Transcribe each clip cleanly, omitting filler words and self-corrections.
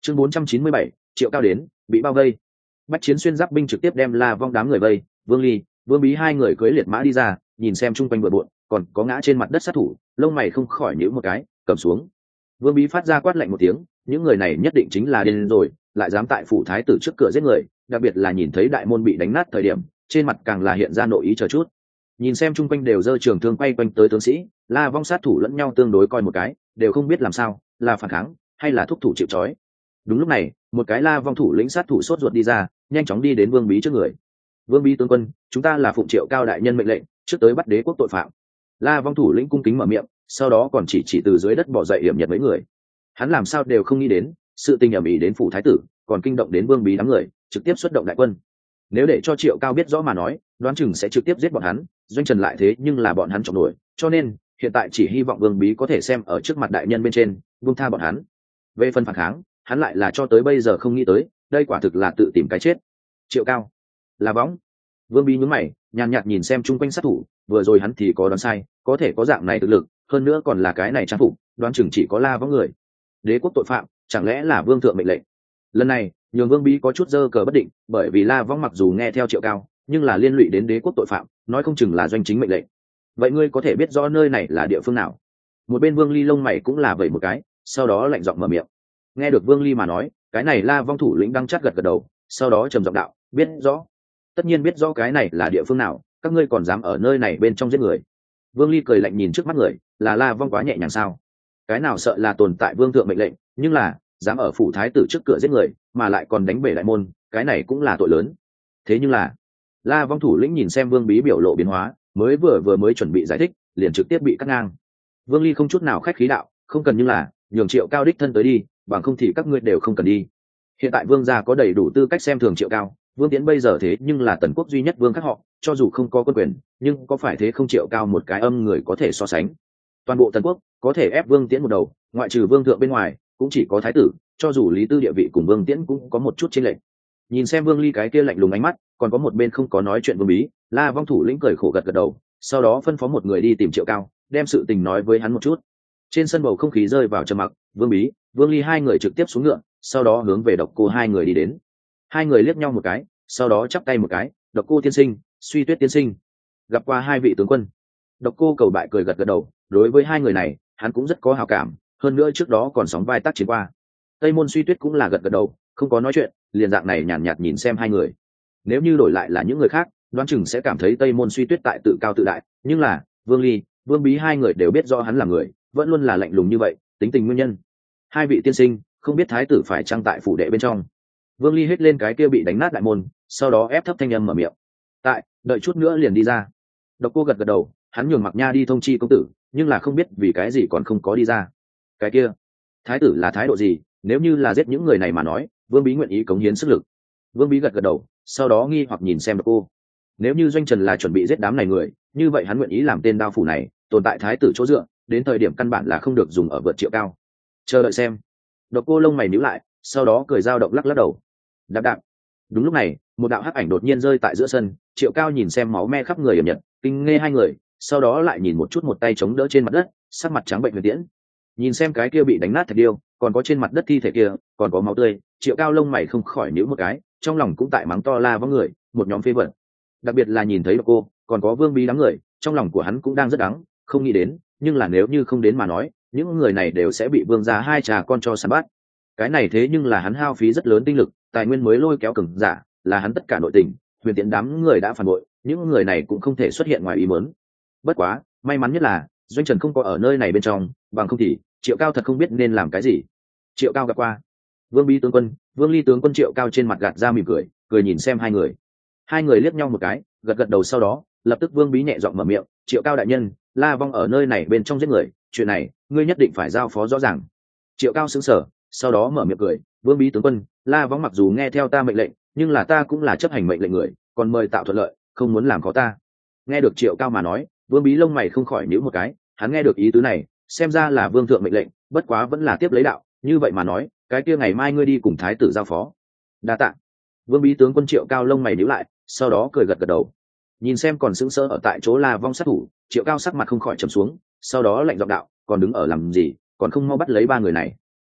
Chương 497, Triệu Cao đến, bị bao vây. Bách chiến xuyên giáp binh trực tiếp đem La Vong đám người vây, Vương Ly, Vương Bí hai người cưỡi liệt mã đi ra, nhìn xem chung quanh bừa bộn, còn có ngã trên mặt đất sát thủ, lông mày không khỏi nhíu một cái, cầm xuống. Vương Bí phát ra quát lạnh một tiếng, những người này nhất định chính là điên rồi, lại dám tại phủ thái tử trước cửa giết người, đặc biệt là nhìn thấy đại môn bị đánh nát thời điểm, trên mặt càng là hiện ra nội ý chờ chút. Nhìn xem chung quanh đều giơ trường thương quay quanh tới tướng sĩ, La Vong sát thủ lẫn nhau tương đối coi một cái, đều không biết làm sao, là phản kháng hay là thúc thủ chịu trói. Đúng lúc này, một cái La Vong thủ lĩnh sát thủ sốt ruột đi ra, nhanh chóng đi đến Vương Bí trước người. Vương Bí tướng quân, chúng ta là phụng Triệu Cao đại nhân mệnh lệnh, trước tới bắt đế quốc tội phạm. La Vong thủ lĩnh cung kính mở miệng, sau đó còn chỉ từ dưới đất bỏ dậy hiểm nhật mấy người. Hắn làm sao đều không nghĩ đến, sự tình ầm ĩ đến phủ thái tử, còn kinh động đến Vương Bí đám người, trực tiếp xuất động đại quân. Nếu để cho Triệu Cao biết rõ mà nói, đoán chừng sẽ trực tiếp giết bọn hắn, doanh trần lại thế nhưng là bọn hắn trọng nổi, cho nên hiện tại chỉ hy vọng Vương Bí có thể xem ở trước mặt đại nhân bên trên, buông tha bọn hắn. Về phần phản kháng, hắn lại là cho tới bây giờ không nghĩ tới, đây quả thực là tự tìm cái chết. Triệu Cao, là võng. Vương Bí nhướng mày, nhàn nhạt nhìn xem chung quanh sát thủ, vừa rồi hắn thì có đoán sai, có thể có dạng này thực lực, hơn nữa còn là cái này trang phục, đoán chừng chỉ có La Võng người. Đế quốc tội phạm, chẳng lẽ là vương thượng mệnh lệnh? Lần này, nhường Vương Bí có chút giơ cờ bất định, bởi vì La Võng mặc dù nghe theo Triệu Cao, nhưng là liên lụy đến đế quốc tội phạm, nói không chừng là doanh chính mệnh lệnh. Vậy ngươi có thể biết rõ nơi này là địa phương nào? Một bên Vương Ly lông mày cũng là vẩy một cái, sau đó lạnh giọng mở miệng. Nghe được Vương Ly mà nói, cái này La Vong thủ lĩnh đang chát gật gật đầu, sau đó trầm giọng đạo, biết rõ. Tất nhiên biết rõ cái này là địa phương nào, các ngươi còn dám ở nơi này bên trong giết người. Vương Ly cười lạnh nhìn trước mắt người, là La Vong quá nhẹ nhàng sao? Cái nào sợ là tồn tại vương thượng mệnh lệnh, nhưng là dám ở phủ thái tử trước cửa giết người, mà lại còn đánh bể đại môn, cái này cũng là tội lớn. Thế nhưng là, La Vong thủ lĩnh nhìn xem Vương Bí biểu lộ biến hóa, mới chuẩn bị giải thích, liền trực tiếp bị cắt ngang. Vương Ly không chút nào khách khí đạo, không cần, nhưng là nhường Triệu Cao đích thân tới đi, bằng không thì các ngươi đều không cần đi. Hiện tại vương gia có đầy đủ tư cách xem thường Triệu Cao, Vương Tiễn bây giờ thế nhưng là tần quốc duy nhất vương khác họ, cho dù không có quân quyền, nhưng có phải thế không Triệu Cao một cái âm người có thể so sánh. Toàn bộ tần quốc có thể ép Vương Tiễn một đầu, ngoại trừ vương thượng bên ngoài, cũng chỉ có thái tử, cho dù Lý Tư địa vị cùng Vương Tiễn cũng có một chút chênh lệch. Nhìn xem Vương Ly cái kia lạnh lùng ánh mắt, còn có một bên không có nói chuyện Vương Bí, La Vong thủ lĩnh cười khổ gật gật đầu, sau đó phân phó một người đi tìm Triệu Cao, đem sự tình nói với hắn một chút. Trên sân bầu không khí rơi vào trầm mặc, Vương Bí, Vương Ly hai người trực tiếp xuống ngựa, sau đó hướng về Độc Cô hai người đi đến. Hai người liếc nhau một cái, sau đó chắp tay một cái, Độc Cô tiên sinh, Suy Tuyết tiên sinh, gặp qua hai vị tướng quân. Độc Cô cầu bại cười gật gật đầu, đối với hai người này, hắn cũng rất có hảo cảm, hơn nữa trước đó còn sóng vai tác chiến qua. Tây Môn Suy Tuyết cũng là gật gật đầu, không có nói chuyện, liền dạng này nhàn nhạt nhìn xem hai người. Nếu như đổi lại là những người khác, đoán chừng sẽ cảm thấy Tây Môn Suy Tuyết tại tự cao tự đại, nhưng là Vương Ly, Vương Bí hai người đều biết rõ hắn là người, vẫn luôn là lạnh lùng như vậy, tính tình nguyên nhân. Hai vị tiên sinh, không biết thái tử phải trang tại phủ đệ bên trong. Vương Ly hết lên cái kia bị đánh nát đại môn, sau đó ép thấp thanh âm mở miệng. Tại, đợi chút nữa liền đi ra. Độc Cô gật gật đầu, hắn nhường Mặc Nha đi thông chi công tử, nhưng là không biết vì cái gì còn không có đi ra. Cái kia, thái tử là thái độ gì? Nếu như là giết những người này mà nói, Vương Bí nguyện ý cống hiến sức lực. Vương Bí gật gật đầu, sau đó nghi hoặc nhìn xem Độc Cô. Nếu như doanh trần là chuẩn bị giết đám này người, như vậy hắn nguyện ý làm tên đao phủ này tồn tại thái tử chỗ dựa, đến thời điểm căn bản là không được dùng ở vượt Triệu Cao. Chờ đợi xem. Độc Cô lông mày nhíu lại, sau đó cười dao động lắc lắc đầu. Đạp đạp. Đúng lúc này, một đạo hắc ảnh đột nhiên rơi tại giữa sân, Triệu Cao nhìn xem máu me khắp người hiểm nhật, kinh nghe hai người, sau đó lại nhìn một chút một tay chống đỡ trên mặt đất, sắc mặt trắng bệnh Huyền Tiễn. Nhìn xem cái kia bị đánh nát thạch điêu, còn có trên mặt đất thi thể kia, còn có máu tươi, Triệu Cao lông mày không khỏi nhíu một cái, trong lòng cũng tại mắng to la vong người, một nhóm phế vật. Đặc biệt là nhìn thấy Độc Cô, còn có Vương Bí đám người, trong lòng của hắn cũng đang rất đắng, không nghĩ đến, nhưng là nếu như không đến mà nói, những người này đều sẽ bị vương gia hai trà con cho săn bắt. Cái này thế nhưng là hắn hao phí rất lớn tinh lực, tài nguyên mới lôi kéo cường giả, là hắn tất cả nội tình, Huyền Tiễn đám người đã phản bội, những người này cũng không thể xuất hiện ngoài ý muốn. Bất quá, may mắn nhất là doanh trần không có ở nơi này bên trong, bằng không thì Triệu Cao thật không biết nên làm cái gì. Triệu Cao gặp qua. Vương Bí tướng quân, Vương Ly tướng quân. Triệu Cao trên mặt gạt ra mỉm cười, cười nhìn xem hai người. Hai người liếc nhau một cái, gật gật đầu, sau đó lập tức Vương Bí nhẹ giọng mở miệng, Triệu Cao đại nhân, La Vong ở nơi này bên trong giết người, chuyện này ngươi nhất định phải giao phó rõ ràng. Triệu Cao sững sờ, sau đó mở miệng cười, Vương Bí tướng quân, La Vong mặc dù nghe theo ta mệnh lệnh, nhưng là ta cũng là chấp hành mệnh lệnh người, còn mời tạo thuận lợi, không muốn làm khó ta. Nghe được Triệu Cao mà nói, Vương Bí lông mày không khỏi nhíu một cái, hắn nghe được ý tứ này, xem ra là vương thượng mệnh lệnh, bất quá vẫn là tiếp lấy đạo, như vậy mà nói, cái kia ngày mai ngươi đi cùng thái tử giao phó. Đa tạ. Vương Bí tướng quân. Triệu Cao lông mày nhíu lại, sau đó cười gật gật đầu. Nhìn xem còn sững sờ ở tại chỗ La Vong sát thủ, Triệu Cao sắc mặt không khỏi trầm xuống, sau đó lạnh giọng đạo, còn đứng ở làm gì, còn không mau bắt lấy ba người này.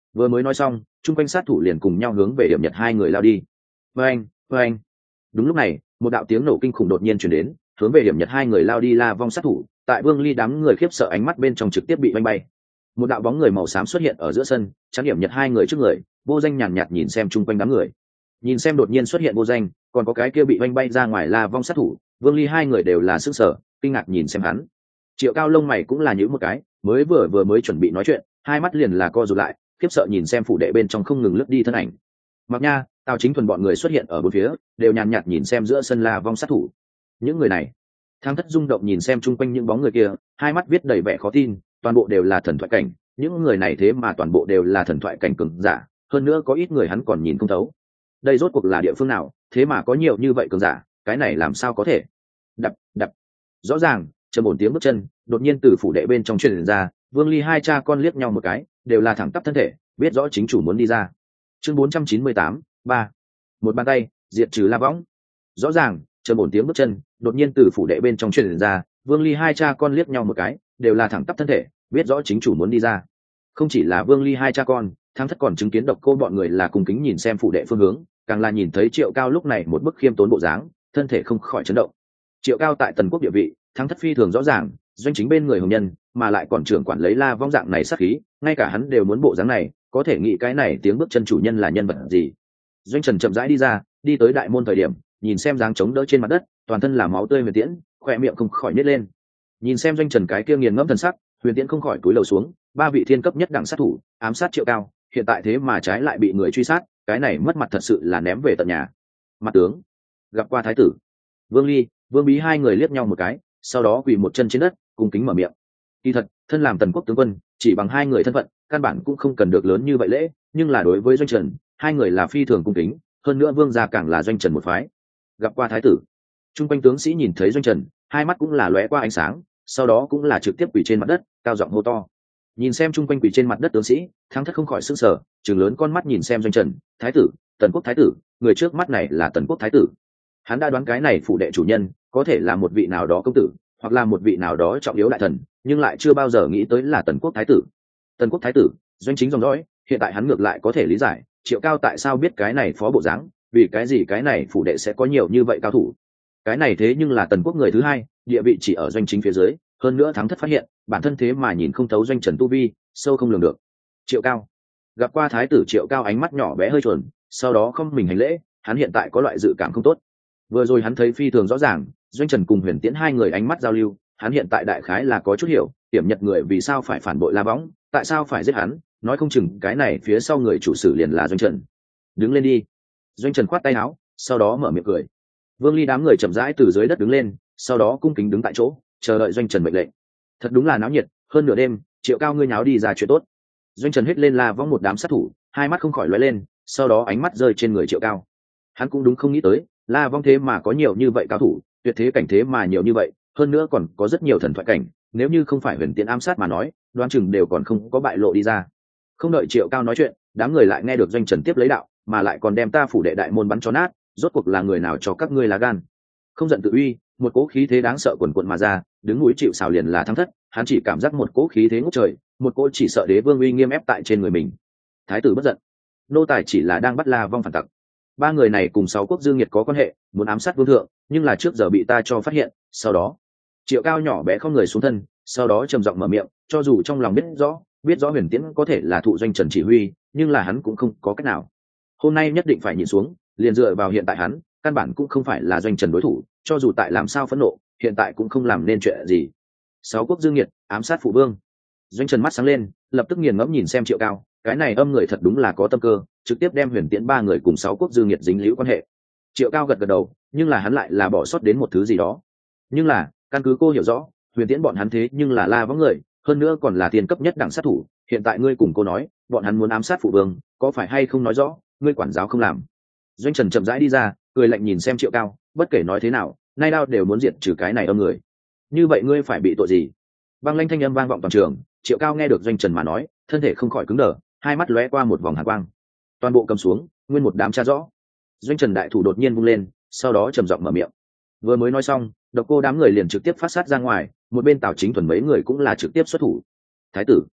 Vừa mới nói xong chung quanh sát thủ liền cùng nhau hướng về Hiểm Nhật hai người lao đi. Vâng, vâng. Đúng lúc này một đạo tiếng nổ kinh khủng đột nhiên chuyển đến, hướng về Hiểm Nhật hai người lao đi La Vong sát thủ tại Vương Ly đám người khiếp sợ ánh mắt bên trong trực tiếp bị oanh bay. Một đạo bóng người màu xám xuất hiện ở giữa sân, chắn Hiểm Nhật hai người trước người. Vô Danh nhàn nhạt nhìn xem chung quanh đám người, nhìn xem đột nhiên xuất hiện Vô Danh còn có cái kia bị oanh bay ra ngoài La Vong sát thủ, Vương Ly hai người đều là sức sở kinh ngạc nhìn xem hắn. Triệu Cao lông mày cũng là nhíu một cái, vừa mới chuẩn bị nói chuyện, hai mắt liền là co rụt lại, khiếp sợ nhìn xem phủ đệ bên trong không ngừng lướt đi thân ảnh. Mặc Nha, Tào Chính Thuần bọn người xuất hiện ở bốn phía, đều nhàn nhạt nhìn xem giữa sân La Vong sát thủ. Những người này, Thang Thất rung động nhìn xem chung quanh những bóng người kia, hai mắt viết đầy vẻ khó tin, toàn bộ đều là thần thoại cảnh, những người này thế mà toàn bộ đều là thần thoại cảnh cường giả, hơn nữa có ít người hắn còn nhìn không thấu. Đây rốt cuộc là địa phương nào, thế mà có nhiều như vậy cường giả, cái này làm sao có thể? Đập, đập. Rõ ràng, trầm ổn tiếng bước chân, đột nhiên từ phủ đệ bên trong truyền ra, Vương Ly hai cha con liếc nhau một cái, đều là thẳng tắp thân thể, biết rõ chính chủ muốn đi ra. Chương 498, 3. Một bàn tay, diệt trừ La Võng. Rõ ràng, trầm ổn tiếng bước chân, đột nhiên từ phủ đệ bên trong truyền ra, Vương Ly hai cha con liếc nhau một cái, đều là thẳng tắp thân thể, biết rõ chính chủ muốn đi ra. Không chỉ là Vương Ly hai cha con, Thang Thất còn chứng kiến Độc Cô bọn người là cùng kính nhìn xem phủ đệ phương hướng, càng là nhìn thấy Triệu Cao lúc này một bức khiêm tốn bộ dáng, thân thể không khỏi chấn động. Triệu Cao tại Tần Quốc địa vị, Thang Thất phi thường rõ ràng, doanh chính bên người hồng nhân, mà lại còn trưởng quản lấy La Vong dạng này sát khí, ngay cả hắn đều muốn bộ dáng này, có thể nghĩ cái này tiếng bước chân chủ nhân là nhân vật gì. Doanh Trần chậm rãi đi ra, đi tới đại môn thời điểm, nhìn xem dáng chống đỡ trên mặt đất, toàn thân là máu tươi Huyền Tiễn, khóe miệng không khỏi nhếch lên. Nhìn xem Doanh Trần cái kia nghiền ngẫm thần sắc, Huyền Tiễn không khỏi cúi đầu xuống, ba vị thiên cấp nhất đẳng sát thủ, ám sát Triệu Cao, hiện tại thế mà trái lại bị người truy sát, cái này mất mặt thật sự là ném về tận nhà. Mặt tướng gặp qua thái tử. Vương Ly, Vương Bí hai người liếc nhau một cái, sau đó quỳ một chân trên đất, cung kính mở miệng. Kỳ thật, thân làm Tần Quốc tướng quân, chỉ bằng hai người thân phận, căn bản cũng không cần được lớn như vậy lễ, nhưng là đối với Doanh Trần, hai người là phi thường cung kính, hơn nữa Vương gia càng là Doanh Trần một phái. Gặp qua thái tử. Trung quanh tướng sĩ nhìn thấy Doanh Trần, hai mắt cũng là lóe qua ánh sáng, sau đó cũng là trực tiếp quỳ trên mặt đất, cao giọng hô to. Nhìn xem chung quanh quỳ trên mặt đất tướng sĩ, Thang Thất không khỏi sửng sở, trừng lớn con mắt nhìn xem Doanh Trần, thái tử, Tần Quốc thái tử, người trước mắt này là Tần Quốc thái tử. Hắn đã đoán cái này phủ đệ chủ nhân có thể là một vị nào đó công tử, hoặc là một vị nào đó trọng yếu đại thần, nhưng lại chưa bao giờ nghĩ tới là Tần Quốc thái tử. Tần Quốc thái tử, doanh chính dòng dõi, hiện tại hắn ngược lại có thể lý giải, Triệu Cao tại sao biết cái này phó bộ dáng, vì cái gì cái này phủ đệ sẽ có nhiều như vậy cao thủ. Cái này thế nhưng là Tần Quốc người thứ hai, địa vị chỉ ở doanh chính phía dưới, hơn nữa Thắng Thất phát hiện, bản thân thế mà nhìn không thấu Doanh Trần tu vi, sâu không lường được. Triệu Cao gặp qua thái tử. Triệu Cao ánh mắt nhỏ bé hơi chuẩn, sau đó không mình hành lễ, hắn hiện tại có loại dự cảm không tốt. Vừa rồi hắn thấy phi thường rõ ràng, Doanh Trần cùng Huyền Tiễn hai người ánh mắt giao lưu, hắn hiện tại đại khái là có chút hiểu, Tiểm Nhật người vì sao phải phản bội La Võng, tại sao phải giết hắn, nói không chừng cái này phía sau người chủ sử liền là Doanh Trần. Đứng lên đi. Doanh Trần khoát tay áo, sau đó mở miệng cười. Vương Ly đám người chậm rãi từ dưới đất đứng lên, sau đó cung kính đứng tại chỗ, chờ đợi Doanh Trần mệnh lệnh. Thật đúng là náo nhiệt, hơn nửa đêm, Triệu Cao ngươi nháo đi ra chuyện tốt. Doanh Trần hét lên La Võng một đám sát thủ, hai mắt không khỏi lóe lên, sau đó ánh mắt rơi trên người Triệu Cao. Hắn cũng đúng không nghĩ tới, La Võng thế mà có nhiều như vậy cao thủ, tuyệt thế cảnh thế mà nhiều như vậy, hơn nữa còn có rất nhiều thần thoại cảnh, nếu như không phải Huyền Tiễn ám sát mà nói, đoán chừng đều còn không có bại lộ đi ra. Không đợi Triệu Cao nói chuyện, đám người lại nghe được Doanh Trần tiếp lấy đạo, mà lại còn đem ta phủ đệ đại môn bắn cho nát, rốt cuộc là người nào cho các ngươi lá gan? Không giận tự uy, một cỗ khí thế đáng sợ quần quần mà ra, đứng núi chịu sào liền là Thắng Thất, hắn chỉ cảm giác một cỗ khí thế ngút trời, một cỗ chỉ sợ đế vương uy nghiêm ép tại trên người mình. Thái tử bất giận, nô tài chỉ là đang bắt La Vong phản tặc. Ba người này cùng 6 quốc dương nhiệt có quan hệ, muốn ám sát vương thượng, nhưng là trước giờ bị ta cho phát hiện. Sau đó, Triệu Cao nhỏ bé không người xuống thân, sau đó trầm giọng mở miệng, cho dù trong lòng biết rõ Huyền Tiễn có thể là thụ Doanh Trần chỉ huy, nhưng là hắn cũng không có cách nào. Hôm nay nhất định phải nhịn xuống, liền dựa vào hiện tại hắn, căn bản cũng không phải là Doanh Trần đối thủ, cho dù tại làm sao phẫn nộ, hiện tại cũng không làm nên chuyện gì. 6 quốc dương nhiệt ám sát phụ vương. Doanh Trần mắt sáng lên, lập tức nghiền ngẫm nhìn xem Triệu Cao, cái này âm người thật đúng là có tâm cơ, trực tiếp đem Huyền Tiễn ba người cùng 6 quốc dương nhiệt dính liễu quan hệ. Triệu Cao gật gật đầu, nhưng là hắn lại là bỏ sót đến một thứ gì đó. Nhưng là, căn cứ cô hiểu rõ, Huyền Tiễn bọn hắn thế nhưng là La Võng người, hơn nữa còn là tiền cấp nhất đẳng sát thủ, hiện tại ngươi cùng cô nói, bọn hắn muốn ám sát phụ vương, có phải hay không nói rõ, ngươi quản giáo không làm. Doanh Trần chậm rãi đi ra, cười lạnh nhìn xem Triệu Cao, bất kể nói thế nào, nay đao đều muốn diệt trừ cái này âm người. Như vậy ngươi phải bị tội gì? Băng lanh thanh âm vang vọng toàn trường, Triệu Cao nghe được Doanh Trần mà nói, thân thể không khỏi cứng đờ, hai mắt lóe qua một vòng hàn quang. Toàn bộ cầm xuống, nguyên một đám tra rõ. Doanh Trần đại thủ đột nhiên vung lên, sau đó trầm giọng mở miệng. Vừa mới nói xong, Độc Cô đám người liền trực tiếp phát sát ra ngoài, một bên Tào Chính Thuần mấy người cũng là trực tiếp xuất thủ. Thái tử,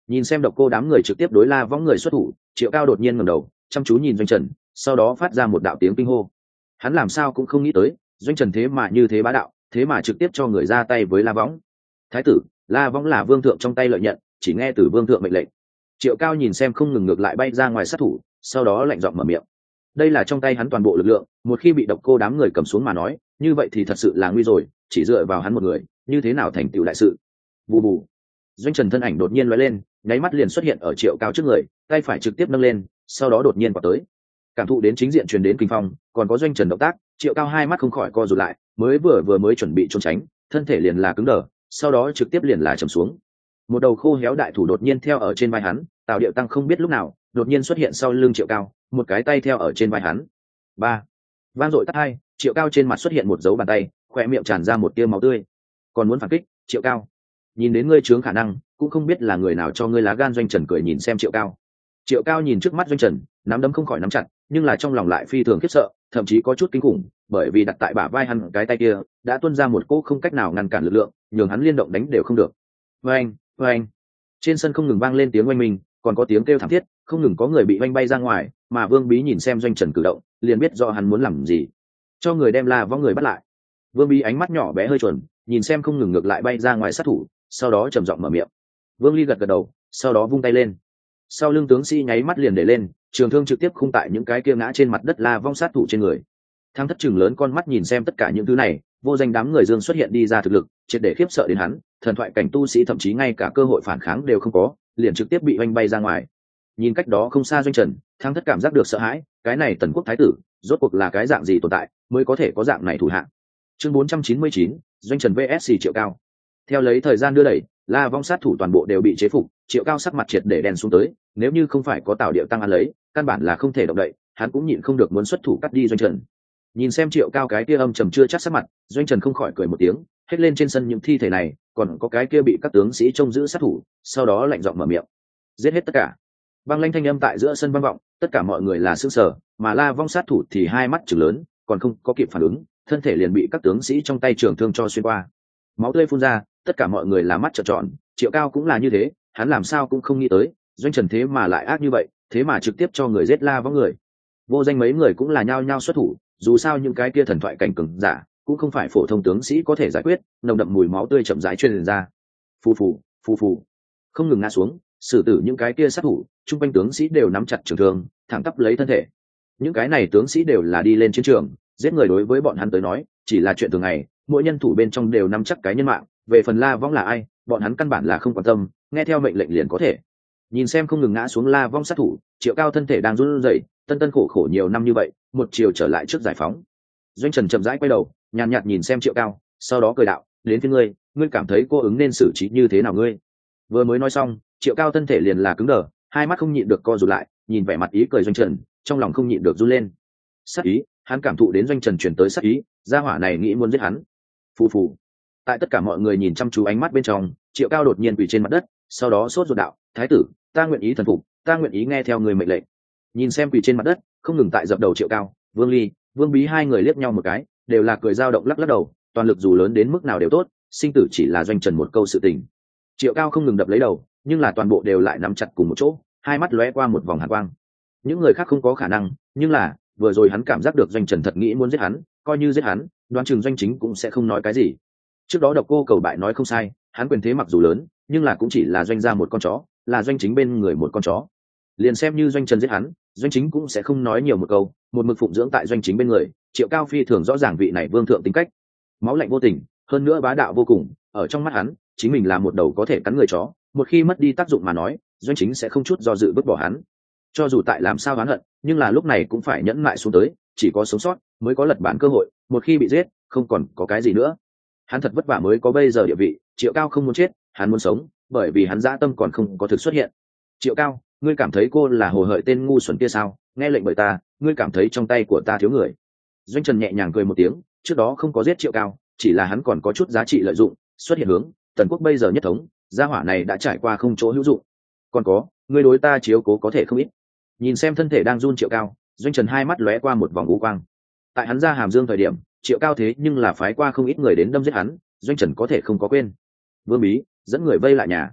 Nhìn xem độc cô đám người trực tiếp đối la võng người xuất thủ, Triệu Cao đột nhiên ngẩng đầu chăm chú nhìn Doanh Trần, sau đó phát ra một đạo tiếng kinh hô. Hắn làm sao cũng không nghĩ tới Doanh Trần thế mà như thế bá đạo, thế mà trực tiếp cho người ra tay với la võng. Thái tử, la võng là vương thượng trong tay lợi nhận, chỉ nghe từ vương thượng mệnh lệnh. Triệu Cao nhìn xem không ngừng ngược lại bay ra ngoài sát thủ, sau đó lạnh giọng mở miệng. Đây là trong tay hắn toàn bộ lực lượng, một khi bị độc cô đám người cầm xuống mà nói, như vậy thì thật sự là nguy rồi, chỉ dựa vào hắn một người, như thế nào thành tựu đại sự. Bù bù. Doanh Trần thân ảnh đột nhiên lóe lên, nháy mắt liền xuất hiện ở Triệu Cao trước người, tay phải trực tiếp nâng lên, sau đó đột nhiên quạt tới. Cảm thụ đến chính diện truyền đến kinh phong, còn có Doanh Trần động tác, Triệu Cao hai mắt không khỏi co rụt lại, mới chuẩn bị trốn tránh, thân thể liền là cứng đờ, sau đó trực tiếp liền là trầm xuống. Một đầu khô héo đại thủ đột nhiên theo ở trên vai hắn, Tào Điệu Tăng không biết lúc nào đột nhiên xuất hiện sau lưng Triệu Cao, một cái tay theo ở trên vai hắn. Ba, vang dội tát hai, Triệu Cao trên mặt xuất hiện một dấu bàn tay, khóe miệng tràn ra một tia máu tươi. Còn muốn phản kích, Triệu Cao, nhìn đến ngươi chướng khả năng, cũng không biết là người nào cho ngươi lá gan. Doanh Trần cười nhìn xem Triệu Cao. Triệu Cao nhìn trước mắt Doanh Trần, nắm đấm không khỏi nắm chặt, nhưng là trong lòng lại phi thường khiếp sợ, thậm chí có chút kinh khủng, bởi vì đặt tại bả vai hắn cái tay kia đã tuôn ra một cỗ không cách nào ngăn cản lực lượng, nhường hắn liên động đánh đều không được. Oeng, oeng. Trên sân không ngừng vang lên tiếng oanh minh, còn có tiếng kêu thảm thiết, không ngừng có người bị oanh bay ra ngoài, mà Vương Bí nhìn xem Doanh Trần cử động, liền biết rõ hắn muốn làm gì. Cho người đem la võng người bắt lại. Vương Bí ánh mắt nhỏ bé hơi chuẩn, nhìn xem không ngừng ngược lại bay ra ngoài sát thủ, sau đó trầm giọng mở miệng. Vương Ly gật gật đầu, sau đó vung tay lên. Sau lưng tướng sĩ nháy mắt liền để lên, trường thương trực tiếp khung tại những cái kia ngã trên mặt đất la vong sát thủ trên người. Thang Thất chừng lớn con mắt nhìn xem tất cả những thứ này, vô danh đám người dương xuất hiện đi ra thực lực, triệt để khiếp sợ đến hắn, thần thoại cảnh tu sĩ thậm chí ngay cả cơ hội phản kháng đều không có, liền trực tiếp bị oanh bay ra ngoài. Nhìn cách đó không xa Doanh Trần, Thang Thất cảm giác được sợ hãi, cái này Tần Quốc thái tử, rốt cuộc là cái dạng gì tồn tại, mới có thể có dạng này thủ hạng. Chương 499, Doanh Trần vs Triệu Cao. Theo lấy thời gian đưa đẩy, la vong sát thủ toàn bộ đều bị chế phục, Triệu Cao sắc mặt triệt để đen xuống tới, nếu như không phải có Tào Điệu Tăng ăn lấy, căn bản là không thể động đậy, hắn cũng nhịn không được muốn xuất thủ cắt đi Doanh Trần. Nhìn xem Triệu Cao cái kia âm trầm chưa chắc sắc mặt, Doanh Trần không khỏi cười một tiếng, hết lên trên sân những thi thể này, còn có cái kia bị các tướng sĩ trông giữ sát thủ, sau đó lạnh giọng mở miệng, giết hết tất cả. Băng lanh thanh âm tại giữa sân vang vọng, tất cả mọi người là sững sờ, mà la vong sát thủ thì hai mắt trừng lớn, còn không có kịp phản ứng, thân thể liền bị các tướng sĩ trong tay trường thương cho xuyên qua, máu tươi phun ra, tất cả mọi người là mắt trợn tròn. Triệu Cao cũng là như thế, hắn làm sao cũng không nghĩ tới Doanh Trần thế mà lại ác như vậy, thế mà trực tiếp cho người giết la võng người. Vô danh mấy người cũng là nhao nhao xuất thủ, dù sao những cái kia thần thoại cảnh cường giả cũng không phải phổ thông tướng sĩ có thể giải quyết, nồng đậm mùi máu tươi chậm rãi truyền ra. Phù phù, phù phù, không ngừng ngã xuống, xử tử những cái kia sát thủ, trung quanh tướng sĩ đều nắm chặt trường thương, thẳng tắp lấy thân thể. Những cái này tướng sĩ đều là đi lên chiến trường, giết người đối với bọn hắn tới nói chỉ là chuyện thường ngày, mỗi nhân thủ bên trong đều nắm chắc cái nhân mạng, về phần la võng là ai, bọn hắn căn bản là không quan tâm, nghe theo mệnh lệnh liền có thể. Nhìn xem không ngừng ngã xuống la vong sát thủ, Triệu Cao thân thể đang run rẩy, tân tân khổ khổ nhiều năm như vậy, một chiều trở lại trước giải phóng. Doanh Trần chậm rãi quay đầu, nhàn nhạt nhìn xem Triệu Cao, sau đó cười đạo, đến phía ngươi cảm thấy cô ứng nên xử trí như thế nào ngươi? Vừa mới nói xong, Triệu Cao thân thể liền là cứng đờ, hai mắt không nhịn được co rụt lại, nhìn vẻ mặt ý cười Doanh Trần, trong lòng không nhịn được run lên. Sát ý, hắn cảm thụ đến Doanh Trần truyền tới sát ý, gia hỏa này nghĩ muốn giết hắn. Phù phù. Tại tất cả mọi người nhìn chăm chú ánh mắt bên trong, Triệu Cao đột nhiên quỳ trên mặt đất, sau đó sốt ruột đạo, thái tử, ta nguyện ý thần phục, ta nguyện ý nghe theo người mệnh lệnh. Nhìn xem quỳ trên mặt đất, không ngừng tại dập đầu Triệu Cao, Vương Ly, Vương Bí hai người liếc nhau một cái, đều là cười dao động lắc lắc đầu, toàn lực dù lớn đến mức nào đều tốt, sinh tử chỉ là Doanh Trần một câu sự tình. Triệu Cao không ngừng đập lấy đầu, nhưng là toàn bộ đều lại nắm chặt cùng một chỗ, hai mắt lóe qua một vòng hàn quang. Những người khác không có khả năng, nhưng là vừa rồi hắn cảm giác được Doanh Trần thật nghĩ muốn giết hắn, coi như giết hắn, đoán chừng Doanh Chính cũng sẽ không nói cái gì. Trước đó Độc Cô Cầu Bại nói không sai, hắn quyền thế mặc dù lớn, nhưng là cũng chỉ là Doanh ra một con chó, là Doanh Chính bên người một con chó. Liền xem như Doanh Trần giết hắn, Doanh Chính cũng sẽ không nói nhiều một câu, một mực phụng dưỡng tại Doanh Chính bên người. Triệu Cao phi thường rõ ràng vị này vương thượng tính cách, máu lạnh vô tình, hơn nữa bá đạo vô cùng. Ở trong mắt hắn, chính mình là một đầu có thể cắn người chó, một khi mất đi tác dụng mà nói, Doanh Chính sẽ không chút do dự vứt bỏ hắn. Cho dù tại làm sao oán hận, nhưng là lúc này cũng phải nhẫn mại xuống tới, chỉ có sống sót mới có lật bản cơ hội, một khi bị giết, không còn có cái gì nữa. Hắn thật vất vả mới có bây giờ địa vị, Triệu Cao không muốn chết, hắn muốn sống, bởi vì hắn dã tâm còn không có thực xuất hiện. Triệu Cao, ngươi cảm thấy cô là hồ hợi tên ngu xuẩn kia sao? Nghe lệnh bởi ta, ngươi cảm thấy trong tay của ta thiếu người. Doanh Trần nhẹ nhàng cười một tiếng, trước đó không có giết Triệu Cao, chỉ là hắn còn có chút giá trị lợi dụng, xuất hiện hướng Tần Quốc bây giờ nhất thống, gia hỏa này đã trải qua không chỗ hữu dụng. Còn có, ngươi đối ta chiếu cố có thể không ít. Nhìn xem thân thể đang run Triệu Cao, Doanh Trần hai mắt lóe qua một vòng u quang. Tại hắn ra Hàm Dương thời điểm, Triệu Cao thế nhưng là phái qua không ít người đến đâm giết hắn, Doanh Trần có thể không có quên. Vương Bí dẫn người vây lại nhà.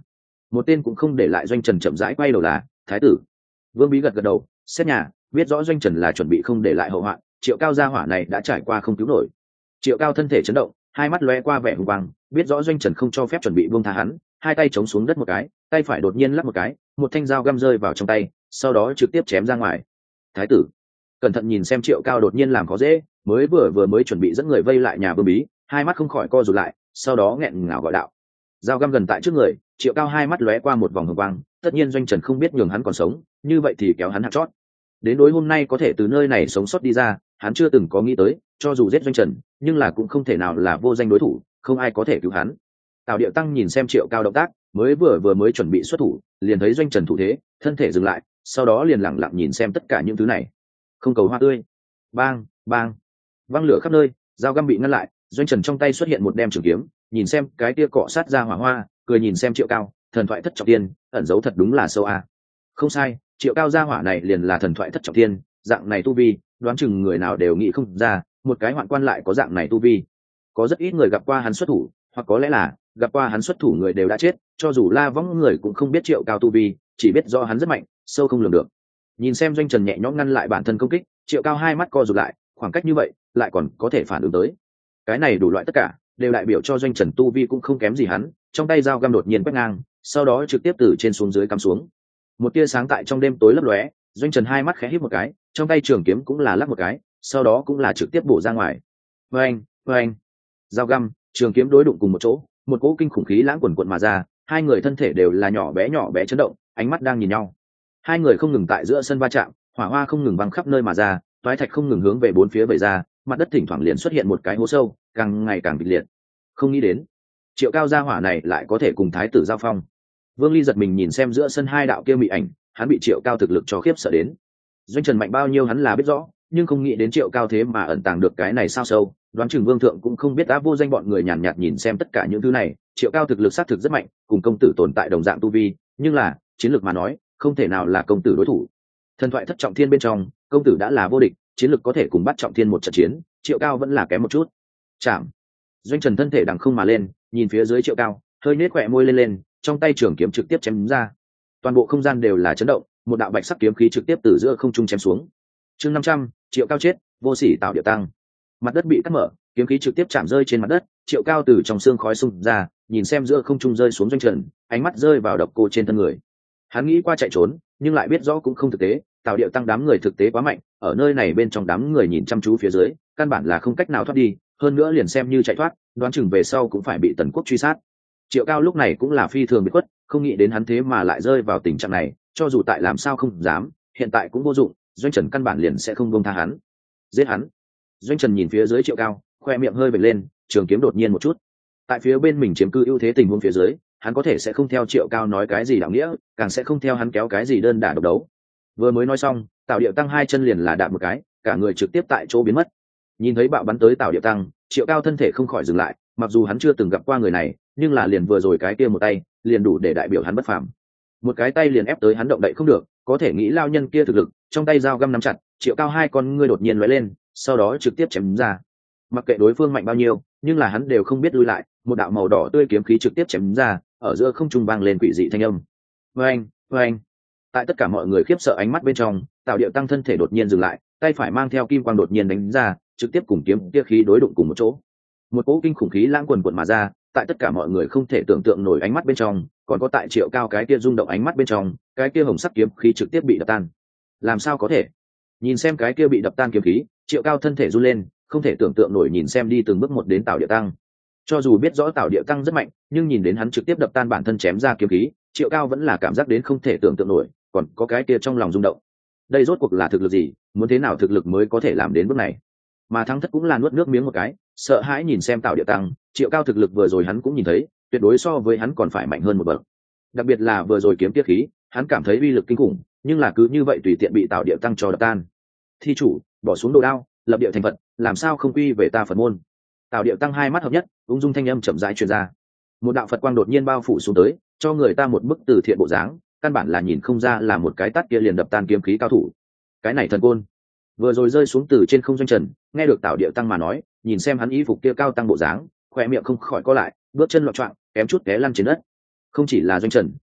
một tên cũng không để lại. Doanh trần chậm rãi quay đầu là thái tử. Vương Bí gật gật đầu, xét nhà, biết rõ Doanh trần là chuẩn bị không để lại hậu hoạn. Triệu Cao gia hỏa này đã trải qua không cứu nổi. Triệu Cao thân thể chấn động, hai mắt lóe qua vẻ hùng quang, biết rõ Doanh trần không cho phép chuẩn bị buông tha hắn, hai tay chống xuống đất một cái, tay phải đột nhiên lắc một cái, một thanh dao găm rơi vào trong tay, sau đó trực tiếp chém ra ngoài. Thái tử cẩn thận nhìn xem Triệu Cao đột nhiên làm khó dễ, mới chuẩn bị dẫn người vây lại nhà Vương Bí, hai mắt không khỏi co rụt lại, sau đó nghẹn ngào gọi đạo. Dao găm gần tại trước người, Triệu Cao hai mắt lóe qua một vòng hồng quang, tất nhiên Doanh trần không biết nhường hắn còn sống, như vậy thì kéo hắn hạt chót. Đến đối hôm nay có thể từ nơi này sống sót đi ra, hắn chưa từng có nghĩ tới, cho dù giết Doanh trần, nhưng là cũng không thể nào là vô danh đối thủ, không ai có thể cứu hắn. Tào Điệu Tăng nhìn xem Triệu Cao động tác, mới chuẩn bị xuất thủ, liền thấy Doanh trần thủ thế, thân thể dừng lại, sau đó liền lặng lặng nhìn xem tất cả những thứ này. Không cầu hoa tươi. Bang, bang. Văng lửa khắp nơi, dao găm bị ngăn lại, Doanh trần trong tay xuất hiện một đem trường kiếm, nhìn xem cái tia cọ sát ra hỏa hoa, cười nhìn xem Triệu Cao, thần thoại thất trọng tiên, ẩn giấu thật đúng là sâu a. Không sai, Triệu Cao gia hỏa này liền là thần thoại thất trọng tiên, dạng này tu vi, đoán chừng người nào đều nghĩ không ra, một cái hoạn quan lại có dạng này tu vi. Có rất ít người gặp qua hắn xuất thủ, hoặc có lẽ là gặp qua hắn xuất thủ người đều đã chết, cho dù La Võng người cũng không biết Triệu Cao tu vi, chỉ biết do hắn rất mạnh, sâu không lường được. Nhìn xem Doanh trần nhẹ nhõm ngăn lại bản thân công kích, Triệu Cao hai mắt co rụt lại, khoảng cách như vậy lại còn có thể phản ứng tới. Cái này đủ loại tất cả đều đại biểu cho Doanh trần tu vi cũng không kém gì hắn. Trong tay dao găm đột nhiên quét ngang, sau đó trực tiếp từ trên xuống dưới cắm xuống. Một tia sáng tại trong đêm tối lấp lóe, Doanh trần hai mắt khẽ híp một cái, trong tay trường kiếm cũng là lắc một cái, sau đó cũng là trực tiếp bổ ra ngoài. Oeng, oeng. Dao găm, trường kiếm đối đụng cùng một chỗ, một cỗ kinh khủng khí lãng quần quận mà ra, hai người thân thể đều là nhỏ bé chấn động, ánh mắt đang nhìn nhau. Hai người không ngừng tại giữa sân va chạm, hỏa hoa không ngừng văng khắp nơi mà ra, toái thạch không ngừng hướng về bốn phía vẩy ra, mặt đất thỉnh thoảng liền xuất hiện một cái hố sâu, càng ngày càng kịch liệt. Không nghĩ đến, Triệu Cao gia hỏa này lại có thể cùng thái tử giao phong. Vương Ly giật mình nhìn xem giữa sân hai đạo kia mị ảnh, hắn bị Triệu Cao thực lực cho khiếp sợ đến. Doanh trần mạnh bao nhiêu hắn là biết rõ, nhưng không nghĩ đến Triệu Cao thế mà ẩn tàng được cái này sao sâu. Đoán chừng Vương thượng cũng không biết đã vô danh bọn người nhàn nhạt nhìn xem tất cả những thứ này. Triệu Cao thực lực xác thực rất mạnh, cùng công tử tồn tại đồng dạng tu vi, nhưng là chiến lược mà nói, không thể nào là công tử đối thủ. Thần thoại thất trọng thiên bên trong, công tử đã là vô địch, chiến lược có thể cùng bắt trọng thiên một trận chiến, Triệu Cao vẫn là kém một chút. Chạm. Doanh trần thân thể đằng không mà lên, nhìn phía dưới Triệu Cao, hơi nết khỏe môi lên, trong tay trường kiếm trực tiếp chém ra. Toàn bộ không gian đều là chấn động, một đạo bạch sắc kiếm khí trực tiếp từ giữa không trung chém xuống. Chương 500, Triệu Cao chết, vô sỉ Tào Điệu Tăng. Mặt đất bị cắt mở, kiếm khí trực tiếp chạm rơi trên mặt đất, Triệu Cao từ trong xương khói xung ra, nhìn xem giữa không trung rơi xuống Doanh trần, ánh mắt rơi vào độc cô trên thân người. Hắn nghĩ qua chạy trốn, nhưng lại biết rõ cũng không thực tế, Tào Điệu Tăng đám người thực tế quá mạnh, ở nơi này bên trong đám người nhìn chăm chú phía dưới, căn bản là không cách nào thoát đi, hơn nữa liền xem như chạy thoát, đoán chừng về sau cũng phải bị Tần Quốc truy sát. Triệu Cao lúc này cũng là phi thường bị khuất, không nghĩ đến hắn thế mà lại rơi vào tình trạng này, cho dù tại làm sao không dám, hiện tại cũng vô dụng, Doanh trần căn bản liền sẽ không buông tha hắn. Giết hắn. Doanh trần nhìn phía dưới Triệu Cao, khoe miệng hơi vểnh lên, trường kiếm đột nhiên một chút. Tại phía bên mình chiếm cư ưu thế tình huống phía dưới, hắn có thể sẽ không theo Triệu Cao nói cái gì đạo nghĩa, càng sẽ không theo hắn kéo cái gì đơn đả độc đấu. Vừa mới nói xong, Tào Điệu Tăng hai chân liền là đạp một cái, cả người trực tiếp tại chỗ biến mất. Nhìn thấy bạo bắn tới Tào Điệu Tăng, Triệu Cao thân thể không khỏi dừng lại, mặc dù hắn chưa từng gặp qua người này, nhưng là liền vừa rồi cái kia một tay, liền đủ để đại biểu hắn bất phàm. Một cái tay liền ép tới hắn động đậy không được, có thể nghĩ lao nhân kia thực lực, trong tay dao găm nắm chặt, Triệu Cao hai con ngươi đột nhiên lóe lên, sau đó trực tiếp chém ra. Mặc kệ đối phương mạnh bao nhiêu, nhưng là hắn đều không biết lui lại, một đạo màu đỏ tươi kiếm khí trực tiếp chém ra, ở giữa không trung vang lên quỷ dị thanh âm. Oeng, oeng. Tại tất cả mọi người khiếp sợ ánh mắt bên trong, Tào Điệu Tăng thân thể đột nhiên dừng lại, tay phải mang theo kim quang đột nhiên đánh ra, trực tiếp cùng kiếm kia khí đối đụng cùng một chỗ. Một cỗ kinh khủng khí lãng quần quần mà ra, tại tất cả mọi người không thể tưởng tượng nổi ánh mắt bên trong, còn có tại Triệu Cao cái kia rung động ánh mắt bên trong, cái kia hồng sắc kiếm khí trực tiếp bị đập tan. Làm sao có thể? Nhìn xem cái kia bị đập tan kiếm khí, Triệu Cao thân thể run lên, không thể tưởng tượng nổi nhìn xem đi từng bước một đến Tào Điệu Tăng. Cho dù biết rõ Tào Điệu Tăng rất mạnh, nhưng nhìn đến hắn trực tiếp đập tan bản thân chém ra kiếm khí, Triệu Cao vẫn là cảm giác đến không thể tưởng tượng nổi, còn có cái kia trong lòng rung động. Đây rốt cuộc là thực lực gì, muốn thế nào thực lực mới có thể làm đến bước này? Mà Thắng Thất cũng là nuốt nước miếng một cái, sợ hãi nhìn xem Tào Điệu Tăng, Triệu Cao thực lực vừa rồi hắn cũng nhìn thấy, tuyệt đối so với hắn còn phải mạnh hơn một bậc. Đặc biệt là vừa rồi kiếm tiết khí, hắn cảm thấy uy lực kinh khủng, nhưng là cứ như vậy tùy tiện bị Tào Điệu Tăng cho đập tan. Thi chủ, bỏ xuống đồ đao, lập địa thành Phật, làm sao không quy về ta Phật môn? Tào Điệu Tăng hai mắt hợp nhất, ung dung thanh âm chậm rãi truyền ra. Một đạo Phật quang đột nhiên bao phủ xuống tới, cho người ta một bức từ thiện bộ dáng, căn bản là nhìn không ra là một cái tát kia liền đập tan kiếm khí cao thủ. Cái này thần côn. Vừa rồi rơi xuống từ trên không Doanh trần, nghe được Tào Điệu Tăng mà nói, nhìn xem hắn y phục kia cao tăng bộ dáng, khỏe miệng không khỏi co lại, bước chân loạn choạng, kém chút té lăn trên đất. Không chỉ là Doanh trần,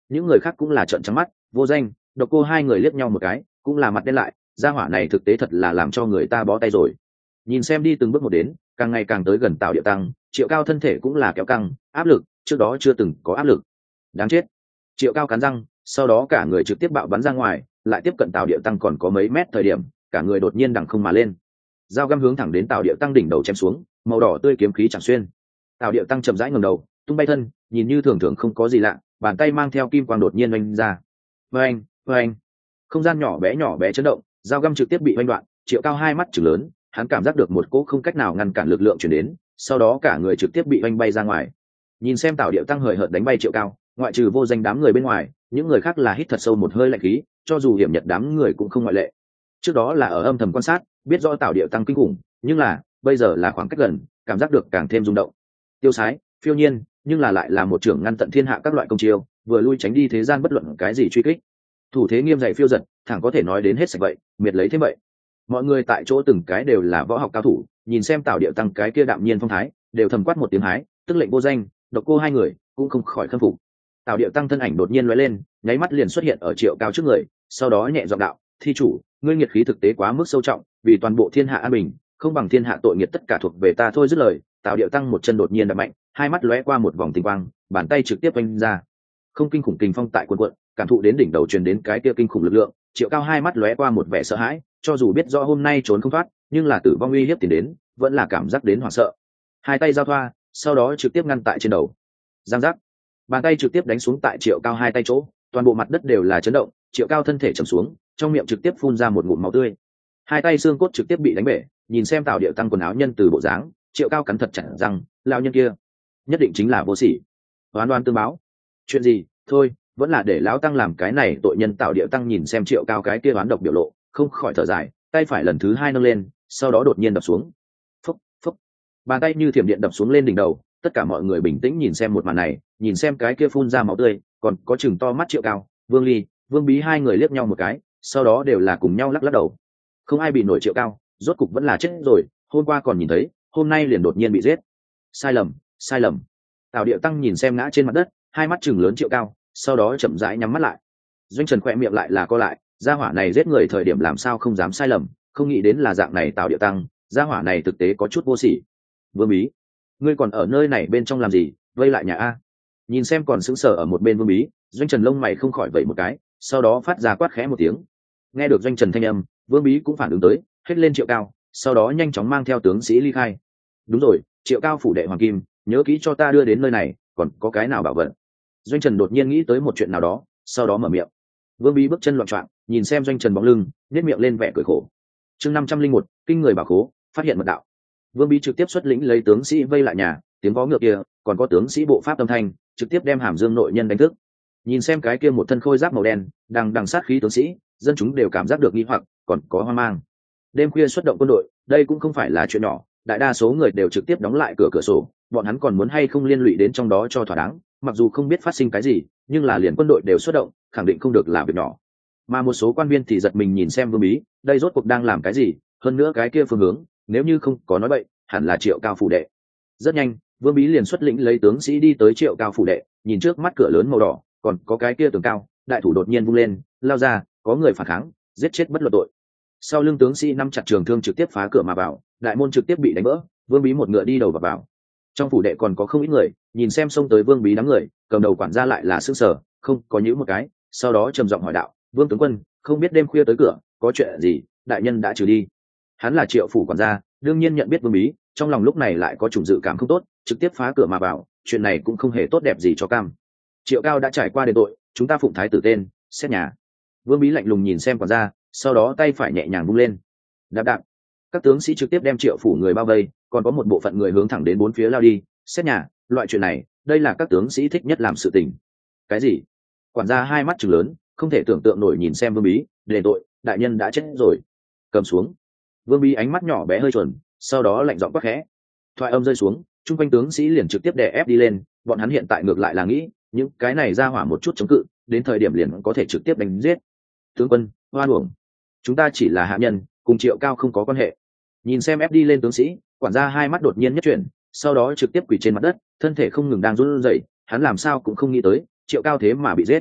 những người khác cũng là trợn trắng mắt. Vô Danh, Độc Cô hai người liếc nhau một cái, cũng là mặt đen lại. Gia hỏa này thực tế thật là làm cho người ta bó tay rồi. Nhìn xem đi từng bước một đến, càng ngày càng tới gần Tào Điệu Tăng, Triệu Cao thân thể cũng là kéo căng, áp lực trước đó chưa từng có áp lực. Đáng chết. Triệu Cao cắn răng, sau đó cả người trực tiếp bạo bắn ra ngoài, lại tiếp cận Tào Điệu Tăng còn có mấy mét thời điểm, cả người đột nhiên đằng không mà lên. Dao găm hướng thẳng đến Tào Điệu Tăng đỉnh đầu chém xuống, màu đỏ tươi kiếm khí chẳng xuyên. Tào Điệu Tăng chậm rãi ngẩng đầu, tung bay thân, nhìn như thường thường không có gì lạ, bàn tay mang theo kim quang đột nhiên oanh ra. Oanh, oanh. Không gian nhỏ bé chấn động, dao găm trực tiếp bị oanh đoạn. Triệu Cao hai mắt trừng lớn, hắn cảm giác được một cỗ không cách nào ngăn cản lực lượng truyền đến, sau đó cả người trực tiếp bị oanh bay ra ngoài. Nhìn xem Tào Điệu Tăng hời hợt đánh bay Triệu Cao, ngoại trừ Vô Danh đám người bên ngoài, những người khác là hít thật sâu một hơi lạnh khí, cho dù hiểm nhật đám người cũng không ngoại lệ. Trước đó là ở âm thầm quan sát, biết rõ Tào Điệu Tăng kinh khủng, nhưng là bây giờ là khoảng cách gần, cảm giác được càng thêm rung động. Tiêu sái, phiêu nhiên, nhưng là lại là một trưởng ngăn tận thiên hạ các loại công chiêu, vừa lui tránh đi thế gian bất luận cái gì truy kích. Thủ thế nghiêm dày phiêu giật, thẳng có thể nói đến hết sạch vậy, miệt lấy thế vậy. Mọi người tại chỗ từng cái đều là võ học cao thủ, nhìn xem Tào Điệu Tăng cái kia đạm nhiên phong thái, đều thầm quát một tiếng hái, tức lệnh Vô Danh, Độc Cô hai người cũng không khỏi khâm phục. Tào Điệu Tăng thân ảnh đột nhiên lóe lên, nháy mắt liền xuất hiện ở Triệu Cao trước người, sau đó nhẹ giọng đạo: "Thi chủ, ngươi nghiệt khí thực tế quá mức sâu trọng, vì toàn bộ thiên hạ an bình, không bằng thiên hạ tội nghiệt tất cả thuộc về ta thôi." Dứt lời, Tào Điệu Tăng một chân đột nhiên đạp mạnh, hai mắt lóe qua một vòng tinh quang, bàn tay trực tiếp vung ra. Không kinh khủng kình phong tại cuộn cuộn, cảm thụ đến đỉnh đầu truyền đến cái kia kinh khủng lực lượng, Triệu Cao hai mắt lóe qua một vẻ sợ hãi, cho dù biết rõ hôm nay trốn không thoát, nhưng là tử vong uy hiếp tiến đến, vẫn là cảm giác đến hoảng sợ. Hai tay giao thoa, sau đó trực tiếp ngăn tại trên đầu. Giang giác. Bàn tay trực tiếp đánh xuống tại Triệu Cao hai tay chỗ, toàn bộ mặt đất đều là chấn động. Triệu Cao thân thể trầm xuống, trong miệng trực tiếp phun ra một ngụm máu tươi. Hai tay xương cốt trực tiếp bị đánh bể. Nhìn xem Tào Điệu Tăng quần áo nhân từ bộ dáng, Triệu Cao cắn thật chặt răng, lão nhân kia nhất định chính là vô sỉ. Đoán đoán tương báo. Chuyện gì? Thôi, vẫn là để lão tăng làm cái này tội nhân. Tào Điệu Tăng nhìn xem Triệu Cao cái kia đoán độc biểu lộ, không khỏi thở dài, tay phải lần thứ hai nâng lên, sau đó đột nhiên đập xuống. Phốc, phốc. Bàn tay như thiểm điện đập xuống lên đỉnh đầu. Tất cả mọi người bình tĩnh nhìn xem một màn này, nhìn xem cái kia phun ra máu tươi, còn có chừng to mắt Triệu Cao, Vương Ly, Vương Bí hai người liếc nhau một cái, sau đó đều là cùng nhau lắc lắc đầu. Không ai bị nổi Triệu Cao, rốt cục vẫn là chết rồi, hôm qua còn nhìn thấy, hôm nay liền đột nhiên bị giết. Sai lầm, sai lầm. Tào Điệu Tăng nhìn xem ngã trên mặt đất, hai mắt chừng lớn Triệu Cao, sau đó chậm rãi nhắm mắt lại. Doanh Trần khỏe miệng lại là co lại, gia hỏa này giết người thời điểm làm sao không dám sai lầm, không nghĩ đến là dạng này. Tào Điệu Tăng, gia hỏa này thực tế có chút vô sỉ. Vương Bí, ngươi còn ở nơi này bên trong làm gì, vây lại nhà a? Nhìn xem còn sững sờ ở một bên Vương Bí, Doanh Trần lông mày không khỏi vẩy một cái, sau đó phát ra quát khẽ một tiếng. Nghe được Doanh Trần thanh âm, Vương Bí cũng phản ứng tới, hét lên Triệu Cao, sau đó nhanh chóng mang theo tướng sĩ ly khai. Đúng rồi, Triệu Cao phủ đệ hoàng kim, nhớ kỹ cho ta đưa đến nơi này, còn có cái nào bảo vật. Doanh Trần đột nhiên nghĩ tới một chuyện nào đó, sau đó mở miệng. Vương Bí bước chân loạn choạng, nhìn xem Doanh Trần bóng lưng, nhếch miệng lên vẻ cười khổ. Chương 501, kinh người bảo khố, phát hiện mật đạo. Vương Bí trực tiếp xuất lĩnh lấy tướng sĩ vây lại nhà, tiếng vó ngựa kia, còn có tướng sĩ bộ pháp âm thanh, trực tiếp đem Hàm Dương nội nhân đánh thức. Nhìn xem cái kia một thân khôi giáp màu đen, đằng sát khí tướng sĩ, dân chúng đều cảm giác được nghi hoặc, còn có hoang mang. Đêm khuya xuất động quân đội, đây cũng không phải là chuyện nhỏ, đại đa số người đều trực tiếp đóng lại cửa sổ, bọn hắn còn muốn hay không liên lụy đến trong đó cho thỏa đáng, mặc dù không biết phát sinh cái gì, nhưng là liền quân đội đều xuất động, khẳng định không được là việc nhỏ. Mà một số quan viên thì giật mình nhìn xem Vương Bí, đây rốt cuộc đang làm cái gì, hơn nữa cái kia phương hướng, nếu như không có nói bậy, hẳn là Triệu Cao phủ đệ. Rất nhanh, Vương Bí liền xuất lĩnh lấy tướng sĩ đi tới Triệu Cao phủ đệ, nhìn trước mắt cửa lớn màu đỏ, còn có cái kia tường cao, đại thủ đột nhiên vung lên, lao ra, có người phản kháng, giết chết bất luận tội. Sau lưng tướng sĩ nắm chặt trường thương trực tiếp phá cửa mà vào, đại môn trực tiếp bị đánh vỡ, Vương Bí một ngựa đi đầu vào. Trong phủ đệ còn có không ít người, nhìn xem xông tới Vương Bí đám người, cầm đầu quản gia lại là sững sờ, không có nhíu một cái, sau đó trầm giọng hỏi đạo: "Vương tướng quân, không biết đêm khuya tới cửa, có chuyện gì, đại nhân đã trừ đi?" Hắn là Triệu phủ quản gia, đương nhiên nhận biết Vương Bí, trong lòng lúc này lại có chủng dự cảm không tốt, trực tiếp phá cửa mà vào, chuyện này cũng không hề tốt đẹp gì cho cam. Triệu Cao đã trải qua đền tội, chúng ta phụng thái tử tên, xét nhà. Vương Bí lạnh lùng nhìn xem quản gia, sau đó tay phải nhẹ nhàng vung lên. Đạp đạp, các tướng sĩ trực tiếp đem Triệu phủ người bao vây, còn có một bộ phận người hướng thẳng đến bốn phía lao đi. Xét nhà, loại chuyện này, đây là các tướng sĩ thích nhất làm sự tình. Cái gì? Quản gia hai mắt trừng lớn, không thể tưởng tượng nổi nhìn xem Vương Bí, đền tội, đại nhân đã chết rồi. Cầm xuống. Vương Bí ánh mắt nhỏ bé hơi chuẩn, sau đó lạnh giọng quát khẽ. Thoại âm rơi xuống, trung quanh tướng sĩ liền trực tiếp đè ép đi lên, bọn hắn hiện tại ngược lại là nghĩ, những cái này ra hỏa một chút chống cự, đến thời điểm liền có thể trực tiếp đánh giết. Tướng quân, hoan uổng, chúng ta chỉ là hạ nhân, cùng Triệu Cao không có quan hệ. Nhìn xem ép đi lên tướng sĩ, quản gia hai mắt đột nhiên nhất chuyển, sau đó trực tiếp quỳ trên mặt đất, thân thể không ngừng đang run rẩy, hắn làm sao cũng không nghĩ tới, Triệu Cao thế mà bị giết.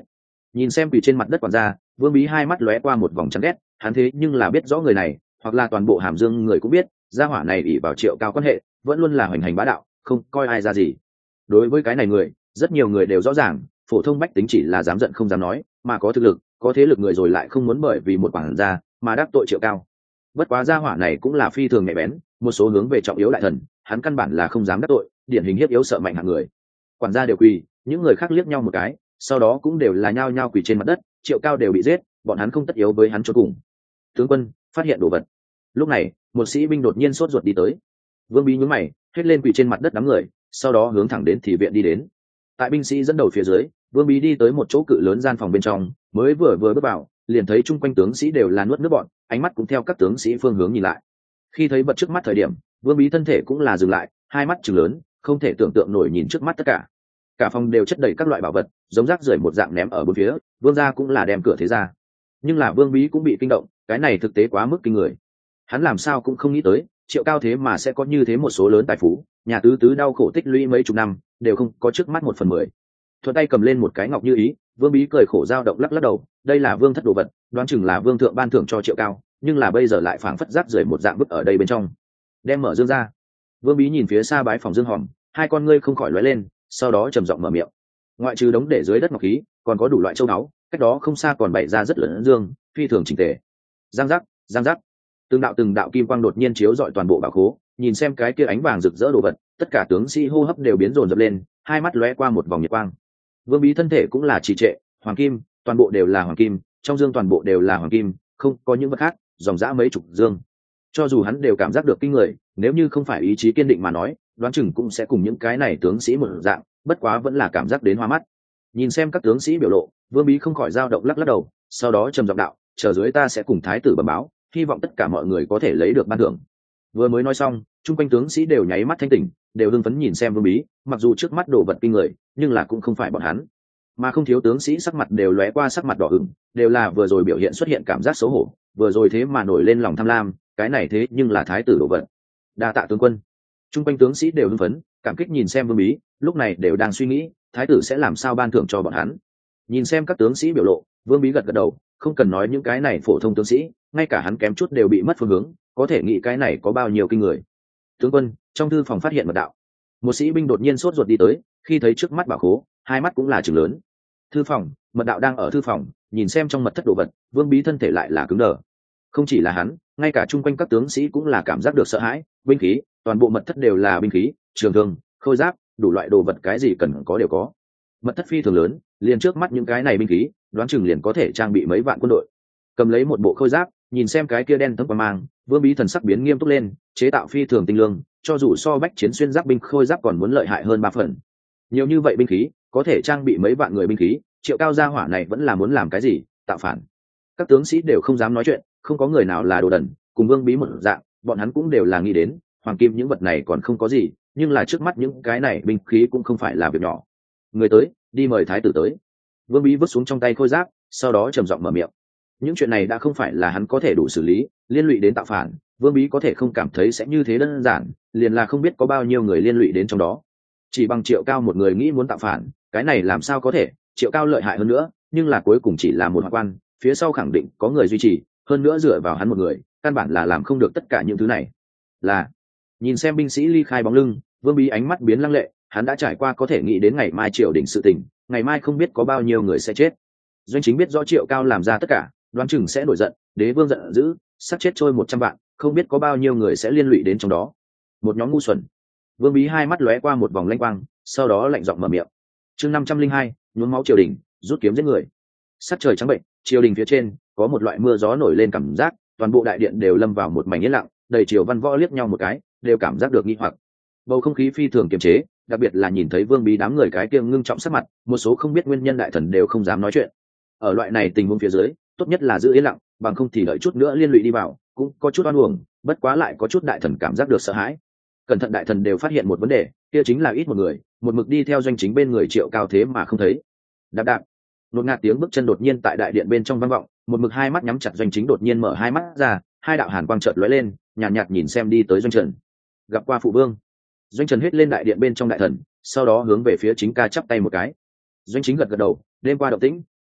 Nhìn xem quỳ trên mặt đất quản gia, Vương Bí hai mắt lóe qua một vòng chán ghét, hắn thế nhưng là biết rõ người này, hoặc là toàn bộ Hàm Dương người cũng biết, gia hỏa này ỷ vào Triệu Cao quan hệ, vẫn luôn là hoành hành bá đạo, không coi ai ra gì. Đối với cái này người, rất nhiều người đều rõ ràng, phổ thông bách tính chỉ là dám giận không dám nói, mà có thực lực, có thế lực người rồi lại không muốn bởi vì một quản gia mà đắc tội Triệu Cao. Bất quá gia hỏa này cũng là phi thường nhạy bén, một số hướng về trọng yếu đại thần, hắn căn bản là không dám đắc tội, điển hình hiếp yếu sợ mạnh hạng người. Quản gia đều quỳ, những người khác liếc nhau một cái, sau đó cũng đều là nhao nhao quỳ trên mặt đất. Triệu Cao đều bị giết, bọn hắn không tất yếu với hắn cho cùng. Tướng quân phát hiện đồ vật. Lúc này một sĩ binh đột nhiên sốt ruột đi tới. Vương Bí nhướng mày, hết lên quỳ trên mặt đất đám người, sau đó hướng thẳng đến thị viện đi đến. Tại binh sĩ dẫn đầu phía dưới, Vương Bí đi tới một chỗ cự lớn gian phòng bên trong, mới vừa bước vào, liền thấy chung quanh tướng sĩ đều là nuốt nước bọn, ánh mắt cũng theo các tướng sĩ phương hướng nhìn lại. Khi thấy vật trước mắt thời điểm, Vương Bí thân thể cũng là dừng lại, hai mắt trừng lớn, không thể tưởng tượng nổi nhìn trước mắt tất cả phòng đều chất đầy các loại bảo vật, giống rác rưởi một dạng ném ở bốn phía. Vương gia cũng là đem cửa thế ra, nhưng là Vương Bí cũng bị kinh động, cái này thực tế quá mức kinh người. Hắn làm sao cũng không nghĩ tới, Triệu Cao thế mà sẽ có như thế một số lớn tài phú, nhà tứ tứ đau khổ tích lũy mấy chục năm, đều không có trước mắt 1/10. Thuận tay cầm lên một cái ngọc như ý, Vương Bí cười khổ dao động lắc lắc đầu, đây là vương thất đồ vật, đoán chừng là vương thượng ban thưởng cho Triệu Cao, nhưng là bây giờ lại phảng phất rác rưởi một dạng bức ở đây bên trong. Đem mở dương ra. Vương Bí nhìn phía xa bái phòng dương hòm, hai con ngươi không khỏi lóe lên, sau đó trầm giọng mở miệng. Ngoại trừ đống để dưới đất ngọc khí, còn có đủ loại châu báu, cách đó không xa còn bày ra rất lớn dương, phi thường chỉnh tề. Giang giác, từng đạo kim quang đột nhiên chiếu rọi toàn bộ bảo khố, nhìn xem cái kia ánh vàng rực rỡ đồ vật, tất cả tướng sĩ hô hấp đều biến dồn dập lên, hai mắt lóe qua một vòng nhiệt quang. Vương Bí thân thể cũng là trì trệ, hoàng kim, toàn bộ đều là hoàng kim, trong dương toàn bộ đều là hoàng kim, không có những vật khác, dòng dã mấy chục dương. Cho dù hắn đều cảm giác được kinh người, nếu như không phải ý chí kiên định mà nói, đoán chừng cũng sẽ cùng những cái này tướng sĩ một dạng, bất quá vẫn là cảm giác đến hoa mắt. Nhìn xem các tướng sĩ biểu lộ, Vương Bí không khỏi dao động lắc lắc đầu, sau đó trầm giọng đạo, chờ dưới ta sẽ cùng thái tử bẩm báo, hy vọng tất cả mọi người có thể lấy được ban thưởng. Vừa mới nói xong, chung quanh tướng sĩ đều nháy mắt thanh tỉnh, đều hưng phấn nhìn xem Vương Bí, mặc dù trước mắt đồ vật kinh người, nhưng là cũng không phải bọn hắn. Mà không thiếu tướng sĩ sắc mặt đều lóe qua sắc mặt đỏ ửng, đều là vừa rồi biểu hiện xuất hiện cảm giác xấu hổ, vừa rồi thế mà nổi lên lòng tham lam, cái này thế nhưng là thái tử đồ vật. Đa tạ tướng quân. Chung quanh tướng sĩ đều hưng phấn, cảm kích nhìn xem Vương Bí, lúc này đều đang suy nghĩ, thái tử sẽ làm sao ban thưởng cho bọn hắn. Nhìn xem các tướng sĩ biểu lộ, Vương Bí gật gật đầu, không cần nói những cái này phổ thông tướng sĩ, ngay cả hắn kém chút đều bị mất phương hướng, có thể nghĩ cái này có bao nhiêu kinh người. Tướng quân, trong thư phòng phát hiện mật đạo. Một sĩ binh đột nhiên sốt ruột đi tới, khi thấy trước mắt bảo khố, hai mắt cũng là trừng lớn. Thư phòng, mật đạo đang ở thư phòng, nhìn xem trong mật thất đồ vật, Vương Bí thân thể lại là cứng đờ. Không chỉ là hắn, ngay cả chung quanh các tướng sĩ cũng là cảm giác được sợ hãi, binh khí, toàn bộ mật thất đều là binh khí, trường thương, khôi giáp, đủ loại đồ vật cái gì cần có đều có. Mật thất phi thường lớn, liền trước mắt những cái này binh khí, đoán chừng liền có thể trang bị mấy vạn quân đội. Cầm lấy một bộ khôi giáp, nhìn xem cái kia đen thẫm qua mang, Vương Bí thần sắc biến nghiêm túc lên, chế tạo phi thường tinh lương, cho dù so bách chiến xuyên giáp binh khôi giáp còn muốn lợi hại hơn 3 phần. Nhiều như vậy binh khí, có thể trang bị mấy vạn người binh khí, Triệu Cao gia hỏa này vẫn là muốn làm cái gì, tạo phản. Các tướng sĩ đều không dám nói chuyện, không có người nào là đồ đần, cùng Vương Bí một dạng, bọn hắn cũng đều là nghĩ đến, hoàng kim những vật này còn không có gì, nhưng là trước mắt những cái này binh khí cũng không phải là việc nhỏ. Người tới, đi mời thái tử tới. Vương Bí vứt xuống trong tay khôi giáp, sau đó trầm giọng mở miệng. Những chuyện này đã không phải là hắn có thể đủ xử lý, liên lụy đến tạo phản, Vương Bí có thể không cảm thấy sẽ như thế đơn giản, liền là không biết có bao nhiêu người liên lụy đến trong đó. Chỉ bằng Triệu Cao một người nghĩ muốn tạo phản, cái này làm sao có thể, Triệu Cao lợi hại hơn nữa, nhưng là cuối cùng chỉ là một hoạn quan, phía sau khẳng định có người duy trì, hơn nữa dựa vào hắn một người, căn bản là làm không được tất cả những thứ này. Là, nhìn xem binh sĩ ly khai bóng lưng, Vương Bí ánh mắt biến lăng lệ, hắn đã trải qua có thể nghĩ đến ngày mai triều đình sự tình, ngày mai không biết có bao nhiêu người sẽ chết. Doanh chính biết rõ Triệu Cao làm ra tất cả, đoán chừng sẽ nổi giận, đế vương giận dữ, sát chết trôi 100 vạn, không biết có bao nhiêu người sẽ liên lụy đến trong đó. Một nhóm ngu xuẩn. Vương Bí hai mắt lóe qua một vòng lanh quang, sau đó lạnh giọng mở miệng. Chương 502, nhuốm máu triều đình, rút kiếm giết người. Sắc trời trắng bệnh, triều đình phía trên có một loại mưa gió nổi lên cảm giác, toàn bộ đại điện đều lâm vào một mảnh yên lặng, đầy triều văn võ liếc nhau một cái, đều cảm giác được nghi hoặc. Bầu không khí phi thường kiềm chế, đặc biệt là nhìn thấy Vương Bí đám người cái kia ngưng trọng sắc mặt, một số không biết nguyên nhân đại thần đều không dám nói chuyện. Ở loại này tình huống phía dưới, tốt nhất là giữ yên lặng, bằng không thì đợi chút nữa liên lụy đi vào, cũng có chút oan uổng, bất quá lại có chút đại thần cảm giác được sợ hãi. Cẩn thận đại thần đều phát hiện một vấn đề, kia chính là ít một người, một mực đi theo Doanh chính bên người Triệu Cao thế mà không thấy. Đạp đạp, nột ngạt tiếng bước chân đột nhiên tại đại điện bên trong vang vọng, một mực hai mắt nhắm chặt Doanh chính đột nhiên mở hai mắt ra, hai đạo hàn quang chợt lóe lên, nhàn nhạt nhìn xem đi tới Doanh Trần. Gặp qua phụ vương. Doanh Trần hết lên đại điện bên trong đại thần, sau đó hướng về phía chính ca chắp tay một cái. Doanh chính gật gật đầu, đêm qua động tĩnh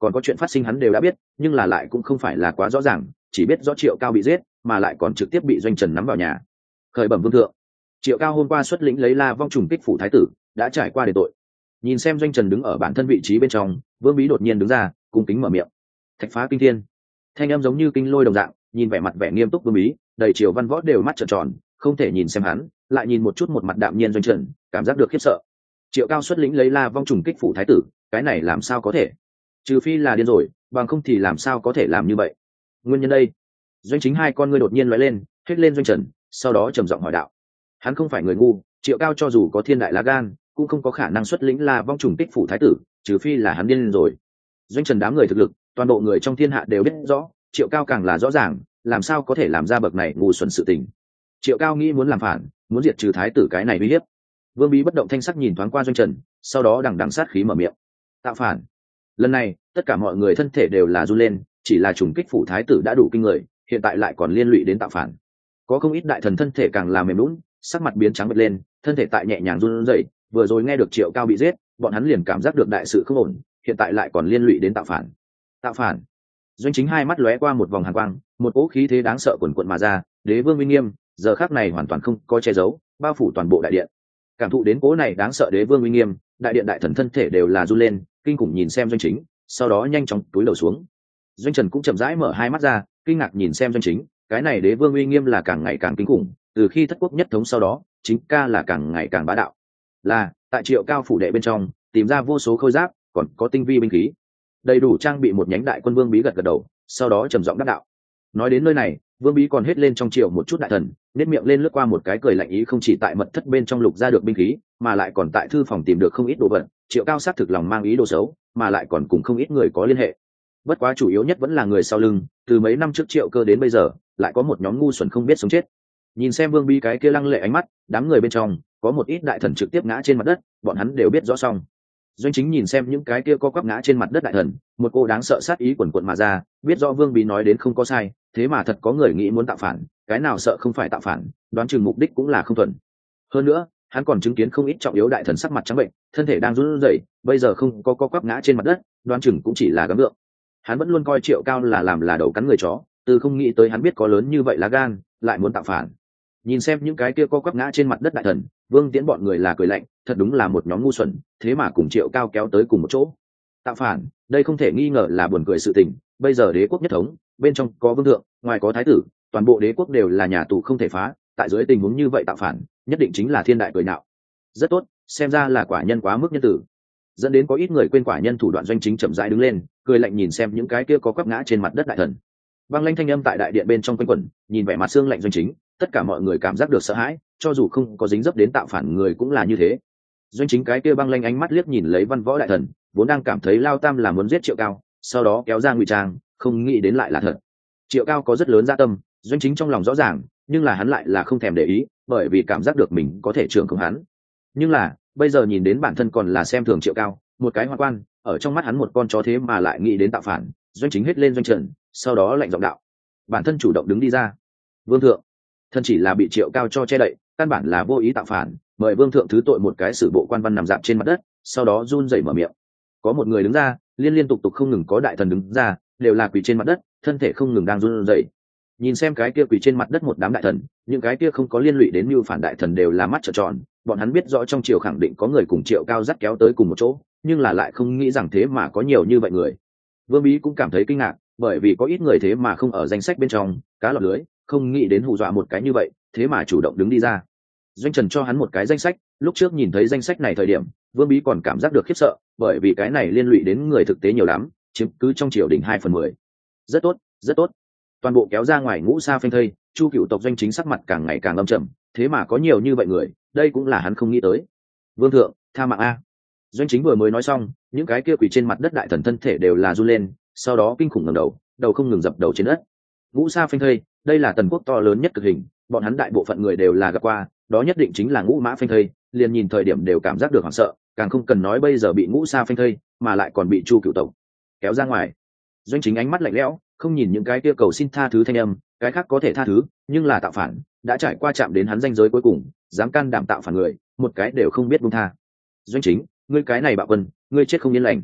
còn có chuyện phát sinh hắn đều đã biết, nhưng là lại cũng không phải là quá rõ ràng, chỉ biết rõ Triệu Cao bị giết, mà lại còn trực tiếp bị Doanh Trần nắm vào nhà. Khởi bẩm vương thượng, Triệu Cao hôm qua xuất lĩnh lấy La Vong trùng kích phủ thái tử, đã trải qua đền tội. Nhìn xem Doanh Trần đứng ở bản thân vị trí bên trong, Vương Bí đột nhiên đứng ra, cung kính mở miệng. Thạch phá kinh thiên, thanh âm giống như kinh lôi đồng dạng, nhìn vẻ mặt vẻ nghiêm túc Vương Bí, đầy Triều Văn Võ đều mắt trợn tròn, không thể nhìn xem hắn, lại nhìn một chút một mặt đạm nhiên Doanh Trần, cảm giác được khiếp sợ. Triệu Cao xuất lĩnh lấy La Vong trùng kích phủ thái tử, cái này làm sao có thể? Trừ phi là điên rồi, bằng không thì làm sao có thể làm như vậy? Nguyên nhân đây. Doanh Chính hai con ngươi đột nhiên lóe lên, hết lên Doanh Trần, sau đó trầm giọng hỏi đạo. Hắn không phải người ngu, Triệu Cao cho dù có thiên đại lá gan, cũng không có khả năng xuất lĩnh La Vong trùng kích phủ thái tử, trừ phi là hắn điên rồi. Doanh Trần đám người thực lực, toàn bộ người trong thiên hạ đều biết rõ, Triệu Cao càng là rõ ràng, làm sao có thể làm ra bậc này ngu xuẩn sự tình. Triệu Cao nghĩ muốn làm phản, muốn diệt trừ thái tử cái này uy hiếp. Vương Bí bất động thanh sắc nhìn thoáng qua Doanh Trần, sau đó đằng đằng sát khí mở miệng. Tạo phản. Lần này, tất cả mọi người thân thể đều là run lên, chỉ là trùng kích phủ thái tử đã đủ kinh người, hiện tại lại còn liên lụy đến tạo phản. Có không ít đại thần thân thể càng là mềm lún, sắc mặt biến trắng bệch lên, thân thể tại nhẹ nhàng run rẩy, vừa rồi nghe được Triệu Cao bị giết, bọn hắn liền cảm giác được đại sự không ổn, hiện tại lại còn liên lụy đến tạo phản. Tạo phản. Doanh Chính hai mắt lóe qua một vòng hàn quang, một cỗ khí thế đáng sợ quần quật mà ra, đế vương uy nghiêm, giờ khắc này hoàn toàn không có che giấu, bao phủ toàn bộ đại điện. Cảm thụ đến cỗ này đáng sợ đế vương uy nghiêm, đại điện đại thần thân thể đều là run lên, kinh khủng nhìn xem Doanh Chính, sau đó nhanh chóng túi đầu xuống. Doanh Trần cũng chậm rãi mở hai mắt ra, kinh ngạc nhìn xem Doanh Chính, cái này đế vương uy nghiêm là càng ngày càng kinh khủng, từ khi thất quốc nhất thống sau đó, chính ca là càng ngày càng bá đạo. Là tại Triệu Cao phủ đệ bên trong, tìm ra vô số khôi giáp, còn có tinh vi binh khí, đầy đủ trang bị một nhánh đại quân. Vương Bí gật gật đầu, sau đó trầm giọng đáp đạo. Nói đến nơi này, Vương Bí còn hết lên trong triều một chút đại thần, nét miệng lên lướt qua một cái cười lạnh ý, không chỉ tại mật thất bên trong lục ra được binh khí, mà lại còn tại thư phòng tìm được không ít đồ vật. Triệu Cao xác thực lòng mang ý đồ xấu, mà lại còn cùng không ít người có liên hệ. Bất quá chủ yếu nhất vẫn là người sau lưng, từ mấy năm trước Triệu Cơ đến bây giờ, lại có một nhóm ngu xuẩn không biết sống chết. Nhìn xem Vương Bí cái kia lăng lệ ánh mắt, đám người bên trong có một ít đại thần trực tiếp ngã trên mặt đất, bọn hắn đều biết rõ xong. Doanh Chính nhìn xem những cái kia co quắp ngã trên mặt đất đại thần, một cô đáng sợ sát ý quần quận mà ra, biết rõ Vương Bí nói đến không có sai, thế mà thật có người nghĩ muốn tạo phản, cái nào sợ không phải tạo phản, đoán chừng mục đích cũng là không thuần. Hơn nữa, hắn còn chứng kiến không ít trọng yếu đại thần sắc mặt trắng bệnh, thân thể đang run rẩy, bây giờ không có co quắp ngã trên mặt đất, đoán chừng cũng chỉ là gắng gượng. Hắn vẫn luôn coi Triệu Cao là làm là đầu cắn người chó, từ không nghĩ tới hắn biết có lớn như vậy lá gan, lại muốn tạo phản. Nhìn xem những cái kia co quắp ngã trên mặt đất đại thần, Vương Tiễn bọn người là cười lạnh, thật đúng là một nhóm ngu xuẩn, thế mà cùng Triệu Cao kéo tới cùng một chỗ. Tạo phản, đây không thể nghi ngờ là buồn cười sự tình, bây giờ đế quốc nhất thống, bên trong có vương thượng, ngoài có thái tử, toàn bộ đế quốc đều là nhà tù không thể phá, tại dưới tình huống như vậy tạo phản, nhất định chính là thiên đại cười nạo. Rất tốt, xem ra là quả nhân quá mức nhân tử. Dẫn đến có ít người quên quả nhân thủ đoạn. Doanh Chính chậm rãi đứng lên, cười lạnh nhìn xem những cái kia có quắp ngã trên mặt đất đại thần. Băng lanh thanh âm tại đại điện bên trong quanh quẩn, nhìn vẻ mặt xương lạnh Doanh Chính, tất cả mọi người cảm giác được sợ hãi, cho dù không có dính dấp đến tạo phản người cũng là như thế. Doanh Chính cái kia băng lanh ánh mắt liếc nhìn lấy Văn Võ đại thần, vốn đang cảm thấy Lao Tam là muốn giết Triệu Cao, sau đó kéo ra ngụy trang, không nghĩ đến lại là thật. Triệu Cao có rất lớn dạ tâm, Doanh Chính trong lòng rõ ràng, nhưng là hắn lại là không thèm để ý, bởi vì cảm giác được mình có thể trưởng không hắn. Nhưng là bây giờ nhìn đến bản thân còn là xem thường Triệu Cao, một cái hoa quan, ở trong mắt hắn một con chó thế mà lại nghĩ đến tạo phản. Doanh Chính hết lên Doanh Trần, sau đó lạnh giọng đạo. Bản thân chủ động đứng đi ra. Vương thượng, thân chỉ là bị Triệu Cao cho che đậy, căn bản là vô ý tạo phản, mời vương thượng thứ tội. Một cái sử bộ quan văn nằm dạp trên mặt đất, sau đó run rẩy mở miệng. Có một người đứng ra, liên tục không ngừng có đại thần đứng ra, đều là quỳ trên mặt đất, thân thể không ngừng đang run rẩy. Nhìn xem cái kia quỳ trên mặt đất một đám đại thần, những cái kia không có liên lụy đến mưu phản đại thần đều là mắt trợn tròn, bọn hắn biết rõ trong triều khẳng định có người cùng Triệu Cao dắt kéo tới cùng một chỗ, nhưng là lại không nghĩ rằng thế mà có nhiều như vậy người. Vương Bí cũng cảm thấy kinh ngạc, bởi vì có ít người thế mà không ở danh sách bên trong, cá lọt lưới, không nghĩ đến hù dọa một cái như vậy, thế mà chủ động đứng đi ra. Doanh Trần cho hắn một cái danh sách, lúc trước nhìn thấy danh sách này thời điểm, Vương Bí còn cảm giác được khiếp sợ, bởi vì cái này liên lụy đến người thực tế nhiều lắm, chiếm cứ trong triều đình 2/10. Rất tốt, rất tốt. Toàn bộ kéo ra ngoài ngũ sa phanh thây, Chu cựu tộc Doanh Chính sắc mặt càng ngày càng âm trầm, thế mà có nhiều như vậy người, đây cũng là hắn không nghĩ tới. Vương thượng, tha mạng a. Doanh Chính vừa mới nói xong, những cái kia quỳ trên mặt đất đại thần thân thể đều là run lên, sau đó kinh khủng ngẩng đầu, đầu không ngừng dập đầu trên đất. Ngũ sa phanh thây, đây là tần quốc to lớn nhất cực hình, bọn hắn đại bộ phận người đều là gặp qua, đó nhất định chính là ngũ mã phanh thây, liền nhìn thời điểm đều cảm giác được hoảng sợ, càng không cần nói bây giờ bị ngũ sa phanh thây, mà lại còn bị Chu cựu tộc kéo ra ngoài. Doanh Chính ánh mắt lạnh lẽo, không nhìn những cái kia cầu xin tha thứ thanh âm, cái khác có thể tha thứ, nhưng là tạo phản, đã trải qua chạm đến hắn ranh giới cuối cùng, dám can đảm tạo phản người, một cái đều không biết buông tha. Doanh Chính, ngươi cái này bạo quân, ngươi chết không yên lành.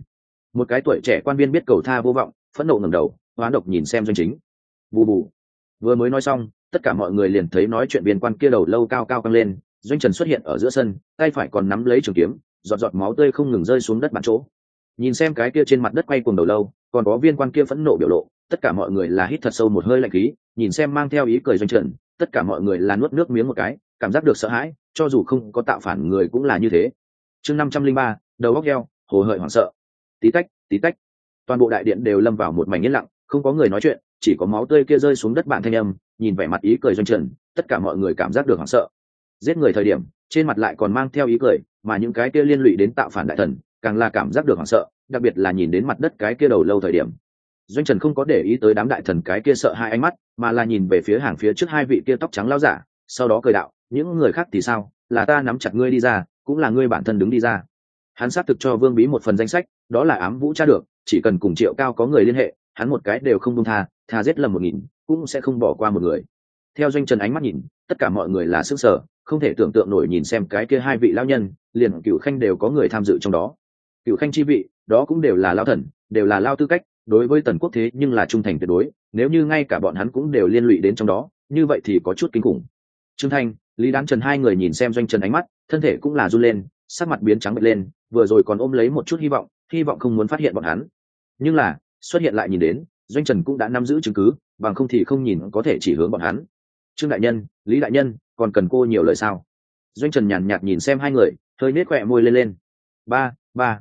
Một cái tuổi trẻ quan viên biết cầu tha vô vọng, phẫn nộ ngẩng đầu hoán độc nhìn xem doanh chính. Bù bù. Vừa mới nói xong, tất cả mọi người liền thấy nói chuyện viên quan kia đầu lâu cao cao căng lên, doanh trần xuất hiện ở giữa sân, tay phải còn nắm lấy trường kiếm, giọt giọt máu tươi không ngừng rơi xuống đất bàn chỗ. Nhìn xem cái kia trên mặt đất quay cuồng đầu lâu, còn có viên quan kia phẫn nộ biểu lộ, tất cả mọi người là hít thật sâu một hơi lạnh khí, nhìn xem mang theo ý cười doanh trần, tất cả mọi người là nuốt nước miếng một cái, cảm giác được sợ hãi, cho dù không có tạo phản người cũng là như thế. Chương 503, đầu óc heo, hồ hởi hoảng sợ. Tí tách, tí tách. Toàn bộ đại điện đều lâm vào một mảnh yên lặng, không có người nói chuyện, chỉ có máu tươi kia rơi xuống đất bạn thanh âm. Nhìn vẻ mặt ý cười doanh trần, tất cả mọi người cảm giác được hoảng sợ. Giết người thời điểm, trên mặt lại còn mang theo ý cười, mà những cái kia liên lụy đến tạo phản đại thần, càng là cảm giác được hoảng sợ, đặc biệt là nhìn đến mặt đất cái kia đầu lâu thời điểm. Doanh trần không có để ý tới đám đại thần cái kia sợ hai ánh mắt, mà là nhìn về phía hàng phía trước hai vị kia tóc trắng lão giả, sau đó cười đạo, những người khác thì sao, là ta nắm chặt ngươi đi ra, cũng là ngươi bản thân đứng đi ra. Hắn xác thực cho Vương Bí một phần danh sách, đó là ám vũ tra được, chỉ cần cùng Triệu Cao có người liên hệ, hắn một cái đều không buông tha, thà giết lầm 1000, cũng sẽ không bỏ qua một người. Theo doanh trần ánh mắt nhìn, tất cả mọi người là sững sờ, không thể tưởng tượng nổi nhìn xem cái kia hai vị lão nhân, liền Cửu Khanh đều có người tham dự trong đó. Cửu Khanh chi vị, đó cũng đều là lão thần, đều là lao tư cách, đối với Tần Quốc thế nhưng là trung thành tuyệt đối, nếu như ngay cả bọn hắn cũng đều liên lụy đến trong đó, như vậy thì có chút kinh khủng. Trương Thanh, Lý Đán Trần hai người nhìn xem doanh trần ánh mắt, thân thể cũng là run lên, sắc mặt biến trắng bệch lên, vừa rồi còn ôm lấy một chút hy vọng không muốn phát hiện bọn hắn. Nhưng là, xuất hiện lại nhìn đến, doanh trần cũng đã nắm giữ chứng cứ, bằng không thì không nhìn có thể chỉ hướng bọn hắn. Trương đại nhân, Lý đại nhân, còn cần cô nhiều lời sao? Doanh trần nhàn nhạt nhìn xem hai người, hơi nết khỏe môi lên. Ba.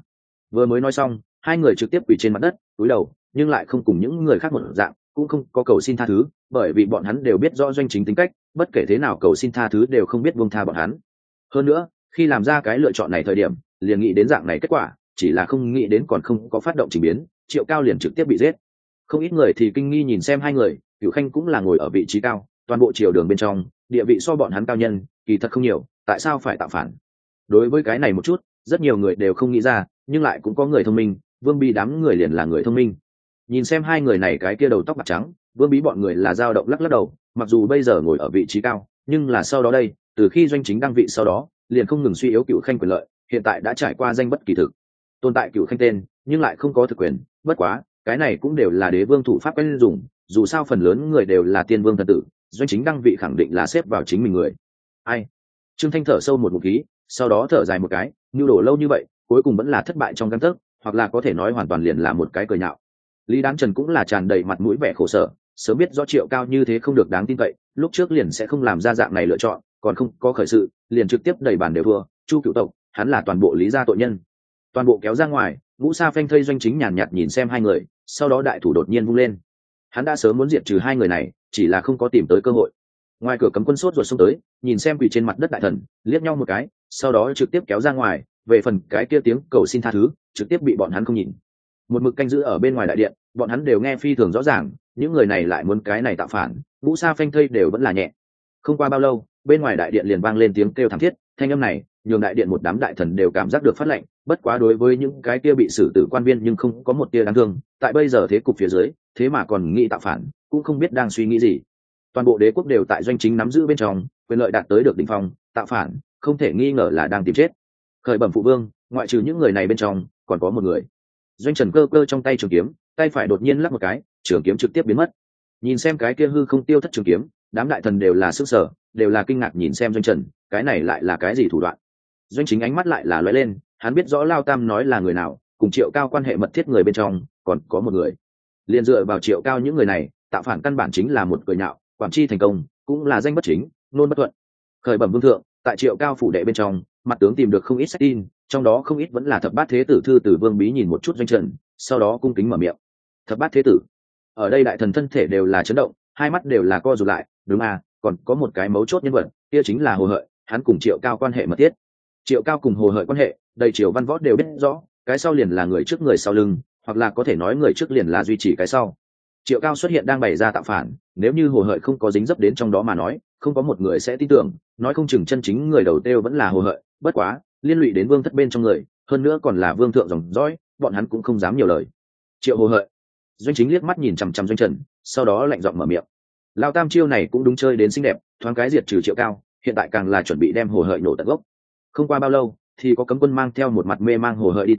Vừa mới nói xong, hai người trực tiếp quỳ trên mặt đất, cúi đầu, nhưng lại không cùng những người khác một dạng, cũng không có cầu xin tha thứ, bởi vì bọn hắn đều biết rõ doanh chính tính cách, bất kể thế nào cầu xin tha thứ đều không biết buông tha bọn hắn. Hơn nữa, khi làm ra cái lựa chọn này thời điểm, liền nghĩ đến dạng này kết quả, chỉ là không nghĩ đến còn không có phát động chỉnh biến, Triệu Cao liền trực tiếp bị giết. Không ít người thì kinh nghi nhìn xem hai người, Cửu Khanh cũng là ngồi ở vị trí cao, toàn bộ triều đường bên trong, địa vị so bọn hắn cao nhân, kỳ thật không nhiều, tại sao phải tạo phản? Đối với cái này một chút, rất nhiều người đều không nghĩ ra, nhưng lại cũng có người thông minh, Vương Bí đám người liền là người thông minh. Nhìn xem hai người này cái kia đầu tóc bạc trắng, Vương Bí bọn người là dao động lắc lắc đầu, mặc dù bây giờ ngồi ở vị trí cao, nhưng là sau đó đây, từ khi doanh chính đăng vị sau đó, liền không ngừng suy yếu Cửu Khanh quyền lợi, hiện tại đã trải qua danh bất kỳ thực. Tồn tại Cửu Khanh tên, nhưng lại không có thực quyền, bất quá, cái này cũng đều là đế vương thủ pháp quen dùng, dù sao phần lớn người đều là tiên vương thần tử, doanh chính đăng vị khẳng định là xếp vào chính mình người. Ai? Trương Thanh thở sâu một ngụm khí, sau đó thở dài một cái, nưu đổ lâu như vậy, cuối cùng vẫn là thất bại trong gang tấc, hoặc là có thể nói hoàn toàn liền là một cái cười nhạo. Lý Đán Trần cũng là tràn đầy mặt mũi vẻ khổ sở, sớm biết rõ Triệu Cao như thế không được đáng tin cậy, lúc trước liền sẽ không làm ra dạng này lựa chọn, còn không có khởi sự, liền trực tiếp đẩy bàn đều thua. Chu Cửu tộc, hắn là toàn bộ Lý gia tội nhân. Toàn bộ kéo ra ngoài, Vũ Sa phanh thây doanh chính nhàn nhạt nhìn xem hai người, sau đó đại thủ đột nhiên vung lên. Hắn đã sớm muốn diệt trừ hai người này, chỉ là không có tìm tới cơ hội. Ngoài cửa cấm quân sốt ruột xông tới, nhìn xem quỳ trên mặt đất đại thần, liếc nhau một cái, sau đó trực tiếp kéo ra ngoài, về phần cái kia tiếng cầu xin tha thứ, trực tiếp bị bọn hắn không nhìn. Một mực canh giữ ở bên ngoài đại điện, bọn hắn đều nghe phi thường rõ ràng, những người này lại muốn cái này tạo phản, Vũ Sa phanh thây đều vẫn là nhẹ. Không qua bao lâu, bên ngoài đại điện liền vang lên tiếng kêu thảm thiết, thanh âm này nhường đại điện một đám đại thần đều cảm giác được phát lệnh, bất quá đối với những cái kia bị xử tử quan viên nhưng không có một tia đáng thương, tại bây giờ thế cục phía dưới, thế mà còn nghĩ tạo phản, cũng không biết đang suy nghĩ gì. Toàn bộ đế quốc đều tại doanh chính nắm giữ bên trong, quyền lợi đạt tới được đỉnh phong, tạo phản không thể nghi ngờ là đang tìm chết. Khởi bẩm phụ vương, ngoại trừ những người này bên trong, còn có một người. Doanh Trần cơ cơ trong tay trường kiếm, tay phải đột nhiên lắc một cái, trường kiếm trực tiếp biến mất. Nhìn xem cái kia hư không tiêu thất trường kiếm, đám đại thần đều là sức sở, đều là kinh ngạc nhìn xem Doanh Trần, cái này lại là cái gì thủ đoạn? Doanh chính ánh mắt lại là lóe lên, hắn biết rõ Lao Tam nói là người nào, cùng Triệu Cao quan hệ mật thiết người bên trong, còn có một người. Liên dựa vào Triệu Cao những người này, tạo phản căn bản chính là một cười nhạo, quản chi thành công, cũng là danh bất chính, nôn bất thuận. Khởi bẩm vương thượng, tại Triệu Cao phủ đệ bên trong, mặt tướng tìm được không ít sách tin, trong đó không ít vẫn là thập bát thế tử thư từ Vương Bí nhìn một chút Doanh Trần, sau đó cung kính mở miệng. Thập bát thế tử? Ở đây đại thần thân thể đều là chấn động, hai mắt đều là co rụt lại, đúng à, còn có một cái mấu chốt nhân vật, kia chính là Hồ Hợi, hắn cùng Triệu Cao quan hệ mật thiết. Triệu Cao cùng Hồ Hợi quan hệ, đầy triều văn võ đều biết rõ, cái sau liền là người trước người sau lưng, hoặc là có thể nói người trước liền là duy trì cái sau. Triệu Cao xuất hiện đang bày ra tạo phản, nếu như Hồ Hợi không có dính dấp đến trong đó mà nói, không có một người sẽ tin tưởng, nói không chừng chân chính người đầu tiêu vẫn là Hồ Hợi, bất quá, liên lụy đến vương thất bên trong người, hơn nữa còn là vương thượng dòng dõi, bọn hắn cũng không dám nhiều lời. Triệu Hồ Hợi. Doanh chính liếc mắt nhìn chằm chằm Doanh Trần, sau đó lạnh giọng mở miệng. Lao Tam chiêu này cũng đúng chơi đến xinh đẹp, thoáng cái diệt trừ Triệu Cao, hiện tại càng là chuẩn bị đem Hồ Hợi nổ tận gốc. Không qua bao lâu, thì có cấm quân mang theo một mặt mê mang Hồ Hợi đi tới,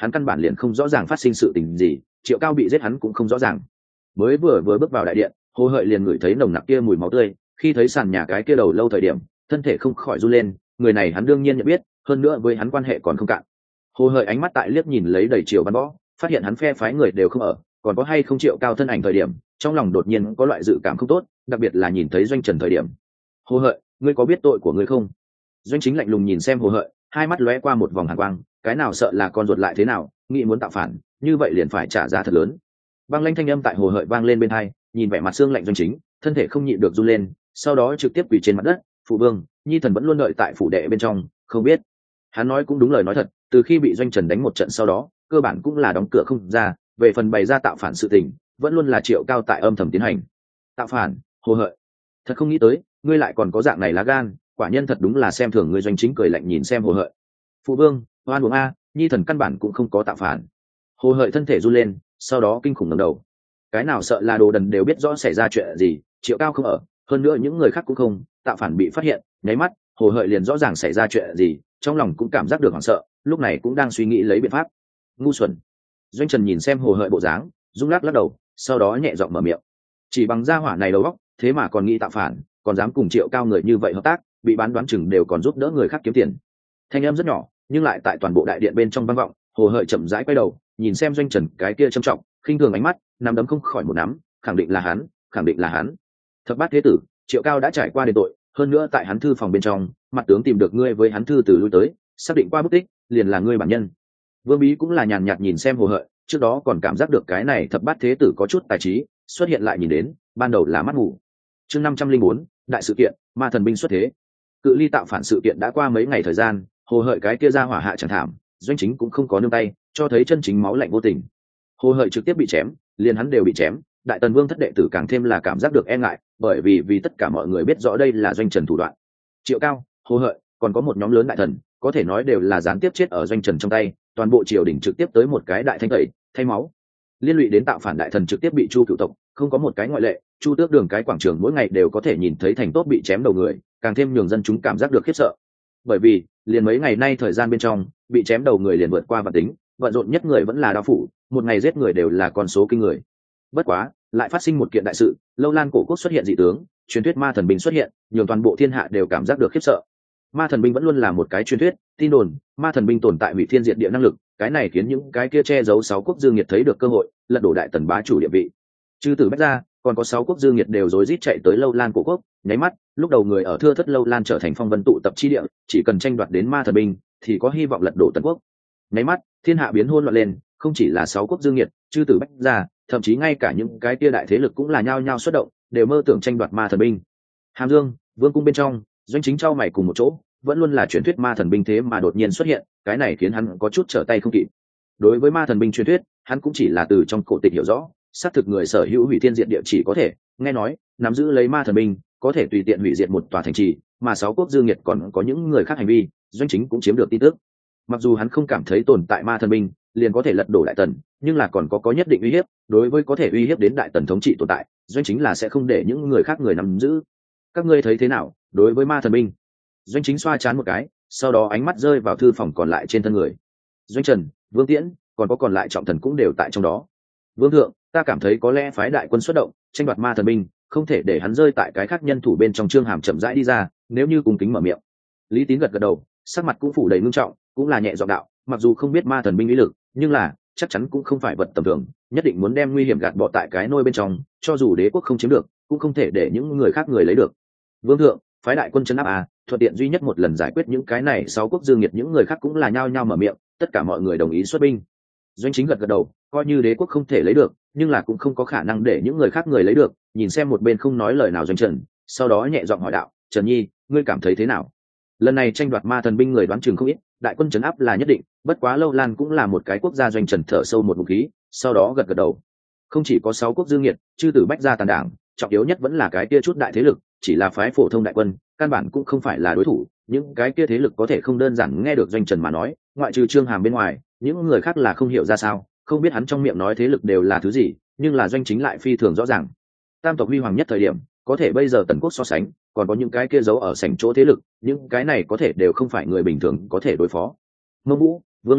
hắn căn bản liền không rõ ràng phát sinh sự tình gì, Triệu Cao bị giết hắn cũng không rõ ràng. Mới vừa bước vào đại điện, Hồ Hợi liền ngửi thấy nồng nặc kia mùi máu tươi, khi thấy sàn nhà cái kia đầu lâu thời điểm, thân thể không khỏi run lên, người này hắn đương nhiên nhận biết, hơn nữa với hắn quan hệ còn không cạn. Hồ Hợi ánh mắt tại liếc nhìn lấy đầy Triều Văn Võ, phát hiện hắn phe phái người đều không ở, còn có hay không Triệu Cao thân ảnh thời điểm, trong lòng đột nhiên có loại dự cảm không tốt, đặc biệt là nhìn thấy Doanh Trần thời điểm. Hồ Hợi, ngươi có biết tội của ngươi không? Doanh Chính lạnh lùng nhìn xem Hồ Hợi, hai mắt lóe qua một vòng hàn quang, cái nào sợ là con ruột lại thế nào, nghĩ muốn tạo phản, như vậy liền phải trả giá thật lớn. Băng lanh thanh âm tại Hồ Hợi vang lên bên tai, nhìn vẻ mặt xương lạnh Doanh Chính, thân thể không nhịn được run lên, sau đó trực tiếp quỳ trên mặt đất. Phụ vương, nhi thần vẫn luôn đợi tại phủ đệ bên trong, không biết. Hắn nói cũng đúng lời nói thật, từ khi bị Doanh Trần đánh một trận sau đó, cơ bản cũng là đóng cửa không ra, về phần bày ra tạo phản sự tình, vẫn luôn là Triệu Cao tại âm thầm tiến hành. Tạo phản? Hồ Hợi, thật không nghĩ tới, ngươi lại còn có dạng này lá gan, quả nhân thật đúng là xem thường ngươi. Doanh Chính cười lạnh nhìn xem Hồ Hợi. Phụ vương, oan uổng a, nhi thần căn bản cũng không có tạo phản. Hồ Hợi thân thể run lên, sau đó kinh khủng ngẩng đầu. Cái nào sợ là đồ đần đều biết rõ xảy ra chuyện gì, Triệu Cao không ở, hơn nữa những người khác cũng không, tạo phản bị phát hiện, nháy mắt, Hồ Hợi liền rõ ràng xảy ra chuyện gì, trong lòng cũng cảm giác được hoảng sợ, lúc này cũng đang suy nghĩ lấy biện pháp. Ngu xuẩn. Doanh Trần nhìn xem Hồ Hợi bộ dáng, rung lắc lắc đầu, sau đó nhẹ giọng mở miệng. Chỉ bằng gia hỏa này đầu óc, thế mà còn nghĩ tạo phản, còn dám cùng Triệu Cao người như vậy hợp tác, bị bán đoán chừng đều còn giúp đỡ người khác kiếm tiền. Thanh âm rất nhỏ, nhưng lại tại toàn bộ đại điện bên trong vang vọng. Hồ Hợi chậm rãi quay đầu, nhìn xem Doanh Trần cái kia trầm trọng, khinh thường ánh mắt, nắm đấm không khỏi một nắm, khẳng định là hắn, khẳng định là hắn. Thập bát thế tử, Triệu Cao đã trải qua đền tội, hơn nữa tại hắn thư phòng bên trong, mặt tướng tìm được ngươi với hắn thư từ lui tới, xác định qua bút tích, liền là ngươi bản nhân. Vương Bí cũng là nhàn nhạt nhìn xem Hồ Hợi, trước đó còn cảm giác được cái này thập bát thế tử có chút tài trí, xuất hiện lại nhìn đến, ban đầu là mắt ngủ. Chương 504, đại sự kiện, ma thần binh xuất thế. Cự ly tạo phản sự kiện đã qua mấy ngày thời gian, Hồ Hợi cái kia ra hỏa hạ chẳng thảm, Doanh Chính cũng không có nương tay, cho thấy chân chính máu lạnh vô tình. Hồ Hợi trực tiếp bị chém, liền hắn đều bị chém, Đại Tần Vương thất đệ tử càng thêm là cảm giác được e ngại, bởi vì tất cả mọi người biết rõ đây là Doanh Trần thủ đoạn. Triệu Cao, Hồ Hợi, còn có một nhóm lớn đại thần, có thể nói đều là gián tiếp chết ở Doanh Trần trong tay, toàn bộ triều đình trực tiếp tới một cái đại thanh tẩy, thay máu. Liên lụy đến tạo phản đại thần trực tiếp bị Chu cựu tộc, không có một cái ngoại lệ, Chu Tước Đường cái quảng trường mỗi ngày đều có thể nhìn thấy thành tốt bị chém đầu người, càng thêm nhường dân chúng cảm giác được khiếp sợ. Bởi vì, liền mấy ngày nay thời gian bên trong, bị chém đầu người liền vượt qua vạn tính, bận rộn nhất người vẫn là đao phủ, một ngày giết người đều là con số kinh người. Bất quá, lại phát sinh một kiện đại sự, Lâu Lan cổ quốc xuất hiện dị tướng, truyền thuyết ma thần binh xuất hiện, nhường toàn bộ thiên hạ đều cảm giác được khiếp sợ. Ma thần binh vẫn luôn là một cái truyền thuyết, tin đồn, ma thần binh tồn tại hủy thiên diệt địa năng lực, cái này khiến những cái kia che giấu 6 quốc dương nhiệt thấy được cơ hội, lật đổ Đại Tần bá chủ địa vị. Trừ từ Bách ra, còn có 6 quốc dương nhiệt đều rối rít chạy tới Lâu Lan cổ quốc, nháy mắt, lúc đầu người ở thưa thất Lâu Lan trở thành phong vân tụ tập chi địa, chỉ cần tranh đoạt đến ma thần binh, thì có hy vọng lật đổ Tần quốc. Nháy mắt, thiên hạ biến hỗn loạn lên, không chỉ là 6 quốc dương nhiệt, chư tử Bách ra, thậm chí ngay cả những cái kia đại thế lực cũng là nhao nhao xuất động, đều mơ tưởng tranh đoạt ma thần binh. Hàm Dương, vương cung bên trong, Doanh Chính trao mày cùng một chỗ, vẫn luôn là truyền thuyết ma thần binh thế mà đột nhiên xuất hiện, cái này khiến hắn có chút trở tay không kịp. Đối với ma thần binh truyền thuyết, hắn cũng chỉ là từ trong cổ tịch hiểu rõ, xác thực người sở hữu hủy thiên diệt địa chỉ có thể, nghe nói, nắm giữ lấy ma thần binh, có thể tùy tiện hủy diệt một tòa thành trì, mà 6 quốc dương nhiệt còn có những người khác hành vi, Doanh Chính cũng chiếm được tin tức. Mặc dù hắn không cảm thấy tồn tại ma thần binh liền có thể lật đổ Đại Tần, nhưng là còn có nhất định uy hiếp, đối với có thể uy hiếp đến Đại Tần thống trị tồn tại, Doanh Chính là sẽ không để những người khác người nắm giữ. Các ngươi thấy thế nào đối với ma thần binh? Doanh Chính xoa chán một cái, sau đó ánh mắt rơi vào thư phòng còn lại trên thân người. Doanh Trần, Vương Tiễn, còn có còn lại trọng thần cũng đều tại trong đó. Vương thượng, ta cảm thấy có lẽ phái đại quân xuất động, tranh đoạt ma thần binh, không thể để hắn rơi tại cái khác nhân thủ bên trong. Trương Hàm chậm rãi đi ra, nếu như cùng kính mở miệng. Lý Tín gật gật đầu, sắc mặt cũng phủ đầy ngưng trọng, cũng là nhẹ giọng đạo, mặc dù không biết ma thần binh uy lực, nhưng là chắc chắn cũng không phải vật tầm thường, nhất định muốn đem nguy hiểm gạt bỏ tại cái nôi bên trong, cho dù đế quốc không chiếm được, cũng không thể để những người khác người lấy được. Vương thượng, phái đại quân trấn áp thuận tiện duy nhất một lần giải quyết những cái này 6 quốc dương nhiệt. Những người khác cũng là nhao nhao mở miệng, tất cả mọi người đồng ý xuất binh. Doanh Chính gật gật đầu, coi như đế quốc không thể lấy được, nhưng là cũng không có khả năng để những người khác người lấy được. Nhìn xem một bên không nói lời nào Doanh Trần, sau đó nhẹ giọng hỏi đạo, Trần Nhi, ngươi cảm thấy thế nào? Lần này tranh đoạt ma thần binh người đoán chừng không ít, đại quân trấn áp là nhất định, bất quá Lâu Lan cũng là một cái quốc gia. Doanh Trần thở sâu một ngụm khí, sau đó gật gật đầu. Không chỉ có 6 quốc dương nhiệt, chư tử Bách gia tàn đảng, trọng yếu nhất vẫn là cái kia chút đại thế lực, chỉ là phái phổ thông đại quân, căn bản cũng không phải là đối thủ. Những cái kia thế lực có thể không đơn giản nghe được Doanh Trần mà nói, ngoại trừ Trương Hàm bên ngoài, những người khác là không hiểu ra sao, không biết hắn trong miệng nói thế lực đều là thứ gì, nhưng là Doanh Chính lại phi thường rõ ràng. Tam tộc huy hoàng nhất thời điểm, có thể bây giờ Tần quốc so sánh, còn có những cái kia giấu ở sảnh chỗ thế lực, những cái này có thể đều không phải người bình thường có thể đối phó. Mông Vũ, Vương Ly,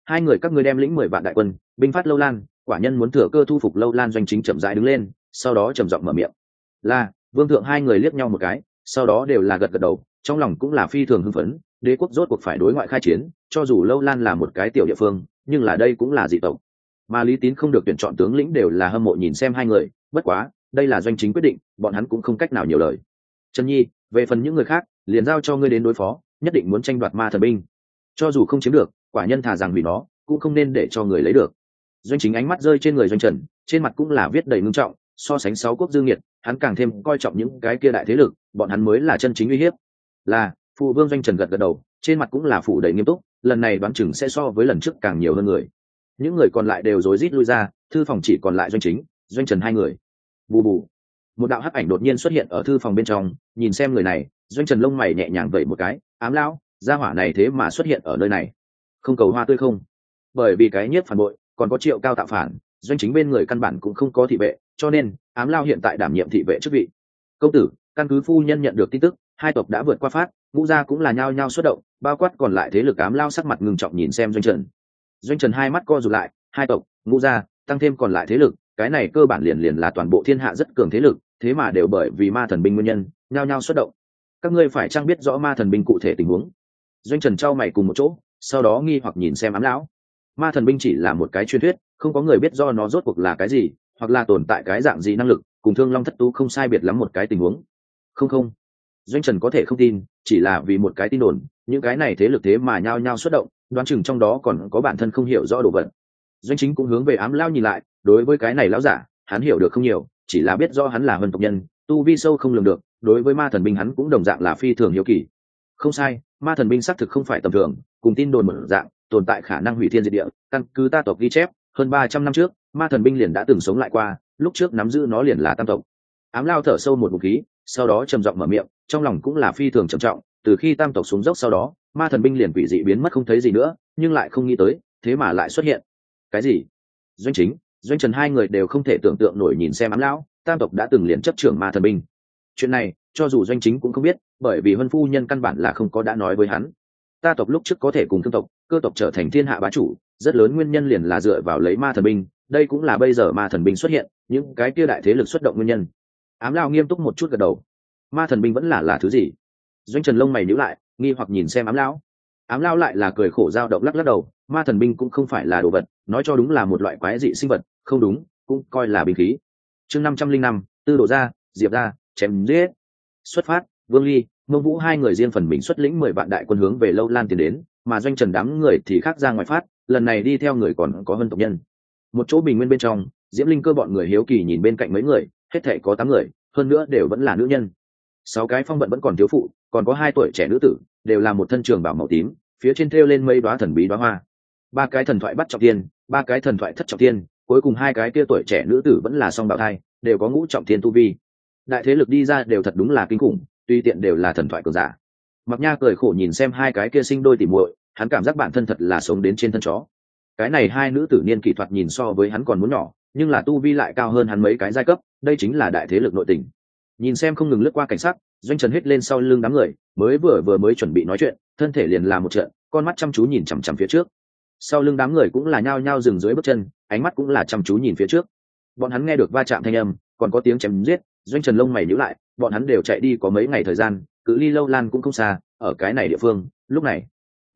hai người các ngươi đem lĩnh 10 vạn đại quân binh phát Lâu Lan, quả nhân muốn thừa cơ thu phục Lâu Lan doanh chính chậm rãi đứng lên, sau đó trầm giọng mở miệng. Là, vương thượng. Hai người liếc nhau một cái, sau đó đều là gật gật đầu, trong lòng cũng là phi thường hưng phấn. Đế quốc rốt cuộc phải đối ngoại khai chiến, cho dù Lâu Lan là một cái tiểu địa phương, nhưng là đây cũng là dị tộc. Mà Lý Tín không được tuyển chọn tướng lĩnh đều là hâm mộ nhìn xem hai người, bất quá, đây là doanh chính quyết định, bọn hắn cũng không cách nào nhiều lời. Trần Nhi, về phần những người khác, liền giao cho ngươi đến đối phó, nhất định muốn tranh đoạt ma thần binh. Cho dù không chiếm được, quả nhân thà rằng hủy nó, cũng không nên để cho người lấy được. Doanh chính ánh mắt rơi trên người Doanh Trần, trên mặt cũng là viết đầy ngưng trọng, so sánh 6 quốc dương nhiệt, hắn càng thêm coi trọng những cái kia đại thế lực, bọn hắn mới là chân chính uy hiếp. Là, phụ vương. Doanh Trần gật gật đầu, trên mặt cũng là phủ đầy nghiêm túc, lần này đoán chừng sẽ so với lần trước càng nhiều hơn người. Những người còn lại đều rối rít lui ra, thư phòng chỉ còn lại Doanh Chính, Doanh Trần hai người. Bù bù. Một đạo hắc ảnh đột nhiên xuất hiện ở thư phòng bên trong, nhìn xem người này, Doanh Trần lông mày nhẹ nhàng vẩy một cái, ám lão, gia hỏa này thế mà xuất hiện ở nơi này. Không cầu hoa tươi không? Bởi vì cái nhiếp phản bội, còn có Triệu Cao tạo phản, Doanh Chính bên người căn bản cũng không có thị vệ, cho nên ám lao hiện tại đảm nhiệm thị vệ chức vị. Công tử, căn cứ phu nhân nhận được tin tức, hai tộc đã vượt qua phát, ngũ gia cũng là nhao nhao xuất động, bao quát còn lại thế lực. Ám lao sắc mặt ngưng trọng nhìn xem Doanh Trần. Doanh Trần hai mắt co rụt lại, hai tộc, ngũ gia, tăng thêm còn lại thế lực, cái này cơ bản liền là toàn bộ thiên hạ rất cường thế lực, thế mà đều bởi vì ma thần binh nguyên nhân, nhao nhao xuất động. Các ngươi phải chăng biết rõ ma thần binh cụ thể tình huống? Doanh Trần trao mày cùng một chỗ, sau đó nghi hoặc nhìn xem ám lão. Ma thần binh chỉ là một cái truyền thuyết, không có người biết do nó rốt cuộc là cái gì, hoặc là tồn tại cái dạng gì năng lực, cùng Thương Long Thất Tú không sai biệt lắm một cái tình huống. Không, Doanh Trần có thể không tin, chỉ là vì một cái tin đồn, những cái này thế lực thế mà nhao nhao xuất động, đoán chừng trong đó còn có bản thân không hiểu rõ đồ vật. Doanh Chính cũng hướng về ám lão nhìn lại, đối với cái này lão giả, hắn hiểu được không nhiều, chỉ là biết do hắn là Vân tộc nhân, tu vi sâu không lường được, đối với ma thần binh hắn cũng đồng dạng là phi thường hiếu kỳ. Không sai, ma thần binh xác thực không phải tầm thường, cùng tin đồn một dạng, tồn tại khả năng hủy thiên diệt địa. Căn cứ ta tộc ghi chép, hơn 300 năm trước, ma thần binh liền đã từng sống lại qua, lúc trước nắm giữ nó liền là tam tộc. Ám lao thở sâu một ngụm khí, sau đó trầm giọng mở miệng, trong lòng cũng là phi thường trầm trọng. Từ khi tam tộc xuống dốc sau đó, ma thần binh liền quỷ dị biến mất không thấy gì nữa, nhưng lại không nghĩ tới, thế mà lại xuất hiện. Cái gì? Doanh Chính, Doanh Trần hai người đều không thể tưởng tượng nổi nhìn xem ám lão, tam tộc đã từng liền chấp trưởng ma thần binh. Chuyện này, cho dù Doanh Chính cũng không biết, bởi vì Vân phu nhân căn bản là không có đã nói với hắn. Ta tộc lúc trước có thể cùng thương tộc, cơ tộc trở thành thiên hạ bá chủ, rất lớn nguyên nhân liền là dựa vào lấy ma thần binh, đây cũng là bây giờ ma thần binh xuất hiện, những cái kia đại thế lực xuất động nguyên nhân. Ám lão nghiêm túc một chút gật đầu. Ma thần binh vẫn là thứ gì? Doanh Trần lông mày nhíu lại, nghi hoặc nhìn xem ám lão. Ám lão lại là cười khổ dao động lắc lắc đầu, ma thần binh cũng không phải là đồ vật, nói cho đúng là một loại quái dị sinh vật, không đúng, cũng coi là binh khí. Chương 505, Tư Đồ gia, Diệp gia, chém giết. Xuất phát, Vương Ly, Mông Vũ hai người riêng phần mình xuất lĩnh 10 vạn đại quân hướng về Lâu Lan tiến đến, mà Doanh Trần đám người thì khác ra ngoài phát, lần này đi theo người còn có Vân tộc nhân. Một chỗ bình nguyên bên trong, Diễm Linh Cơ bọn người hiếu kỳ nhìn bên cạnh mấy người, hết thảy có 8 người, hơn nữa đều vẫn là nữ nhân. 6 cái phong vận vẫn còn thiếu phụ, còn có 2 tuổi trẻ nữ tử, đều là một thân trường bào màu tím, phía trên thêu lên mây đóa thần bí đóa hoa. 3 cái thần thoại bắt trọng thiên, 3 cái thần thoại thất trọng thiên, cuối cùng 2 cái kia tuổi trẻ nữ tử vẫn là song bào thai, đều có ngũ trọng thiên tu vi. Đại thế lực đi ra đều thật đúng là kinh khủng, tuy tiện đều là thần thoại cường giả. Mặc Nha cười khổ nhìn xem 2 cái kia sinh đôi tỉ muội, hắn cảm giác bản thân thật là sống đến trên thân chó. Cái này 2 nữ tử niên kỷ thuật nhìn so với hắn còn muốn nhỏ, nhưng là tu vi lại cao hơn hắn mấy cái giai cấp, đây chính là đại thế lực nội tình. Nhìn xem không ngừng lướt qua cảnh sát, Doanh Trần hít lên sau lưng đám người, mới chuẩn bị nói chuyện, thân thể liền làm một trận, con mắt chăm chú nhìn chằm chằm phía trước. Sau lưng đám người cũng là nhao nhao dừng dưới bước chân, ánh mắt cũng là chăm chú nhìn phía trước. Bọn hắn nghe được va chạm thanh âm, còn có tiếng chém giết, Doanh Trần lông mày nhíu lại, bọn hắn đều chạy đi có mấy ngày thời gian, cự ly Lâu Lan cũng không xa, ở cái này địa phương, lúc này,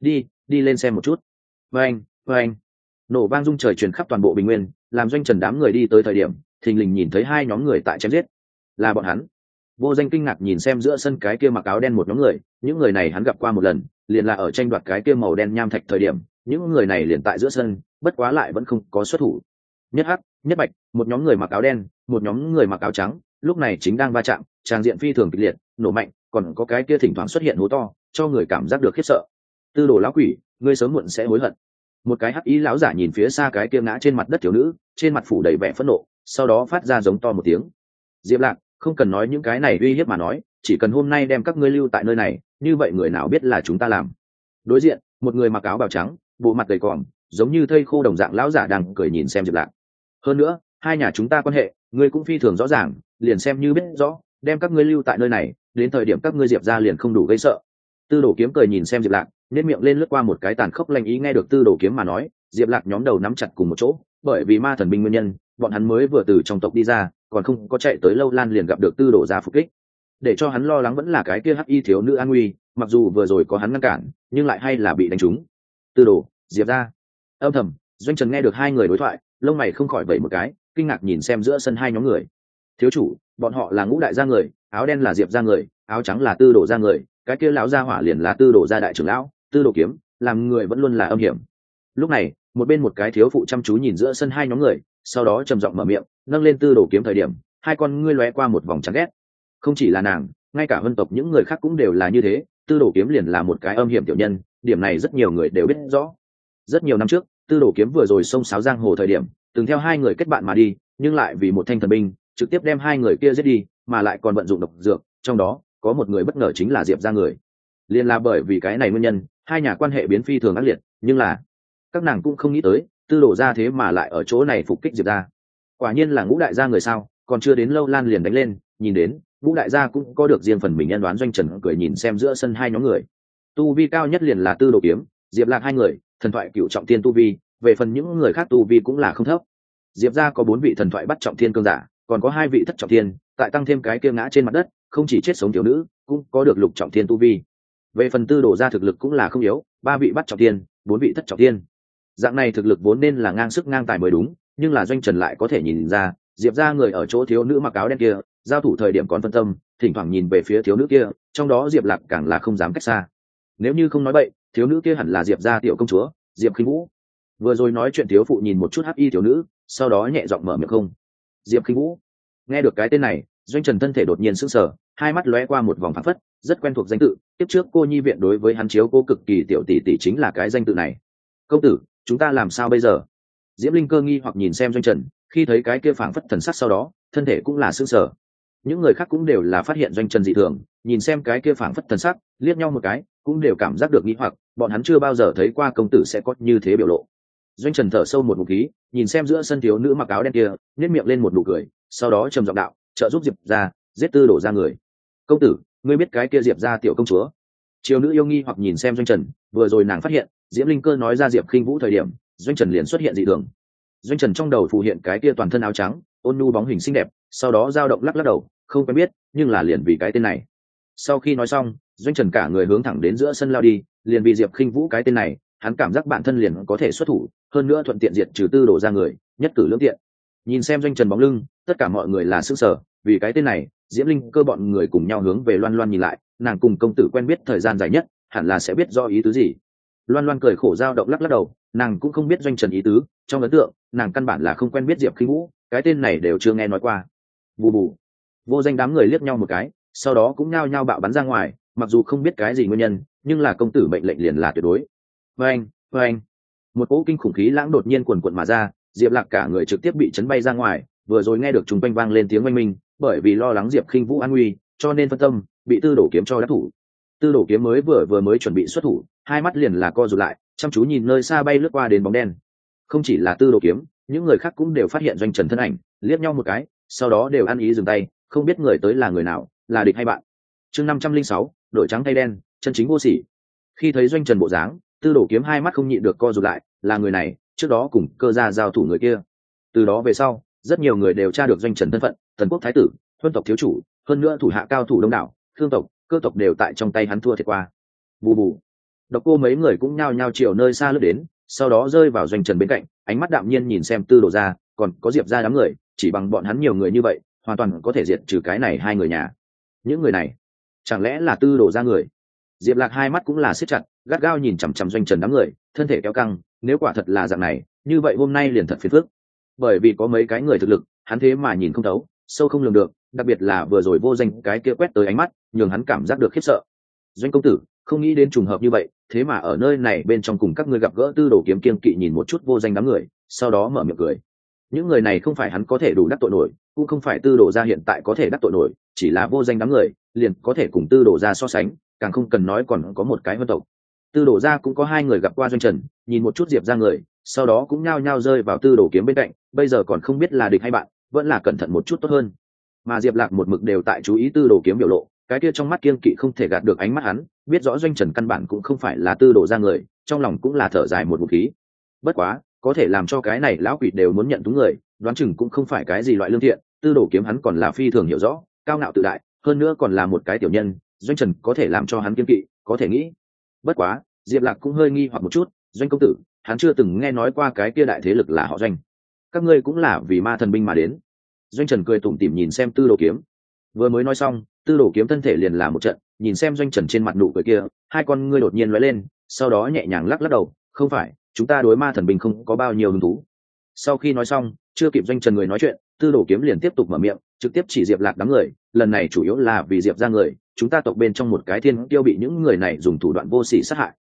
đi lên xem một chút. Vâng, nổ vang rung trời truyền khắp toàn bộ bình nguyên, làm Doanh Trần đám người đi tới thời điểm, thình lình nhìn thấy 2 nhóm người tại chém giết, là bọn hắn. Vô Danh kinh ngạc nhìn xem giữa sân cái kia mặc áo đen một nhóm người, những người này hắn gặp qua một lần, liền là ở tranh đoạt cái kia màu đen nham thạch thời điểm, những người này liền tại giữa sân, bất quá lại vẫn không có xuất thủ. Nhất hắc, nhất bạch, một nhóm người mặc áo đen, một nhóm người mặc áo trắng, lúc này chính đang va chạm, tràng diện phi thường kịch liệt, nổ mạnh, còn có cái kia thỉnh thoảng xuất hiện hố to, cho người cảm giác được khiếp sợ. Tư Đồ lão quỷ, ngươi sớm muộn sẽ hối hận. Một cái hắc ý lão giả nhìn phía xa cái kia ngã trên mặt đất thiếu nữ, trên mặt phủ đầy vẻ phẫn nộ, sau đó phát ra giống to một tiếng. Diệp Lạc, không cần nói những cái này uy hiếp mà nói, chỉ cần hôm nay đem các ngươi lưu tại nơi này, như vậy người nào biết là chúng ta làm. Đối diện, một người mặc áo bào trắng, bộ mặt gầy còm, giống như thây khô đồng dạng lão giả đang cười nhìn xem Diệp Lạc. Hơn nữa, hai nhà chúng ta quan hệ, ngươi cũng phi thường rõ ràng, liền xem như biết rõ, đem các ngươi lưu tại nơi này, đến thời điểm các ngươi Diệp ra liền không đủ gây sợ. Tư Đồ Kiếm cười nhìn xem Diệp Lạc, nhếch miệng lên lướt qua một cái tàn khốc lanh ý, nghe được Tư Đồ Kiếm mà nói, Diệp Lạc nhóm đầu nắm chặt cùng một chỗ, bởi vì ma thần binh nguyên nhân, bọn hắn mới vừa từ trong tộc đi ra, còn không có chạy tới Lâu Lan liền gặp được Tư Đồ gia phục kích. Để cho hắn lo lắng vẫn là cái kia hắc y thiếu nữ an nguy, mặc dù vừa rồi có hắn ngăn cản, nhưng lại hay là bị đánh trúng. Tư Đồ, Diệp gia. Âm thầm, Doanh Trần nghe được hai người đối thoại, lông mày không khỏi vẩy một cái, kinh ngạc nhìn xem giữa sân hai nhóm người. Thiếu chủ, bọn họ là Ngũ đại gia người, áo đen là Diệp gia người, áo trắng là Tư Đồ gia người, cái kia lão gia hỏa liền là Tư Đồ gia đại trưởng lão, Tư Đồ kiếm, làm người vẫn luôn là âm hiểm. Lúc này, một bên một cái thiếu phụ chăm chú nhìn giữa sân hai nhóm người, sau đó trầm giọng mở miệng, nâng lên Tư Đồ kiếm thời điểm, hai con ngươi lóe qua một vòng chán ghét. Không chỉ là nàng, ngay cả vân tộc những người khác cũng đều là như thế, Tư Đồ kiếm liền là một cái âm hiểm tiểu nhân, điểm này rất nhiều người đều biết rõ. Rất nhiều năm trước, Tư Đồ kiếm vừa rồi xông xáo giang hồ thời điểm, từng theo hai người kết bạn mà đi, nhưng lại vì một thanh thần binh, trực tiếp đem hai người kia giết đi, mà lại còn vận dụng độc dược, trong đó có một người bất ngờ chính là Diệp gia người. Liên là bởi vì cái này nguyên nhân, hai nhà quan hệ biến phi thường ác liệt, nhưng là các nàng cũng không nghĩ tới, Tư Đồ gia thế mà lại ở chỗ này phục kích Diệp gia. Quả nhiên là Ngũ đại gia người sao, còn chưa đến Lâu Lan liền đánh lên, nhìn đến Ngũ đại gia cũng có được riêng phần mình nhân đoán. Doanh Trần cười nhìn xem giữa sân hai nhóm người, tu vi cao nhất liền là Tư Đồ kiếm, Diệp Lạc hai người, thần thoại cựu trọng thiên tu vi, về phần những người khác tu vi cũng là không thấp. Diệp gia có 4 vị thần thoại bắt trọng thiên cương giả, còn có 2 vị thất trọng thiên, tại tăng thêm cái kia ngã trên mặt đất, không chỉ chết sống thiếu nữ, cũng có được lục trọng thiên tu vi. Về phần Tư Đồ gia thực lực cũng là không yếu, 3 vị bắt trọng thiên, 4 vị thất trọng thiên. Dạng này thực lực vốn nên là ngang sức ngang tài mới đúng, nhưng là Doanh Trần lại có thể nhìn ra, Diệp gia người ở chỗ thiếu nữ mặc áo đen kia, giao thủ thời điểm còn phân tâm, thỉnh thoảng nhìn về phía thiếu nữ kia, trong đó Diệp Lạc càng là không dám cách xa. Nếu như không nói bậy, thiếu nữ kia hẳn là Diệp gia tiểu công chúa, Diệp Khinh Vũ. Vừa rồi nói chuyện thiếu phụ nhìn một chút hắc y thiếu nữ, sau đó nhẹ giọng mở miệng không. Diệp Khinh Vũ. Nghe được cái tên này, Doanh Trần thân thể đột nhiên sững sờ, hai mắt lóe qua một vòng phảng phất, rất quen thuộc danh tự, tiếp trước cô nhi viện đối với hắn chiếu cô cực kỳ tiểu tỷ tỷ chính là cái danh tự này. Công tử, chúng ta làm sao bây giờ? Diễm Linh cơ nghi hoặc nhìn xem Doanh Trần, khi thấy cái kia phảng phất thần sắc sau đó, thân thể cũng là sững sờ. Những người khác cũng đều là phát hiện Doanh Trần dị thường, nhìn xem cái kia phảng phất thần sắc, liếc nhau một cái, cũng đều cảm giác được nghi hoặc, bọn hắn chưa bao giờ thấy qua công tử sẽ có như thế biểu lộ. Doanh Trần thở sâu một ngụm khí, nhìn xem giữa sân thiếu nữ mặc áo đen kia, nhếch miệng lên một nụ cười, sau đó trầm giọng đạo, trợ giúp Diệp gia giết Tư Đồ gia người. Công tử, ngươi biết cái kia Diệp gia tiểu công chúa? Triều nữ yêu nghi hoặc nhìn xem Doanh Trần, vừa rồi nàng phát hiện, Diễm Linh cơ nói ra Diệp Khinh Vũ thời điểm, Doanh Trần liền xuất hiện dị thường. Doanh Trần trong đầu phù hiện cái kia toàn thân áo trắng, ôn nhu bóng hình xinh đẹp, sau đó dao động lắc lắc đầu, không quen biết, nhưng là liền vì cái tên này. Sau khi nói xong, Doanh Trần cả người hướng thẳng đến giữa sân lao đi, liền vì Diệp Khinh Vũ cái tên này, hắn cảm giác bản thân liền có thể xuất thủ, hơn nữa thuận tiện diệt trừ Tư Đồ gia người, nhất cử lưỡng tiện. Nhìn xem Doanh Trần bóng lưng, tất cả mọi người là sửng sở, vì cái tên này, Diễm Linh cơ bọn người cùng nhau hướng về Loan Loan nhìn lại, nàng cùng công tử quen biết thời gian dài nhất, hẳn là sẽ biết rõ ý tứ gì. Loan Loan cười khổ dao động lắc lắc đầu, nàng cũng không biết Doanh Trần ý tứ, trong ấn tượng, nàng căn bản là không quen biết Diệp Khinh Vũ, cái tên này đều chưa nghe nói qua. Bù bù. Vô danh đám người liếc nhau một cái, sau đó cũng nhao nhao bạo bắn ra ngoài, mặc dù không biết cái gì nguyên nhân, nhưng là công tử mệnh lệnh liền là tuyệt đối. Anh, một cỗ kinh khủng khí lãng đột nhiên cuồn cuộn mà ra, Diệp Lạc cả người trực tiếp bị chấn bay ra ngoài, vừa rồi nghe được trùng quanh vang lên tiếng oanh minh, bởi vì lo lắng Diệp Khinh Vũ an nguy, cho nên phân tâm, bị Tư Đồ kiếm cho đắc thủ. Tư Đồ kiếm vừa mới chuẩn bị xuất thủ, hai mắt liền là co rụt lại, chăm chú nhìn nơi xa bay lướt qua đến bóng đen. Không chỉ là Tư Đồ kiếm, những người khác cũng đều phát hiện Doanh Trần thân ảnh, liếc nhau một cái, sau đó đều ăn ý dừng tay, không biết người tới là người nào, là địch hay bạn. Chương 506, đổi trắng thay đen, chân chính vô sỉ. Khi thấy Doanh Trần bộ dáng, Tư Đồ kiếm hai mắt không nhịn được co rụt lại, là người này, trước đó cùng Cơ gia giao thủ người kia. Từ đó về sau, rất nhiều người đều tra được Doanh Trần thân phận, Tần quốc thái tử, Huân tộc thiếu chủ, hơn nữa thủ hạ cao thủ đông đảo, Thương tộc, Cơ tộc đều tại trong tay hắn thua thiệt qua. Bù bù. Độc Cô mấy người cũng nhao nhao chiều nơi xa lướt đến, sau đó rơi vào Doanh Trần bên cạnh, ánh mắt đạm nhiên nhìn xem Tư Đồ gia, còn có Diệp gia đám người, chỉ bằng bọn hắn nhiều người như vậy, hoàn toàn có thể diệt trừ cái này hai người nhà. Những người này, chẳng lẽ là Tư Đồ gia người? Diệp Lạc hai mắt cũng là siết chặt, gắt gao nhìn chằm chằm Doanh Trần đám người, thân thể kéo căng, nếu quả thật là dạng này, như vậy hôm nay liền thật phiền phức. Bởi vì có mấy cái người thực lực, hắn thế mà nhìn không thấu, sâu không lường được, đặc biệt là vừa rồi vô danh cái kia quét tới ánh mắt, nhường hắn cảm giác được khiếp sợ. Doanh công tử, không nghĩ đến trùng hợp như vậy, thế mà ở nơi này bên trong cùng các ngươi gặp gỡ Tư Đồ kiếm kiêng kỵ nhìn một chút vô danh đám người, sau đó mở miệng cười. Những người này không phải hắn có thể đủ đắc tội nổi, cũng không phải Tư Đồ gia hiện tại có thể đắc tội nổi, chỉ là vô danh đám người, liền có thể cùng Tư Đồ gia so sánh, càng không cần nói còn có một cái Vân tộc. Tư Đồ gia cũng có hai người gặp qua Doanh Trần, nhìn một chút Diệp gia người, sau đó cũng nhao nhao rơi vào Tư Đồ kiếm bên cạnh, bây giờ còn không biết là địch hay bạn, vẫn là cẩn thận một chút tốt hơn. Mà Diệp Lạc một mực đều tại chú ý Tư Đồ kiếm biểu lộ, cái kia trong mắt kiêng kỵ không thể gạt được ánh mắt hắn, biết rõ Doanh Trần căn bản cũng không phải là Tư Đồ gia người, trong lòng cũng là thở dài một ngụm khí. bất quá có thể làm cho cái này lão quỷ đều muốn nhận túng người, đoán chừng cũng không phải cái gì loại lương thiện. Tư Đồ Kiếm hắn còn là phi thường hiểu rõ, cao ngạo tự đại, hơn nữa còn là một cái tiểu nhân, Doanh Trần có thể làm cho hắn kiên kỵ, có thể nghĩ. Bất quá Diệp Lạc cũng hơi nghi hoặc một chút, Doanh công tử, hắn chưa từng nghe nói qua cái kia đại thế lực là họ Doanh, các ngươi cũng là vì ma thần binh mà đến. Doanh Trần cười tủm tỉm nhìn xem Tư Đồ Kiếm. Vừa mới nói xong, Tư Đồ Kiếm thân thể liền là một trận, nhìn xem Doanh Trần trên mặt nụ cười kia, hai con ngươi đột nhiên lóe lên, sau đó nhẹ nhàng lắc lắc đầu, không phải, chúng ta đối ma thần binh không có bao nhiêu hứng thú. Sau khi nói xong, chưa kịp Doanh Trần người nói chuyện, Tư Đồ Kiếm liền tiếp tục mở miệng, trực tiếp chỉ Diệp Lạc đám người, lần này chủ yếu là vì Diệp ra người, chúng ta tộc bên trong một cái thiên tiêu bị những người này dùng thủ đoạn vô sỉ sát hại.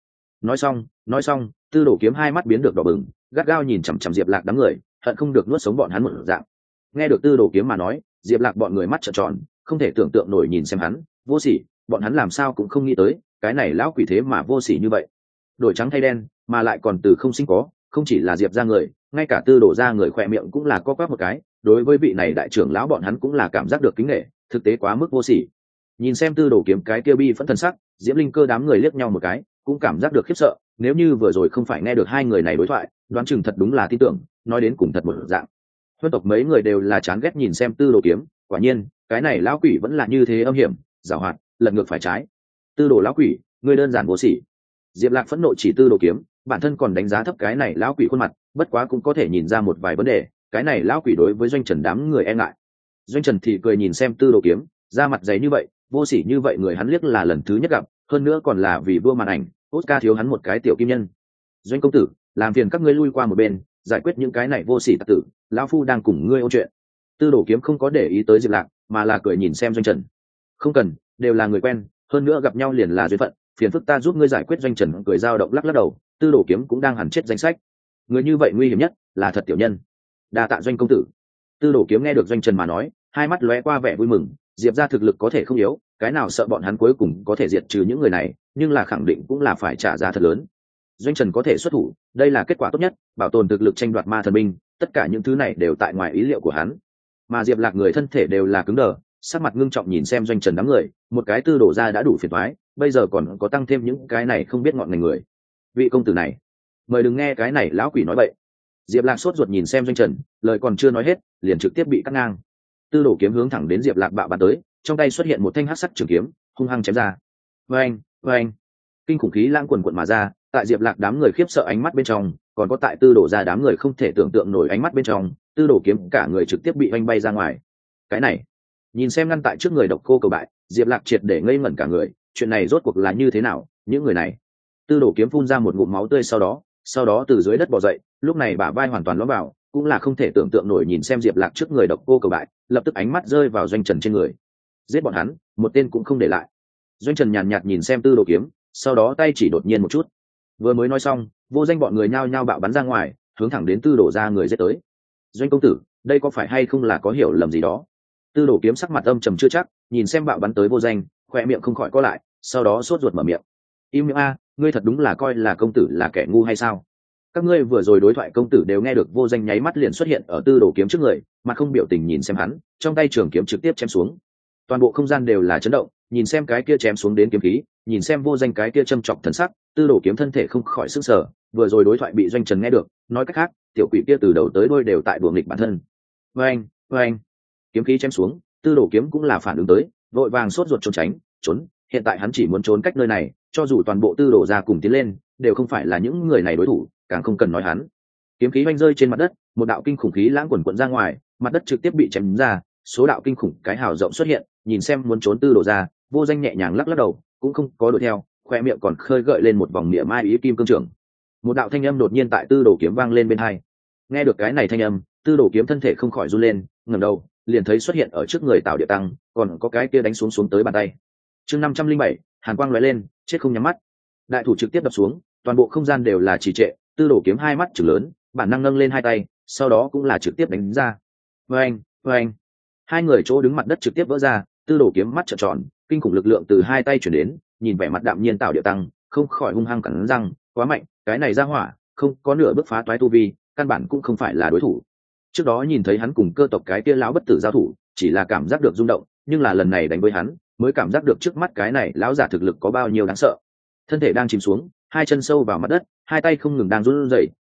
Nói xong, Tư Đồ Kiếm hai mắt biến được đỏ bừng, gắt gao nhìn chằm chằm Diệp Lạc đám người, hận không được nuốt sống bọn hắn một dạng. Nghe được Tư Đồ Kiếm mà nói, Diệp Lạc bọn người mắt trợn tròn, không thể tưởng tượng nổi nhìn xem hắn, vô sỉ, bọn hắn làm sao cũng không nghĩ tới, cái này lão quỷ thế mà vô sỉ như vậy. Đổi trắng thay đen, mà lại còn từ không sinh có, không chỉ là Diệp ra người, ngay cả Tư Đồ ra người khỏe miệng cũng là co quắp một cái, đối với vị này đại trưởng lão bọn hắn cũng là cảm giác được kính nể, thực tế quá mức vô sỉ. Nhìn xem Tư Đồ Kiếm cái kia bi phẫn thần sắc, Diễm Linh Cơ đám người liếc nhau một cái, cũng cảm giác được khiếp sợ, nếu như vừa rồi không phải nghe được hai người này đối thoại, đoán chừng thật đúng là tin tưởng, nói đến cùng thật một dạng. Huân tộc mấy người đều là chán ghét nhìn xem Tư Đồ Kiếm, quả nhiên, cái này lão quỷ vẫn là như thế âm hiểm, giàu hoạt, lật ngược phải trái. Tư Đồ lão quỷ, ngươi đơn giản vô sỉ. Diệp Lạc phẫn nộ chỉ Tư Đồ Kiếm, bản thân còn đánh giá thấp cái này lão quỷ khuôn mặt, bất quá cũng có thể nhìn ra một vài vấn đề, cái này lão quỷ đối với Doanh Trần đám người e ngại. Doanh Trần thì cười nhìn xem Tư Đồ Kiếm, da mặt dày như vậy, vô sỉ như vậy người hắn liếc là lần thứ nhất gặp, hơn nữa còn là vì vua màn ảnh, Oscar thiếu hắn một cái tiểu kim nhân. Doanh công tử, làm phiền các ngươi lui qua một bên, giải quyết những cái này vô sỉ tặc tử, lão phu đang cùng ngươi ôn chuyện. Tư Đồ Kiếm không có để ý tới Diệp Lạc, mà là cười nhìn xem Doanh Trần. Không cần, đều là người quen, hơn nữa gặp nhau liền là duyên phận, phiền phức ta giúp ngươi giải quyết. Doanh Trần cười dao động lắc lắc đầu, Tư Đồ Kiếm cũng đang hẳn chết danh sách. Người như vậy nguy hiểm nhất, là thật tiểu nhân. Đa tạ Doanh công tử. Tư Đồ Kiếm nghe được Doanh Trần mà nói, hai mắt lóe qua vẻ vui mừng, Diệp ra thực lực có thể không yếu, cái nào sợ bọn hắn cuối cùng có thể diệt trừ những người này, nhưng là khẳng định cũng là phải trả giá thật lớn. Doanh Trần có thể xuất thủ, đây là kết quả tốt nhất, bảo tồn thực lực tranh đoạt ma thần binh, tất cả những thứ này đều tại ngoài ý liệu của hắn. Mà Diệp Lạc người thân thể đều là cứng đờ, sắc mặt ngưng trọng nhìn xem Doanh Trần đám người, một cái Tư Đồ ra đã đủ phiền toái, bây giờ còn có tăng thêm những cái này không biết ngọn ngành người. Vị công tử này, mời đừng nghe cái này lão quỷ nói bậy. Diệp Lạc sốt ruột nhìn xem Doanh Trần, lời còn chưa nói hết, liền trực tiếp bị cắt ngang. Tư Đồ Kiếm hướng thẳng đến Diệp Lạc bạo bắn tới, trong tay xuất hiện một thanh hắc sắc trường kiếm, hung hăng chém ra. Oeng, oeng, kinh khủng khí lãng quần quần mà ra, tại Diệp Lạc đám người khiếp sợ ánh mắt bên trong, còn có tại Tư Đồ ra đám người không thể tưởng tượng nổi ánh mắt bên trong, Tư Đồ Kiếm cả người trực tiếp bị oanh bay ra ngoài. Cái này, nhìn xem ngăn tại trước người Độc Cô cầu bại, Diệp Lạc triệt để ngây ngẩn cả người, chuyện này rốt cuộc là như thế nào? Những người này, Tư Đồ Kiếm phun ra một ngụm máu tươi, sau đó từ dưới đất bò dậy, lúc này bả vai hoàn toàn lõm vào, cũng là không thể tưởng tượng nổi nhìn xem Diệp Lạc trước người Độc Cô cầu bại, lập tức ánh mắt rơi vào Doanh Trần trên người. Giết bọn hắn, một tên cũng không để lại. Doanh Trần nhàn nhạt nhìn xem Tư Đồ Kiếm, sau đó tay chỉ đột nhiên một chút. Vừa mới nói xong, vô danh bọn người nhao nhao bạo bắn ra ngoài, hướng thẳng đến Tư Đồ ra người giết tới. Doanh công tử, đây có phải hay không là có hiểu lầm gì đó? Tư Đồ Kiếm sắc mặt âm trầm chưa chắc, nhìn xem bạo bắn tới vô danh, khoe miệng không khỏi co lại, sau đó sốt ruột mở miệng. Im miệng a, ngươi thật đúng là coi là công tử là kẻ ngu hay sao? Các ngươi vừa rồi đối thoại công tử đều nghe được. Vô danh nháy mắt liền xuất hiện ở Tư Đồ Kiếm trước người, mà không biểu tình nhìn xem hắn, trong tay trường kiếm trực tiếp chém xuống. Toàn bộ không gian đều là chấn động, nhìn xem cái kia chém xuống đến kiếm khí, nhìn xem vô danh cái kia châm chọc thần sắc, Tư Đồ Kiếm thân thể không khỏi sửng sở, vừa rồi đối thoại bị Doanh Trần nghe được, nói cách khác, tiểu quỷ kia từ đầu tới đuôi đều tại đùa nghịch bản thân. Oeng, oeng, kiếm khí chém xuống, Tư Đồ Kiếm cũng là phản ứng tới, vội vàng sốt ruột trốn, hiện tại hắn chỉ muốn trốn cách nơi này, cho dù toàn bộ Tư Đồ ra cùng tiến lên, đều không phải là những người này đối thủ, càng không cần nói hắn. Kiếm khí oanh rơi trên mặt đất, một đạo kinh khủng khí lãng quần quần ra ngoài, mặt đất trực tiếp bị chém ra, số đạo kinh khủng cái hào rộng xuất hiện, nhìn xem muốn trốn Tư Đồ ra, vô danh nhẹ nhàng lắc lắc đầu, cũng không có đuổi theo, khoe miệng còn khơi gợi lên một vòng niệm mai ý kim cương trưởng. Một đạo thanh âm đột nhiên tại Tư Đồ Kiếm vang lên bên tai. Nghe được cái này thanh âm, Tư Đồ Kiếm thân thể không khỏi run lên, ngẩng đầu, liền thấy xuất hiện ở trước người Tào Địa Tăng, còn có cái kia đánh xuống tới bàn tay. Chương 507, hàn quang lóe lên, chết không nhắm mắt. Đại thủ trực tiếp đập xuống, toàn bộ không gian đều là trì trệ, Tư Đồ Kiếm hai mắt trừng lớn, bản năng nâng lên hai tay, sau đó cũng là trực tiếp đánh ra. Oeng, oeng. Hai người chỗ đứng mặt đất trực tiếp vỡ ra, Tư Đồ Kiếm mắt trợn tròn, kinh khủng lực lượng từ hai tay chuyển đến, nhìn vẻ mặt đạm nhiên Tào Địa Tăng, không khỏi hung hăng cắn răng, quá mạnh, cái này ra hỏa, không có nửa bước phá toái tu vi, căn bản cũng không phải là đối thủ. Trước đó nhìn thấy hắn cùng cơ tộc cái kia lão bất tử giao thủ, chỉ là cảm giác được rung động, nhưng là lần này đánh với hắn, mới cảm giác được trước mắt cái này lão giả thực lực có bao nhiêu đáng sợ. Thân thể đang chìm xuống, hai chân sâu vào mặt đất, hai tay không ngừng đang run rẩy,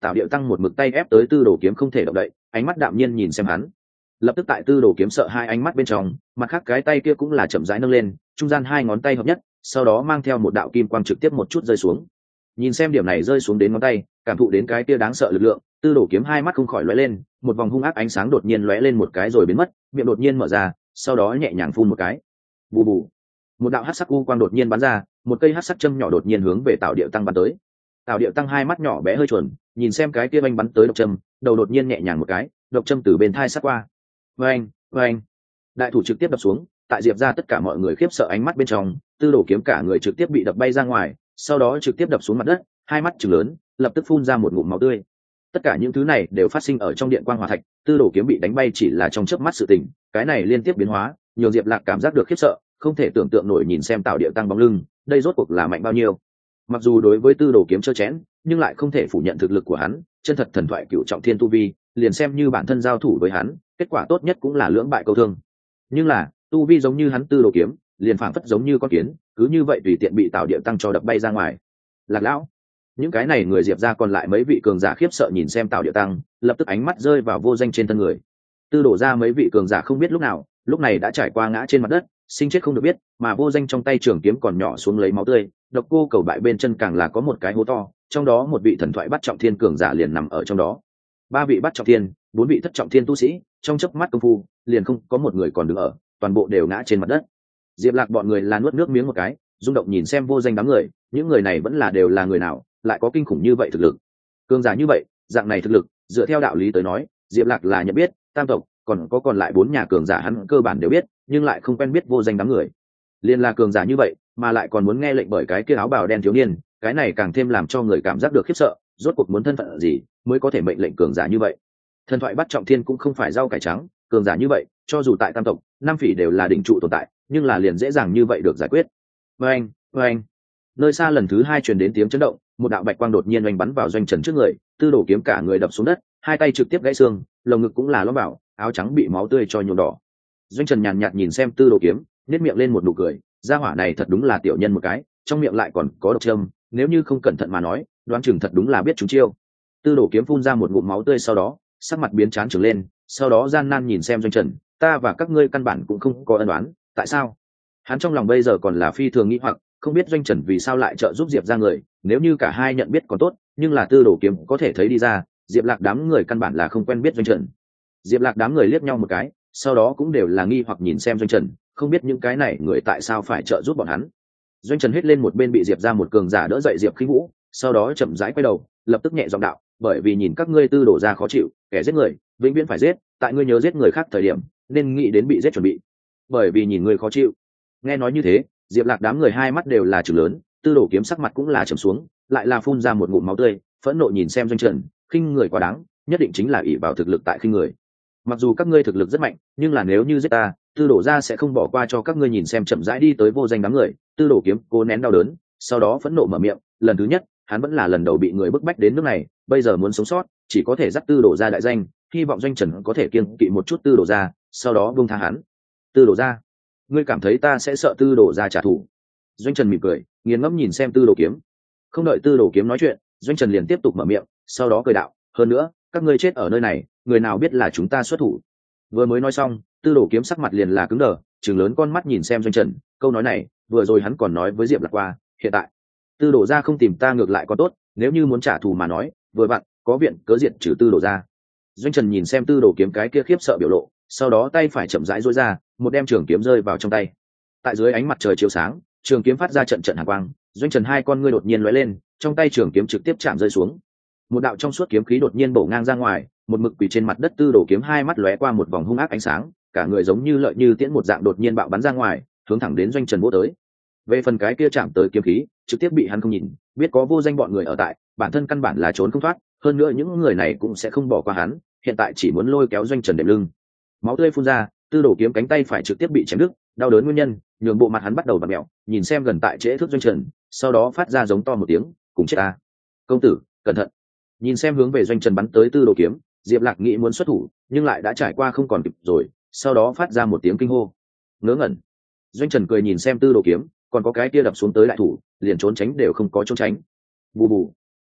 Tào Điệu Tăng một mực tay ép tới Tư Đồ Kiếm không thể động đậy, ánh mắt đạm nhiên nhìn xem hắn. Lập tức tại Tư Đồ Kiếm sợ hai ánh mắt bên trong, mặt khác cái tay kia cũng là chậm rãi nâng lên, trung gian hai ngón tay hợp nhất, sau đó mang theo một đạo kim quang trực tiếp một chút rơi xuống. Nhìn xem điểm này rơi xuống đến ngón tay, cảm thụ đến cái kia đáng sợ lực lượng, Tư Đồ Kiếm hai mắt không khỏi lóe lên, một vòng hung ác ánh sáng đột nhiên lóe lên một cái rồi biến mất, miệng đột nhiên mở ra, sau đó nhẹ nhàng phun một cái. Bù bù. Một đạo hắc sắc u quang đột nhiên bắn ra, một cây hắc sắc châm nhỏ đột nhiên hướng về Tào Điệu Tăng bắn tới. Tào Điệu Tăng hai mắt nhỏ bé hơi chuẩn, nhìn xem cái kia banh bắn tới độc châm, đầu đột nhiên nhẹ nhàng một cái, độc châm từ bên thai sát qua. Vâng, vâng. Đại thủ trực tiếp đập xuống, tại Diệp ra tất cả mọi người khiếp sợ ánh mắt bên trong, Tư Đồ Kiếm cả người trực tiếp bị đập bay ra ngoài, sau đó trực tiếp đập xuống mặt đất, hai mắt trừng lớn, lập tức phun ra một ngụm máu tươi. Tất cả những thứ này đều phát sinh ở trong điện quang hỏa thạch, Tư Đồ Kiếm bị đánh bay chỉ là trong chớp mắt sự tình, cái này liên tiếp biến hóa, nhiều Diệp Lạc cảm giác được khiếp sợ, không thể tưởng tượng nổi nhìn xem Tào Điệu Tăng bóng lưng, đây rốt cuộc là mạnh bao nhiêu. Mặc dù đối với Tư Đồ Kiếm trơ chẽn, nhưng lại không thể phủ nhận thực lực của hắn, chân thật thần thoại cựu trọng thiên tu vi, liền xem như bản thân giao thủ với hắn, kết quả tốt nhất cũng là lưỡng bại câu thương. Nhưng là, tu vi giống như hắn Tư Đồ Kiếm, liền phảng phất giống như con kiến, cứ như vậy tùy tiện bị Tào Điệu Tăng cho đập bay ra ngoài. Lạc lão, những cái này người Diệp ra còn lại mấy vị cường giả khiếp sợ nhìn xem Tào Điệu Tăng, lập tức ánh mắt rơi vào Vô Danh trên thân người. Tư Đồ ra mấy vị cường giả không biết lúc nào, lúc này đã trải qua ngã trên mặt đất, sinh chết không được biết, mà Vô Danh trong tay trường kiếm còn nhỏ xuống lấy máu tươi, Độc Cô Cầu Bại bên chân càng là có một cái hố to, trong đó một vị thần thoại bắt trọng thiên cường giả liền nằm ở trong đó. Ba vị bắt trọng thiên, bốn vị thất trọng thiên tu sĩ, trong chớp mắt công phu, liền không có một người còn đứng ở, toàn bộ đều ngã trên mặt đất. Diệp Lạc bọn người là nuốt nước miếng một cái, rung động nhìn xem Vô Danh đám người, những người này vẫn là đều là người nào, lại có kinh khủng như vậy thực lực. Cường giả như vậy, dạng này thực lực, dựa theo đạo lý tới nói, Diệp Lạc là nhận biết, tam tộc, còn lại bốn nhà cường giả hắn cơ bản đều biết, nhưng lại không quen biết Vô Danh đám người. Liên là cường giả như vậy, mà lại còn muốn nghe lệnh bởi cái kia áo bào đen thiếu niên, cái này càng thêm làm cho người cảm giác được khiếp sợ, rốt cuộc muốn thân phận gì mới có thể mệnh lệnh cường giả như vậy. Thần thoại bắt trọng thiên cũng không phải rau cải trắng, cường giả như vậy, cho dù tại tam tộc, năm phỉ đều là đỉnh trụ tồn tại, nhưng là liền dễ dàng như vậy được giải quyết. Oeng, oeng. Nơi xa lần thứ hai truyền đến tiếng chấn động, một đạo bạch quang đột nhiên oanh bắn vào Doanh Trần trước người, Tư Đồ Kiếm cả người đập xuống đất, hai tay trực tiếp gãy xương, lồng ngực cũng là lõm vào, áo trắng bị máu tươi cho nhuộm đỏ. Doanh Trần nhàn nhạt nhìn xem Tư Đồ Kiếm, nhếch miệng lên một nụ cười, gia hỏa này thật đúng là tiểu nhân một cái, trong miệng lại còn có độc châm, nếu như không cẩn thận mà nói, đoán chừng thật đúng là biết chúng chiêu. Tư Đồ Kiếm phun ra một ngụm máu tươi sau đó, sắc mặt biến trán trừng lên, sau đó gian nan nhìn xem Doanh Trần, ta và các ngươi căn bản cũng không có ân oán, tại sao? Hắn trong lòng bây giờ còn là phi thường nghĩ hoặc, không biết Doanh Trần vì sao lại trợ giúp Diệp ra người, nếu như cả hai nhận biết còn tốt, nhưng là Tư Đồ Kiếm có thể thấy đi ra, Diệp Lạc đám người căn bản là không quen biết Doanh Trần. Diệp Lạc đám người liếc nhau một cái, sau đó cũng đều là nghi hoặc nhìn xem Doanh Trần, không biết những cái này người tại sao phải trợ giúp bọn hắn. Doanh Trần hết lên một bên bị Diệp ra một cường giả đỡ dậy Diệp Khinh Vũ, sau đó chậm rãi quay đầu, lập tức nhẹ giọng đạo, bởi vì nhìn các ngươi Tư Đồ ra khó chịu, kẻ giết người, vĩnh viễn phải giết, tại ngươi nhớ giết người khác thời điểm, nên nghĩ đến bị giết chuẩn bị. Bởi vì nhìn ngươi khó chịu. Nghe nói như thế, Diệp Lạc đám người hai mắt đều là trừng lớn, Tư Đồ Kiếm sắc mặt cũng là trầm xuống, lại là phun ra một ngụm máu tươi, phẫn nộ nhìn xem Doanh Trần, khinh người quá đáng, nhất định chính là ỷ vào thực lực tại khinh người. Mặc dù các ngươi thực lực rất mạnh, nhưng là nếu như giết ta, Tư Đồ gia sẽ không bỏ qua cho các ngươi. Nhìn xem chậm rãi đi tới Vô Danh đám người, Tư Đồ Kiếm cố nén đau đớn, sau đó phẫn nộ mở miệng, lần thứ nhất, hắn vẫn là lần đầu bị người bức bách đến nước này, bây giờ muốn sống sót, chỉ có thể dắt Tư Đồ gia đại danh, hy vọng Doanh Trần có thể kiêng kỵ một chút Tư Đồ gia, sau đó buông tha hắn. Tư Đồ gia, ngươi cảm thấy ta sẽ sợ Tư Đồ gia trả thù? Doanh Trần mỉm cười, nghiền ngẫm nhìn xem Tư Đồ Kiếm. Không đợi Tư Đồ Kiếm nói chuyện, Doanh Trần liền tiếp tục mở miệng, sau đó cười đạo, hơn nữa, các ngươi chết ở nơi này, người nào biết là chúng ta xuất thủ. Vừa mới nói xong, Tư Đồ Kiếm sắc mặt liền là cứng đờ, trừng lớn con mắt nhìn xem Doanh Trần, câu nói này, vừa rồi hắn còn nói với Diệp Lạc qua, hiện tại, Tư Đồ gia không tìm ta ngược lại có tốt, nếu như muốn trả thù mà nói, vừa vặn, có viện cớ diện trừ Tư Đồ gia. Doanh Trần nhìn xem Tư Đồ Kiếm cái kia khiếp sợ biểu lộ, sau đó tay phải chậm rãi duỗi ra, một đem trường kiếm rơi vào trong tay. Tại dưới ánh mặt trời chiếu sáng, trường kiếm phát ra trận trận hàn quang, Doanh Trần hai con ngươi đột nhiên lóe lên, trong tay trường kiếm trực tiếp chạm rơi xuống. Một đạo trong suốt kiếm khí đột nhiên bổ ngang ra ngoài, một mực quỳ trên mặt đất Tư Đồ Kiếm hai mắt lóe qua một vòng hung ác ánh sáng, cả người giống như lợi như tiễn một dạng đột nhiên bạo bắn ra ngoài, hướng thẳng đến Doanh Trần vỗ tới. Về phần cái kia chạm tới kiếm khí, trực tiếp bị hắn không nhìn, biết có Vô Danh bọn người ở tại, bản thân căn bản là trốn không thoát, hơn nữa những người này cũng sẽ không bỏ qua hắn, hiện tại chỉ muốn lôi kéo Doanh Trần đệm lưng. Máu tươi phun ra, Tư Đồ Kiếm cánh tay phải trực tiếp bị chém đứt, đau đớn nguyên nhân, nhường bộ mặt hắn bắt đầu bặm mèo, nhìn xem gần tại trễ thước Doanh Trần, sau đó phát ra giống to một tiếng, cùng chết ta. Công tử, cẩn thận. Nhìn xem hướng về Doanh Trần bắn tới Tư Đồ Kiếm, Diệp Lạc nghĩ muốn xuất thủ, nhưng lại đã trải qua không còn kịp rồi, sau đó phát ra một tiếng kinh hô. Ngớ ngẩn. Doanh Trần cười nhìn xem Tư Đồ Kiếm, còn có cái kia đập xuống tới đại thủ, liền trốn tránh đều không có trốn tránh. Bù bù.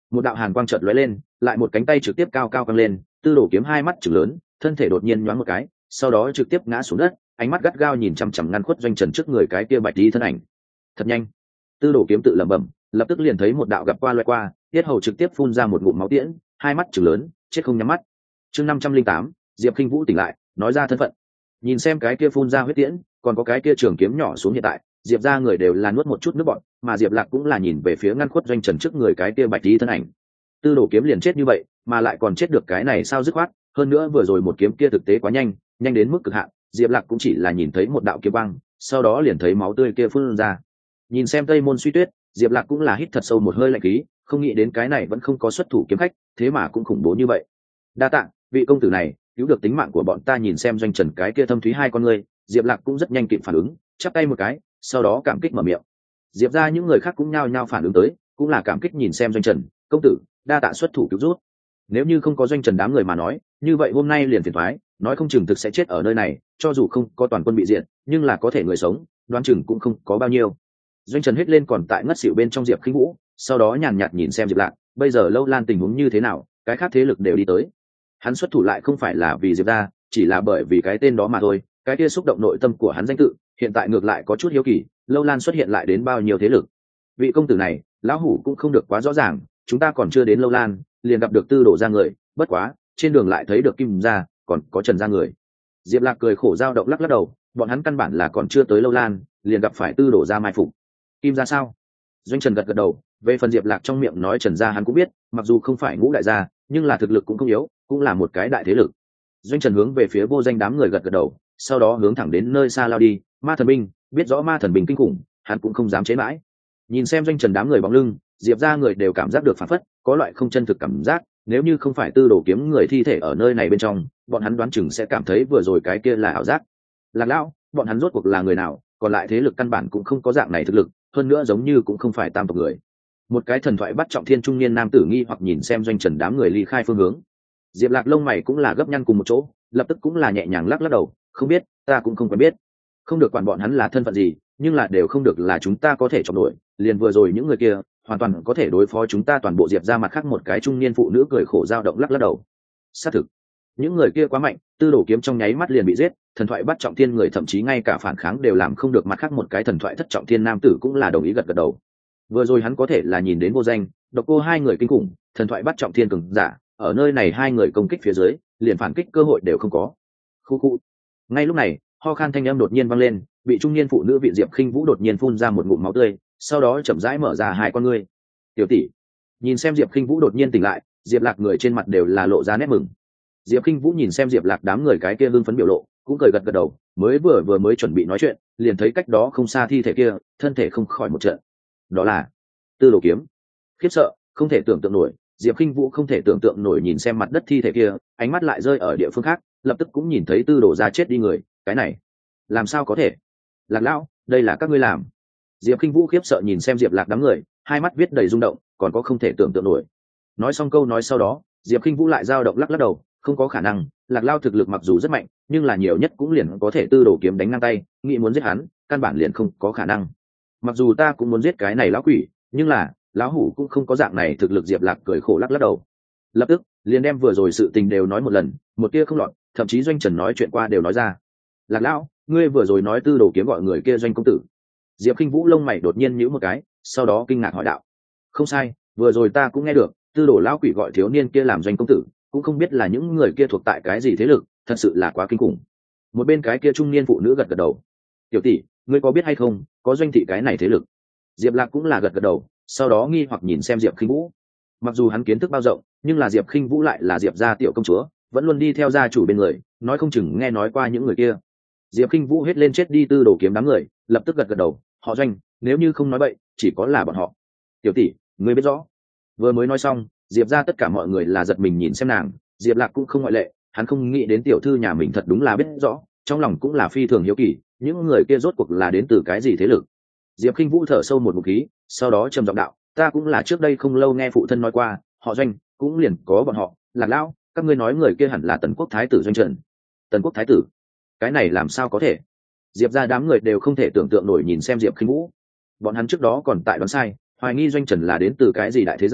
Một đạo hàn quang chợt lóe lên, lại một cánh tay trực tiếp cao cao căng lên, Tư Đồ Kiếm hai mắt trừng lớn, thân thể đột nhiên nhoáng một cái, sau đó trực tiếp ngã xuống đất, ánh mắt gắt gao nhìn chằm chằm ngăn khuất Doanh Trần trước người cái kia bạch đi thân ảnh. Thật nhanh. Tư Đồ Kiếm tự lẩm bẩm, lập tức liền thấy một đạo gặp qua loại qua, tiết hầu trực tiếp phun ra một ngụm máu tiễn, hai mắt trừng lớn, chết không nhắm mắt. Chương 508, Diệp Khinh Vũ tỉnh lại, nói ra thân phận. Nhìn xem cái kia phun ra huyết tiễn, còn có cái kia trường kiếm nhỏ xuống hiện tại, Diệp ra người đều là nuốt một chút nước bọt, mà Diệp Lạc cũng là nhìn về phía ngăn khuất Doanh Trần trước người cái kia bạch đi thân ảnh. Tư Đồ Kiếm liền chết như vậy, mà lại còn chết được cái này sao dứt khoát, hơn nữa vừa rồi một kiếm kia thực tế quá nhanh, nhanh đến mức cực hạn, Diệp Lạc cũng chỉ là nhìn thấy một đạo kiếm băng, sau đó liền thấy máu tươi kia phun ra. Nhìn xem Tây Môn Suy Tuyết, Diệp Lạc cũng là hít thật sâu một hơi lạnh khí, không nghĩ đến cái này vẫn không có xuất thủ kiếm khách, thế mà cũng khủng bố như vậy. Đa tạ, vị công tử này, cứu được tính mạng của bọn ta. Nhìn xem Doanh Trần cái kia thâm thúy hai con ngươi, Diệp Lạc cũng rất nhanh kịp phản ứng, chắp tay một cái, sau đó cảm kích mở miệng. Diệp ra những người khác cũng nhao nhao phản ứng tới, cũng là cảm kích nhìn xem Doanh Trần, công tử, đa tạ xuất thủ cứu rút. Nếu như không có Doanh Trần đám người mà nói, như vậy hôm nay liền phiền toái, nói không chừng thực sẽ chết ở nơi này, cho dù không có toàn quân bị diệt, nhưng là có thể người sống, đoán chừng cũng không có bao nhiêu. Doanh Trần hết lên còn tại ngất xỉu bên trong Diệp Khinh Vũ, sau đó nhàn nhạt nhìn xem Diệp Lạc, bây giờ Lâu Lan tình huống như thế nào, cái khác thế lực đều đi tới. Hắn xuất thủ lại không phải là vì Diệp ra, chỉ là bởi vì cái tên đó mà thôi, cái kia xúc động nội tâm của hắn danh tự, hiện tại ngược lại có chút hiếu kỳ, Lâu Lan xuất hiện lại đến bao nhiêu thế lực. Vị công tử này, lão hủ cũng không được quá rõ ràng, chúng ta còn chưa đến Lâu Lan, liền gặp được Tư Đồ ra người, bất quá, trên đường lại thấy được Kim gia, còn có Trần gia người. Diệp Lạc cười khổ dao động lắc lắc đầu, bọn hắn căn bản là còn chưa tới Lâu Lan, liền gặp phải Tư Đồ ra mai phục. Kim gia sao? Doanh Trần gật gật đầu, về phần Diệp Lạc trong miệng nói Trần gia hắn cũng biết, mặc dù không phải ngũ đại gia, nhưng là thực lực cũng không yếu, cũng là một cái đại thế lực. Doanh Trần hướng về phía vô danh đám người gật gật đầu, sau đó hướng thẳng đến nơi xa lao đi. Ma thần binh, biết rõ ma thần binh kinh khủng, hắn cũng không dám chế mãi. Nhìn xem Doanh Trần đám người bóng lưng, Diệp ra người đều cảm giác được phản phất, có loại không chân thực cảm giác, nếu như không phải Tư Đồ Kiếm người thi thể ở nơi này bên trong, bọn hắn đoán chừng sẽ cảm thấy vừa rồi cái kia là ảo giác. Lạc lão, bọn hắn rốt cuộc là người nào, còn lại thế lực căn bản cũng không có dạng này thực lực, hơn nữa giống như cũng không phải tam tộc người. Một cái thần thoại bắt trọng thiên trung niên nam tử nghi hoặc nhìn xem Doanh Trần đám người ly khai phương hướng. Diệp Lạc lông mày cũng là gấp nhăn cùng một chỗ, lập tức cũng là nhẹ nhàng lắc lắc đầu, không biết, ta cũng không quen biết. Không được quản bọn hắn là thân phận gì, nhưng là đều không được là chúng ta có thể chọn nổi, liền vừa rồi những người kia, hoàn toàn có thể đối phó chúng ta toàn bộ. Diệp ra mặt khác một cái trung niên phụ nữ cười khổ dao động lắc lắc đầu. Xác thực, những người kia quá mạnh, Tư Đồ Kiếm trong nháy mắt liền bị giết, thần thoại bắt trọng thiên người thậm chí ngay cả phản kháng đều làm không được. Mặt khác một cái thần thoại thất trọng thiên nam tử cũng là đồng ý gật gật đầu. Vừa rồi hắn có thể là nhìn đến vô danh, Độc Cô hai người kinh khủng, thần thoại bắt trọng thiên cường giả, ở nơi này hai người công kích phía dưới, liền phản kích cơ hội đều không có. Khu khu. Ngay lúc này, ho khan thanh âm đột nhiên vang lên, bị trung niên phụ nữ vị Diệp Khinh Vũ đột nhiên phun ra một ngụm máu tươi, sau đó chậm rãi mở ra hai con ngươi. Tiểu tỷ. Nhìn xem Diệp Khinh Vũ đột nhiên tỉnh lại, Diệp Lạc người trên mặt đều là lộ ra nét mừng. Diệp Khinh Vũ nhìn xem Diệp Lạc đám người cái kia hưng phấn biểu lộ, cũng cười gật gật đầu, vừa mới chuẩn bị nói chuyện, liền thấy cách đó không xa thi thể kia, thân thể không khỏi một trận. Đó là Tư Đồ Kiếm. Khiếp sợ, không thể tưởng tượng nổi, Diệp Khinh Vũ không thể tưởng tượng nổi nhìn xem mặt đất thi thể kia, ánh mắt lại rơi ở địa phương khác, lập tức cũng nhìn thấy Tư Đồ gia chết đi người, cái này, làm sao có thể? Lạc lão, đây là các ngươi làm? Diệp Khinh Vũ khiếp sợ nhìn xem Diệp Lạc đám người, hai mắt viết đầy rung động, còn có không thể tưởng tượng nổi. Nói xong câu nói sau đó, Diệp Khinh Vũ lại dao động lắc lắc đầu, không có khả năng, Lạc Lao thực lực mặc dù rất mạnh, nhưng là nhiều nhất cũng liền có thể Tư Đồ Kiếm đánh ngang tay, nghĩ muốn giết hắn, căn bản liền không có khả năng. Mặc dù ta cũng muốn giết cái này lão quỷ, nhưng là lão hủ cũng không có dạng này thực lực. Diệp Lạc cười khổ lắc lắc đầu, lập tức liền đem vừa rồi sự tình đều nói một lần, một tia không lọt, thậm chí Doanh Trần nói chuyện qua đều nói ra. Lạc lão, ngươi vừa rồi nói Tư Đồ Kiếm gọi người kia Doanh công tử? Diệp Khinh Vũ lông mày đột nhiên nhíu một cái, sau đó kinh ngạc hỏi đạo. Không sai, vừa rồi ta cũng nghe được, Tư Đồ lão quỷ gọi thiếu niên kia làm Doanh công tử, cũng không biết là những người kia thuộc tại cái gì thế lực, thật sự là quá kinh khủng. Một bên cái kia trung niên phụ nữ gật gật đầu. Tiểu tỷ, ngươi có biết hay không, có Doanh thị cái này thế lực? Diệp Lạc cũng là gật gật đầu, sau đó nghi hoặc nhìn xem Diệp Khinh Vũ. Mặc dù hắn kiến thức bao rộng, nhưng là Diệp Khinh Vũ lại là Diệp gia tiểu công chúa, vẫn luôn đi theo gia chủ bên người, nói không chừng nghe nói qua những người kia. Diệp Khinh Vũ hết lên chết đi Tư Đồ Kiếm đám người, lập tức gật gật đầu, họ Doanh, nếu như không nói bậy, chỉ có là bọn họ. Tiểu tỷ, ngươi biết rõ. Vừa mới nói xong, Diệp gia tất cả mọi người là giật mình nhìn xem nàng, Diệp Lạc cũng không ngoại lệ, hắn không nghĩ đến tiểu thư nhà mình thật đúng là biết rõ, trong lòng cũng là phi thường hiếu kỳ, những người kia rốt cuộc là đến từ cái gì thế lực. Diệp Khinh Vũ thở sâu một ngụm khí, sau đó trầm giọng đạo, ta cũng là trước đây không lâu nghe phụ thân nói qua, họ Doanh cũng liền có bọn họ. Lạc lão, các ngươi nói người kia hẳn là Tần Quốc thái tử Doanh Trần. Tần Quốc thái tử? Cái này làm sao có thể? Diệp gia đám người đều không thể tưởng tượng nổi nhìn xem Diệp Khinh Vũ. Bọn hắn trước đó còn tại đoán sai, hoài nghi Doanh Trần là đến từ cái gì đại thế gia,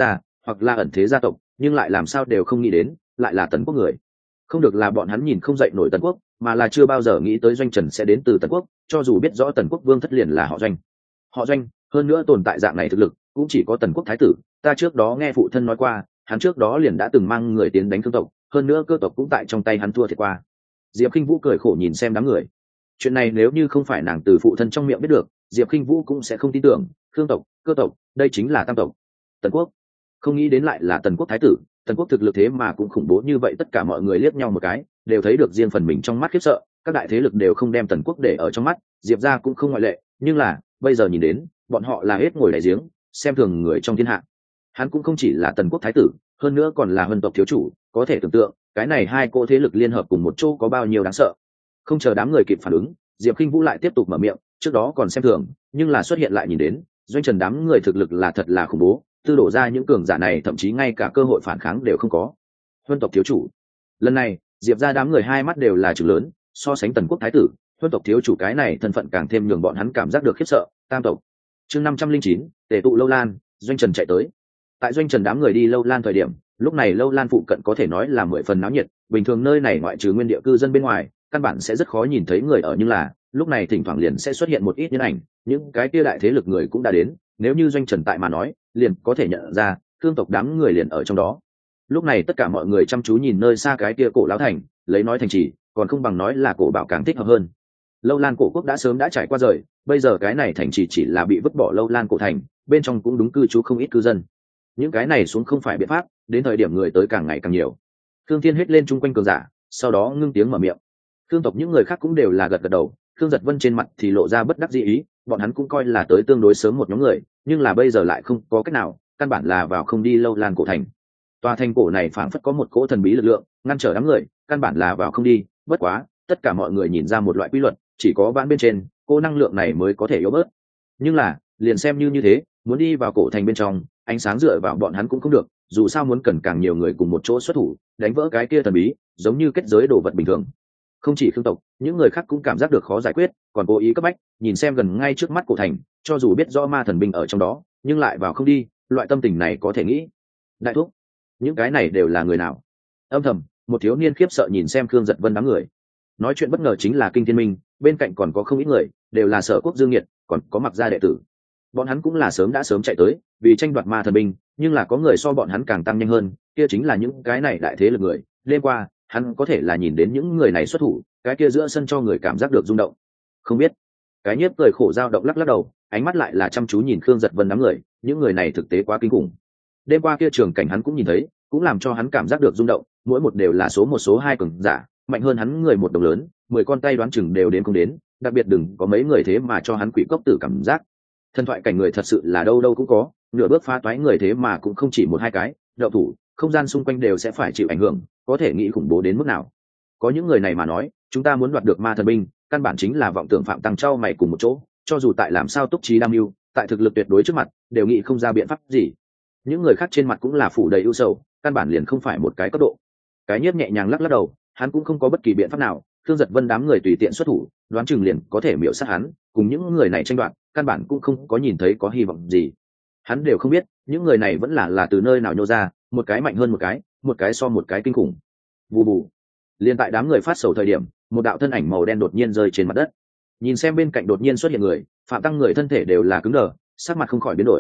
hoặc là ẩn thế gia tộc, nhưng lại làm sao đều không nghĩ đến lại là Tần Quốc người. Không được là bọn hắn nhìn không dậy nổi Tần Quốc, mà là chưa bao giờ nghĩ tới Doanh Trần sẽ đến từ Tần Quốc, cho dù biết rõ Tần Quốc vương thất liền là họ Doanh. Họ Doanh, hơn nữa tồn tại dạng này thực lực cũng chỉ có Tần Quốc thái tử. Ta trước đó nghe phụ thân nói qua, hắn trước đó liền đã từng mang người tiến đánh Khương tộc, hơn nữa Cơ tộc cũng tại trong tay hắn thua thiệt qua. Diệp Khinh Vũ cười khổ nhìn xem đám người. Chuyện này nếu như không phải nàng từ phụ thân trong miệng biết được, Diệp Khinh Vũ cũng sẽ không tin tưởng. Khương tộc, Cơ tộc, đây chính là tam tộc. Tần Quốc, không nghĩ đến lại là Tần Quốc thái tử. Tần Quốc thực lực thế mà cũng khủng bố như vậy, tất cả mọi người liếc nhau một cái, đều thấy được riêng phần mình trong mắt khiếp sợ. Các đại thế lực đều không đem Tần Quốc để ở trong mắt, Diệp gia cũng không ngoại lệ. Nhưng là bây giờ nhìn đến, bọn họ là hết ngồi đại giếng, xem thường người trong thiên hạ. Hắn cũng không chỉ là Tần Quốc thái tử, hơn nữa còn là Huân tộc thiếu chủ, có thể tưởng tượng cái này hai cỗ thế lực liên hợp cùng một chỗ có bao nhiêu đáng sợ. Không chờ đám người kịp phản ứng, Diệp Khinh Vũ lại tiếp tục mở miệng, trước đó còn xem thường, nhưng là xuất hiện lại nhìn đến, Doanh Trần đám người thực lực là thật là khủng bố, tư đổ ra những cường giả này thậm chí ngay cả cơ hội phản kháng đều không có. Huân tộc thiếu chủ, lần này Diệp gia đám người hai mắt đều là trừng lớn, so sánh Tần Quốc thái tử, Huân tộc thiếu chủ cái này thân phận càng thêm nhường bọn hắn cảm giác được khiếp sợ. Tam tộc, chương 509, tề tụ Lâu Lan, Doanh Trần chạy tới. Tại Doanh Trần đám người đi Lâu Lan thời điểm, lúc này Lâu Lan phụ cận có thể nói là 10 phần náo nhiệt, bình thường nơi này ngoại trừ nguyên địa cư dân bên ngoài, căn bản sẽ rất khó nhìn thấy người ở, nhưng là lúc này thỉnh thoảng liền sẽ xuất hiện một ít nhân ảnh, những cái kia đại thế lực người cũng đã đến, nếu như Doanh Trần tại mà nói, liền có thể nhận ra, Thương tộc đám người liền ở trong đó. Lúc này tất cả mọi người chăm chú nhìn nơi xa cái kia cổ lão thành, lấy nói thành trì, còn không bằng nói là cổ bảo càng thích hợp hơn. Lâu Lan cổ quốc đã sớm đã trải qua rời, bây giờ cái này thành trì chỉ là bị vứt bỏ Lâu Lan cổ thành, bên trong cũng đúng cư trú không ít cư dân. Những cái này xuống không phải biện pháp, đến thời điểm người tới càng ngày càng nhiều. Thương Thiên hết lên chung quanh cường giả, sau đó ngưng tiếng mở miệng. Thương tộc những người khác cũng đều là gật gật đầu, Thương Giật Vân trên mặt thì lộ ra bất đắc dĩ ý, bọn hắn cũng coi là tới tương đối sớm một nhóm người, nhưng là bây giờ lại không có cách nào, căn bản là vào không đi Lâu Lan cổ thành. Tòa thành cổ này phảng phất có một cỗ thần bí lực lượng ngăn trở đám người, căn bản là vào không đi. Bất quá tất cả mọi người nhìn ra một loại quy luật, chỉ có vãn bên trên cô năng lượng này mới có thể yếu bớt. Nhưng là liền xem như thế, muốn đi vào cổ thành bên trong, ánh sáng dựa vào bọn hắn cũng không được, dù sao muốn cần càng nhiều người cùng một chỗ xuất thủ đánh vỡ cái kia thần bí, giống như kết giới đồ vật bình thường. Không chỉ Khương tộc, những người khác cũng cảm giác được khó giải quyết, còn cố ý cấp bách nhìn xem gần ngay trước mắt cổ thành, cho dù biết rõ ma thần binh ở trong đó nhưng lại vào không đi. Loại tâm tình này có thể nghĩ. Đại thúc, những cái này đều là người nào? Âm thầm một thiếu niên khiếp sợ nhìn xem Khương Giật Vân đám người. Nói chuyện bất ngờ chính là Kinh Thiên Minh, bên cạnh còn có không ít người, đều là Sở Quốc Dương Nhiệt, còn có Mặc gia đệ tử. Bọn hắn cũng là sớm chạy tới, vì tranh đoạt ma thần binh, nhưng là có người so bọn hắn càng tăng nhanh hơn, kia chính là những cái này đại thế lực người. Đêm qua, hắn có thể là nhìn đến những người này xuất thủ, cái kia giữa sân cho người cảm giác được rung động. Không biết. Cái Nhiếp cười khổ dao động lắc lắc đầu, ánh mắt lại là chăm chú nhìn Khương Giật Vân đám người, những người này thực tế quá kinh khủng. Đêm qua kia trường cảnh hắn cũng nhìn thấy, cũng làm cho hắn cảm giác được rung động, mỗi một đều là số một số hai cường giả, mạnh hơn hắn người một đồng lớn, 10 con tay đoán chừng đều đến không đến, đặc biệt đừng có mấy người thế mà cho hắn quỷ cốc tử cảm giác. Thần thoại cảnh người thật sự là đâu đâu cũng có, nửa bước phá toái người thế mà cũng không chỉ một hai cái, đậu thủ, không gian xung quanh đều sẽ phải chịu ảnh hưởng, có thể nghĩ khủng bố đến mức nào. Có những người này mà nói, chúng ta muốn đoạt được ma thần binh, căn bản chính là vọng tưởng Phạm Tăng trao mày cùng một chỗ, cho dù tại làm sao túc trí đam mưu, tại thực lực tuyệt đối trước mặt, đều nghĩ không ra biện pháp gì. Những người khác trên mặt cũng là phủ đầy ưu sầu, căn bản liền không phải một cái cấp độ. Cái Nhiếp nhẹ nhàng lắc lắc đầu, hắn cũng không có bất kỳ biện pháp nào, Thương Giật Vân đám người tùy tiện xuất thủ, đoán chừng liền có thể miểu sát hắn, cùng những người này tranh đoạt, căn bản cũng không có nhìn thấy có hy vọng gì. Hắn đều không biết, những người này vẫn là từ nơi nào nhô ra, một cái mạnh hơn một cái so một cái kinh khủng. Vù vù. Liên tại đám người phát sầu thời điểm, một đạo thân ảnh màu đen đột nhiên rơi trên mặt đất. Nhìn xem bên cạnh đột nhiên xuất hiện người, Phạm Tăng người thân thể đều là cứng đờ, sắc mặt không khỏi biến đổi,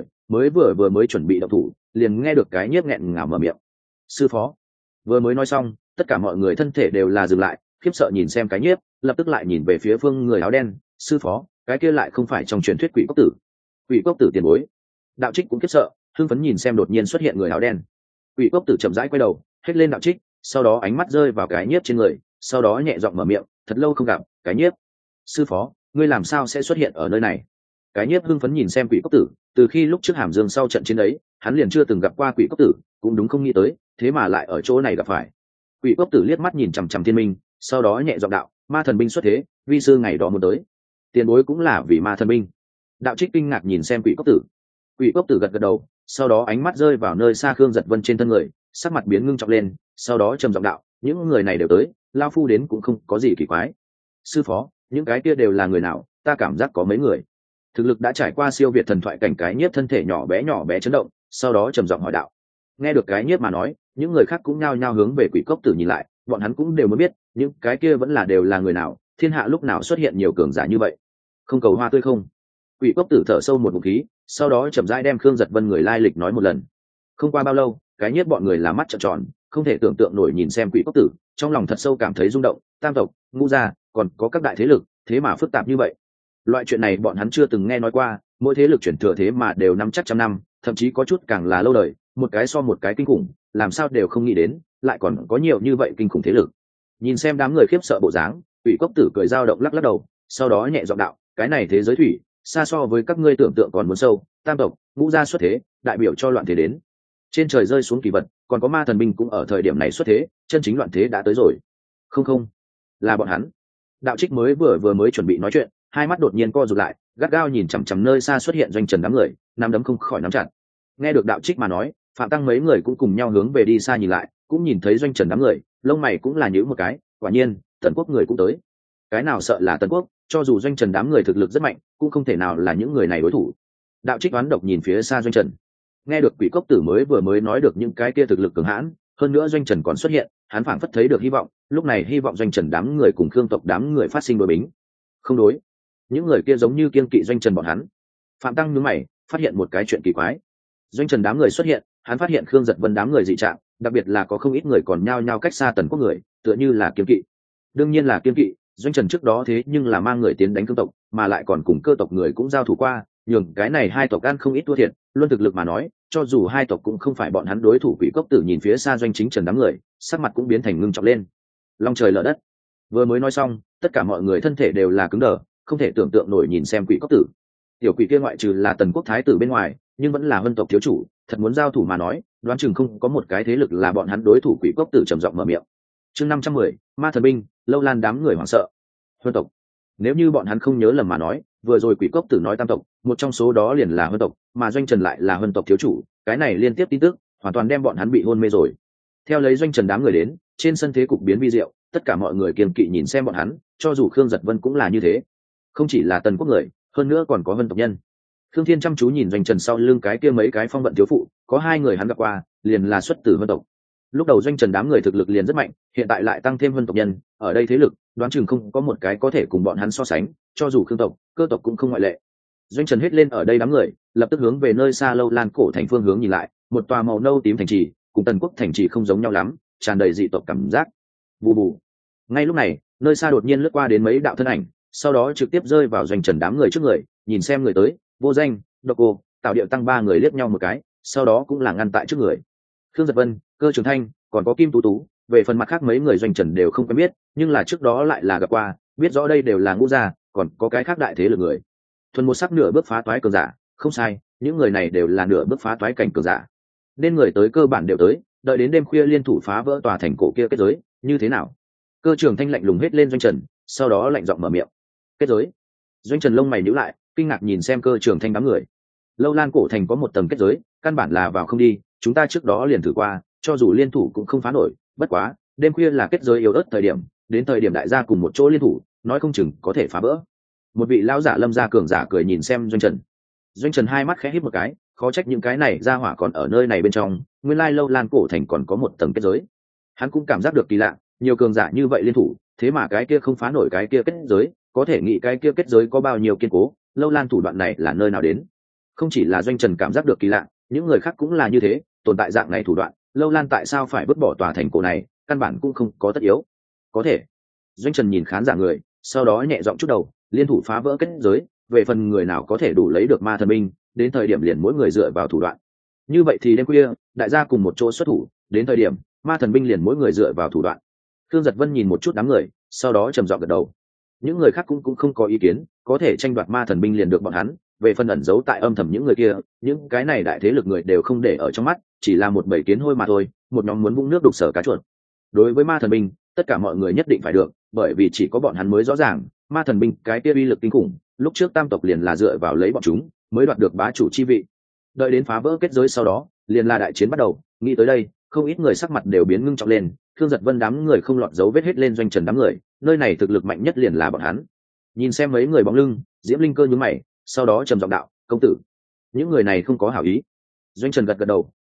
mới chuẩn bị động thủ, liền nghe được cái Nhiếp nghẹn ngào mở miệng. Sư phó. Vừa mới nói xong, tất cả mọi người thân thể đều là dừng lại, khiếp sợ nhìn xem cái Nhiếp, lập tức lại nhìn về phía phương người áo đen. Sư phó, cái kia lại không phải trong truyền thuyết quỷ cốc tử. Quỷ cốc tử tiền bối. Đạo Trích cũng khiếp sợ, hưng phấn nhìn xem đột nhiên xuất hiện người áo đen. Quỷ cốc tử chậm rãi quay đầu, hết lên Đạo Trích, sau đó ánh mắt rơi vào cái Nhiếp trên người, sau đó nhẹ giọng mở miệng, thật lâu không gặp, cái Nhiếp. Sư phó, ngươi làm sao sẽ xuất hiện ở nơi này? Cái Nhiếp hưng phấn nhìn xem quỷ cốc tử, từ khi lúc trước Hàm Dương sau trận chiến ấy, hắn liền chưa từng gặp qua quỷ cốc tử, cũng đúng không nghĩ tới, thế mà lại ở chỗ này gặp phải. Quỷ cốc tử liếc mắt nhìn chằm chằm Thiên Minh, sau đó nhẹ giọng đạo, ma thần binh xuất thế, vi sư ngày đó muốn tới. Tiền bối cũng là vì ma thần binh. Đạo Trích kinh ngạc nhìn xem quỷ cốc tử. Quỷ cốc tử gật gật đầu, sau đó ánh mắt rơi vào nơi xa Khương Giật Vân trên thân người, sắc mặt biến ngưng trọng lên, sau đó trầm giọng đạo, những người này đều tới, lao phu đến cũng không có gì kỳ quái. Sư phó, những cái kia đều là người nào? Ta cảm giác có mấy người. Thực lực đã trải qua siêu việt thần thoại cảnh cái Nhiếp thân thể nhỏ bé chấn động, sau đó trầm giọng hỏi đạo. Nghe được cái nhiếp mà nói, những người khác cũng nhao nhao hướng về quỷ cốc tử nhìn lại, bọn hắn cũng đều muốn biết những cái kia vẫn là đều là người nào, thiên hạ lúc nào xuất hiện nhiều cường giả như vậy. Không cầu hoa tươi không? Quỷ cốc tử thở sâu một ngụm khí, sau đó chậm rãi đem Khương Giật Vân người lai lịch nói một lần. Không qua bao lâu, cái nhiếp bọn người là mắt trợn tròn, không thể tưởng tượng nổi nhìn xem quỷ cốc tử, trong lòng thật sâu cảm thấy rung động. Tam tộc, ngũ gia, còn có các đại thế lực, thế mà phức tạp như vậy. Loại chuyện này bọn hắn chưa từng nghe nói qua, mỗi thế lực chuyển thừa thế mà đều năm chắc trăm năm, thậm chí có chút càng là lâu đời, một cái so một cái kinh khủng, làm sao đều không nghĩ đến, lại còn có nhiều như vậy kinh khủng thế lực. Nhìn xem đám người khiếp sợ bộ dáng, quỷ cốc tử cười dao động lắc lắc đầu, sau đó nhẹ giọng đạo, cái này thế giới thủy xa so với các ngươi tưởng tượng còn muốn sâu. Tam tộc, ngũ gia xuất thế, đại biểu cho loạn thế đến. Trên trời rơi xuống kỳ vật, còn có ma thần binh cũng ở thời điểm này xuất thế, chân chính loạn thế đã tới rồi. Không không, là bọn hắn. Đạo Trích vừa mới chuẩn bị nói chuyện, hai mắt đột nhiên co rụt lại, gắt gao nhìn chằm chằm nơi xa xuất hiện doanh trần đám người, nắm đấm không khỏi nắm chặt. Nghe được Đạo Trích mà nói, Phạm Tăng mấy người cũng cùng nhau hướng về đi xa nhìn lại, cũng nhìn thấy doanh trần đám người, lông mày cũng là nhíu một cái, quả nhiên Tần Quốc người cũng tới. Cái nào sợ là Tần Quốc, cho dù doanh trần đám người thực lực rất mạnh, cũng không thể nào là những người này đối thủ. Đạo Trích đoán độc nhìn phía xa doanh trần, nghe được quỷ cốc tử vừa mới nói được những cái kia thực lực cường hãn, hơn nữa doanh trần còn xuất hiện, hắn phảng phất thấy được hy vọng. Lúc này hy vọng doanh trần đám người cùng Khương tộc đám người phát sinh đối bính. Không đối, những người kia giống như kiên kỵ doanh trần bọn hắn. Phạm Tăng nhướng mày, phát hiện một cái chuyện kỳ quái. Doanh trần đám người xuất hiện, hắn phát hiện Khương Giật Vân đám người dị trạng, đặc biệt là có không ít người còn nhao nhao cách xa Tần Quốc người, tựa như là kiên kỵ. Đương nhiên là kiên kỵ, doanh trần trước đó thế nhưng là mang người tiến đánh Khương tộc, mà lại còn cùng Cơ tộc người cũng giao thủ qua, nhường cái này hai tộc ăn không ít thua thiệt. Luôn thực lực mà nói, cho dù hai tộc cũng không phải bọn hắn đối thủ. Quỷ cốc tử nhìn phía xa doanh chính trần đám người, sắc mặt cũng biến thành ngưng trọng lên. Long trời lở đất. Vừa mới nói xong, tất cả mọi người thân thể đều là cứng đờ, không thể tưởng tượng nổi nhìn xem quỷ cốc tử. Tiểu quỷ kia ngoại trừ là Tần Quốc thái tử bên ngoài, nhưng vẫn là Vân tộc thiếu chủ, thật muốn giao thủ mà nói, đoán chừng không có một cái thế lực là bọn hắn đối thủ. Quỷ cốc tử trầm giọng mở miệng. Chương 510, ma thần binh. Lâu Lan đám người hoảng sợ. Vân tộc. Nếu như bọn hắn không nhớ lầm mà nói, vừa rồi quỷ cốc tử nói tam tộc, một trong số đó liền là Vân tộc, mà doanh trần lại là Vân tộc thiếu chủ. Cái này liên tiếp tin tức hoàn toàn đem bọn hắn bị hôn mê rồi. Theo lấy doanh trần đám người đến, trên sân thế cục biến vi diệu, tất cả mọi người kiêng kỵ nhìn xem bọn hắn, cho dù Khương Giật Vân cũng là như thế. Không chỉ là Tần Quốc người, hơn nữa còn có Vân tộc nhân. Khương Thiên chăm chú nhìn doanh trần sau lưng cái kia mấy cái phong vận thiếu phụ, có hai người hắn gặp qua, liền là xuất từ Vân tộc. Lúc đầu doanh trần đám người thực lực liền rất mạnh, hiện tại lại tăng thêm Vân tộc nhân, ở đây thế lực, đoán chừng không có một cái có thể cùng bọn hắn so sánh, cho dù Khương tộc, Cơ tộc cũng không ngoại lệ. Doanh trần hết lên ở đây đám người, lập tức hướng về nơi xa Lâu Lan cổ thành phương hướng nhìn lại, một tòa màu nâu tím thành trì, cùng Tần Quốc thành trì không giống nhau lắm, tràn đầy dị tộc cảm giác. Bù bù. Ngay lúc này, nơi xa đột nhiên lướt qua đến mấy đạo thân ảnh, sau đó trực tiếp rơi vào doanh trần đám người trước người. Nhìn xem người tới, Vô Danh, Độc Cô, Tạo Điệu Tăng ba người liếc nhau một cái, sau đó cũng là ngăn tại trước người. Khương Giật Vân, Cơ Trường Thanh, còn có Kim Tú Tú, về phần mặt khác mấy người doanh trần đều không quen biết, nhưng là trước đó lại là gặp qua, biết rõ đây đều là ngũ gia, còn có cái khác đại thế lực người. Thuần một sắc nửa bước phá toái cường giả, không sai, những người này đều là nửa bước phá toái cảnh cường giả. Nên người tới cơ bản đều tới, đợi đến đêm khuya liên thủ phá vỡ tòa thành cổ kia kết giới, như thế nào? Cơ Trường Thanh lạnh lùng hết lên doanh trần, sau đó lạnh giọng mở miệng. Kết giới? Doanh trần lông mày nhíu lại, kinh ngạc nhìn xem Cơ Trường Thanh đám người. Lâu Lan cổ thành có một tầng kết giới, căn bản là vào không đi, chúng ta trước đó liền thử qua, cho dù liên thủ cũng không phá nổi. Bất quá, đêm khuya là kết giới yếu ớt thời điểm, đến thời điểm đại gia cùng một chỗ liên thủ, nói không chừng có thể phá vỡ. Một vị lão giả Lâm gia cường giả cười nhìn xem doanh trần. Doanh trần hai mắt khẽ híp một cái, khó trách những cái này ra hỏa còn ở nơi này bên trong, nguyên lai Lâu Lan cổ thành còn có một tầng kết giới. Hắn cũng cảm giác được kỳ lạ, nhiều cường giả như vậy liên thủ, thế mà cái kia không phá nổi cái kia kết giới, có thể nghĩ cái kia kết giới có bao nhiêu kiên cố. Lâu Lan thủ đoạn này là nơi nào đến? Không chỉ là doanh trần cảm giác được kỳ lạ, những người khác cũng là như thế, tồn tại dạng này thủ đoạn, Lâu Lan tại sao phải vứt bỏ tòa thành cổ này, căn bản cũng không có tất yếu. Có thể. Doanh trần nhìn khán giả người, sau đó nhẹ giọng chút đầu, liên thủ phá vỡ kết giới, về phần người nào có thể đủ lấy được ma thần binh, đến thời điểm liền mỗi người dựa vào thủ đoạn. Như vậy thì đêm khuya, đại gia cùng một chỗ xuất thủ, đến thời điểm ma thần binh liền mỗi người dựa vào thủ đoạn. Khương Giật Vân nhìn một chút đám người, sau đó trầm giọng gật đầu. Những người khác cũng không có ý kiến, có thể tranh đoạt ma thần binh liền được bọn hắn, về phần ẩn giấu tại âm thầm những người kia, những cái này đại thế lực người đều không để ở trong mắt, chỉ là một bầy kiến hôi mà thôi, một nhóm muốn vung nước đục sở cá chuột. Đối với ma thần binh, tất cả mọi người nhất định phải được, bởi vì chỉ có bọn hắn mới rõ ràng, ma thần binh cái kia uy lực kinh khủng, lúc trước tam tộc liền là dựa vào lấy bọn chúng mới đoạt được bá chủ chi vị. Đợi đến phá vỡ kết giới sau đó, liền là đại chiến bắt đầu. Nghĩ tới đây, không ít người sắc mặt đều biến ngưng trọng lên. Khương Giật Vân đám người không lọt dấu vết hết lên doanh trần đám người, nơi này thực lực mạnh nhất liền là bọn hắn. Nhìn xem mấy người bóng lưng, Diễm Linh Cơ nhướng mày, sau đó trầm giọng đạo, công tử, những người này không có hảo ý. Doanh trần gật gật đầu,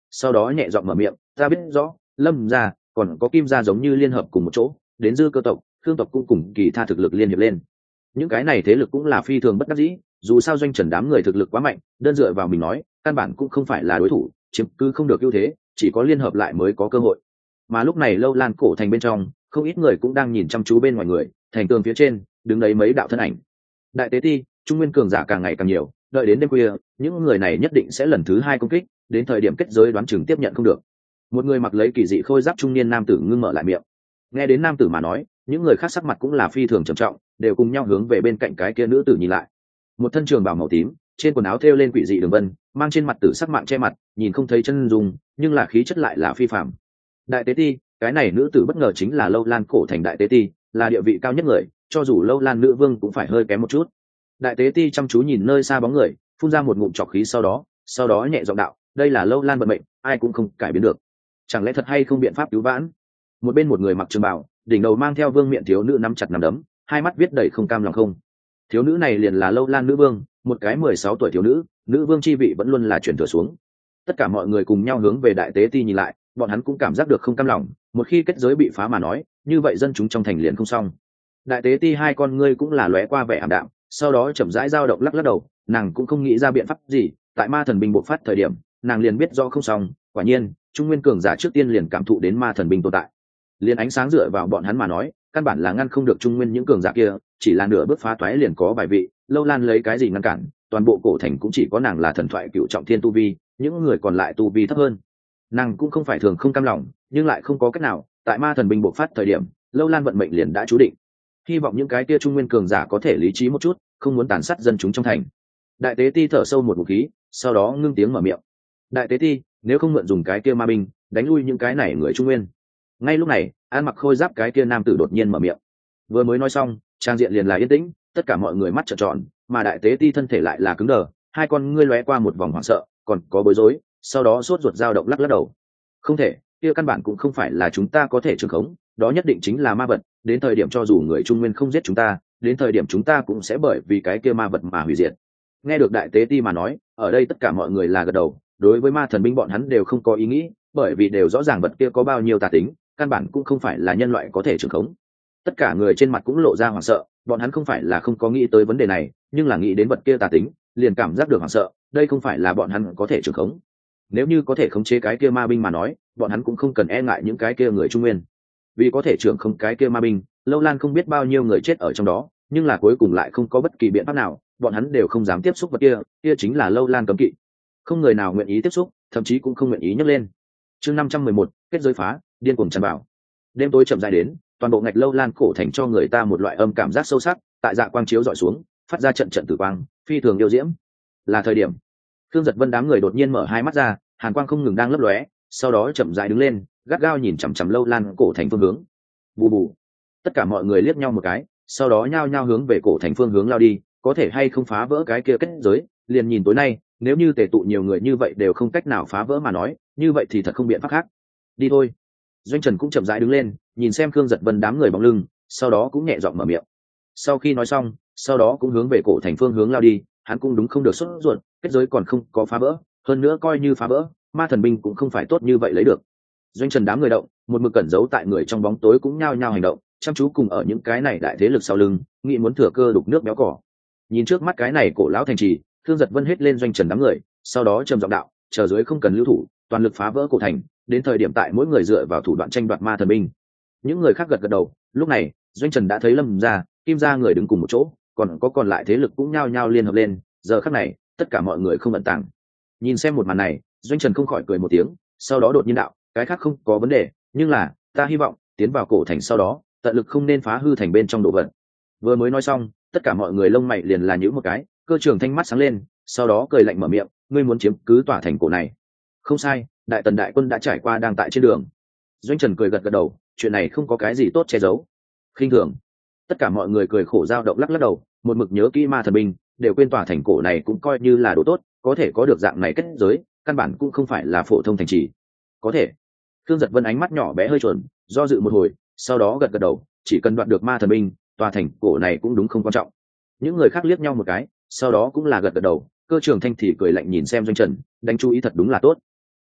sau đó nhẹ giọng mở miệng, ta biết rõ Lâm gia còn có Kim gia giống như liên hợp cùng một chỗ, đến Dư Cơ tộc, Khương tộc cũng cùng kỳ tha thực lực liên hiệp lên. Những cái này thế lực cũng là phi thường bất đắc dĩ, dù sao Doanh Trần đám người thực lực quá mạnh, đơn dựa vào mình nói căn bản cũng không phải là đối thủ, chiếm cứ không được ưu thế, chỉ có liên hợp lại mới có cơ hội. Mà lúc này Lâu Lan cổ thành bên trong, không ít người cũng đang nhìn chăm chú bên ngoài người, thành tường phía trên đứng đấy mấy đạo thân ảnh. Đại tế ti, trung nguyên cường giả càng ngày càng nhiều, đợi đến đêm khuya những người này nhất định sẽ lần thứ hai công kích, đến thời điểm kết giới đoán chừng tiếp nhận không được. Một người mặc lấy kỳ dị khôi giáp trung niên nam tử ngưng mở lại miệng. Nghe đến nam tử mà nói, những người khác sắc mặt cũng là phi thường trầm trọng, đều cùng nhau hướng về bên cạnh cái kia nữ tử nhìn lại. Một thân trường bào màu tím, trên quần áo thêu lên quỷ dị đường vân, mang trên mặt tử sắc mạng che mặt, nhìn không thấy chân dung, nhưng là khí chất lại là phi phàm. Đại tế ti, cái này nữ tử bất ngờ chính là Lâu Lan cổ thành đại tế ti, là địa vị cao nhất người, cho dù Lâu Lan nữ vương cũng phải hơi kém một chút. Đại tế ti chăm chú nhìn nơi xa bóng người, phun ra một ngụm trọc khí, sau đó nhẹ giọng đạo, đây là Lâu Lan vận mệnh, ai cũng không cải biến được. Chẳng lẽ thật hay không biện pháp cứu vãn? Một bên một người mặc trường bào, đỉnh đầu mang theo vương miện thiếu nữ nắm chặt nắm đấm, hai mắt viết đầy không cam lòng không. Thiếu nữ này liền là Lâu Lan nữ vương, một cái 16 tuổi thiếu nữ, nữ vương chi vị vẫn luôn là chuyển thừa xuống. Tất cả mọi người cùng nhau hướng về đại tế ti nhìn lại, bọn hắn cũng cảm giác được không cam lòng, một khi kết giới bị phá mà nói, như vậy dân chúng trong thành liền không xong. Đại tế ti hai con ngươi cũng là lóe qua vẻ ảm đạm, sau đó chậm rãi dao động lắc lắc đầu, nàng cũng không nghĩ ra biện pháp gì, tại ma thần binh bộc phát thời điểm, nàng liền biết rõ không xong, quả nhiên, trung nguyên cường giả trước tiên liền cảm thụ đến ma thần binh tồn tại. Liền ánh sáng dựa vào bọn hắn mà nói, căn bản là ngăn không được trung nguyên những cường giả kia, chỉ là nửa bước phá toái liền có bài vị, Lâu Lan lấy cái gì ngăn cản, toàn bộ cổ thành cũng chỉ có nàng là thần thoại cựu trọng thiên tu vi, những người còn lại tu vi thấp hơn. Nàng cũng không phải thường không cam lòng, nhưng lại không có cách nào, tại ma thần binh bộc phát thời điểm, Lâu Lan vận mệnh liền đã chú định. Hy vọng những cái kia trung nguyên cường giả có thể lý trí một chút, không muốn tàn sát dân chúng trong thành. Đại tế ti thở sâu một ngụm khí, sau đó ngưng tiếng mở miệng. Đại tế ti, nếu không mượn dùng cái kia ma binh, đánh lui những cái này người trung nguyên. Ngay lúc này, An mặc khôi giáp cái kia nam tử đột nhiên mở miệng. Vừa mới nói xong, trang diện liền là yên tĩnh, tất cả mọi người mắt trợn tròn, mà đại tế ti thân thể lại là cứng đờ, hai con ngươi lóe qua một vòng hoảng sợ, còn có bối rối, sau đó sốt ruột dao động lắc lắc đầu. Không thể, kia căn bản cũng không phải là chúng ta có thể trường khống, đó nhất định chính là ma vật, đến thời điểm cho dù người trung nguyên không giết chúng ta, đến thời điểm chúng ta cũng sẽ bởi vì cái kia ma vật mà hủy diệt. Nghe được đại tế ti mà nói, ở đây tất cả mọi người là gật đầu, đối với ma thần binh bọn hắn đều không có ý nghĩ, bởi vì đều rõ ràng vật kia có bao nhiêu tà tính, căn bản cũng không phải là nhân loại có thể trường khống. Tất cả người trên mặt cũng lộ ra hoảng sợ, bọn hắn không phải là không có nghĩ tới vấn đề này, nhưng là nghĩ đến vật kia tà tính, liền cảm giác được hoảng sợ, đây không phải là bọn hắn có thể trường khống. Nếu như có thể khống chế cái kia ma binh mà nói, bọn hắn cũng không cần e ngại những cái kia người trung nguyên. Vì có thể trưởng không cái kia ma binh, Lâu Lan không biết bao nhiêu người chết ở trong đó, nhưng là cuối cùng lại không có bất kỳ biện pháp nào, bọn hắn đều không dám tiếp xúc vật kia, kia chính là Lâu Lan cấm kỵ. Không người nào nguyện ý tiếp xúc, thậm chí cũng không nguyện ý nhấc lên. Chương 511, kết giới phá, điên cuồng tràn vào. Đêm tối chậm rãi đến, toàn bộ ngạch Lâu Lan cổ thành cho người ta một loại âm cảm giác sâu sắc, tại dạ quang chiếu dọi xuống, phát ra trận trận tử quang, phi thường yêu diễm. Là thời điểm. Khương Giật Vân đám người đột nhiên mở hai mắt ra, hàn quang không ngừng đang lấp lóe, sau đó chậm rãi đứng lên, gắt gao nhìn chằm chằm Lâu Lan cổ thành phương hướng. Bù bù. Tất cả mọi người liếc nhau một cái, sau đó nhao nhao hướng về cổ thành phương hướng lao đi, có thể hay không phá vỡ cái kia kết giới, liền nhìn tối nay, nếu như tề tụ nhiều người như vậy đều không cách nào phá vỡ mà nói, như vậy thì thật không biện pháp khác. Đi thôi. Doanh Trần cũng chậm rãi đứng lên, nhìn xem Khương Giật Vân đám người bóng lưng, sau đó cũng nhẹ giọng mở miệng. Sau khi nói xong, sau đó cũng hướng về cổ thành phương hướng lao đi, hắn cũng đúng không được sốt ruột, kết giới còn không có phá vỡ, hơn nữa coi như phá vỡ, ma thần binh cũng không phải tốt như vậy lấy được. Doanh Trần đám người động, một mực cẩn giấu tại người trong bóng tối cũng nhao nhao hành động, chăm chú cùng ở những cái này đại thế lực sau lưng, nghĩ muốn thừa cơ đục nước béo cỏ. Nhìn trước mắt cái này cổ lão thành trì, Thương Giật Vân hết lên Doanh Trần đám người, sau đó trầm giọng đạo, chờ dưới không cần lưu thủ, toàn lực phá vỡ cổ thành, đến thời điểm tại mỗi người dựa vào thủ đoạn tranh đoạt ma thần binh. Những người khác gật gật đầu, lúc này, Doanh Trần đã thấy Lâm gia, Kim gia người đứng cùng một chỗ, còn lại thế lực cũng nhao nhao liên hợp lên, giờ khắc này, tất cả mọi người không ẩn tàng. Nhìn xem một màn này, Doanh Trần không khỏi cười một tiếng, sau đó đột nhiên đạo, cái khác không có vấn đề, nhưng là, ta hy vọng tiến vào cổ thành sau đó, tận lực không nên phá hư thành bên trong đồ vật. Vừa mới nói xong, tất cả mọi người lông mày liền là nhíu một cái, Cơ Trường Thanh mắt sáng lên, sau đó cười lạnh mở miệng, ngươi muốn chiếm cứ tòa thành cổ này? Không sai, đại tần đại quân đã trải qua đang tại trên đường. Doanh Trần cười gật gật đầu, chuyện này không có cái gì tốt che giấu. Khinh thường. Tất cả mọi người cười khổ dao động lắc lắc đầu, một mực nhớ kỹ ma thần binh, đều quên tòa thành cổ này cũng coi như là đồ tốt, có thể có được dạng này kết giới, căn bản cũng không phải là phổ thông thành trì. Có thể. Thương Giật Vân ánh mắt nhỏ bé hơi chuẩn, do dự một hồi, sau đó gật gật đầu, chỉ cần đoạt được ma thần binh, tòa thành cổ này cũng đúng không quan trọng. Những người khác liếc nhau một cái, sau đó cũng là gật gật đầu. Cơ Trường Thanh thì cười lạnh nhìn xem Doanh Trần, đánh chú ý thật đúng là tốt.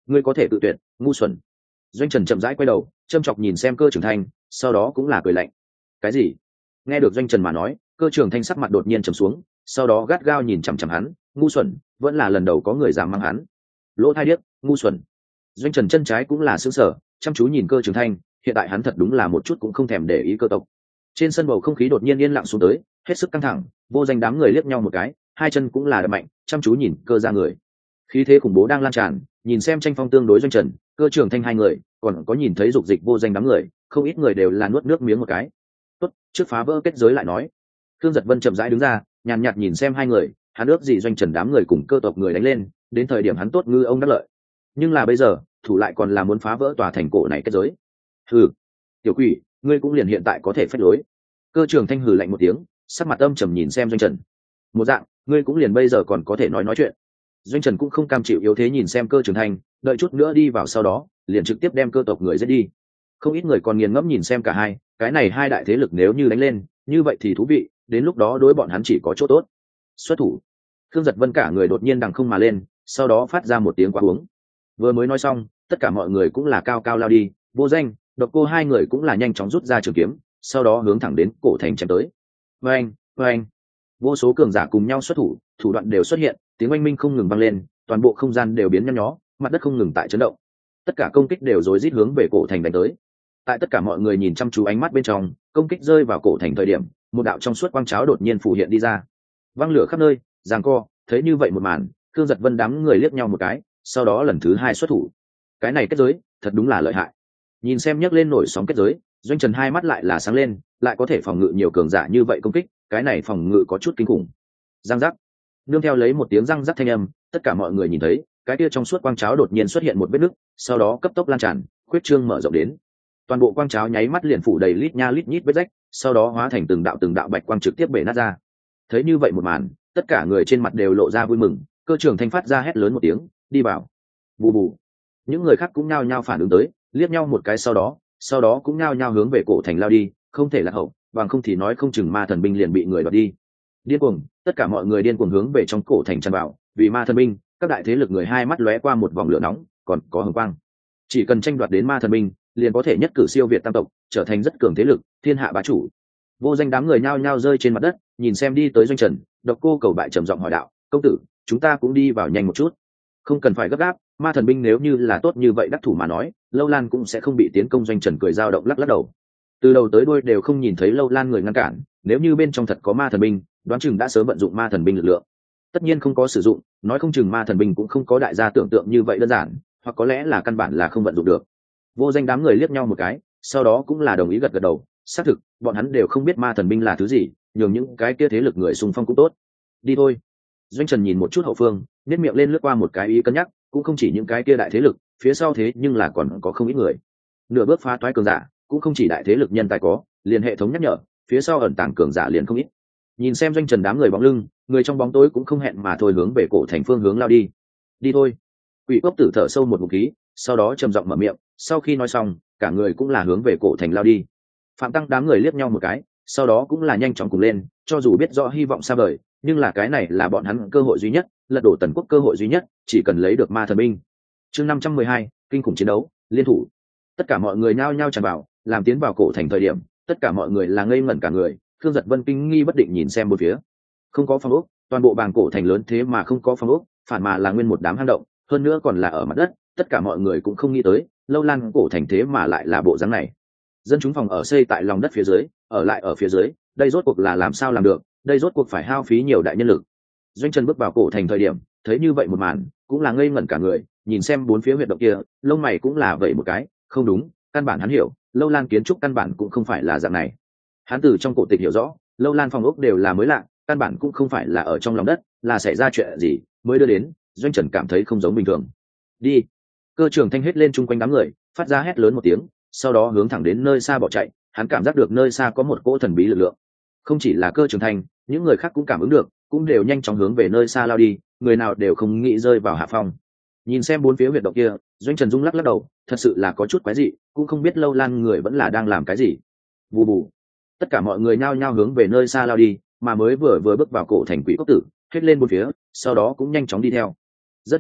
ngươi có thể tự tuyệt, ngu xuẩn. Doanh Trần chậm rãi quay đầu châm chọc nhìn xem Cơ Trường Thanh, sau đó cũng là cười lạnh. Cái gì? Nghe được Doanh Trần mà nói, Cơ Trường Thanh sắc mặt đột nhiên trầm xuống, sau đó gắt gao nhìn chằm chằm hắn, ngu xuẩn, vẫn là lần đầu có người dám mang hắn. Lỗ thai điếc, ngu xuẩn. Doanh Trần chân trái cũng là sững sờ, chăm chú nhìn Cơ Trường Thanh, hiện tại hắn thật đúng là một chút cũng không thèm để ý cơ tộc. Trên sân bầu không khí đột nhiên yên lặng xuống tới, hết sức căng thẳng, vô danh đám người liếc nhau một cái, hai chân cũng là đập mạnh, chăm chú nhìn Cơ ra người. Khí thế khủng bố đang lan tràn, nhìn xem tranh phong tương đối Doanh Trần, Cơ Trường Thanh hai người, còn có nhìn thấy dục dịch vô danh đám người, không ít người đều là nuốt nước miếng một cái. Tốt, trước phá vỡ kết giới lại nói. Thương Giật Vân chậm rãi đứng ra, nhàn nhạt nhìn xem hai người, hắn ước gì Doanh Trần đám người cùng cơ tộc người đánh lên, đến thời điểm hắn tốt ngư ông đắc lợi. Nhưng là bây giờ, thủ lại còn là muốn phá vỡ tòa thành cổ này kết giới. Hừ, tiểu quỷ, ngươi cũng liền hiện tại có thể phách lối. Cơ Trường Thanh hừ lạnh một tiếng, sắc mặt âm trầm nhìn xem Doanh Trần. Một dạng, ngươi cũng liền bây giờ còn có thể nói chuyện. Doanh Trần cũng không cam chịu yếu thế nhìn xem Cơ Trường Thanh, đợi chút nữa đi vào sau đó, liền trực tiếp đem cơ tộc người giết đi. Không ít người còn nghiền ngẫm nhìn xem cả hai, cái này hai đại thế lực nếu như đánh lên, như vậy thì thú vị, đến lúc đó đối bọn hắn chỉ có chỗ tốt. Xuất thủ. Khương Giật Vân cả người đột nhiên đằng không mà lên, sau đó phát ra một tiếng quát uống. Vừa mới nói xong, tất cả mọi người cũng là cao cao lao đi, Vô Danh, Độc Cô hai người cũng là nhanh chóng rút ra trường kiếm, sau đó hướng thẳng đến cổ thành chém tới. Oeng, oeng. Vô số cường giả cùng nhau xuất thủ, thủ đoạn đều xuất hiện, tiếng oanh minh không ngừng vang lên, toàn bộ không gian đều biến nhăn nhó, mặt đất không ngừng tại chấn động. Tất cả công kích đều rối rít hướng về cổ thành đánh tới. Tại tất cả mọi người nhìn chăm chú ánh mắt bên trong, công kích rơi vào cổ thành thời điểm, một đạo trong suốt quang cháo đột nhiên phù hiện đi ra, văng lửa khắp nơi, giằng co. Thấy như vậy một màn, Thương Giật Vân đám người liếc nhau một cái, sau đó lần thứ hai xuất thủ. Cái này kết giới, thật đúng là lợi hại. Nhìn xem nhấc lên nổi sóng kết giới, Doanh Trần hai mắt lại là sáng lên, lại có thể phòng ngự nhiều cường giả như vậy công kích, cái này phòng ngự có chút kinh khủng. Răng rắc. Nương theo lấy một tiếng răng rắc thanh âm, tất cả mọi người nhìn thấy, cái kia trong suốt quang cháo đột nhiên xuất hiện một vết nứt, sau đó cấp tốc lan tràn, khuyết trương mở rộng đến. Toàn bộ quang cháo nháy mắt liền phủ đầy lít nha lít nhít vết rách, sau đó hóa thành từng đạo bạch quang trực tiếp bể nát ra. Thấy như vậy một màn, tất cả người trên mặt đều lộ ra vui mừng, Cơ Trường Thanh phát ra hét lớn một tiếng, đi vào. Bù bù. Những người khác cũng nhao nhao phản ứng tới, liếc nhau một cái sau đó cũng nhao nhao hướng về cổ thành lao đi, không thể là hậu, bằng không thì nói không chừng ma thần binh liền bị người đoạt đi. Điên cuồng, tất cả mọi người điên cuồng hướng về trong cổ thành tràn vào, vì ma thần binh, các đại thế lực người hai mắt lóe qua một vòng lửa nóng, còn có hừng quang. Chỉ cần tranh đoạt đến ma thần binh, liền có thể nhất cử siêu việt tam tộc, trở thành rất cường thế lực, thiên hạ bá chủ. Vô Danh đám người nhao nhao rơi trên mặt đất, nhìn xem đi tới Doanh Trần, Độc Cô cầu bại trầm giọng hỏi đạo, công tử, chúng ta cũng đi vào nhanh một chút. Không cần phải gấp gáp, ma thần binh nếu như là tốt như vậy đắc thủ mà nói, Lâu Lan cũng sẽ không bị tiến công. Doanh Trần cười dao động lắc lắc đầu. Từ đầu tới đuôi đều không nhìn thấy Lâu Lan người ngăn cản, nếu như bên trong thật có ma thần binh, đoán chừng đã sớm vận dụng ma thần binh lực lượng. Tất nhiên không có sử dụng, nói không chừng ma thần binh cũng không có đại gia tưởng tượng như vậy đơn giản, hoặc có lẽ là căn bản là không vận dụng được. Vô Danh đám người liếc nhau một cái, sau đó cũng là đồng ý gật gật đầu, xác thực, bọn hắn đều không biết ma thần binh là thứ gì, nhường những cái kia thế lực người xung phong cũng tốt. Đi thôi. Doanh Trần nhìn một chút hậu phương, nét miệng lên lướt qua một cái ý cân nhắc, cũng không chỉ những cái kia đại thế lực, phía sau thế nhưng là còn có không ít người. Nửa bước phá toái cường giả, cũng không chỉ đại thế lực nhân tài có, liền hệ thống nhắc nhở, phía sau ẩn tàng cường giả liền không ít. Nhìn xem Doanh Trần đám người bóng lưng, người trong bóng tối cũng không hẹn mà thôi hướng về cổ thành phương hướng lao đi. Đi thôi. Quỷ Cốc Tử thở sâu một ngụm khí, sau đó trầm giọng mở miệng, sau khi nói xong, cả người cũng là hướng về cổ thành lao đi. Phạm Tăng đám người liếc nhau một cái, sau đó cũng là nhanh chóng cùng lên, cho dù biết rõ hy vọng xa vời, nhưng là cái này là bọn hắn cơ hội duy nhất, lật đổ Tần Quốc cơ hội duy nhất, chỉ cần lấy được ma thần binh. Chương 512, kinh khủng chiến đấu, liên thủ. Tất cả mọi người nhao nhao tràn vào, làm tiến vào cổ thành thời điểm, tất cả mọi người là ngây ngẩn cả người, Thương Giật Vân kinh nghi bất định nhìn xem bốn phía. Không có phong ốc, toàn bộ bàng cổ thành lớn thế mà không có phong ốc, phản mà là nguyên một đám hang động, hơn nữa còn là ở mặt đất, tất cả mọi người cũng không nghĩ tới, Lâu Lan cổ thành thế mà lại là bộ dáng này. Dân chúng phòng ở xây tại lòng đất phía dưới, ở lại ở phía dưới, đây rốt cuộc là làm sao làm được, đây rốt cuộc phải hao phí nhiều đại nhân lực. Doanh Trần bước vào cổ thành thời điểm, thấy như vậy một màn, cũng là ngây ngẩn cả người, nhìn xem bốn phía huyệt động kia, lông mày cũng là vậy một cái, không đúng, căn bản hắn hiểu, Lâu Lan kiến trúc căn bản cũng không phải là dạng này. Hắn từ trong cổ tịch hiểu rõ, Lâu Lan phòng ốc đều là mới lạ, căn bản cũng không phải là ở trong lòng đất, là xảy ra chuyện gì mới đưa đến. Doanh Trần cảm thấy không giống bình thường. Đi. Cơ Trường Thanh hết lên chung quanh đám người, phát ra hét lớn một tiếng, sau đó hướng thẳng đến nơi xa bỏ chạy. Hắn cảm giác được nơi xa có một cỗ thần bí lực lượng. Không chỉ là Cơ Trường Thanh, những người khác cũng cảm ứng được, cũng đều nhanh chóng hướng về nơi xa lao đi, người nào đều không nghĩ rơi vào hạ phong. Nhìn xem bốn phía huyệt động kia, Doanh Trần rung lắc lắc đầu, thật sự là có chút quái dị, cũng không biết Lâu Lan người vẫn là đang làm cái gì. Bù bù. Tất cả mọi người nhao nhao hướng về nơi xa lao đi, mà mới vừa bước vào cổ thành Quỷ Cốc Tử, hết lên bốn phía, sau đó cũng nhanh chóng đi theo. Rất nhanh,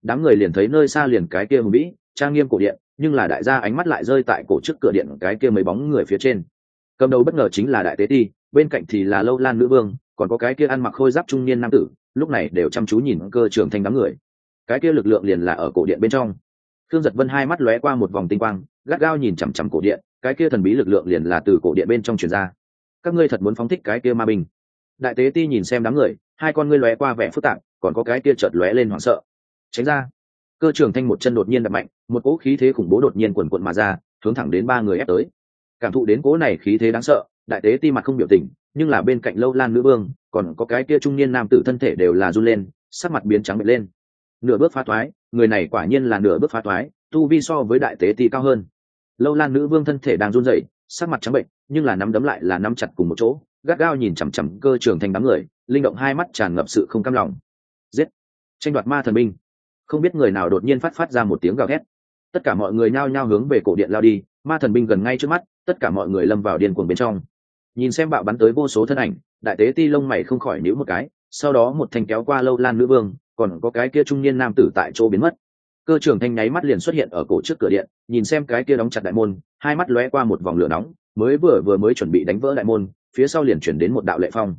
đám người liền thấy nơi xa liền cái kia hùng vĩ trang nghiêm cổ điện, nhưng là đại gia ánh mắt lại rơi tại cổ trước cửa điện cái kia mấy bóng người phía trên. Cầm đầu bất ngờ chính là đại tế ti, bên cạnh thì là Lâu Lan nữ vương, còn có cái kia ăn mặc khôi giáp trung niên nam tử, lúc này đều chăm chú nhìn Cơ Trường Thanh đám người. Cái kia lực lượng liền là ở cổ điện bên trong. Thương Giật Vân hai mắt lóe qua một vòng tinh quang, gắt gao nhìn chằm chằm cổ điện, cái kia thần bí lực lượng liền là từ cổ điện bên trong truyền ra. Các ngươi thật muốn phóng thích cái kia ma binh? Đại tế ti nhìn xem đám người, hai con ngươi lóe qua vẻ phức tạp, còn có cái kia chợt lóe lên hoảng sợ. Tránh ra! Cơ Trường Thanh một chân đột nhiên đập mạnh, một cỗ khí thế khủng bố đột nhiên quần quật mà ra, hướng thẳng đến ba người ép tới. Cảm thụ đến cỗ này khí thế đáng sợ, đại tế ti mặt không biểu tình, nhưng là bên cạnh Lâu Lan nữ vương, còn có cái kia trung niên nam tử thân thể đều là run lên, sắc mặt biến trắng bệch lên. Nửa bước phá toái, người này quả nhiên là nửa bước phá toái, tu vi so với đại tế ti cao hơn. Lâu Lan nữ vương thân thể đang run rẩy, sắc mặt trắng bệnh, nhưng là nắm đấm lại là nắm chặt cùng một chỗ, gắt gao nhìn chằm chằm Cơ Trường Thanh đám người, linh động hai mắt tràn ngập sự không cam lòng. Giết! Tranh đoạt ma thần binh! Không biết người nào đột nhiên phát ra một tiếng gào thét, tất cả mọi người nhao nhao hướng về cổ điện lao đi. Ma thần binh gần ngay trước mắt, tất cả mọi người lâm vào điên cuồng bên trong. Nhìn xem bạo bắn tới vô số thân ảnh, đại tế ti lông mày không khỏi nhíu một cái, sau đó một thanh kéo qua Lâu Lan nữ vương, còn có cái kia trung niên nam tử tại chỗ biến mất. Cơ Trường Thanh nháy mắt liền xuất hiện ở cổ trước cửa điện, nhìn xem cái kia đóng chặt đại môn, hai mắt lóe qua một vòng lửa nóng, mới chuẩn bị đánh vỡ đại môn, phía sau liền chuyển đến một đạo lệ phong.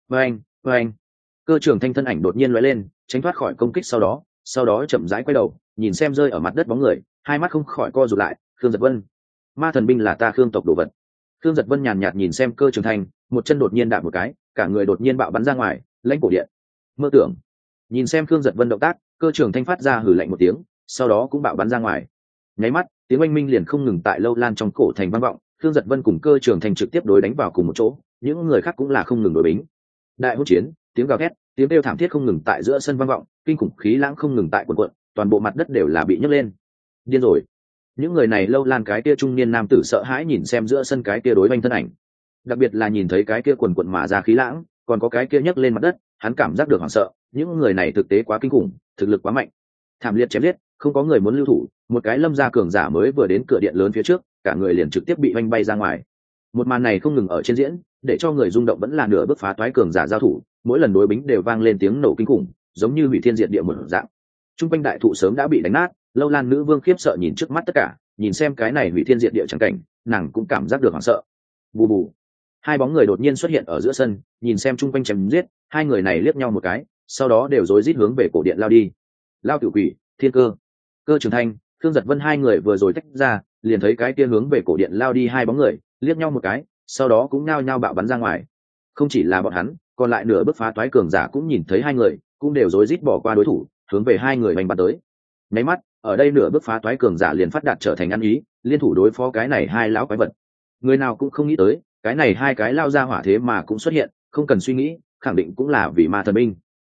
Oeng! Cơ Trường Thanh thân ảnh đột nhiên lóe lên, tránh thoát khỏi công kích, sau đó chậm rãi quay đầu, nhìn xem rơi ở mặt đất bóng người, hai mắt không khỏi co rụt lại. Khương Giật Vân, ma thần binh là ta Khương tộc đồ vật. Khương Giật Vân nhàn nhạt nhìn xem Cơ Trường Thanh, một chân đột nhiên đạp một cái, cả người đột nhiên bạo bắn ra ngoài, lãnh cổ điện. Mơ tưởng! Nhìn xem Khương Giật Vân động tác, Cơ Trường Thanh phát ra hừ lạnh một tiếng, sau đó cũng bạo bắn ra ngoài. Nháy mắt, tiếng oanh minh liền không ngừng tại Lâu Lan trong cổ thành vang vọng. Khương Giật Vân cùng Cơ Trường Thanh trực tiếp đối đánh vào cùng một chỗ, những người khác cũng là không ngừng đối bính. Đại hỗn chiến, tiếng gào thét, tiếng kêu thảm thiết không ngừng tại giữa sân vang vọng, kinh khủng khí lãng không ngừng tại quần quận, toàn bộ mặt đất đều là bị nhấc lên. Điên rồi! Những người này Lâu Lan cái kia trung niên nam tử sợ hãi nhìn xem giữa sân cái kia đối banh thân ảnh, đặc biệt là nhìn thấy cái kia quần quận mà ra khí lãng, còn có cái kia nhấc lên mặt đất, hắn cảm giác được hoảng sợ. Những người này thực tế quá kinh khủng, thực lực quá mạnh, thảm liệt chém giết, không có người muốn lưu thủ. Một cái lâm gia cường giả mới vừa đến cửa điện lớn phía trước, cả người liền trực tiếp bị oanh bay ra ngoài. Một màn này không ngừng ở trên diễn, để cho người rung động vẫn là nửa bước phá toái cường giả giao thủ, mỗi lần đối bính đều vang lên tiếng nổ kinh khủng, giống như hủy thiên diệt địa một dạng. Trung quanh đại thụ sớm đã bị đánh nát, Lâu Lan nữ vương khiếp sợ nhìn trước mắt tất cả, nhìn xem cái này hủy thiên diệt địa chẳng cảnh, nàng cũng cảm giác được hoảng sợ. Bù bù! Hai bóng người đột nhiên xuất hiện ở giữa sân, nhìn xem trung quanh chém giết, hai người này liếc nhau một cái, sau đó đều rối rít hướng về cổ điện lao đi. Lao Tiểu Quỷ, Thiên Cơ, Cơ Trường Thanh, Khương Giật Vân hai người vừa rồi tách ra, liền thấy cái kia hướng về cổ điện lao đi hai bóng người, liếc nhau một cái, sau đó cũng nhao nhao bạo bắn ra ngoài. Không chỉ là bọn hắn, còn lại nửa bước phá toái cường giả cũng nhìn thấy hai người, cũng đều rối rít bỏ qua đối thủ, hướng về hai người đánh bắn tới. Nháy mắt, ở đây nửa bước phá toái cường giả liền phát đạt trở thành ăn ý, liên thủ đối phó cái này hai lão quái vật. Người nào cũng không nghĩ tới, cái này hai cái lao ra hỏa thế mà cũng xuất hiện, không cần suy nghĩ, khẳng định cũng là vì ma thần binh.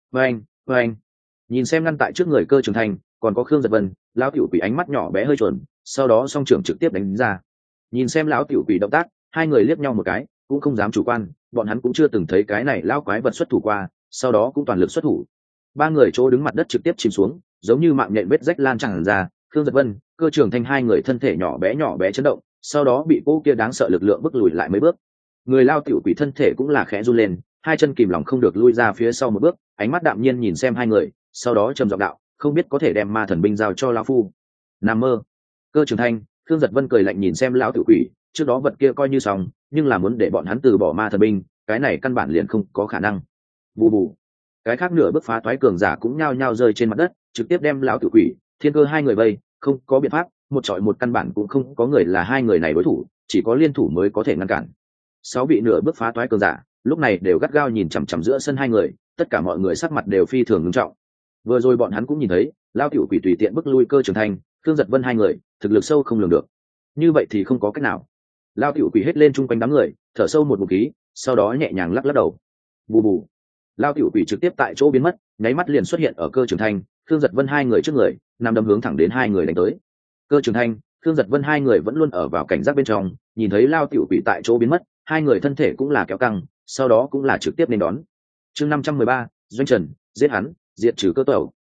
Oeng! Nhìn xem ngăn tại trước người Cơ Trường Thanh, còn có Khương Giật Vân, lão tiểu quỷ ánh mắt nhỏ bé hơi chuẩn, sau đó song trưởng trực tiếp đánh ra. Nhìn xem lão tiểu quỷ động tác, hai người liếc nhau một cái, cũng không dám chủ quan, bọn hắn cũng chưa từng thấy cái này lão quái vật xuất thủ qua, sau đó cũng toàn lực xuất thủ. Ba người chỗ đứng mặt đất trực tiếp chìm xuống, giống như mạng nhện vết rách lan tràn ra. Khương Giật Vân, Cơ Trường Thanh hai người thân thể nhỏ bé chấn động, sau đó bị cô kia đáng sợ lực lượng bức lùi lại mấy bước. Người lao tiểu quỷ thân thể cũng là khẽ run lên, hai chân kìm lòng không được lui ra phía sau một bước, ánh mắt đạm nhiên nhìn xem hai người, sau đó trầm giọng đạo, không biết có thể đem ma thần binh giao cho lão phu. Nằm mơ! Cơ Trường Thanh, Khương Giật Vân cười lạnh nhìn xem lão tiểu quỷ, trước đó vật kia coi như xong, nhưng là muốn để bọn hắn từ bỏ ma thần binh, cái này căn bản liền không có khả năng. Bù bù! Cái khác nửa bước phá toái cường giả cũng nhao nhao rơi trên mặt đất, trực tiếp đem lão tiểu quỷ, Thiên Cơ hai người vây, không có biện pháp, một trọi một căn bản cũng không có người là hai người này đối thủ, chỉ có liên thủ mới có thể ngăn cản. Sáu vị nửa bước phá toái cường giả lúc này đều gắt gao nhìn chằm chằm giữa sân hai người, tất cả mọi người sắc mặt đều phi thường nghiêm trọng. Vừa rồi bọn hắn cũng nhìn thấy lao tiểu quỷ tùy tiện bức lui Cơ Trường Thanh, Khương Giật Vân hai người, thực lực sâu không lường được. Như vậy thì không có cách nào. Lao tiểu quỷ hết lên chung quanh đám người, thở sâu một ngụm khí, sau đó nhẹ nhàng lắc lắc đầu. Bù bù! Lao tiểu quỷ trực tiếp tại chỗ biến mất, nháy mắt liền xuất hiện ở Cơ Trường Thanh, Khương Giật Vân hai người trước người, nằm đâm hướng thẳng đến hai người đánh tới. Cơ Trường Thanh, Khương Giật Vân hai người vẫn luôn ở vào cảnh giác bên trong, nhìn thấy lao tiểu quỷ tại chỗ biến mất, hai người thân thể cũng là kéo căng, sau đó cũng là trực tiếp nên đón. Chương 513, Doanh Trần, giết hắn, diệt trừ cơ tẩu.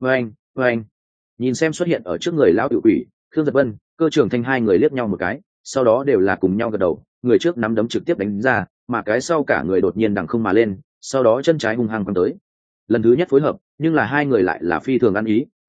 Oeng! Nhìn xem xuất hiện ở trước người lão tiểu quỷ, Khương Giật Vân, Cơ Trường Thanh hai người liếc nhau một cái, sau đó đều là cùng nhau gật đầu, người trước nắm đấm trực tiếp đánh ra, mà cái sau cả người đột nhiên đằng không mà lên, sau đó chân trái hung hăng quăng tới. Lần thứ nhất phối hợp, nhưng là hai người lại là phi thường ăn ý,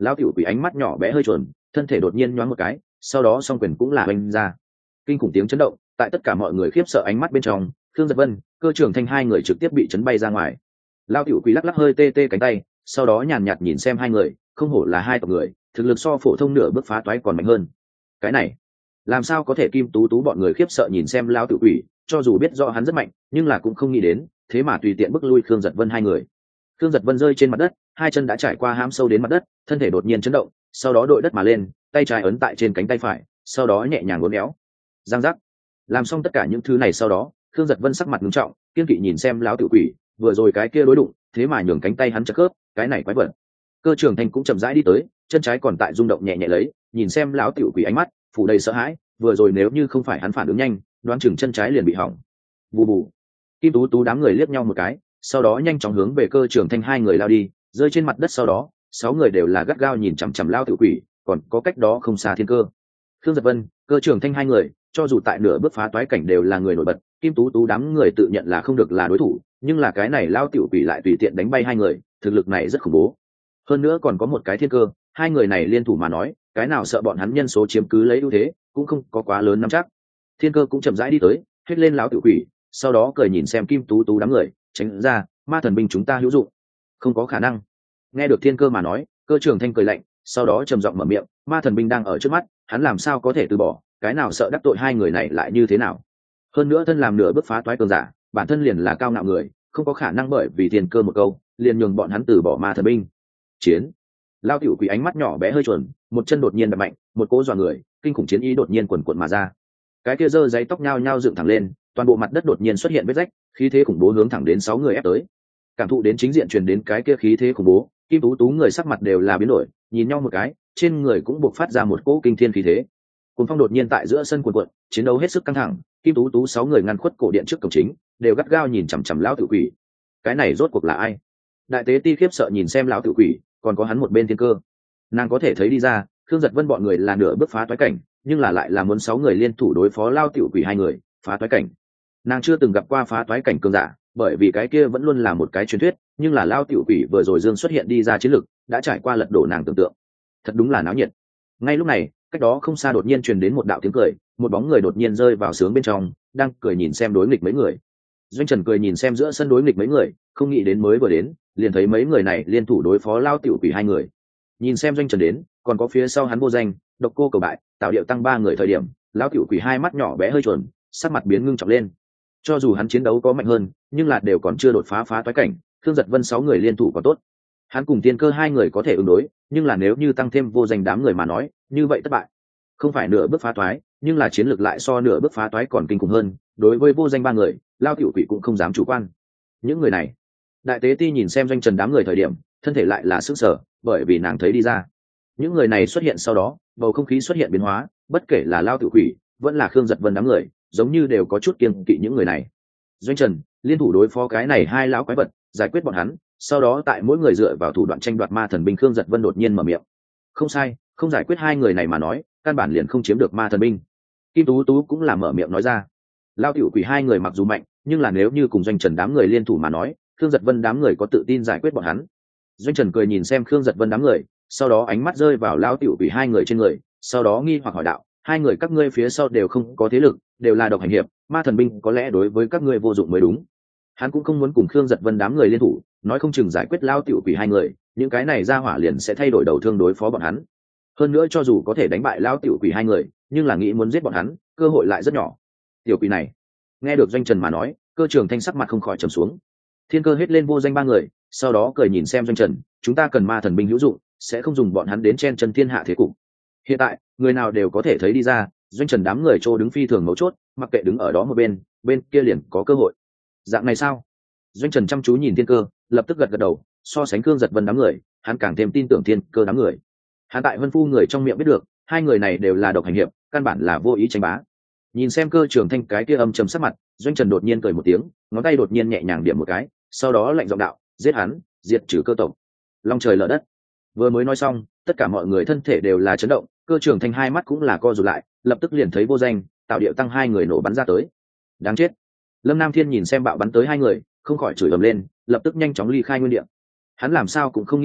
Lão tiểu quỷ ánh mắt nhỏ bé hơi chuẩn, thân thể đột nhiên nhoáng một cái, sau đó song quyền cũng là oanh ra. Kinh khủng tiếng chấn động, tại tất cả mọi người khiếp sợ ánh mắt bên trong, Khương Giật Vân, Cơ Trường Thanh hai người trực tiếp bị chấn bay ra ngoài. Lão tiểu quỷ lắc lắc hơi tê tê cánh tay, sau đó nhàn nhạt nhìn xem hai người, không hổ là hai tộc người, thực lực so phổ thông nửa bước phá toái còn mạnh hơn. Cái này, làm sao có thể? Kim Tú Tú bọn người khiếp sợ nhìn xem lão tiểu quỷ, cho dù biết rõ hắn rất mạnh, nhưng là cũng không nghĩ đến, thế mà tùy tiện bức lui Khương Giật Vân hai người. Khương Giật Vân rơi trên mặt đất, hai chân đã trải qua hãm sâu đến mặt đất, thân thể đột nhiên chấn động, sau đó đội đất mà lên, tay trái ấn tại trên cánh tay phải, sau đó nhẹ nhàng uốn éo. Giang giác. Làm xong tất cả những thứ này sau đó, Khương Giật Vân sắc mặt nghiêm trọng, kiên kỵ nhìn xem lão tiểu quỷ, vừa rồi cái kia đối đụng, thế mà nhường cánh tay hắn chật khớp, cái này quái vật. Cơ Trường Thanh cũng chậm rãi đi tới, chân trái còn tại rung động nhẹ nhẹ lấy, nhìn xem lão tiểu quỷ ánh mắt phủ đầy sợ hãi, vừa rồi nếu như không phải hắn phản ứng nhanh, đoán chừng chân trái liền bị hỏng. Bù bù. Kim Tú Tú đám người liếc nhau một cái, sau đó nhanh chóng hướng về Cơ Trường Thanh hai người lao đi, rơi trên mặt đất sau đó, sáu người đều là gắt gao nhìn chằm chằm lão tiểu quỷ, còn có cách đó không xa Thiên Cơ. Khương Giật Vân, Cơ Trường Thanh hai người, cho dù tại nửa bước phá toái cảnh đều là người nổi bật, Kim Tú Tú đám người tự nhận là không được là đối thủ, nhưng là cái này lão tiểu quỷ lại tùy tiện đánh bay hai người, thực lực này rất khủng bố. Hơn nữa còn có một cái Thiên Cơ, hai người này liên thủ mà nói, cái nào sợ bọn hắn nhân số chiếm cứ lấy ưu thế, cũng không có quá lớn nắm chắc. Thiên Cơ cũng chậm rãi đi tới, hết lên lão tiểu quỷ, sau đó cười nhìn xem Kim Tú Tú đám người, tránh ra, ma thần binh chúng ta hữu dụng. Không có khả năng. Nghe được Thiên Cơ mà nói, Cơ Trường Thanh cười lạnh, sau đó trầm giọng mở miệng, ma thần binh đang ở trước mắt, hắn làm sao có thể từ bỏ, cái nào sợ đắc tội hai người này lại như thế nào. Hơn nữa thân làm nửa bước phá toái cường giả, bản thân liền là cao ngạo người, không có khả năng bởi vì Thiên Cơ một câu liền nhường bọn hắn từ bỏ ma thần binh. Chiến. Lao tiểu quỷ ánh mắt nhỏ bé hơi chuẩn, một chân đột nhiên đập mạnh, một cỗ dọa người kinh khủng chiến ý đột nhiên quần quận mà ra. Cái kia giơ giấy tóc nhao nhao dựng thẳng lên, toàn bộ mặt đất đột nhiên xuất hiện vết rách, khí thế khủng bố hướng thẳng đến sáu người ép tới. Cảm thụ đến chính diện truyền đến cái kia khí thế khủng bố, Kim Tú Tú người sắc mặt đều là biến đổi, nhìn nhau một cái, trên người cũng buộc phát ra một cỗ kinh thiên khí thế. Cuồng phong đột nhiên tại giữa sân cuộn cuộn, chiến đấu hết sức căng thẳng, Kim Tú Tú sáu người ngăn khuất cổ điện trước cổng chính, đều gắt gao nhìn chằm chằm lão tiểu quỷ. Cái này rốt cuộc là ai? Đại tế ti khiếp sợ nhìn xem lão tiểu quỷ, còn có hắn một bên Thiên Cơ. Nàng có thể thấy đi ra, Khương Giật Vân bọn người là nửa bước phá toái cảnh, nhưng là lại là muốn sáu người liên thủ đối phó lao tiểu quỷ hai người, phá toái cảnh. Nàng chưa từng gặp qua phá toái cảnh cường giả, bởi vì cái kia vẫn luôn là một cái truyền thuyết, nhưng là lao tiểu quỷ vừa rồi dương xuất hiện đi ra chiến lực, đã trải qua lật đổ nàng tưởng tượng. Thật đúng là náo nhiệt. Ngay lúc này, cách đó không xa đột nhiên truyền đến một đạo tiếng cười, một bóng người đột nhiên rơi vào sướng bên trong, đang cười nhìn xem đối nghịch mấy người. Doanh Trần cười nhìn xem giữa sân đối nghịch mấy người, không nghĩ đến mới vừa đến, liền thấy mấy người này liên thủ đối phó lao tiểu quỷ hai người. Nhìn xem Doanh Trần đến, còn có phía sau hắn Vô Danh, Độc Cô Cầu Bại, Tạo Điệu tăng ba người thời điểm, lão tiểu quỷ hai mắt nhỏ bé hơi chuẩn, sắc mặt biến ngưng trọng lên. Cho dù hắn chiến đấu có mạnh hơn, nhưng là đều còn chưa đột phá phá toái cảnh, Khương Giật Vân sáu người liên thủ còn tốt. Hắn cùng Thiên Cơ hai người có thể ứng đối, nhưng là nếu như tăng thêm Vô Danh đám người mà nói, như vậy thất bại. Không phải nửa bước phá toái, nhưng là chiến lược lại so nửa bước phá toái còn kinh khủng hơn, đối với Vô Danh ba người, lao tiểu quỷ cũng không dám chủ quan. Những người này, Đại tế ti nhìn xem Doanh Trần đám người thời điểm, thân thể lại là sức sở, bởi vì nàng thấy đi ra. Những người này xuất hiện sau đó, bầu không khí xuất hiện biến hóa, bất kể là lao tiểu quỷ, vẫn là Khương Giật Vân đám người, giống như đều có chút kiêng kỵ những người này. Doanh Trần liên thủ đối phó cái này hai lão quái vật, giải quyết bọn hắn, sau đó tại mỗi người dựa vào thủ đoạn tranh đoạt ma thần binh. Khương Giật Vân đột nhiên mở miệng. Không sai, không giải quyết hai người này mà nói, căn bản liền không chiếm được ma thần binh. Kim Tú Tú cũng là mở miệng nói ra. Lao tiểu quỷ hai người mặc dù mạnh, nhưng là nếu như cùng Doanh Trần đám người liên thủ mà nói, Khương Giật Vân đám người có tự tin giải quyết bọn hắn. Doanh Trần cười nhìn xem Khương Giật Vân đám người, sau đó ánh mắt rơi vào lao tiểu quỷ hai người trên người, sau đó nghi hoặc hỏi đạo, hai người các ngươi phía sau đều không có thế lực, đều là độc hành hiệp, ma thần binh có lẽ đối với các ngươi vô dụng mới đúng. Hắn cũng không muốn cùng Khương Giật Vân đám người liên thủ, nói không chừng giải quyết lao tiểu quỷ hai người, những cái này ra hỏa liền sẽ thay đổi đầu thương đối phó bọn hắn. Hơn nữa cho dù có thể đánh bại lao tiểu quỷ hai người, nhưng là nghĩ muốn giết bọn hắn, cơ hội lại rất nhỏ. Tiểu quỷ này, nghe được Doanh Trần mà nói, Cơ Trường Thanh sắc mặt không khỏi trầm xuống. Thiên Cơ hết lên Vô Danh ba người, sau đó cười nhìn xem Doanh Trần, chúng ta cần ma thần binh hữu dụng, sẽ không dùng bọn hắn đến chen chân thiên hạ thế cục. Hiện tại, người nào đều có thể thấy đi ra, Doanh Trần đám người trô đứng phi thường mấu chốt, mặc kệ đứng ở đó một bên, bên kia liền có cơ hội. Dạng này sao? Doanh Trần chăm chú nhìn Thiên Cơ, lập tức gật gật đầu, so sánh Khương Giật Vân đám người, hắn càng thêm tin tưởng Thiên Cơ đám người. Hắn tại Vân Phu người trong miệng biết được, hai người này đều là độc hành hiệp, căn bản là vô ý tranh bá. Nhìn xem Cơ Trường Thanh cái kia âm trầm sắc mặt, Doanh Trần đột nhiên cười một tiếng, ngón tay đột nhiên nhẹ nhàng điểm một cái, sau đó lạnh giọng đạo, giết hắn, diệt trừ cơ tộc. Long trời lở đất. Vừa mới nói xong, tất cả mọi người thân thể đều là chấn động, Cơ Trường Thanh hai mắt cũng là co rụt lại, lập tức liền thấy Vô Danh, Tạo Điệu tăng hai người nổ bắn ra tới. Đáng chết. Lâm Nam Thiên nhìn xem bạo bắn tới hai người, không khỏi chửi ầm lên, lập tức nhanh chóng ly khai nguyên địa. Hắn làm sao cũng không nghĩ tới,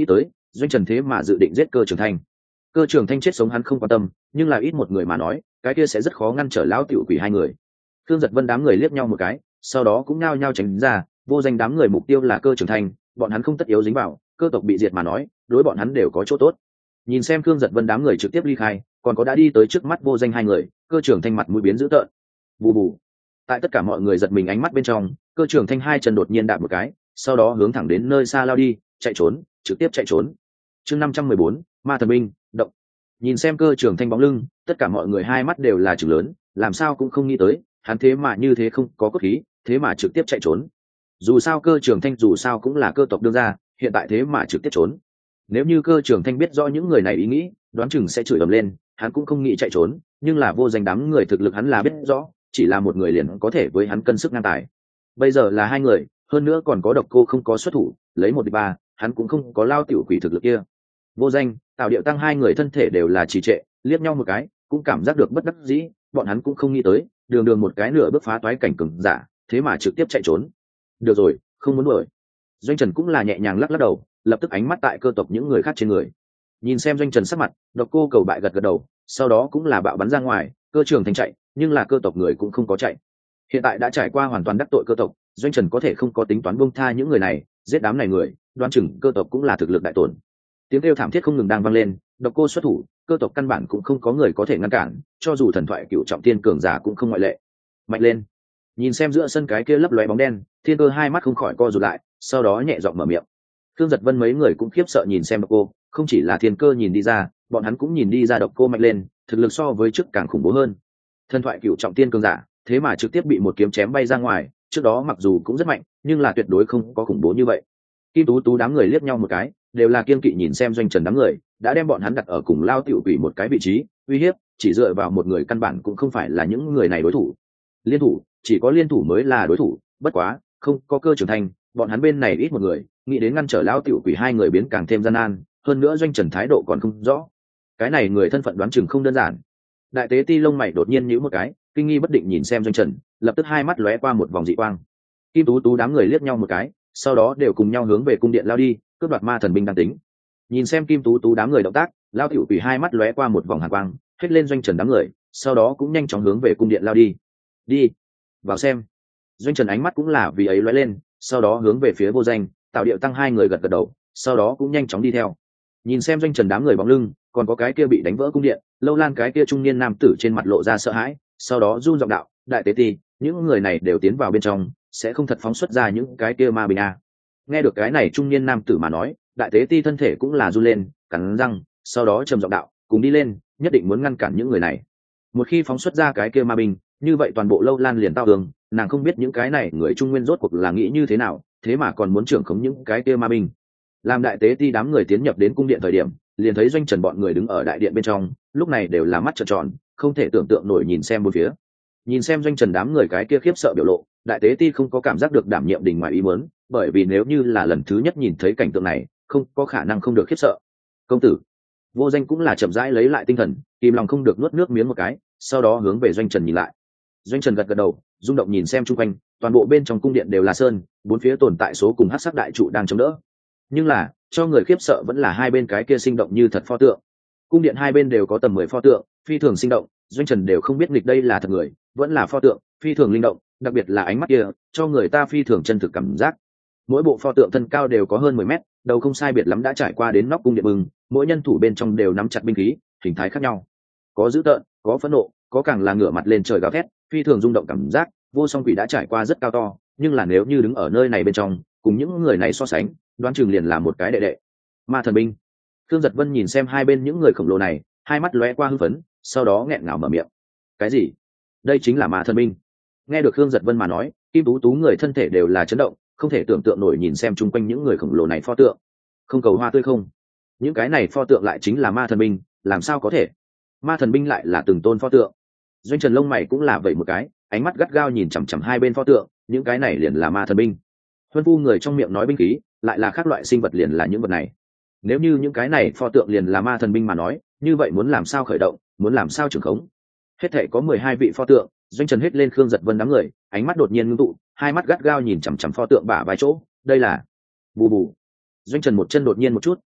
doanh trần thế mà dự định giết Cơ Trường Thanh. Cơ Trường Thanh chết sống hắn không quan tâm, nhưng là ít một người mà nói, cái kia sẽ rất khó ngăn trở lão tiểu quỷ hai người. Thương Giật Vân đám người liếc nhau một cái, sau đó cũng nhao nhao tránh ra. Vô Danh đám người mục tiêu là Cơ Trường Thanh, bọn hắn không tất yếu dính vào, cơ tộc bị diệt mà nói, đối bọn hắn đều có chỗ tốt. Nhìn xem Thương Giật Vân đám người trực tiếp ly khai, còn có đã đi tới trước mắt Vô Danh hai người, Cơ Trường Thanh mặt mũi biến dữ tợn. Bù bù. Tại tất cả mọi người giật mình ánh mắt bên trong, Cơ Trường Thanh hai chân đột nhiên đạp một cái, sau đó hướng thẳng đến nơi xa lao đi, chạy trốn, trực tiếp chạy trốn. Chương 514, Ma Thần Binh, động. Nhìn xem Cơ Trường Thanh bóng lưng, tất cả mọi người hai mắt đều là trừng lớn, làm sao cũng không nghĩ tới, hắn thế mà như thế không có cốt khí, thế mà trực tiếp chạy trốn. Dù sao Cơ Trường Thanh dù sao cũng là cơ tộc đương gia, hiện tại thế mà trực tiếp trốn. Nếu như Cơ Trường Thanh biết rõ những người này ý nghĩ, đoán chừng sẽ chửi ầm lên, hắn cũng không nghĩ chạy trốn, nhưng là Vô Danh đám người thực lực hắn là biết rõ, chỉ là một người liền có thể với hắn cân sức ngang tài. Bây giờ là hai người, hơn nữa còn có Độc Cô không có xuất thủ, lấy 1-3, hắn cũng không có lao tiểu quỷ thực lực kia. Vô Danh, Tào Điệu Tăng hai người thân thể đều là trì trệ, liếc nhau một cái, cũng cảm giác được bất đắc dĩ, bọn hắn cũng không nghĩ tới, đường đường một cái nửa bước phá toái cảnh cường giả, thế mà trực tiếp chạy trốn. Được rồi, không muốn đuổi. Doanh Trần cũng là nhẹ nhàng lắc lắc đầu, lập tức ánh mắt tại cơ tộc những người khác trên người. Nhìn xem Doanh Trần sắc mặt, Độc Cô cầu bại gật gật đầu, sau đó cũng là bạo bắn ra ngoài, Cơ Trường Thanh chạy, nhưng là cơ tộc người cũng không có chạy. Hiện tại đã trải qua hoàn toàn đắc tội cơ tộc, Doanh Trần có thể không có tính toán buông tha những người này, giết đám này người, đoán chừng cơ tộc cũng là thực lực đại tổn. Tiếng kêu thảm thiết không ngừng đang vang lên, Độc Cô xuất thủ, cơ tộc căn bản cũng không có người có thể ngăn cản, cho dù thần thoại cựu trọng thiên cường giả cũng không ngoại lệ. Mạnh lên. Nhìn xem giữa sân cái kia lấp lóe bóng đen, Thiên Cơ hai mắt không khỏi co rụt lại, sau đó nhẹ giọng mở miệng. Thương Giật Vân mấy người cũng khiếp sợ nhìn xem Độc Cô, không chỉ là Thiên Cơ nhìn đi ra, bọn hắn cũng nhìn đi ra Độc Cô mạnh lên, thực lực so với trước càng khủng bố hơn. Thần thoại cựu trọng thiên cường giả, thế mà trực tiếp bị một kiếm chém bay ra ngoài, trước đó mặc dù cũng rất mạnh, nhưng là tuyệt đối không có khủng bố như vậy. Kim Tú Tú đám người liếc nhau một cái, đều là kiên kỵ nhìn xem Doanh Trần đám người, đã đem bọn hắn đặt ở cùng lao tiểu quỷ một cái vị trí, uy hiếp, chỉ dựa vào một người căn bản cũng không phải là những người này đối thủ. Liên thủ, chỉ có liên thủ mới là đối thủ, bất quá, không có Cơ Trường Thanh, bọn hắn bên này ít một người, nghĩ đến ngăn trở lao tiểu quỷ hai người biến càng thêm gian nan, hơn nữa Doanh Trần thái độ còn không rõ. Cái này người thân phận đoán chừng không đơn giản. Đại tế ti lông mày đột nhiên nhíu một cái, kinh nghi bất định nhìn xem Doanh Trần, lập tức hai mắt lóe qua một vòng dị quang. Kim Tú Tú đám người liếc nhau một cái, sau đó đều cùng nhau hướng về cung điện lao đi, cướp đoạt Ma Thần Binh đang tính. Nhìn xem Kim Tú Tú đám người động tác, lao tiểu quỷ hai mắt lóe qua một vòng hàn quang, hết lên Doanh Trần đám người, sau đó cũng nhanh chóng hướng về cung điện lao đi. Đi, vào xem. Doanh Trần ánh mắt cũng là vì ấy lóe lên, sau đó hướng về phía Vô Danh, Tạo Điệu Tăng hai người gật gật đầu, sau đó cũng nhanh chóng đi theo. Nhìn xem Doanh Trần đám người bóng lưng, còn có cái kia bị đánh vỡ cung điện, Lâu Lan cái kia trung niên nam tử trên mặt lộ ra sợ hãi, sau đó run giọng đạo, đại tế ti, những người này đều tiến vào bên trong, sẽ không thật phóng xuất ra những cái kia ma bình a. Nghe được cái này trung niên nam tử mà nói, đại tế ti thân thể cũng là run lên, cắn răng, sau đó trầm giọng đạo, cùng đi lên, nhất định muốn ngăn cản những người này. Một khi phóng xuất ra cái kia ma bình, như vậy toàn bộ Lâu Lan liền tao tường, nàng không biết những cái này người Trung Nguyên rốt cuộc là nghĩ như thế nào, thế mà còn muốn trưởng khống những cái kia ma bình. Làm đại tế ti đám người tiến nhập đến cung điện thời điểm, liền thấy Doanh Trần bọn người đứng ở đại điện bên trong, lúc này đều là mắt trợn tròn, không thể tưởng tượng nổi nhìn xem bốn phía. Nhìn xem Doanh Trần đám người cái kia khiếp sợ biểu lộ, đại tế ti không có cảm giác được đảm nhiệm đình ngoài ý muốn, bởi vì nếu như là lần thứ nhất nhìn thấy cảnh tượng này, không có khả năng không được khiếp sợ. Công tử, Vô Danh cũng là chậm rãi lấy lại tinh thần, kìm lòng không được nuốt nước miếng một cái, sau đó hướng về Doanh Trần nhìn lại. Doanh Trần gật gật đầu, rung động nhìn xem chung quanh, toàn bộ bên trong cung điện đều là sơn, bốn phía tồn tại số cùng hắc sắc đại trụ đang chống đỡ. Nhưng là, cho người khiếp sợ vẫn là hai bên cái kia sinh động như thật pho tượng. Cung điện hai bên đều có tầm 10 pho tượng, phi thường sinh động, Doanh Trần đều không biết nghịch đây là thật người, vẫn là pho tượng, phi thường linh động, đặc biệt là ánh mắt kia, cho người ta phi thường chân thực cảm giác. Mỗi bộ pho tượng thân cao đều có hơn 10 mét, đầu không sai biệt lắm đã trải qua đến nóc cung điện bừng, mỗi nhân thủ bên trong đều nắm chặt binh khí, hình thái khác nhau. Có dữ tợn, có phẫn nộ, có càng là ngửa mặt lên trời gào thét, phi thường rung động cảm giác, Vô Song Quỷ đã trải qua rất cao to, nhưng là nếu như đứng ở nơi này bên trong, cùng những người này so sánh, đoán chừng liền là một cái đệ đệ. Ma Thần Binh. Thương Giật Vân nhìn xem hai bên những người khổng lồ này, hai mắt lóe qua hưng phấn, sau đó nghẹn ngào mở miệng. Cái gì? Đây chính là Ma Thần Binh. Nghe được Thương Giật Vân mà nói, Kim Tú Tú người thân thể đều là chấn động, không thể tưởng tượng nổi nhìn xem chung quanh những người khổng lồ này pho tượng. Không cầu hoa tươi không? Những cái này pho tượng lại chính là Ma Thần Binh, làm sao có thể? Ma Thần Binh lại là từng tôn pho tượng. Doanh Trần lông mày cũng là vậy một cái, ánh mắt gắt gao nhìn chằm chằm hai bên pho tượng, những cái này liền là Ma Thần Binh. Huân Phu người trong miệng nói binh khí, lại là các loại sinh vật liền là những vật này. Nếu như những cái này pho tượng liền là Ma Thần Binh mà nói, như vậy muốn làm sao khởi động, muốn làm sao trưởng khống? Hết thể có 12 vị pho tượng, Doanh Trần hết lên Khương Giật Vân đám người, ánh mắt đột nhiên ngưng tụ, hai mắt gắt gao nhìn chằm chằm pho tượng bả vai chỗ, đây là bù bù. Doanh Trần một chân đột nhiên một chút,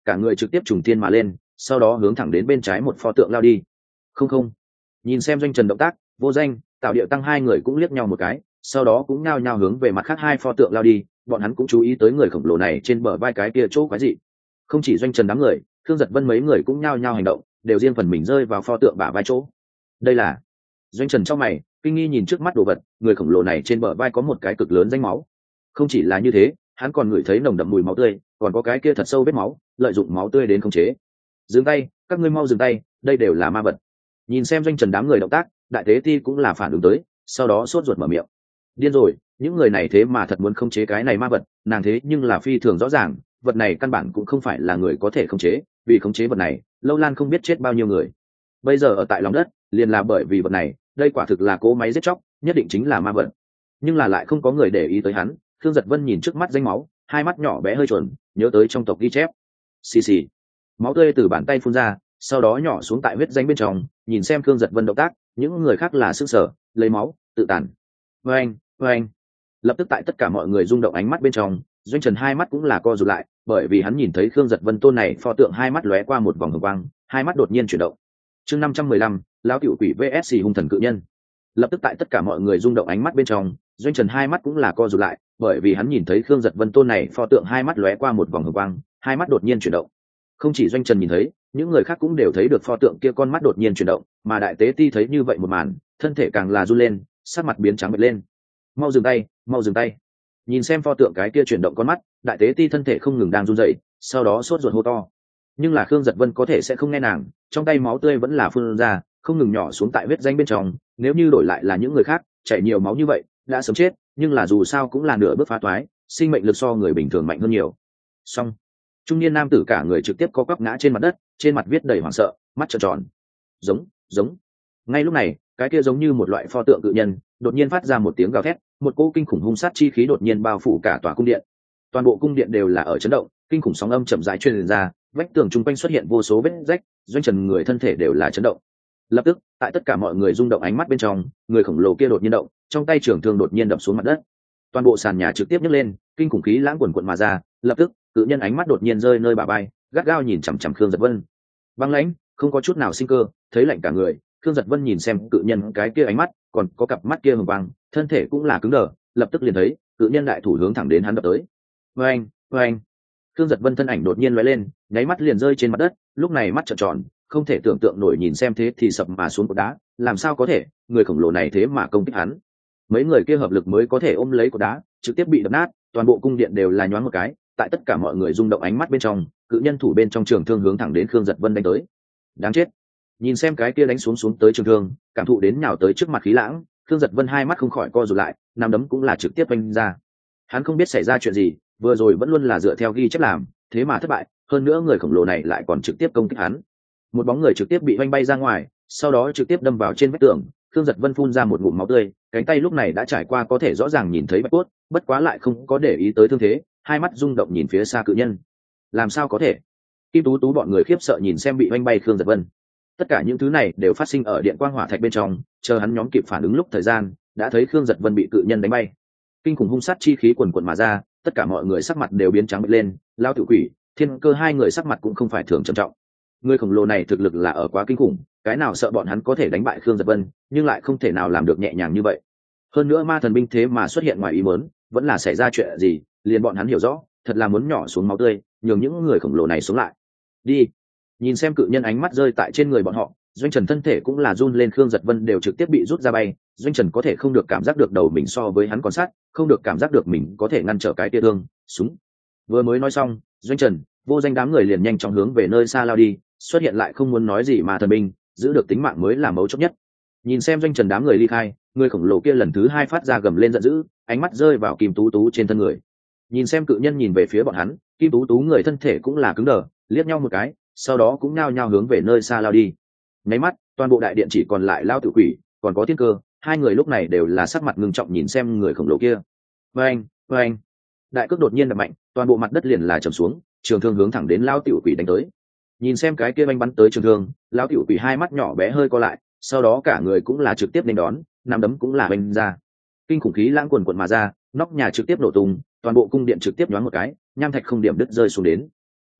cả người trực tiếp trùng tiên mà lên, sau đó hướng thẳng đến bên trái một pho tượng lao đi. Không không, nhìn xem Doanh Trần động tác, Vô Danh, Tạo Điệu Tăng hai người cũng liếc nhau một cái, sau đó cũng nhao nhao hướng về mặt khác hai pho tượng lao đi. Bọn hắn cũng chú ý tới người khổng lồ này trên bờ vai cái kia chỗ quái dị. Không chỉ Doanh Trần đám người, Thương Giật Vân mấy người cũng nhao nhao hành động, đều riêng phần mình rơi vào pho tượng bả vai chỗ. Đây là Doanh Trần trong mày kinh nghi nhìn trước mắt đồ vật, người khổng lồ này trên bờ vai có một cái cực lớn danh máu. Không chỉ là như thế, hắn còn ngửi thấy nồng đậm mùi máu tươi, còn có cái kia thật sâu vết máu, lợi dụng máu tươi đến khống chế. Dừng tay, các ngươi mau dừng tay, đây đều là ma vật. Nhìn xem Doanh Trần đám người động tác, Đại Tế Ti cũng là phản ứng tới, sau đó sốt ruột mở miệng. Điên rồi, những người này thế mà thật muốn khống chế cái này ma vật, nàng thế nhưng là phi thường rõ ràng, vật này căn bản cũng không phải là người có thể khống chế, vì khống chế vật này, Lâu Lan không biết chết bao nhiêu người. Bây giờ ở tại lòng đất, liền là bởi vì vật này, đây quả thực là cỗ máy giết chóc, nhất định chính là ma vật. Nhưng là lại không có người để ý tới hắn. Thương Giật Vân nhìn trước mắt danh máu, hai mắt nhỏ bé hơi chuẩn, nhớ tới trong tộc ghi chép. Xì xì, máu tươi từ bàn tay phun ra, sau đó nhỏ xuống tại huyết danh bên trong. Nhìn xem Thương Giật Vân động tác, những người khác là sững sờ, lấy máu tự tàn. Oeng, oeng. Lập tức tại tất cả mọi người rung động ánh mắt bên trong, Doanh Trần hai mắt cũng là co rụt lại, bởi vì hắn nhìn thấy Thương Giật Vân tôn này pho tượng hai mắt lóe qua một vòng hồng quang, hai mắt đột nhiên chuyển động. Chương 515, lão tiểu quỷ vs hung thần cự nhân. Lập tức tại tất cả mọi người rung động ánh mắt bên trong, Doanh Trần hai mắt cũng là co rụt lại, bởi vì hắn nhìn thấy Khương Giật Vân tôn này pho tượng hai mắt lóe qua một vòng hồng quang, hai mắt đột nhiên chuyển động. Không chỉ Doanh Trần nhìn thấy, những người khác cũng đều thấy được pho tượng kia con mắt đột nhiên chuyển động, mà Đại Tế Ti thấy như vậy một màn, thân thể càng là run lên, sắc mặt biến trắng bệch lên. Mau dừng tay, mau dừng tay. Nhìn xem pho tượng cái kia chuyển động con mắt, Đại Tế Ti thân thể không ngừng đang run rẩy, sau đó sốt ruột hô to. Nhưng là Khương Giật Vân có thể sẽ không nghe nàng, trong tay máu tươi vẫn là phun ra, không ngừng nhỏ xuống tại vết danh bên trong. Nếu như đổi lại là những người khác, chảy nhiều máu như vậy đã sớm chết, nhưng là dù sao cũng là nửa bước phá toái, sinh mệnh lực so người bình thường mạnh hơn nhiều. Xong, trung niên nam tử cả người trực tiếp co quắp ngã trên mặt đất, trên mặt viết đầy hoảng sợ, mắt trợn tròn. Giống. Ngay lúc này, cái kia giống như một loại pho tượng cự nhân, đột nhiên phát ra một tiếng gào thét, một cỗ kinh khủng hung sát chi khí đột nhiên bao phủ cả tòa cung điện. Toàn bộ cung điện đều là ở chấn động, kinh khủng sóng âm chậm rãi truyền ra, vách tường chung quanh xuất hiện vô số vết rách, Doanh Trần người thân thể đều là chấn động. Lập tức, tại tất cả mọi người rung động ánh mắt bên trong, người khổng lồ kia đột nhiên động, trong tay trường thương đột nhiên đập xuống mặt đất. Toàn bộ sàn nhà trực tiếp nhấc lên, kinh khủng khí lãng quần quần mà ra, lập tức, cự nhân ánh mắt đột nhiên rơi nơi bả vai, gắt gao nhìn chằm chằm Khương Giật Vân. Băng lãnh, không có chút nào sinh cơ, thấy lạnh cả người, Khương Giật Vân nhìn xem cự nhân cái kia ánh mắt, còn có cặp mắt kia hừng vàng, thân thể cũng là cứng đờ, lập tức liền thấy, cự nhân đại thủ hướng thẳng đến hắn đập tới. Oeng. Khương Giật Vân thân ảnh đột nhiên lóe lên, nháy mắt liền rơi trên mặt đất, lúc này mắt trợn tròn, không thể tưởng tượng nổi nhìn xem thế thì sập mà xuống cột đá, làm sao có thể, người khổng lồ này thế mà công kích hắn. Mấy người kia hợp lực mới có thể ôm lấy cột đá, trực tiếp bị đập nát, toàn bộ cung điện đều là nhoáng một cái, tại tất cả mọi người rung động ánh mắt bên trong, cự nhân thủ bên trong trường thương hướng thẳng đến Khương Giật Vân đánh tới. Đáng chết. Nhìn xem cái kia đánh xuống tới trường thương, cảm thụ đến nhào tới trước mặt khí lãng, Khương Giật Vân hai mắt không khỏi co rụt lại, nắm đấm cũng là trực tiếp vung ra. Hắn không biết xảy ra chuyện gì, vừa rồi vẫn luôn là dựa theo ghi chép làm, thế mà thất bại, hơn nữa người khổng lồ này lại còn trực tiếp công kích hắn. Một bóng người trực tiếp bị vanh bay ra ngoài, sau đó trực tiếp đâm vào trên vách tường. Khương Giật Vân phun ra một ngụm máu tươi, cánh tay lúc này đã trải qua có thể rõ ràng nhìn thấy bạch cốt, bất quá lại không có để ý tới thương thế, hai mắt rung động nhìn phía xa cự nhân. Làm sao có thể? Kim Tú Tú bọn người khiếp sợ nhìn xem bị vanh bay Khương Giật Vân. Tất cả những thứ này đều phát sinh ở điện quang hỏa thạch bên trong, chờ hắn nhóm kịp phản ứng lúc thời gian, đã thấy Khương Giật Vân bị cự nhân đánh bay. Kinh khủng hung sát chi khí quần quần mà ra, tất cả mọi người sắc mặt đều biến trắng bệch lên, Lão Tiểu Quỷ, Thiên Cơ hai người sắc mặt cũng không phải thường trầm trọng. Người khổng lồ này thực lực là ở quá kinh khủng, cái nào sợ bọn hắn có thể đánh bại Khương Giật Vân, nhưng lại không thể nào làm được nhẹ nhàng như vậy. Hơn nữa ma thần binh thế mà xuất hiện ngoài ý muốn, vẫn là xảy ra chuyện gì, liền bọn hắn hiểu rõ, thật là muốn nhỏ xuống máu tươi, nhường những người khổng lồ này sống lại. Đi. Nhìn xem cự nhân ánh mắt rơi tại trên người bọn họ, Doanh Trần thân thể cũng là run lên, Khương Giật Vân đều trực tiếp bị rút ra bay, Doanh Trần có thể không được cảm giác được đầu mình so với hắn còn sát, không được cảm giác được mình có thể ngăn trở cái tia thương, súng. Vừa mới nói xong, Doanh Trần, Vô Danh đám người liền nhanh chóng hướng về nơi xa lao đi, xuất hiện lại không muốn nói gì mà thần binh, giữ được tính mạng mới là mấu chốt nhất. Nhìn xem Doanh Trần đám người ly khai, người khổng lồ kia lần thứ hai phát ra gầm lên giận dữ, ánh mắt rơi vào Kim Tú Tú trên thân người. Nhìn xem cự nhân nhìn về phía bọn hắn, Kim Tú Tú người thân thể cũng là cứng đờ, liếc nhau một cái, sau đó cũng nhao nhao hướng về nơi xa lao đi. Nháy mắt, toàn bộ đại điện chỉ còn lại Lao Tự Quỷ, còn có Thiên Cơ, hai người lúc này đều là sắc mặt ngưng trọng nhìn xem người khổng lồ kia. Oeng. Đại cước đột nhiên đập mạnh, toàn bộ mặt đất liền là trầm xuống, trường thương hướng thẳng đến Lao Tiểu Quỷ đánh tới. Nhìn xem cái kia anh bắn tới trường thương, Lao Tiểu Quỷ hai mắt nhỏ bé hơi co lại, sau đó cả người cũng là trực tiếp nên đón, nắm đấm cũng là oanh ra. Kinh khủng khí lãng quần quần mà ra, nóc nhà trực tiếp nổ tung, toàn bộ cung điện trực tiếp nhoáng một cái, nham thạch không điểm đứt rơi xuống đến.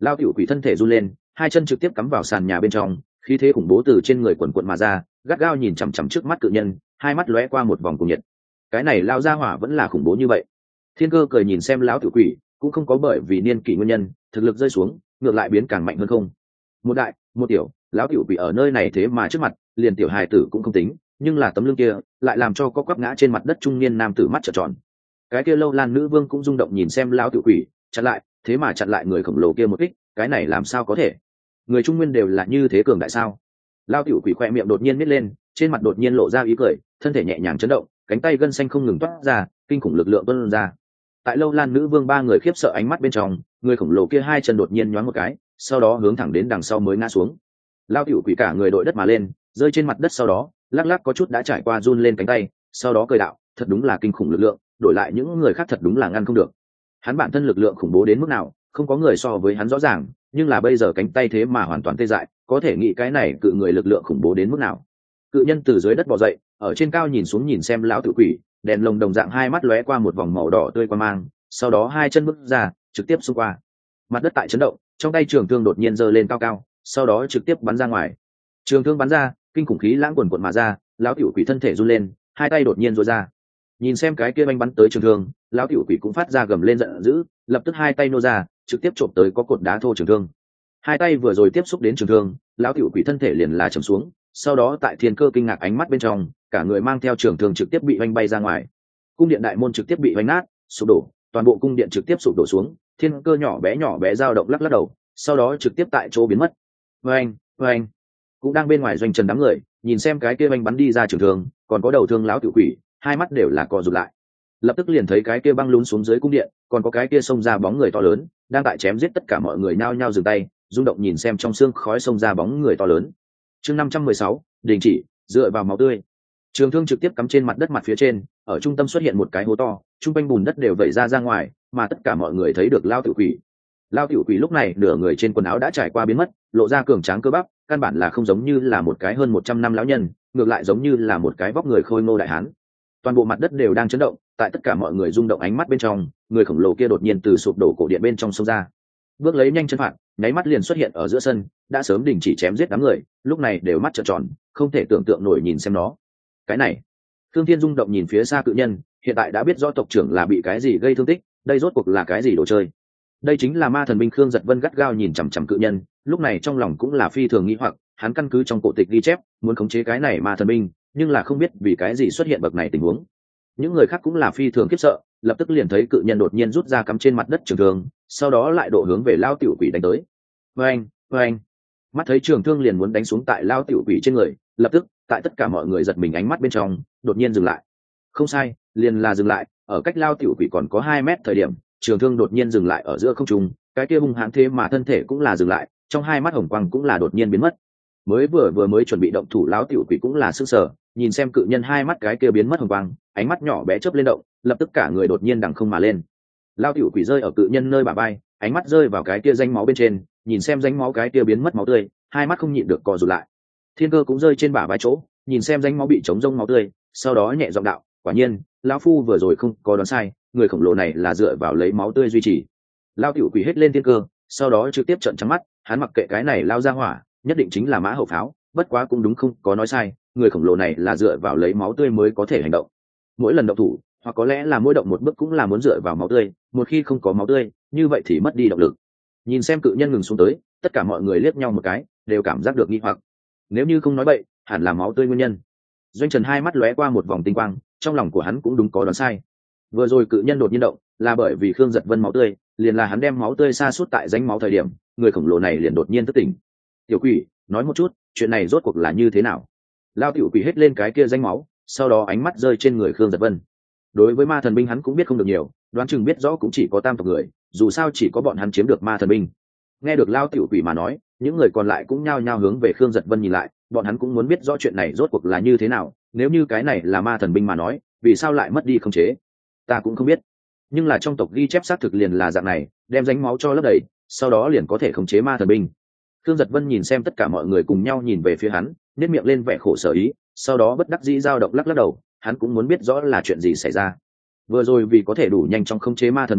Lao tiểu quỷ thân thể run lên, hai chân trực tiếp cắm vào sàn nhà bên trong, khí thế khủng bố từ trên người quần quận mà ra, gắt gao nhìn chằm chằm trước mắt cự nhân, hai mắt lóe qua một vòng cùng nhiệt. Cái này lao ra hỏa vẫn là khủng bố như vậy. Thiên Cơ cười nhìn xem lão tiểu quỷ, cũng không có bởi vì niên kỷ nguyên nhân thực lực rơi xuống, ngược lại biến càng mạnh hơn không. Một đại một tiểu, lão tiểu quỷ ở nơi này thế mà trước mặt liền tiểu hài tử cũng không tính, nhưng là tấm lưng kia lại làm cho có quắp ngã trên mặt đất trung niên nam tử mắt trợn tròn. Cái kia Lâu Lan nữ vương cũng rung động nhìn xem lão tiểu quỷ, chặn lại, thế mà chặn lại người khổng lồ kia một kích, cái này làm sao có thể? Người trung nguyên đều là như thế cường đại sao? Lão tiểu quỷ khoe miệng đột nhiên nít lên, trên mặt đột nhiên lộ ra ý cười, thân thể nhẹ nhàng chấn động, cánh tay gân xanh không ngừng toát ra, kinh khủng lực lượng tuôn ra. Tại Lâu Lan nữ vương ba người khiếp sợ ánh mắt bên trong, người khổng lồ kia hai chân đột nhiên nhoáng một cái, sau đó hướng thẳng đến đằng sau mới ngã xuống. Lão tiểu quỷ cả người đội đất mà lên, rơi trên mặt đất, sau đó lắc lắc có chút đã trải qua run lên cánh tay, sau đó cười đạo, thật đúng là kinh khủng lực lượng, đổi lại những người khác thật đúng là ngăn không được. Hắn bản thân lực lượng khủng bố đến mức nào, không có người so với hắn rõ ràng, nhưng là bây giờ cánh tay thế mà hoàn toàn tê dại, có thể nghĩ cái này cự người lực lượng khủng bố đến mức nào. Cự nhân từ dưới đất bò dậy, ở trên cao nhìn xuống nhìn xem lão tiểu quỷ, đèn lồng đồng dạng hai mắt lóe qua một vòng màu đỏ tươi qua mang, sau đó hai chân bước ra, trực tiếp xung qua. Mặt đất tại chấn động, trong tay trường thương đột nhiên giơ lên cao cao, sau đó trực tiếp bắn ra ngoài. Trường thương bắn ra, kinh khủng khí lãng quần quần mà ra, lão tiểu quỷ thân thể run lên, hai tay đột nhiên duỗi ra. Nhìn xem cái kia banh bắn tới trường thương, lão tiểu quỷ cũng phát ra gầm lên giận dữ, lập tức hai tay nô ra, trực tiếp chộp tới có cột đá thô trường thương. Hai tay vừa rồi tiếp xúc đến trường thương, lão tiểu quỷ thân thể liền là trầm xuống, sau đó tại Thiên Cơ kinh ngạc ánh mắt bên trong, cả người mang theo trường thương trực tiếp bị oanh bay ra ngoài. Cung điện đại môn trực tiếp bị oanh nát, sụp đổ, toàn bộ cung điện trực tiếp sụp đổ xuống. Thiên Cơ nhỏ bé dao động lắc lắc đầu, sau đó trực tiếp tại chỗ biến mất. Oanh, oanh. Cũng đang bên ngoài doanh trần đám người, nhìn xem cái kia oanh bắn đi ra trường thương, còn có đầu thương lão tiểu quỷ, hai mắt đều là co rụt lại. Lập tức liền thấy cái kia băng lún xuống dưới cung điện, còn có cái kia xông ra bóng người to lớn, đang tại chém giết tất cả mọi người, nhao nhao dừng tay, rung động nhìn xem trong xương khói xông ra bóng người to lớn. Chương 516, đình chỉ, dựa vào máu tươi. Trường thương trực tiếp cắm trên mặt đất mặt phía trên, ở trung tâm xuất hiện một cái hố to, trung quanh bùn đất đều vẩy ra ngoài, mà tất cả mọi người thấy được lao tiểu quỷ. Lao tiểu quỷ lúc này nửa người trên quần áo đã trải qua biến mất, lộ ra cường tráng cơ bắp, căn bản là không giống như là một cái hơn 100 năm lão nhân, ngược lại giống như là một cái vóc người khôi ngô đại hán. Toàn bộ mặt đất đều đang chấn động, tại tất cả mọi người rung động ánh mắt bên trong, người khổng lồ kia đột nhiên từ sụp đổ cổ điện bên trong xông ra, bước lấy nhanh chân phạt, nháy mắt liền xuất hiện ở giữa sân, đã sớm đình chỉ chém giết đám người, lúc này đều mắt trợn tròn, không thể tưởng tượng nổi nhìn xem nó. Cái này, Thương Thiên rung động nhìn phía xa cự nhân, hiện tại đã biết rõ tộc trưởng là bị cái gì gây thương tích, đây rốt cuộc là cái gì đồ chơi. Đây chính là ma thần binh. Khương Giật Vân gắt gao nhìn chằm chằm cự nhân, lúc này trong lòng cũng là phi thường nghi hoặc, hắn căn cứ trong cổ tịch ghi chép, muốn khống chế cái này ma thần binh, nhưng là không biết vì cái gì xuất hiện bậc này tình huống. Những người khác cũng là phi thường khiếp sợ, lập tức liền thấy cự nhân đột nhiên rút ra cắm trên mặt đất trường thương, sau đó lại độ hướng về lao tiểu quỷ đánh tới. Oeng, oeng. Mắt thấy trường thương liền muốn đánh xuống tại lao tiểu quỷ trên người, lập tức tại tất cả mọi người giật mình ánh mắt bên trong, đột nhiên dừng lại. Không sai, liền là dừng lại, ở cách lao tiểu quỷ còn có 2 mét thời điểm, trường thương đột nhiên dừng lại ở giữa không trung, cái kia hung hãn thế mà thân thể cũng là dừng lại, trong hai mắt hồng quang cũng là đột nhiên biến mất. Vừa mới chuẩn bị động thủ, lão tiểu quỷ cũng là sững sờ, nhìn xem cự nhân hai mắt cái kia biến mất hồng quang, ánh mắt nhỏ bé chớp lên động, lập tức cả người đột nhiên đằng không mà lên. Lão tiểu quỷ rơi ở cự nhân nơi bả vai, ánh mắt rơi vào cái kia rãnh máu bên trên, nhìn xem rãnh máu cái kia biến mất máu tươi, hai mắt không nhịn được co rụt lại. Thiên Cơ cũng rơi trên bả vai chỗ, nhìn xem rãnh máu bị trống rông máu tươi, sau đó nhẹ giọng đạo, quả nhiên, lão phu vừa rồi không có đoán sai, người khổng lồ này là dựa vào lấy máu tươi duy trì. Lão tiểu quỷ hết lên Thiên Cơ, sau đó trực tiếp trợn trắng mắt, hắn mặc kệ cái này lao ra hỏa, nhất định chính là mã hậu pháo, bất quá cũng đúng không có nói sai, người khổng lồ này là dựa vào lấy máu tươi mới có thể hành động. Mỗi lần động thủ, hoặc có lẽ là mỗi động một bước cũng là muốn dựa vào máu tươi, một khi không có máu tươi, như vậy thì mất đi động lực. Nhìn xem cự nhân ngừng xuống tới, tất cả mọi người liếc nhau một cái, đều cảm giác được nghi hoặc. Nếu như không nói bậy, hẳn là máu tươi nguyên nhân. Doanh Trần hai mắt lóe qua một vòng tinh quang, trong lòng của hắn cũng đúng có đoán sai. Vừa rồi cự nhân đột nhiên động, là bởi vì Khương Giật Vân máu tươi, liền là hắn đem máu tươi sa sút tại rãnh máu thời điểm, người khổng lồ này liền đột nhiên thức tỉnh. Tiểu quỷ, nói một chút, chuyện này rốt cuộc là như thế nào? Lao tiểu quỷ hết lên cái kia rãnh máu, sau đó ánh mắt rơi trên người Khương Giật Vân. Đối với ma thần binh hắn cũng biết không được nhiều, đoán chừng biết rõ cũng chỉ có tam tộc người, dù sao chỉ có bọn hắn chiếm được ma thần binh. Nghe được Lao tiểu quỷ mà nói, những người còn lại cũng nhao nhao hướng về Khương Giật Vân nhìn lại, bọn hắn cũng muốn biết rõ chuyện này rốt cuộc là như thế nào, nếu như cái này là ma thần binh mà nói, vì sao lại mất đi khống chế? Ta cũng không biết, nhưng là trong tộc ghi chép xác thực liền là dạng này, đem rãnh máu cho lấp đầy, sau đó liền có thể khống chế ma thần binh. Khương Giật Vân nhìn xem tất cả mọi người cùng nhau nhìn về phía hắn, nhếch miệng lên vẻ khổ sở ý, sau đó bất đắc dĩ dao động lắc lắc đầu, hắn cũng muốn biết rõ là chuyện gì xảy ra. Vừa rồi vì có thể đủ nhanh chóng khống chế ma thần binh,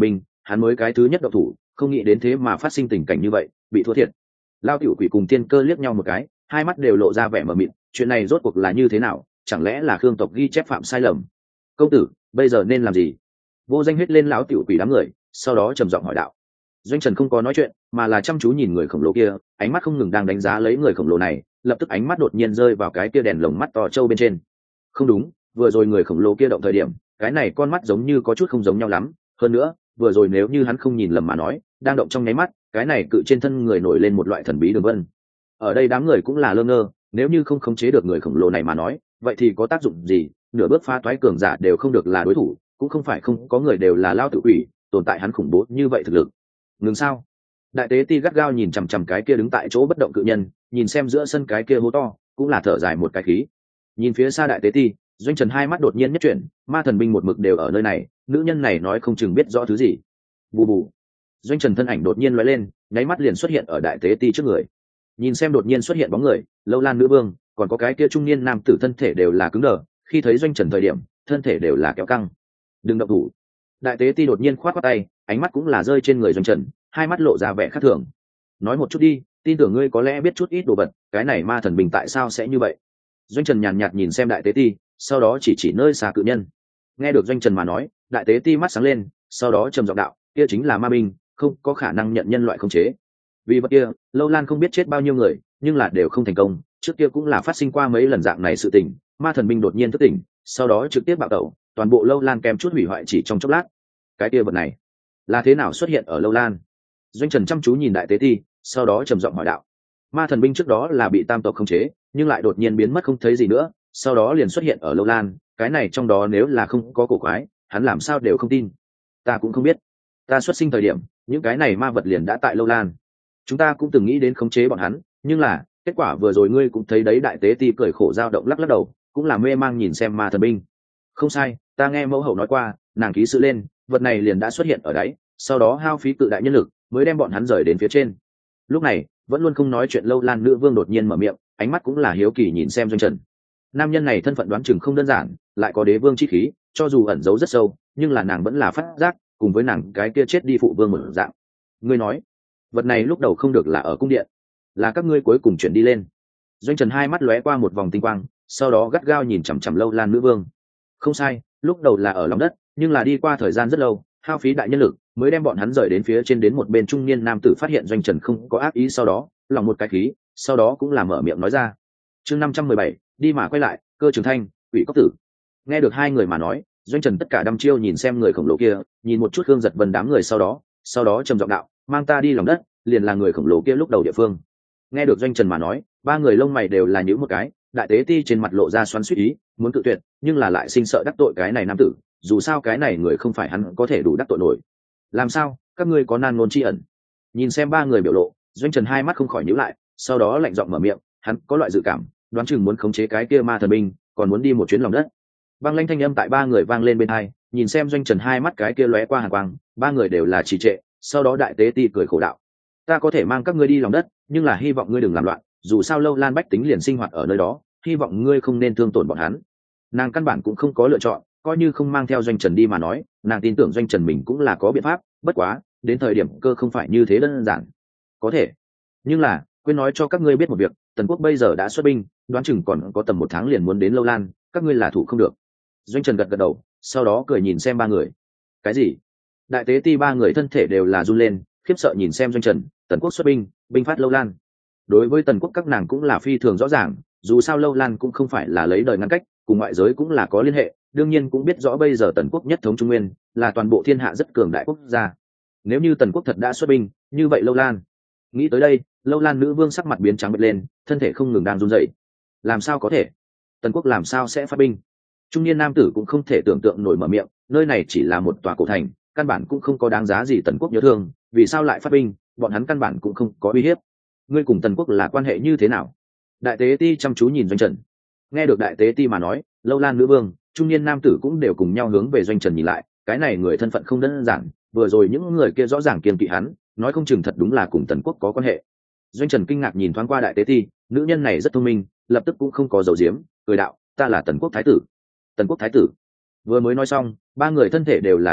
hắn mới cái thứ nhất độc thủ, không nghĩ đến thế mà phát sinh tình cảnh như vậy, bị thua thiệt. Lao tiểu quỷ cùng tiên cơ liếc nhau một cái, hai mắt đều lộ ra vẻ mờ mịt, chuyện này rốt cuộc là như thế nào, chẳng lẽ là Khương tộc ghi chép phạm sai lầm? Công tử, bây giờ nên làm gì? Vô Danh hết lên lão tiểu quỷ đám người, sau đó trầm giọng hỏi đạo. Doanh Trần không có nói chuyện, mà là chăm chú nhìn người khổng lồ kia, ánh mắt không ngừng đang đánh giá lấy người khổng lồ này, lập tức ánh mắt đột nhiên rơi vào cái kia đèn lồng mắt to trâu bên trên. Không đúng, vừa rồi người khổng lồ kia động thời điểm, cái này con mắt giống như có chút không giống nhau lắm, hơn nữa, vừa rồi nếu như hắn không nhìn lầm mà nói, đang động trong nháy mắt, cái này cự trên thân người nổi lên một loại thần bí đường vân. Ở đây đám người cũng là lơ ngơ, nếu như không khống chế được người khổng lồ này mà nói, vậy thì có tác dụng gì? Nửa bước phá toái cường giả đều không được là đối thủ, cũng không phải không có người đều là lao tự quỷ, tồn tại hắn khủng bố như vậy thực lực. Ngừng sao? Đại tế ti gắt gao nhìn chằm chằm cái kia đứng tại chỗ bất động cự nhân, nhìn xem giữa sân cái kia hố to, cũng là thở dài một cái khí. Nhìn phía xa đại tế ti, Doanh Trần hai mắt đột nhiên nhất chuyển, ma thần binh một mực đều ở nơi này, nữ nhân này nói không chừng biết rõ thứ gì. Bù bù. Doanh Trần thân ảnh đột nhiên lóe lên, nháy mắt liền xuất hiện ở đại tế ti trước người. Nhìn xem đột nhiên xuất hiện bóng người, Lâu Lan nữ vương, còn có cái kia trung niên nam tử thân thể đều là cứng đờ, khi thấy Doanh Trần thời điểm, thân thể đều là kéo căng. Đừng động thủ. Đại tế ti đột nhiên khoát tay, ánh mắt cũng là rơi trên người Doanh Trần, hai mắt lộ ra vẻ khác thường. Nói một chút đi, tin tưởng ngươi có lẽ biết chút ít đồ vật, cái này ma thần bình tại sao sẽ như vậy? Doanh Trần nhàn nhạt nhìn xem đại tế ti, sau đó chỉ nơi xa cự nhân. Nghe được Doanh Trần mà nói, đại tế ti mắt sáng lên, sau đó trầm giọng đạo, kia chính là ma binh, không có khả năng nhận nhân loại khống chế. Vì vật kia, Lâu Lan không biết chết bao nhiêu người, nhưng là đều không thành công, trước kia cũng là phát sinh qua mấy lần dạng này sự tình, ma thần binh đột nhiên thức tỉnh, sau đó trực tiếp bạo tẩu, toàn bộ Lâu Lan kèm chút hủy hoại chỉ trong chốc lát. Cái kia vật này là thế nào xuất hiện ở Lâu Lan? Doanh Trần chăm chú nhìn đại tế ti, sau đó trầm giọng hỏi đạo. Ma thần binh trước đó là bị tam tộc khống chế, nhưng lại đột nhiên biến mất không thấy gì nữa, sau đó liền xuất hiện ở Lâu Lan, cái này trong đó nếu là không có cổ quái, hắn làm sao đều không tin. Ta cũng không biết, ta xuất sinh thời điểm, những cái này ma vật liền đã tại Lâu Lan. Chúng ta cũng từng nghĩ đến khống chế bọn hắn, nhưng là kết quả vừa rồi ngươi cũng thấy đấy, đại tế ti cười khổ dao động lắc lắc đầu, cũng là mê mang nhìn xem ma thần binh. Không sai, ta nghe mẫu hậu nói qua, nàng ký sự lên, vật này liền đã xuất hiện ở đấy, sau đó hao phí cự đại nhân lực mới đem bọn hắn rời đến phía trên. Lúc này vẫn luôn không nói chuyện Lâu Lan nữ vương đột nhiên mở miệng, ánh mắt cũng là hiếu kỳ nhìn xem Doanh Trần. Nam nhân này thân phận đoán chừng không đơn giản, lại có đế vương chi khí, cho dù ẩn giấu rất sâu, nhưng là nàng vẫn là phát giác, cùng với nàng cái kia chết đi phụ vương một dạng. Ngươi nói, vật này lúc đầu không được là ở cung điện, là các ngươi cuối cùng chuyển đi lên. Doanh Trần hai mắt lóe qua một vòng tinh quang, sau đó gắt gao nhìn chằm chằm Lâu Lan nữ vương. Không sai, lúc đầu là ở lòng đất, nhưng là đi qua thời gian rất lâu, hao phí đại nhân lực mới đem bọn hắn rời đến phía trên. Đến một bên trung niên nam tử phát hiện Doanh Trần không có ác ý, sau đó lòng một cái khí, sau đó cũng là mở miệng nói ra. Chương 517, đi mà quay lại, cơ trường thanh, quỷ cốc tử. Nghe được hai người mà nói, Doanh Trần tất cả đăm chiêu nhìn xem người khổng lồ kia, nhìn một chút Hương Giật Vân đám người, sau đó trầm giọng đạo, mang ta đi lòng đất, liền là người khổng lồ kia lúc đầu địa phương. Nghe được Doanh Trần mà nói, ba người lông mày đều là nhíu một cái, đại tế ti trên mặt lộ ra xoắn xuýt ý, muốn cự tuyệt, nhưng là lại sinh sợ đắc tội cái này nam tử, dù sao cái này người không phải hắn có thể đủ đắc tội nổi. Làm sao, các ngươi có nan ngôn chi ẩn? Nhìn xem ba người biểu lộ, Doanh Trần hai mắt không khỏi nhíu lại, sau đó lạnh giọng mở miệng, hắn có loại dự cảm, đoán chừng muốn khống chế cái kia ma thần binh, còn muốn đi một chuyến lòng đất. Băng lanh thanh âm tại ba người vang lên bên tai, nhìn xem Doanh Trần hai mắt cái kia lóe qua hàn quang, ba người đều là trì trệ, sau đó đại tế ti cười khổ đạo, ta có thể mang các ngươi đi lòng đất, nhưng là hy vọng ngươi đừng làm loạn, dù sao Lâu Lan bách tính liền sinh hoạt ở nơi đó, hy vọng ngươi không nên thương tổn bọn hắn. Nàng căn bản cũng không có lựa chọn, coi như không mang theo Doanh Trần đi mà nói, nàng tin tưởng Doanh Trần mình cũng là có biện pháp, bất quá đến thời điểm cơ không phải như thế đơn giản. Có thể, nhưng là quên nói cho các ngươi biết một việc, Tần quốc bây giờ đã xuất binh, đoán chừng còn có tầm 1 tháng liền muốn đến Lâu Lan, các ngươi là thủ không được. Doanh Trần gật gật đầu, sau đó cười nhìn xem ba người. Cái gì? Đại tế ti ba người thân thể đều là run lên, khiếp sợ nhìn xem Doanh Trần. Tần quốc xuất binh, binh phát Lâu Lan. Đối với Tần quốc các nàng cũng là phi thường rõ ràng, dù sao Lâu Lan cũng không phải là lấy đời ngăn cách, cùng ngoại giới cũng là có liên hệ, đương nhiên cũng biết rõ bây giờ Tần quốc nhất thống Trung Nguyên, là toàn bộ thiên hạ rất cường đại quốc gia. Nếu như Tần quốc thật đã xuất binh, như vậy Lâu Lan. Nghĩ tới đây, Lâu Lan nữ vương sắc mặt biến trắng bệch lên, thân thể không ngừng đang run rẩy. Làm sao có thể? Tần quốc làm sao sẽ phát binh? Trung niên nam tử cũng không thể tưởng tượng nổi mở miệng, nơi này chỉ là một tòa cổ thành, căn bản cũng không có đáng giá gì Tần quốc nhớ thương, vì sao lại phát binh, bọn hắn căn bản cũng không có uy hiếp. Ngươi cùng Tần quốc là quan hệ như thế nào? Đại tế ti chăm chú nhìn Doanh Trần. Nghe được đại tế ti mà nói, Lâu Lan nữ vương, trung niên nam tử cũng đều cùng nhau hướng về Doanh Trần nhìn lại, cái này người thân phận không đơn giản, vừa rồi những người kia rõ ràng kiêng kỵ hắn, nói không chừng thật đúng là cùng Tần quốc có quan hệ. Doanh Trần kinh ngạc nhìn thoáng qua đại tế ti, nữ nhân này rất thông minh, lập tức cũng không có giấu giếm, cười đạo, ta là Tần quốc thái tử. Tần quốc thái tử. Vừa mới nói xong, ba người thân thể đều là chấn động,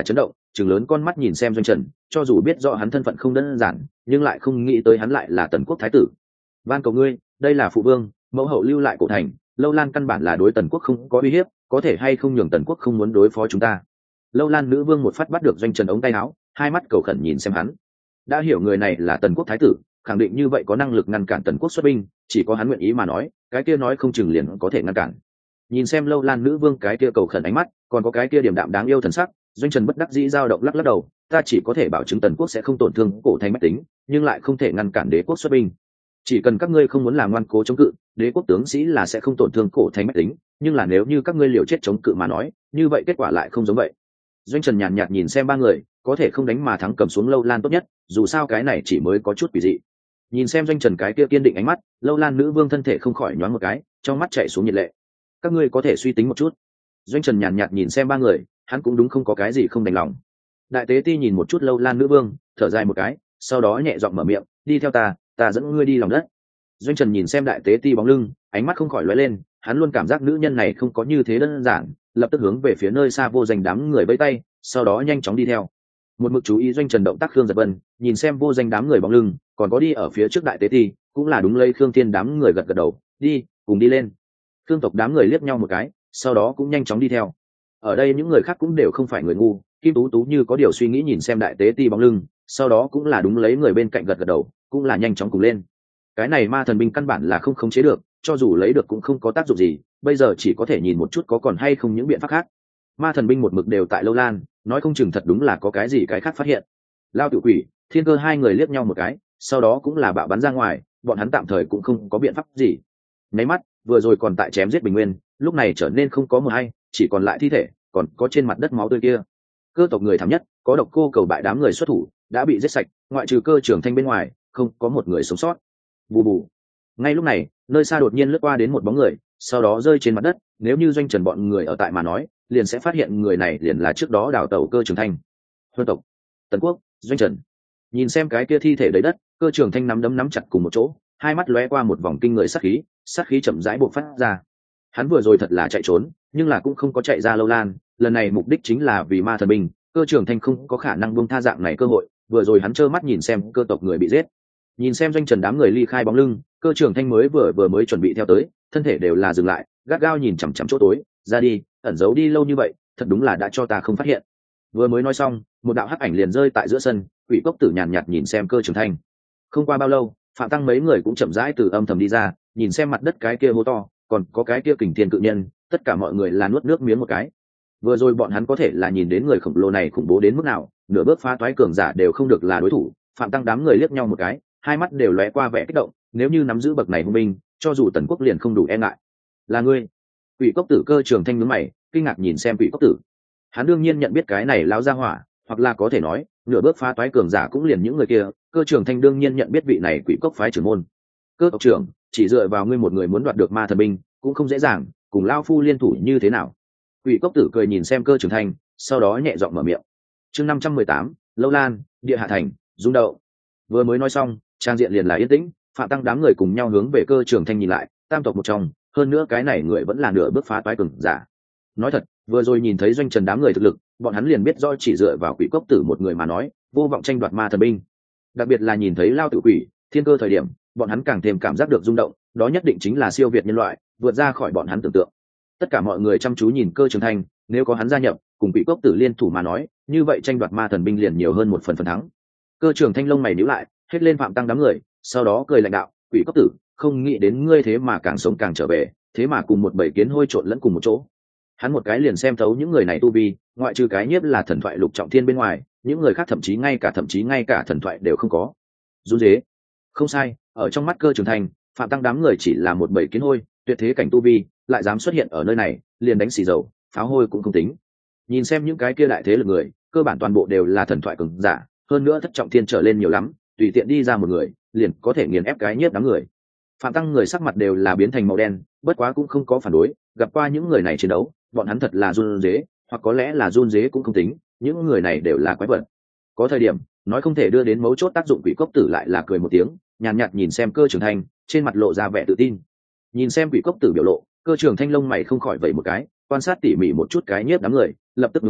chừng lớn con mắt nhìn xem doanh trần, cho dù biết rõ hắn thân phận không đơn giản nhưng lại không nghĩ tới hắn lại là Tần Quốc thái tử. Van cầu ngươi, đây là phụ vương, mẫu hậu lưu lại cổ thành, Lâu Lan căn bản là đối Tần Quốc không có uy hiếp, có thể hay không nhường Tần Quốc không muốn đối phó chúng ta. Lâu Lan nữ vương một phát bắt được doanh trần ống tay áo, hai mắt cầu khẩn nhìn xem hắn. Đã hiểu người này là Tần Quốc thái tử, khẳng định như vậy có năng lực ngăn cản Tần Quốc xuất binh, chỉ có hắn nguyện ý mà nói, cái kia nói không chừng liền có thể ngăn cản. Nhìn xem Lâu Lan nữ vương cái kia cầu khẩn ánh mắt, còn có cái kia điềm đạm đáng yêu thần sắc, doanh trần bất đắc dĩ dao động lắc lắc đầu, ta chỉ có thể bảo chứng Tần Quốc sẽ không tổn thương cổ thành bách tính, nhưng lại không thể ngăn cản đế quốc xuất binh. Chỉ cần các ngươi không muốn làm ngoan cố chống cự, đế quốc tướng sĩ là sẽ không tổn thương cổ thành bách tính, nhưng là nếu như các ngươi liều chết chống cự mà nói, như vậy kết quả lại không giống vậy. Doanh trần nhàn nhạt nhìn xem ba người, có thể không đánh mà thắng cầm xuống Lâu Lan tốt nhất, dù sao cái này chỉ mới có chút quỷ dị. Nhìn xem doanh trần cái kia kiên định ánh mắt, Lâu Lan nữ vương thân thể không khỏi nhoáng một cái, trong mắt chảy xuống nhiệt lệ. Các ngươi có thể suy tính một chút. Doanh trần nhàn nhạt nhìn xem ba người, hắn cũng đúng không có cái gì không đành lòng. Đại tế ti nhìn một chút Lâu Lan nữ vương, thở dài một cái, sau đó nhẹ giọng mở miệng, đi theo ta, ta dẫn ngươi đi lòng đất. Doanh trần nhìn xem đại tế ti bóng lưng, ánh mắt không khỏi lóe lên, hắn luôn cảm giác nữ nhân này không có như thế đơn giản, lập tức hướng về phía nơi xa vô danh đám người vẫy tay, sau đó nhanh chóng đi theo. Một mực chú ý doanh trần động tác Khương Giật Vân, nhìn xem vô danh đám người bóng lưng, còn có đi ở phía trước đại tế ti, cũng là đúng lấy Khương Thiên đám người gật gật đầu, đi, cùng đi lên. Khương tộc đám người liếc nhau một cái, sau đó cũng nhanh chóng đi theo. Ở đây những người khác cũng đều không phải người ngu, Kim Tú Tú như có điều suy nghĩ nhìn xem đại tế ti bóng lưng, sau đó cũng là đúng lấy người bên cạnh gật gật đầu, cũng là nhanh chóng cùng lên. Cái này ma thần binh căn bản là không khống chế được, cho dù lấy được cũng không có tác dụng gì, bây giờ chỉ có thể nhìn một chút có còn hay không những biện pháp khác. Ma thần binh một mực đều tại Lâu Lan, nói không chừng thật đúng là có cái gì cái khác phát hiện. Lao Tiểu Quỷ, Thiên Cơ hai người liếc nhau một cái, sau đó cũng là bạo bắn ra ngoài, bọn hắn tạm thời cũng không có biện pháp gì. Nháy mắt, vừa rồi còn tại chém giết bình nguyên, lúc này trở nên không có một hay, chỉ còn lại thi thể, còn có trên mặt đất máu tươi kia. Cơ tộc người thảm nhất, có độc cô cầu bại đám người xuất thủ, đã bị giết sạch, ngoại trừ Cơ Trưởng Thanh bên ngoài, không có một người sống sót. Bù bù. Ngay lúc này, nơi xa đột nhiên lướt qua đến một bóng người, sau đó rơi trên mặt đất, nếu như doanh trần bọn người ở tại mà nói, liền sẽ phát hiện người này liền là trước đó đào tẩu Cơ Trưởng Thanh. Huân tộc, Tần Quốc, doanh trần. Nhìn xem cái kia thi thể đầy đất, Cơ Trưởng Thanh nắm chặt cùng một chỗ, hai mắt lóe qua một vòng kinh người sát khí chậm rãi bộc phát ra. Hắn vừa rồi thật là chạy trốn, nhưng là cũng không có chạy ra Lâu Lan, lần này mục đích chính là vì ma thần binh, Cơ Trưởng Thanh không có khả năng buông tha dạng này cơ hội, vừa rồi hắn trơ mắt nhìn xem cơ tộc người bị giết. Nhìn xem doanh trần đám người ly khai bóng lưng, Cơ Trưởng Thanh vừa mới chuẩn bị theo tới, thân thể đều là dừng lại, gắt gao nhìn chằm chằm chỗ tối, ra đi, ẩn giấu đi lâu như vậy, thật đúng là đã cho ta không phát hiện. Vừa mới nói xong, một đạo hắc ảnh liền rơi tại giữa sân, Quỷ Cốc Tử nhàn nhạt nhìn xem Cơ Trưởng Thanh. Không qua bao lâu, Phạm Tăng mấy người cũng chậm rãi từ âm thầm đi ra, nhìn xem mặt đất cái kia hố to, còn có cái kia kình thiên cự nhân, tất cả mọi người là nuốt nước miếng một cái. Vừa rồi bọn hắn có thể là nhìn đến người khổng lồ này khủng bố đến mức nào, nửa bước phá toái cường giả đều không được là đối thủ. Phạm Tăng đám người liếc nhau một cái, hai mắt đều lóe qua vẻ kích động, nếu như nắm giữ bậc này hung binh, cho dù Tần Quốc liền không đủ e ngại. Là ngươi? Quỷ Cốc Tử Cơ Trưởng Thanh nhướng mày, kinh ngạc nhìn xem Quỷ Cốc Tử. Hắn đương nhiên nhận biết cái này lão gia hỏa, hoặc là có thể nói, nửa bước phá toái cường giả cũng liền những người kia. Cơ Trưởng Thanh đương nhiên nhận biết vị này Quỷ Cốc phái trưởng môn. Cơ tộc trưởng, chỉ dựa vào ngươi một người muốn đoạt được ma thần binh, cũng không dễ dàng, cùng lão phu liên thủ như thế nào? Quỷ Cốc Tử cười nhìn xem Cơ Trưởng Thanh, sau đó nhẹ giọng mở miệng. Chương 518, Lâu Lan, Địa Hạ Thành, Dung Đậu. Vừa mới nói xong, trang diện liền là yên tĩnh, Phạm Tăng đám người cùng nhau hướng về Cơ Trưởng Thanh nhìn lại, tam tộc một trong, hơn nữa cái này người vẫn là nửa bước phá toái cường giả. Nói thật, vừa rồi nhìn thấy doanh trần đám người thực lực, bọn hắn liền biết do chỉ dựa vào Quỷ Cốc Tử một người mà nói, vô vọng tranh đoạt ma thần binh. Đặc biệt là nhìn thấy Lao Tử Quỷ, Thiên Cơ thời điểm, bọn hắn càng thêm cảm giác được rung động, đó nhất định chính là siêu việt nhân loại, vượt ra khỏi bọn hắn tưởng tượng. Tất cả mọi người chăm chú nhìn Cơ Trưởng Thanh, nếu có hắn gia nhập, cùng Quỷ Cốc Tử liên thủ mà nói, như vậy tranh đoạt ma thần binh liền nhiều hơn một phần thắng. Cơ Trưởng Thanh lông mày nhíu lại, hết lên Phạm Tăng đám người, sau đó cười lạnh đạo, Quỷ Cốc Tử, không nghĩ đến ngươi thế mà càng sống càng trở về, thế mà cùng một bầy kiến hôi trộn lẫn cùng một chỗ. Hắn một cái liền xem thấu những người này tu vi, ngoại trừ cái nhiếp là thần thoại lục trọng thiên bên ngoài, những người khác thậm chí ngay cả thần thoại đều không có. Run rế. Không sai, ở trong mắt Cơ Trưởng Thanh, Phạm Tăng đám người chỉ là một bầy kiến hôi, tuyệt thế cảnh tu vi, lại dám xuất hiện ở nơi này, liền đánh xì dầu, pháo hôi cũng không tính. Nhìn xem những cái kia đại thế lực người, cơ bản toàn bộ đều là thần thoại cường giả, hơn nữa thất trọng thiên trở lên nhiều lắm, tùy tiện đi ra một người, liền có thể nghiền ép cái nhiếp đám người. Phạm Tăng người sắc mặt đều là biến thành màu đen, bất quá cũng không có phản đối, gặp qua những người này chiến đấu, bọn hắn thật là run rế, hoặc có lẽ là run rế cũng không tính, những người này đều là quái vật. Có thời điểm, nói không thể đưa đến mấu chốt tác dụng. Quỷ Cốc Tử lại là cười một tiếng, nhàn nhạt nhìn xem Cơ Trưởng Thanh, trên mặt lộ ra vẻ tự tin. Nhìn xem Quỷ Cốc Tử biểu lộ, Cơ Trưởng Thanh lông mày không khỏi vẩy một cái, quan sát tỉ mỉ một chút cái nhiếp đám người, lập tức nhướng mày,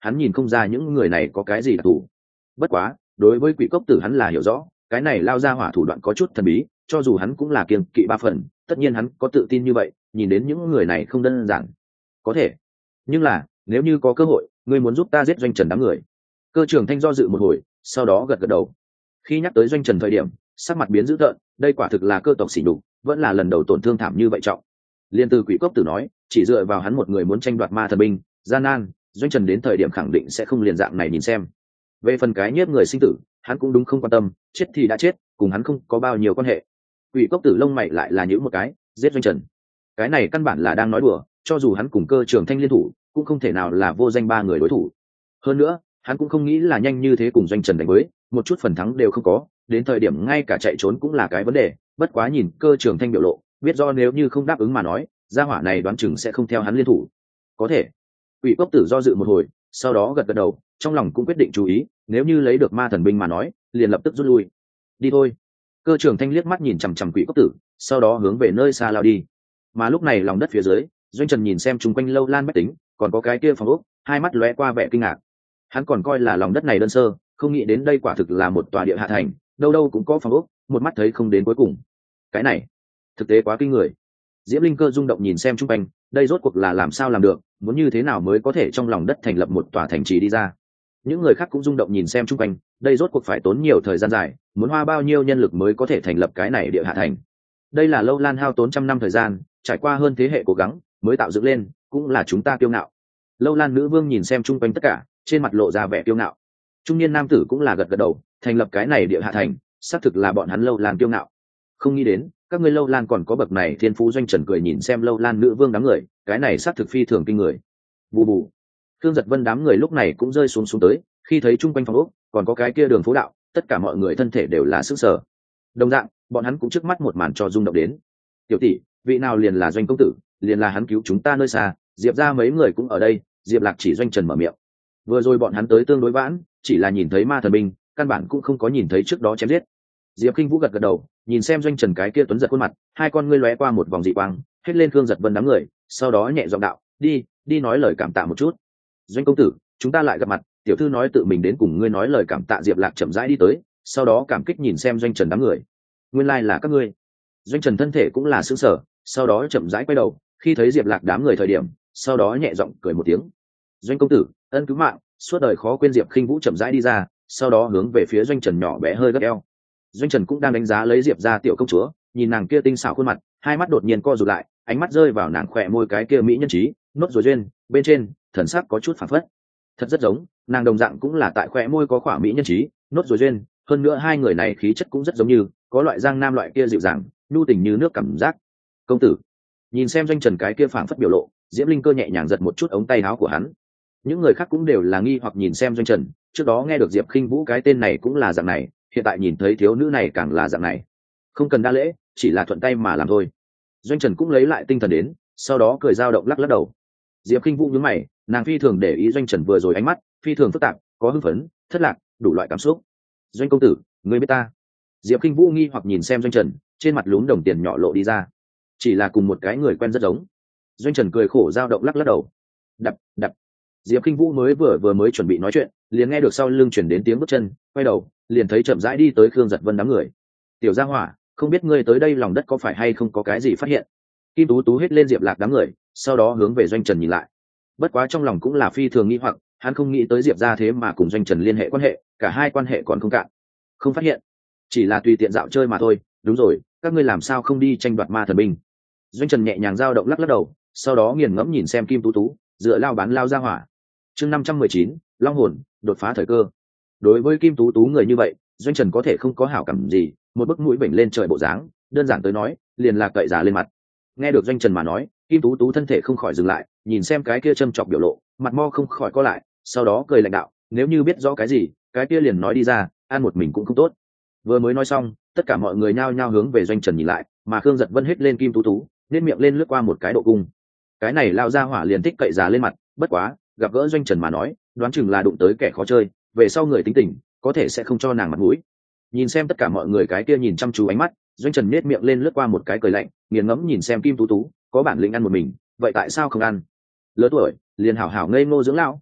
hắn nhìn không ra những người này có cái gì đặc thù. Bất quá đối với Quỷ Cốc Tử hắn là hiểu rõ, cái này lao ra hỏa thủ đoạn có chút thần bí, cho dù hắn cũng là kiêng kỵ ba phần, tất nhiên hắn có tự tin như vậy, nhìn đến những người này không đơn giản. Có thể, nhưng là nếu như có cơ hội, ngươi muốn giúp ta giết Doanh Trần đám người. Cơ trưởng Thanh do dự một hồi, sau đó gật gật đầu. Khi nhắc tới Doanh Trần thời điểm, sắc mặt biến dữ tợn, đây quả thực là cơ tộc xỉ nhục, vẫn là lần đầu tổn thương thảm như vậy trọng. Liên từ Quỷ Cốc Tử nói, chỉ dựa vào hắn một người muốn tranh đoạt ma thần binh, gian nan, Doanh Trần đến thời điểm khẳng định sẽ không liền dạng này nhìn xem. Về phần cái nhiếp người sinh tử, hắn cũng đúng không quan tâm, chết thì đã chết, cùng hắn không có bao nhiêu quan hệ. Quỷ Cốc Tử lông mày lại là nhíu một cái, giết Doanh Trần. Cái này căn bản là đang nói đùa, cho dù hắn cùng Cơ Trường Thanh liên thủ, cũng không thể nào là vô danh ba người đối thủ. Hơn nữa, hắn cũng không nghĩ là nhanh như thế cùng Doanh Trần đánh với, một chút phần thắng đều không có, đến thời điểm ngay cả chạy trốn cũng là cái vấn đề. Bất quá nhìn Cơ Trường Thanh biểu lộ, biết do nếu như không đáp ứng mà nói, gia hỏa này đoán chừng sẽ không theo hắn liên thủ. Có thể. Quỷ Cốc Tử do dự một hồi, sau đó gật gật đầu, trong lòng cũng quyết định chú ý, nếu như lấy được ma thần binh mà nói, liền lập tức rút lui. Đi thôi. Cơ Trường Thanh liếc mắt nhìn chằm chằm Quỷ Cốc Tử, sau đó hướng về nơi xa lao đi. Mà lúc này lòng đất phía dưới, Doanh Trần nhìn xem chung quanh lâu lan bách tính, còn có cái kia phòng ốc, hai mắt lóe qua vẻ kinh ngạc. Hắn còn coi là lòng đất này đơn sơ, không nghĩ đến đây quả thực là một tòa địa hạ thành, đâu đâu cũng có phòng ốc, một mắt thấy không đến cuối cùng. Cái này, thực tế quá kinh người. Diễm Linh Cơ rung động nhìn xem chung quanh, đây rốt cuộc là làm sao làm được, muốn như thế nào mới có thể trong lòng đất thành lập một tòa thành trì đi ra. Những người khác cũng rung động nhìn xem chung quanh, đây rốt cuộc phải tốn nhiều thời gian dài, muốn hoa bao nhiêu nhân lực mới có thể thành lập cái này địa hạ thành. Đây là lâu lan hao tốn trăm năm thời gian, trải qua hơn thế hệ cố gắng mới tạo dựng lên, cũng là chúng ta kiêu ngạo. Lâu lan nữ vương nhìn xem chung quanh tất cả, trên mặt lộ ra vẻ kiêu ngạo. Trung niên nam tử cũng là gật gật đầu, thành lập cái này địa hạ thành, xác thực là bọn hắn lâu lan kiêu ngạo. Không nghĩ đến các ngươi lâu lan còn có bậc này thiên phú. Doanh Trần cười nhìn xem lâu lan nữ vương đám người, cái này xác thực phi thường kinh người. Bù bù. Thương Giật Vân đám người lúc này cũng rơi xuống tới, khi thấy chung quanh phòng ốc còn có cái kia đường phố đạo, tất cả mọi người thân thể đều là sức sở. Đồng dạng, bọn hắn cũng trước mắt một màn cho rung động đến. Tiểu tỷ, vị nào liền là Doanh công tử, liền là hắn cứu chúng ta nơi xa, Diệp ra mấy người cũng ở đây. Diệp Lạc chỉ Doanh Trần mở miệng. Vừa rồi bọn hắn tới tương đối vãn, chỉ là nhìn thấy ma thần binh, căn bản cũng không có nhìn thấy trước đó chém giết. Diệp Kinh Vũ gật gật đầu, nhìn xem Doanh Trần cái kia tuấn giật khuôn mặt, hai con ngươi lóe qua một vòng dị quang, hết lên Thương Giật Vân đám người, sau đó nhẹ giọng đạo, đi nói lời cảm tạ một chút. Doanh công tử, chúng ta lại gặp mặt, tiểu thư nói tự mình đến cùng ngươi nói lời cảm tạ. Diệp Lạc chậm rãi đi tới, sau đó cảm kích nhìn xem Doanh Trần đám người. Nguyên lai là các ngươi. Doanh Trần thân thể cũng là sững sờ, sau đó chậm rãi quay đầu, khi thấy Diệp Lạc đám người thời điểm, sau đó nhẹ giọng cười một tiếng. Doanh công tử, ân cứu mạng, suốt đời khó quên. Diệp Khinh Vũ chậm rãi đi ra, sau đó hướng về phía Doanh Trần nhỏ bé hơi gấp eo. Doanh Trần cũng đang đánh giá lấy Diệp ra tiểu công chúa, nhìn nàng kia tinh xảo khuôn mặt, hai mắt đột nhiên co rụt lại, ánh mắt rơi vào nàng khỏe môi cái kia mỹ nhân trí, nốt ruồi duyên, bên trên, thần sắc có chút phảng phất. Thật rất giống, nàng đồng dạng cũng là tại khỏe môi có khỏa mỹ nhân trí, nốt ruồi duyên, hơn nữa hai người này khí chất cũng rất giống như, có loại giang nam loại kia dịu dàng, nhu tình như nước cảm giác. Công tử, nhìn xem Doanh Trần cái kia phảng phất biểu lộ, Diễm Linh Cơ nhẹ nhàng giật một chút ống tay áo của hắn. Những người khác cũng đều là nghi hoặc nhìn xem Doanh Trần, trước đó nghe được Diệp Khinh Vũ cái tên này cũng là dạng này, hiện tại nhìn thấy thiếu nữ này càng là dạng này. Không cần đa lễ, chỉ là thuận tay mà làm thôi. Doanh Trần cũng lấy lại tinh thần đến, sau đó cười dao động lắc lắc đầu. Diệp Khinh Vũ nhướng mày, nàng phi thường để ý Doanh Trần vừa rồi ánh mắt phi thường phức tạp, có hưng phấn, thất lạc, đủ loại cảm xúc. Doanh công tử, ngươi biết ta? Diệp Khinh Vũ nghi hoặc nhìn xem Doanh Trần, trên mặt lúm đồng tiền nhỏ lộ đi ra. Chỉ là cùng một cái người quen rất giống. Doanh Trần cười khổ dao động lắc lắc đầu. Đập. Diệp Kinh Vũ vừa mới chuẩn bị nói chuyện, liền nghe được sau lưng chuyển đến tiếng bước chân, quay đầu, liền thấy chậm rãi đi tới Khương Giật Vân đám người. Tiểu Gia Hỏa, không biết ngươi tới đây lòng đất có phải hay không có cái gì phát hiện? Kim Tú Tú hết lên Diệp Lạc đám người, sau đó hướng về Doanh Trần nhìn lại. Bất quá trong lòng cũng là phi thường nghi hoặc, hắn không nghĩ tới Diệp gia thế mà cùng Doanh Trần liên hệ quan hệ, cả hai quan hệ còn không cạn. Không phát hiện, chỉ là tùy tiện dạo chơi mà thôi. Đúng rồi, các ngươi làm sao không đi tranh đoạt ma thần binh? Doanh Trần nhẹ nhàng dao động lắc lắc đầu, sau đó nghiền ngẫm nhìn xem Kim Tú Tú, dựa lao bán lao ra hỏa. Chương 519, Long hồn, đột phá thời cơ. Đối với Kim Tú Tú người như vậy, Doanh Trần có thể không có hảo cảm gì, một bức mũi vểnh lên trời bộ dáng, đơn giản tới nói, liền là cậy giả lên mặt. Nghe được Doanh Trần mà nói, Kim Tú Tú thân thể không khỏi dừng lại, nhìn xem cái kia châm chọc biểu lộ, mặt mo không khỏi co lại, sau đó cười lạnh đạo, nếu như biết rõ cái gì, cái kia liền nói đi ra, ăn một mình cũng không tốt. Vừa mới nói xong, tất cả mọi người nhao nhao hướng về Doanh Trần nhìn lại, mà Khương Giật Vân hết lên Kim Tú Tú, nên miệng lên lướt qua một cái độ cung. Cái này lao ra hỏa liền thích cậy giả lên mặt, bất quá, gặp gỡ Doanh Trần mà nói, đoán chừng là đụng tới kẻ khó chơi, về sau người tính tình, có thể sẽ không cho nàng mặt mũi. Nhìn xem tất cả mọi người cái kia nhìn chăm chú ánh mắt, Doanh Trần nết miệng lên lướt qua một cái cười lạnh, nghiền ngẫm nhìn xem Kim Tú Tú, có bản lĩnh ăn một mình, vậy tại sao không ăn? Lớn tuổi, liền hảo hảo ngây ngô dưỡng lão,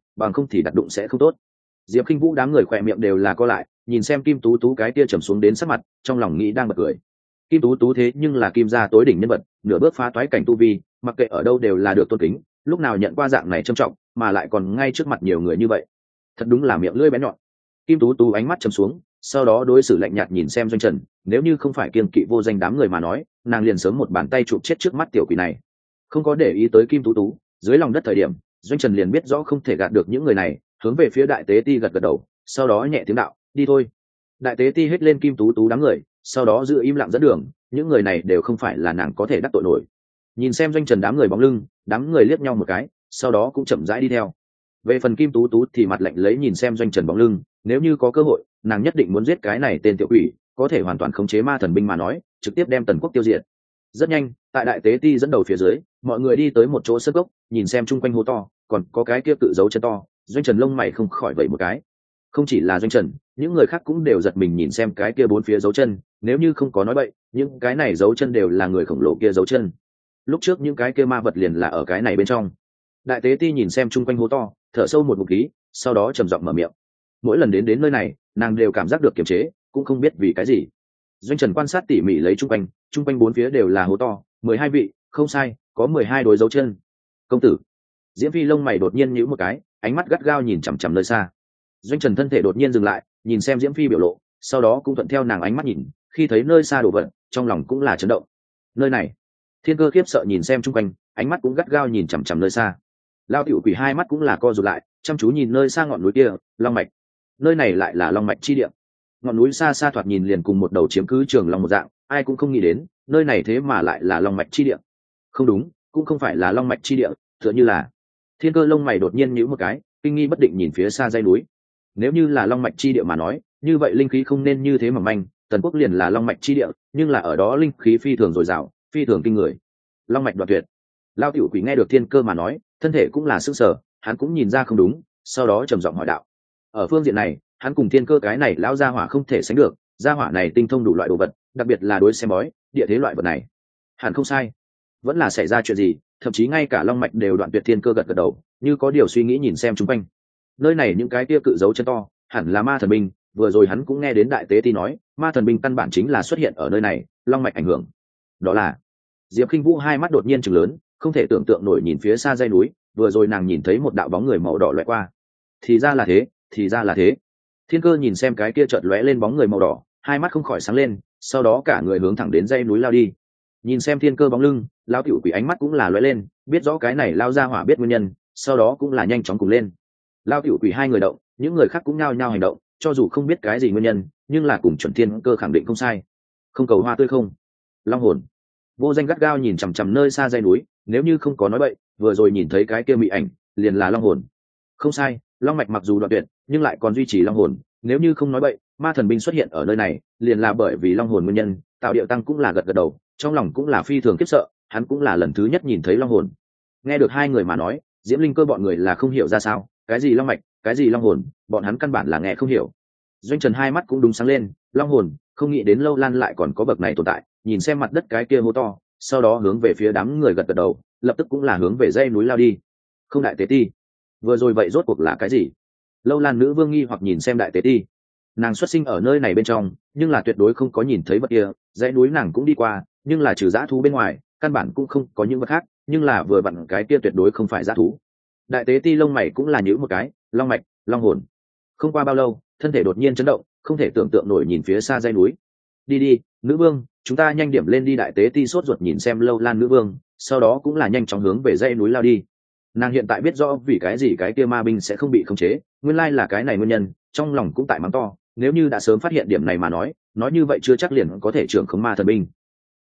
bằng không thì đặt đụng sẽ không tốt. Diệp Khinh Vũ đám người khỏe miệng đều là co lại, nhìn xem Kim Tú Tú cái tia trầm xuống đến sắc mặt, trong lòng nghĩ đang bật cười. Kim Tú Tú thế nhưng là Kim gia tối đỉnh nhân vật, nửa bước phá toái cảnh tu vi, mặc kệ ở đâu đều là được tôn kính, lúc nào nhận qua dạng này trầm trọng, mà lại còn ngay trước mặt nhiều người như vậy. Thật đúng là miệng lưỡi bén nhọn. Kim Tú Tú ánh mắt trầm xuống, sau đó đối xử lạnh nhạt nhìn xem Doanh Trần, nếu như không phải kiêng kỵ vô danh đám người mà nói, nàng liền sớm một bàn tay chụp chết trước mắt tiểu quỷ này. Không có để ý tới Kim Tú Tú, dưới lòng đất thời điểm, Doanh Trần liền biết rõ không thể gạt được những người này, hướng về phía đại tế ti gật gật đầu, sau đó nhẹ tiếng đạo, đi thôi. Đại tế ti hết lên Kim Tú Tú đám người, sau đó giữ im lặng dẫn đường, những người này đều không phải là nàng có thể đắc tội nổi. Nhìn xem Doanh Trần đám người bóng lưng, đám người liếc nhau một cái, sau đó cũng chậm rãi đi theo. Về phần Kim Tú Tú thì mặt lạnh lấy nhìn xem Doanh Trần bóng lưng, nếu như có cơ hội, nàng nhất định muốn giết cái này tên tiểu quỷ, có thể hoàn toàn khống chế ma thần binh mà nói, trực tiếp đem Tần Quốc tiêu diệt. Rất nhanh, tại đại tế ti dẫn đầu phía dưới, mọi người đi tới một chỗ sân gốc, nhìn xem chung quanh hố to, còn có cái kia cự dấu chân to, Doanh Trần lông mày không khỏi vẩy một cái. Không chỉ là Doanh Trần, những người khác cũng đều giật mình nhìn xem cái kia bốn phía dấu chân, nếu như không có nói bậy, những cái này dấu chân đều là người khổng lồ kia dấu chân. Lúc trước những cái kia ma vật liền là ở cái này bên trong. Đại tế ti nhìn xem chung quanh hố to, thở sâu một ngụm khí, sau đó trầm giọng mở miệng. Mỗi lần đến nơi này, nàng đều cảm giác được kiềm chế, cũng không biết vì cái gì. Doanh Trần quan sát tỉ mỉ lấy chung quanh bốn phía đều là hố to, 12 vị, không sai, có 12 đối dấu chân. Công tử. Diễm Phi lông mày đột nhiên nhíu một cái, ánh mắt gắt gao nhìn chằm chằm nơi xa. Doanh Trần thân thể đột nhiên dừng lại, nhìn xem Diễm Phi biểu lộ, sau đó cũng thuận theo nàng ánh mắt nhìn, khi thấy nơi xa đồ vật, trong lòng cũng là chấn động. Nơi này. Thiên Cơ khiếp sợ nhìn xem chung quanh, ánh mắt cũng gắt gao nhìn chằm chằm nơi xa. Lao Tiểu Quỷ hai mắt cũng là co rụt lại, chăm chú nhìn nơi xa ngọn núi kia, long mạch. Nơi này lại là long mạch chi địa. Ngọn núi xa xa thoạt nhìn liền cùng một đầu chiếm cứ trường long một dạng, ai cũng không nghĩ đến, nơi này thế mà lại là long mạch chi địa. Không đúng, cũng không phải là long mạch chi địa, tựa như là. Thiên Cơ lông mày đột nhiên nhíu một cái, kinh nghi bất định nhìn phía xa dãy núi. Nếu như là long mạch chi địa mà nói, như vậy linh khí không nên như thế mà manh, Tần Quốc liền là long mạch chi địa, nhưng là ở đó linh khí phi thường dồi dào, phi thường kinh người. Long mạch đoạn tuyệt. Lao Tiểu Quỷ nghe được Thiên Cơ mà nói, thân thể cũng là sững sờ, hắn cũng nhìn ra không đúng, sau đó trầm giọng hỏi đạo. Ở phương diện này, hắn cùng Thiên Cơ cái này lão gia hỏa không thể sánh được, gia hỏa này tinh thông đủ loại đồ vật, đặc biệt là đối xem bói, địa thế loại vật này. Hẳn không sai. Vẫn là xảy ra chuyện gì, thậm chí ngay cả long mạch đều đoạn tuyệt. Thiên Cơ gật gật đầu, như có điều suy nghĩ nhìn xem chúng quanh. Nơi này những cái kia cự dấu chân to, hẳn là ma thần binh, vừa rồi hắn cũng nghe đến đại tế ti nói, ma thần binh căn bản chính là xuất hiện ở nơi này, long mạch ảnh hưởng. Đó là. Diệp Khinh Vũ hai mắt đột nhiên trừng lớn, không thể tưởng tượng nổi nhìn phía xa dãy núi, vừa rồi nàng nhìn thấy một đạo bóng người màu đỏ lóe qua. Thì ra là thế, thì ra là thế. Thiên Cơ nhìn xem cái kia chợt lóe lên bóng người màu đỏ, hai mắt không khỏi sáng lên, sau đó cả người hướng thẳng đến dãy núi lao đi. Nhìn xem Thiên Cơ bóng lưng, lão Tiểu Quỷ ánh mắt cũng là lóe lên, biết rõ cái này lao ra hỏa biết nguyên nhân, sau đó cũng là nhanh chóng cùng lên. Lao Tiểu Quỷ hai người động, những người khác cũng nhao nhao hành động, cho dù không biết cái gì nguyên nhân, nhưng là cùng chuẩn Thiên Cơ khẳng định không sai. Không cầu hoa tươi không. Long hồn. Vô Danh gắt gao nhìn chằm chằm nơi xa dãy núi, nếu như không có nói bậy, vừa rồi nhìn thấy cái kia mị ảnh, liền là long hồn. Không sai, long mạch mặc dù đoạn tuyệt, nhưng lại còn duy trì long hồn, nếu như không nói bậy, ma thần binh xuất hiện ở nơi này, liền là bởi vì long hồn nguyên nhân. Tạo Điệu Tăng cũng là gật gật đầu, trong lòng cũng là phi thường khiếp sợ, hắn cũng là lần thứ nhất nhìn thấy long hồn. Nghe được hai người mà nói, Diễm Linh Cơ bọn người là không hiểu ra sao, cái gì long mạch, cái gì long hồn, bọn hắn căn bản là nghe không hiểu. Doanh Trần hai mắt cũng đúng sáng lên, long hồn, không nghĩ đến Lâu Lan lại còn có bậc này tồn tại, nhìn xem mặt đất cái kia hố to, sau đó hướng về phía đám người gật gật đầu, lập tức cũng là hướng về dãy núi lao đi. Không, đại tế ti, vừa rồi vậy rốt cuộc là cái gì? Lâu Lan nữ vương nghi hoặc nhìn xem đại tế ti. Nàng xuất sinh ở nơi này bên trong, nhưng là tuyệt đối không có nhìn thấy vật kia, dãy núi nàng cũng đi qua, nhưng là trừ dã thú bên ngoài, căn bản cũng không có những vật khác, nhưng là vừa vặn cái kia tuyệt đối không phải dã thú. Đại tế ti lông mày cũng là nhíu một cái, long mạch, long hồn. Không qua bao lâu, thân thể đột nhiên chấn động, không thể tưởng tượng nổi nhìn phía xa dãy núi. Đi đi, nữ vương, chúng ta nhanh điểm lên đi. Đại tế ti sốt ruột nhìn xem Lâu Lan nữ vương, sau đó cũng là nhanh chóng hướng về dãy núi lao đi. Nàng hiện tại biết rõ vì cái gì cái kia ma binh sẽ không bị khống chế, nguyên lai là cái này nguyên nhân, trong lòng cũng tại mắng to, nếu như đã sớm phát hiện điểm này mà nói như vậy chưa chắc liền có thể trưởng khống ma thần binh.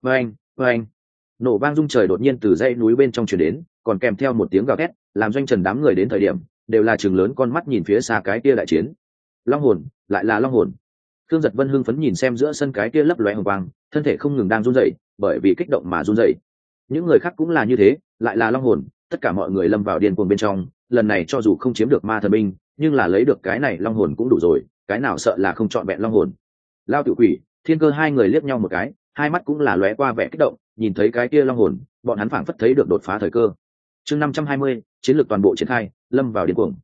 Vâng, nổ vang rung trời đột nhiên từ dãy núi bên trong truyền đến, còn kèm theo một tiếng gào thét, làm Doanh Trần đám người đến thời điểm đều là chừng lớn con mắt nhìn phía xa cái kia đại chiến. Long hồn, lại là long hồn. Thương Giật Vân hưng phấn nhìn xem giữa sân cái kia lấp lóe hồng quang, thân thể không ngừng đang run rẩy, bởi vì kích động mà run rẩy. Những người khác cũng là như thế, lại là long hồn, tất cả mọi người lâm vào điên cuồng bên trong, lần này cho dù không chiếm được ma thần binh, nhưng là lấy được cái này long hồn cũng đủ rồi, cái nào sợ là không chọn vẹn long hồn. Lao Tiểu Quỷ, Thiên Cơ hai người liếc nhau một cái, hai mắt cũng là lóe qua vẻ kích động, nhìn thấy cái kia long hồn, bọn hắn phảng phất thấy được đột phá thời cơ. Chương 520, chiến lược toàn bộ triển khai, lâm vào điên cuồng.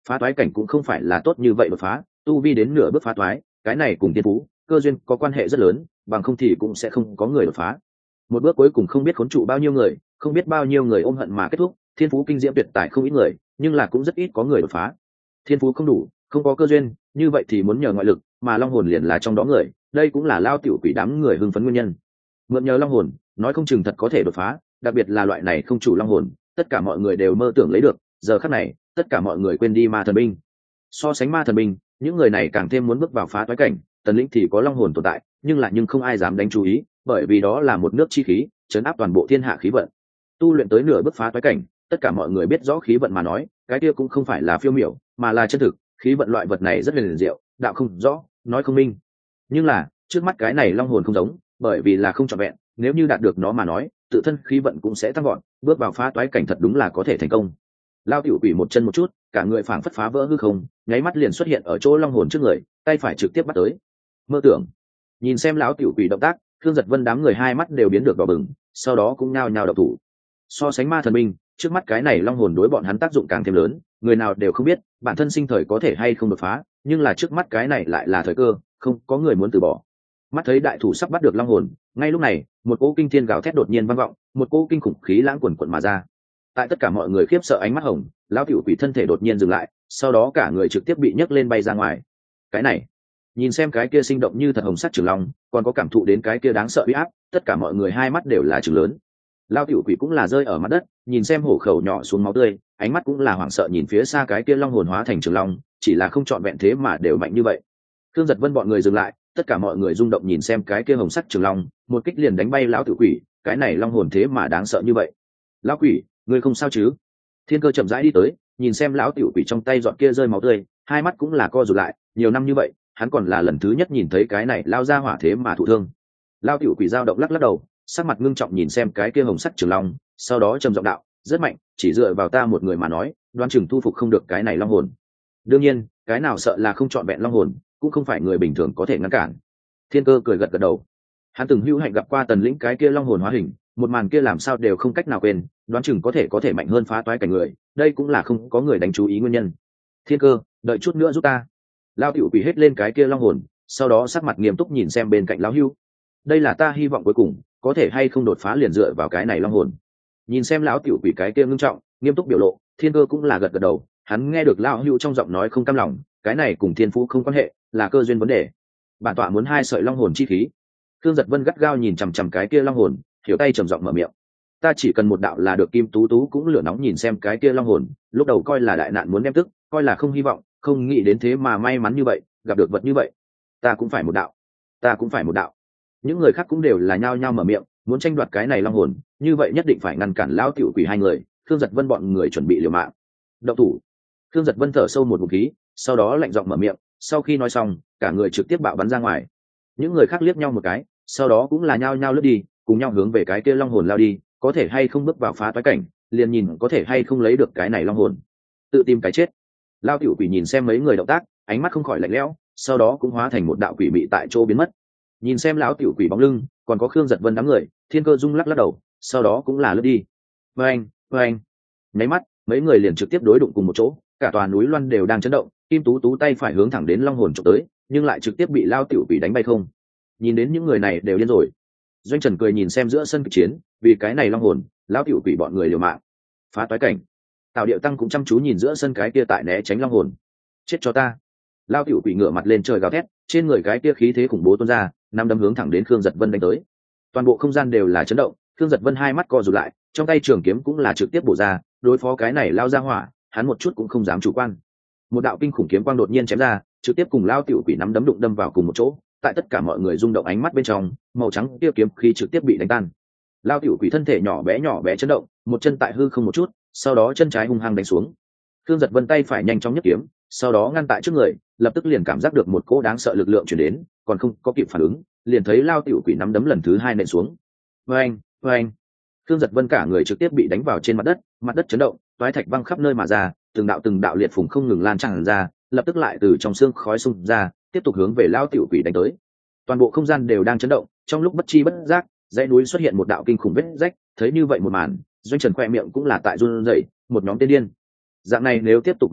phá toái cảnh cũng không phải là tốt như vậy đột phá, tu vi đến nửa bước phá toái, cái này cùng thiên phú cơ duyên có quan hệ rất lớn, bằng không thì cũng sẽ không có người đột phá. Một bước cuối cùng không biết khốn trụ bao nhiêu người, không biết bao nhiêu người ôm hận mà kết thúc. Thiên phú kinh diễm tuyệt tài không ít người, nhưng là cũng rất ít có người đột phá. Thiên phú không đủ, không có cơ duyên, như vậy thì muốn nhờ ngoại lực, mà long hồn liền là trong đó người. Đây cũng là lao tiểu quỷ đám người hưng phấn nguyên nhân. Mượn nhờ long hồn, nói không chừng thật có thể đột phá, đặc biệt là loại này không chủ long hồn, tất cả mọi người đều mơ tưởng lấy được. Giờ khắc này, tất cả mọi người quên đi ma thần binh. So sánh ma thần binh, những người này càng thêm muốn bước vào phá toái cảnh. Tần Lĩnh thì có long hồn tồn tại, nhưng không ai dám đánh chú ý, bởi vì đó là một nước chi khí, chấn áp toàn bộ thiên hạ khí vận. Tu luyện tới nửa bước phá toái cảnh, tất cả mọi người biết rõ khí vận mà nói, cái kia cũng không phải là phiêu miểu, mà là chân thực. Khí vận loại vật này rất liền diệu, đạo không rõ, nói không minh. Nhưng là trước mắt cái này long hồn không giống, bởi vì là không trọn vẹn, nếu như đạt được nó mà nói, tự thân khí vận cũng sẽ tăng gọn, bước vào phá toái cảnh thật đúng là có thể thành công. Lao tiểu quỷ một chân một chút, cả người phảng phất phá vỡ hư không, nháy mắt liền xuất hiện ở chỗ long hồn trước người, tay phải trực tiếp bắt tới. Mơ tưởng. Nhìn xem lão tiểu quỷ động tác, Thương Giật Vân đám người hai mắt đều biến được đỏ bừng, sau đó cũng nhao nhao độc thủ. So sánh ma thần binh, trước mắt cái này long hồn đối bọn hắn tác dụng càng thêm lớn, người nào đều không biết bản thân sinh thời có thể hay không đột phá, nhưng là trước mắt cái này lại là thời cơ, không có người muốn từ bỏ. Mắt thấy đại thủ sắp bắt được long hồn, ngay lúc này, một cỗ kinh thiên gào thét đột nhiên vang vọng, một cỗ kinh khủng khí lãng quần quần mà ra. Tại tất cả mọi người khiếp sợ ánh mắt hồng, lão tiểu quỷ thân thể đột nhiên dừng lại, sau đó cả người trực tiếp bị nhấc lên bay ra ngoài. Cái này, nhìn xem cái kia sinh động như thật hồng sắc trường long, còn có cảm thụ đến cái kia đáng sợ uy áp, tất cả mọi người hai mắt đều là trừng lớn. Lão tiểu quỷ cũng là rơi ở mặt đất, nhìn xem hổ khẩu nhỏ xuống máu tươi, ánh mắt cũng là hoảng sợ nhìn phía xa cái kia long hồn hóa thành trường long, chỉ là không trọn vẹn thế mà đều mạnh như vậy. Thương Giật Vân bọn người dừng lại, tất cả mọi người rung động nhìn xem cái kia hồng sắc trường long, một kích liền đánh bay lão tiểu quỷ, cái này long hồn thế mà đáng sợ như vậy. Lão quỷ, ngươi không sao chứ? Thiên Cơ chậm rãi đi tới, nhìn xem lão tiểu quỷ trong tay giọt kia rơi máu tươi, hai mắt cũng là co rụt lại, nhiều năm như vậy, hắn còn là lần thứ nhất nhìn thấy cái này lao ra hỏa thế mà thụ thương. Lão tiểu quỷ dao động lắc lắc đầu, sắc mặt ngưng trọng nhìn xem cái kia hồng sắc trường long, sau đó trầm giọng đạo, rất mạnh, chỉ dựa vào ta một người mà nói, đoán chừng thu phục không được cái này long hồn. Đương nhiên, cái nào sợ là không trọn vẹn long hồn, cũng không phải người bình thường có thể ngăn cản. Thiên Cơ cười gật gật đầu, hắn từng hữu hạnh gặp qua Tần Lĩnh cái kia long hồn hóa hình, một màn kia làm sao đều không cách nào quên, đoán chừng có thể mạnh hơn phá toái cảnh người, đây cũng là không có người đánh chú ý nguyên nhân. Thiên Cơ, đợi chút nữa giúp ta. Lao tiểu quỷ hết lên cái kia long hồn, sau đó sắc mặt nghiêm túc nhìn xem bên cạnh lão hưu. Đây là ta hy vọng cuối cùng, có thể hay không đột phá liền dựa vào cái này long hồn. Nhìn xem lão tiểu quỷ cái kia ngưng trọng nghiêm túc biểu lộ, Thiên Cơ cũng là gật gật đầu, hắn nghe được lão hưu trong giọng nói không cam lòng, cái này cùng thiên phú không quan hệ, là cơ duyên vấn đề. Bản tọa muốn hai sợi long hồn chi khí. Thương Giật Vân gắt gao nhìn chằm chằm cái kia long hồn, hiểu tay trầm giọng mở miệng, ta chỉ cần một đạo là được. Kim Tú Tú cũng lửa nóng nhìn xem cái kia long hồn, lúc đầu coi là đại nạn muốn đem tức, coi là không hy vọng, không nghĩ đến thế mà may mắn như vậy, gặp được vật như vậy. Ta cũng phải một đạo, ta cũng phải một đạo. Những người khác cũng đều là nhao nhao mở miệng, muốn tranh đoạt cái này long hồn, như vậy nhất định phải ngăn cản lão tiểu quỷ hai người. Thương Giật Vân bọn người chuẩn bị liều mạng. Động thủ. Thương Giật Vân thở sâu một ngụm khí, sau đó lạnh giọng mở miệng, sau khi nói xong, cả người trực tiếp bạo bắn ra ngoài. Những người khác liếc nhau một cái, sau đó cũng là nhao nhao lướt đi, cùng nhau hướng về cái kia long hồn lao đi, có thể hay không bước vào phá toái cảnh, liền nhìn có thể hay không lấy được cái này long hồn. Tự tìm cái chết. Lao tiểu quỷ nhìn xem mấy người động tác, ánh mắt không khỏi lạnh lẽo, sau đó cũng hóa thành một đạo quỷ bị tại chỗ biến mất. Nhìn xem lão tiểu quỷ bóng lưng, còn có Khương Giật Vân đám người, Thiên Cơ rung lắc lắc đầu, sau đó cũng là lướt đi. Vâng, vâng. Nháy mắt, mấy người liền trực tiếp đối đụng cùng một chỗ, cả tòa núi loan đều đang chấn động. Kim Tú Tú tay phải hướng thẳng đến long hồn chụp tới, nhưng lại trực tiếp bị lao tiểu quỷ đánh bay không. Nhìn đến những người này đều điên rồi. Doanh Trần cười nhìn xem giữa sân kịch chiến, vì cái này long hồn, lão tiểu quỷ bọn người liều mạng. Phá toái cảnh. Tào Điệu Tăng cũng chăm chú nhìn giữa sân cái kia tại né tránh long hồn. Chết cho ta. Lão tiểu quỷ ngửa mặt lên trời gào thét, trên người cái kia khí thế khủng bố tuôn ra, năm đấm hướng thẳng đến Khương Giật Vân đánh tới. Toàn bộ không gian đều là chấn động, Khương Giật Vân hai mắt co rụt lại, trong tay trường kiếm cũng là trực tiếp bổ ra, đối phó cái này lao ra hỏa, hắn một chút cũng không dám chủ quan. Một đạo kinh khủng kiếm quang đột nhiên chém ra, trực tiếp cùng lao tiểu quỷ nắm đấm đụng đâm vào cùng một chỗ. Tại tất cả mọi người rung động ánh mắt bên trong, màu trắng kia kiếm khí trực tiếp bị đánh tan. Lao tiểu quỷ thân thể nhỏ bé chấn động, một chân tại hư không một chút, sau đó chân trái hung hăng đánh xuống. Thương Giật Vân tay phải nhanh chóng nhấc kiếm, sau đó ngăn tại trước người, lập tức liền cảm giác được một cỗ đáng sợ lực lượng truyền đến, còn không có kịp phản ứng, liền thấy lao tiểu quỷ nắm đấm lần thứ hai nện xuống. Oeng, oeng. Thương Giật Vân cả người trực tiếp bị đánh vào trên mặt đất chấn động, toái thạch văng khắp nơi mà ra, từng đạo liệt phùng không ngừng lan tràn ra, lập tức lại từ trong xương khói xung ra, tiếp tục hướng về lao tiểu quỷ đánh tới. Toàn bộ không gian đều đang chấn động, trong lúc bất chi bất giác, dãy núi xuất hiện một đạo kinh khủng vết rách, thấy như vậy một màn, Doanh Trần khoe miệng cũng là tại run rẩy, một nhóm tên điên. Dạng này nếu tiếp tục mà nói,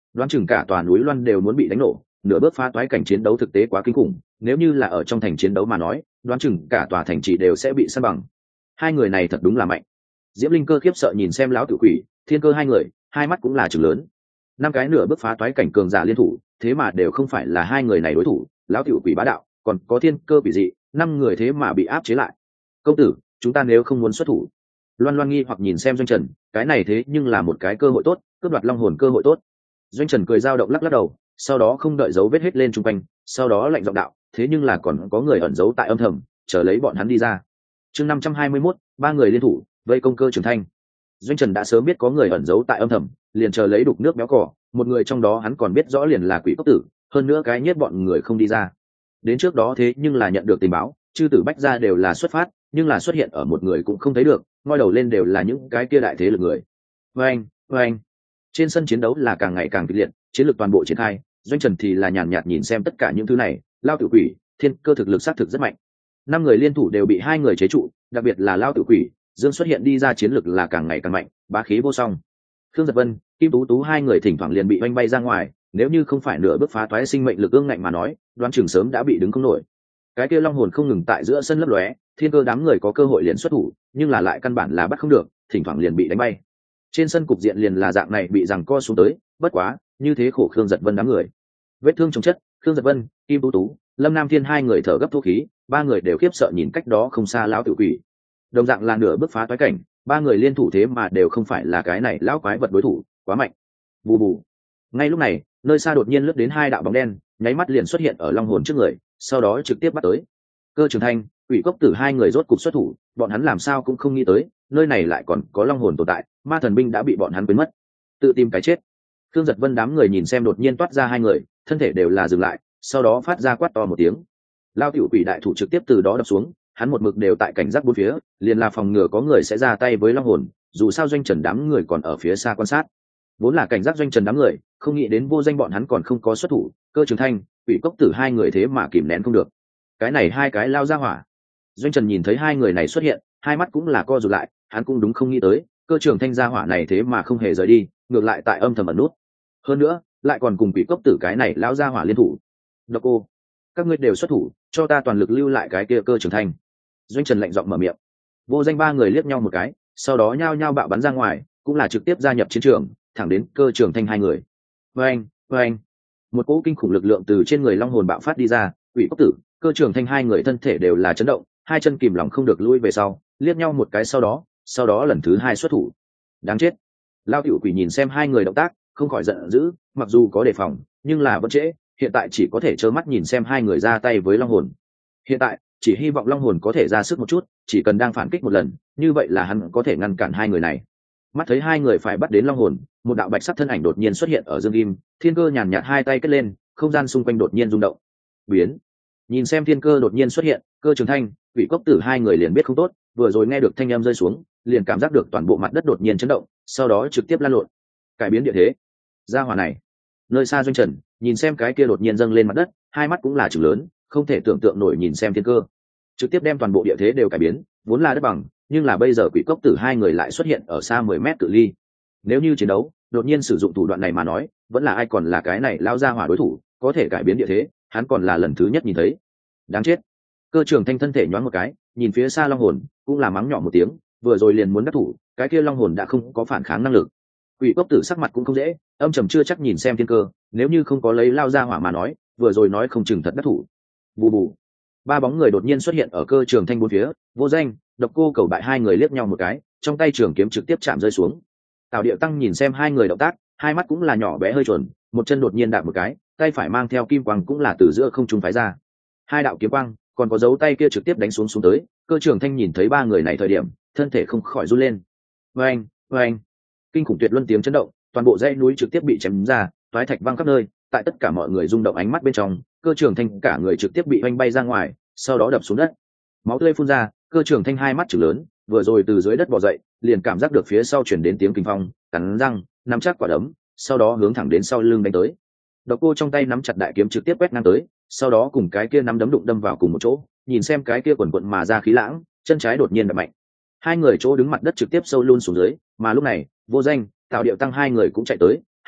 đoán chừng cả tòa núi loan đều muốn bị đánh nổ, nửa bước phá toái cảnh chiến đấu thực tế quá kinh khủng, nếu như là ở trong thành chiến đấu mà nói, đoán chừng cả tòa thành trì đều sẽ bị san bằng. Hai người này thật đúng là mạnh. Diễm Linh Cơ khiếp sợ nhìn xem lão tử quỷ, Thiên Cơ hai người, hai mắt cũng là trừng lớn. Năm cái nửa bước phá toái cảnh cường giả liên thủ, thế mà đều không phải là hai người này đối thủ, lão tiểu quỷ bá đạo, còn có Thiên Cơ quỷ dị, năm người thế mà bị áp chế lại. Công tử, chúng ta nếu không muốn xuất thủ. Loan Loan nghi hoặc nhìn xem Doanh Trần, cái này thế nhưng là một cái cơ hội tốt, cướp đoạt long hồn cơ hội tốt. Doanh Trần cười dao động lắc lắc đầu, sau đó không đợi dấu vết hết lên trung quanh, sau đó lạnh giọng đạo, thế nhưng là còn có người ẩn giấu tại âm thầm, chờ lấy bọn hắn đi ra. Chương 521, ba người liên thủ, vây công Cơ Trường Thanh. Doanh Trần đã sớm biết có người ẩn giấu tại âm thầm, liền chờ lấy đục nước béo cỏ, một người trong đó hắn còn biết rõ liền là Quỷ Cốc Tử, hơn nữa cái nhất bọn người không đi ra. Đến trước đó thế nhưng là nhận được tình báo, chư tử bách gia đều là xuất phát, nhưng là xuất hiện ở một người cũng không thấy được, ngoi đầu lên đều là những cái kia đại thế lực người. Oanh. Trên sân chiến đấu là càng ngày càng kịch liệt, chiến lược toàn bộ triển khai, Doanh Trần thì là nhàn nhạt nhìn xem tất cả những thứ này, Lao Tử Quỷ, Thiên Cơ thực lực xác thực rất mạnh. Năm người liên thủ đều bị hai người chế trụ, đặc biệt là Lao Tử Quỷ, Dương xuất hiện đi ra chiến lược là càng ngày càng mạnh, bá khí vô song. Khương Giật Vân, Kim Tú Tú hai người thỉnh thoảng liền bị oanh bay ra ngoài, nếu như không phải nửa bước phá toái sinh mệnh lực ương ngạnh mà nói, đoán chừng sớm đã bị đứng không nổi. Cái kia long hồn không ngừng tại giữa sân lấp lóe, Thiên Cơ đám người có cơ hội liền xuất thủ, nhưng là lại căn bản là bắt không được, thỉnh thoảng liền bị đánh bay. Trên sân cục diện liền là dạng này bị giằng co xuống tới, bất quá, như thế khổ Khương Giật Vân đám người. Vết thương chồng chất, Khương Giật Vân, Kim Tú Tú, Lâm Nam Thiên hai người thở gấp thô khí, ba người đều khiếp sợ nhìn cách đó không xa lão tử quỷ. Đồng dạng là nửa bước phá toái cảnh, ba người liên thủ thế mà đều không phải là cái này lão quái vật đối thủ, quá mạnh. Bù bù. Ngay lúc này, nơi xa đột nhiên lướt đến hai đạo bóng đen, nháy mắt liền xuất hiện ở long hồn trước người, sau đó trực tiếp bắt tới. Cơ Trường Thanh, Quỷ Cốc Tử hai người rốt cục xuất thủ, bọn hắn làm sao cũng không nghĩ tới, nơi này lại còn có long hồn tồn tại, ma thần binh đã bị bọn hắn quên mất, tự tìm cái chết. Khương Giật Vân đám người nhìn xem đột nhiên toát ra hai người, thân thể đều là dừng lại, sau đó phát ra quát to một tiếng. Lao tiểu quỷ đại thủ trực tiếp từ đó đập xuống, hắn một mực đều tại cảnh giác bốn phía, liền là phòng ngừa có người sẽ ra tay với long hồn, dù sao Doanh Trần đám người còn ở phía xa quan sát. Vốn là cảnh giác Doanh Trần đám người, không nghĩ đến vô danh bọn hắn còn không có xuất thủ, Cơ Trường Thanh, Quỷ Cốc Tử hai người thế mà kìm nén không được. Cái này hai cái lao ra hỏa. Doanh Trần nhìn thấy hai người này xuất hiện, hai mắt cũng là co rụt lại, hắn cũng đúng không nghĩ tới, Cơ Trường Thanh gia hỏa này thế mà không hề rời đi, ngược lại tại âm thầm ẩn nút. Hơn nữa, lại còn cùng Quỷ Cốc Tử cái này lão gia hỏa liên thủ. Độc Cô, các ngươi đều xuất thủ, cho ta toàn lực lưu lại cái kia Cơ Trường Thanh. Doanh Trần lạnh giọng mở miệng. Vô danh ba người liếc nhau một cái, sau đó nhao nhao bạo bắn ra ngoài, cũng là trực tiếp gia nhập chiến trường, thẳng đến Cơ Trường Thanh hai người. Oanh. Một cỗ kinh khủng lực lượng từ trên người long hồn bạo phát đi ra, Quỷ Cốc Tử, Cơ Trường Thanh hai người thân thể đều là chấn động, hai chân kìm lòng không được lui về sau, liếc nhau một cái sau đó lần thứ hai xuất thủ. Đáng chết. Lao tiểu quỷ nhìn xem hai người động tác, không khỏi giận dữ, mặc dù có đề phòng, nhưng là vẫn trễ, hiện tại chỉ có thể trơ mắt nhìn xem hai người ra tay với long hồn. Hiện tại, chỉ hy vọng long hồn có thể ra sức một chút, chỉ cần đang phản kích một lần, như vậy là hắn có thể ngăn cản hai người này. Mắt thấy hai người phải bắt đến long hồn, một đạo bạch sắc thân ảnh đột nhiên xuất hiện ở dương kim, Thiên Cơ nhàn nhạt hai tay kết lên, không gian xung quanh đột nhiên rung động. Biến. Nhìn xem Thiên Cơ đột nhiên xuất hiện, Cơ Trường Thanh, Quỷ Cốc Tử hai người liền biết không tốt, vừa rồi nghe được thanh âm rơi xuống, liền cảm giác được toàn bộ mặt đất đột nhiên chấn động, sau đó trực tiếp lan lộn, cải biến địa thế. Gia hỏa này. Nơi xa Doanh Trần, nhìn xem cái kia đột nhiên dâng lên mặt đất, hai mắt cũng là trừng lớn, không thể tưởng tượng nổi nhìn xem Thiên Cơ, trực tiếp đem toàn bộ địa thế đều cải biến, vốn là đất bằng, nhưng là bây giờ Quỷ Cốc Tử hai người lại xuất hiện ở xa 10 mét cự ly. Nếu như chiến đấu, đột nhiên sử dụng thủ đoạn này mà nói, vẫn là ai còn là cái này lao ra hỏa đối thủ, có thể cải biến địa thế, hắn còn là lần thứ nhất nhìn thấy. Đáng chết. Cơ Trường Thanh thân thể nhoáng một cái, nhìn phía xa long hồn, cũng là mắng nhỏ một tiếng, vừa rồi liền muốn đắc thủ, cái kia long hồn đã không có phản kháng năng lực. Quỷ Cốc Tử sắc mặt cũng không dễ, âm trầm chưa chắc nhìn xem Thiên Cơ, nếu như không có lấy lao ra hỏa mà nói, vừa rồi nói không chừng thật đắc thủ. Bù bù. Ba bóng người đột nhiên xuất hiện ở Cơ Trường Thanh bốn phía, Vô Danh, Độc Cô Cầu bại hai người liếc nhau một cái, trong tay trường kiếm trực tiếp chạm rơi xuống. Tào Điệu Tăng nhìn xem hai người động tác, hai mắt cũng là nhỏ bé hơi chuẩn, một chân đột nhiên đạp một cái, tay phải mang theo kim quang cũng là từ giữa không trung phái ra. Hai đạo kiếm quang, còn có dấu tay kia trực tiếp đánh xuống tới. Cơ Trường Thanh nhìn thấy ba người này thời điểm, thân thể không khỏi run lên. Oanh. Kinh khủng tuyệt luân tiếng chấn động, toàn bộ dãy núi trực tiếp bị chém ra, toái thạch văng khắp nơi, tại tất cả mọi người rung động ánh mắt bên trong, Cơ Trường Thanh cả người trực tiếp bị oanh bay ra ngoài, sau đó đập xuống đất. Máu tươi phun ra, Cơ Trường Thanh hai mắt trừng lớn, vừa rồi từ dưới đất bò dậy, liền cảm giác được phía sau truyền đến tiếng kinh phong, cắn răng, nắm chắc quả đấm, sau đó hướng thẳng đến sau lưng đánh tới. Độc Cô trong tay nắm chặt đại kiếm trực tiếp quét ngang tới, sau đó cùng cái kia nắm đấm đụng đâm vào cùng một chỗ, nhìn xem cái kia quần quận mà ra khí lãng, chân trái đột nhiên đập mạnh. Hai người chỗ đứng mặt đất trực tiếp sâu luôn xuống dưới, mà lúc này, Vô Danh, Tào Điệu Tăng hai người cũng chạy tới,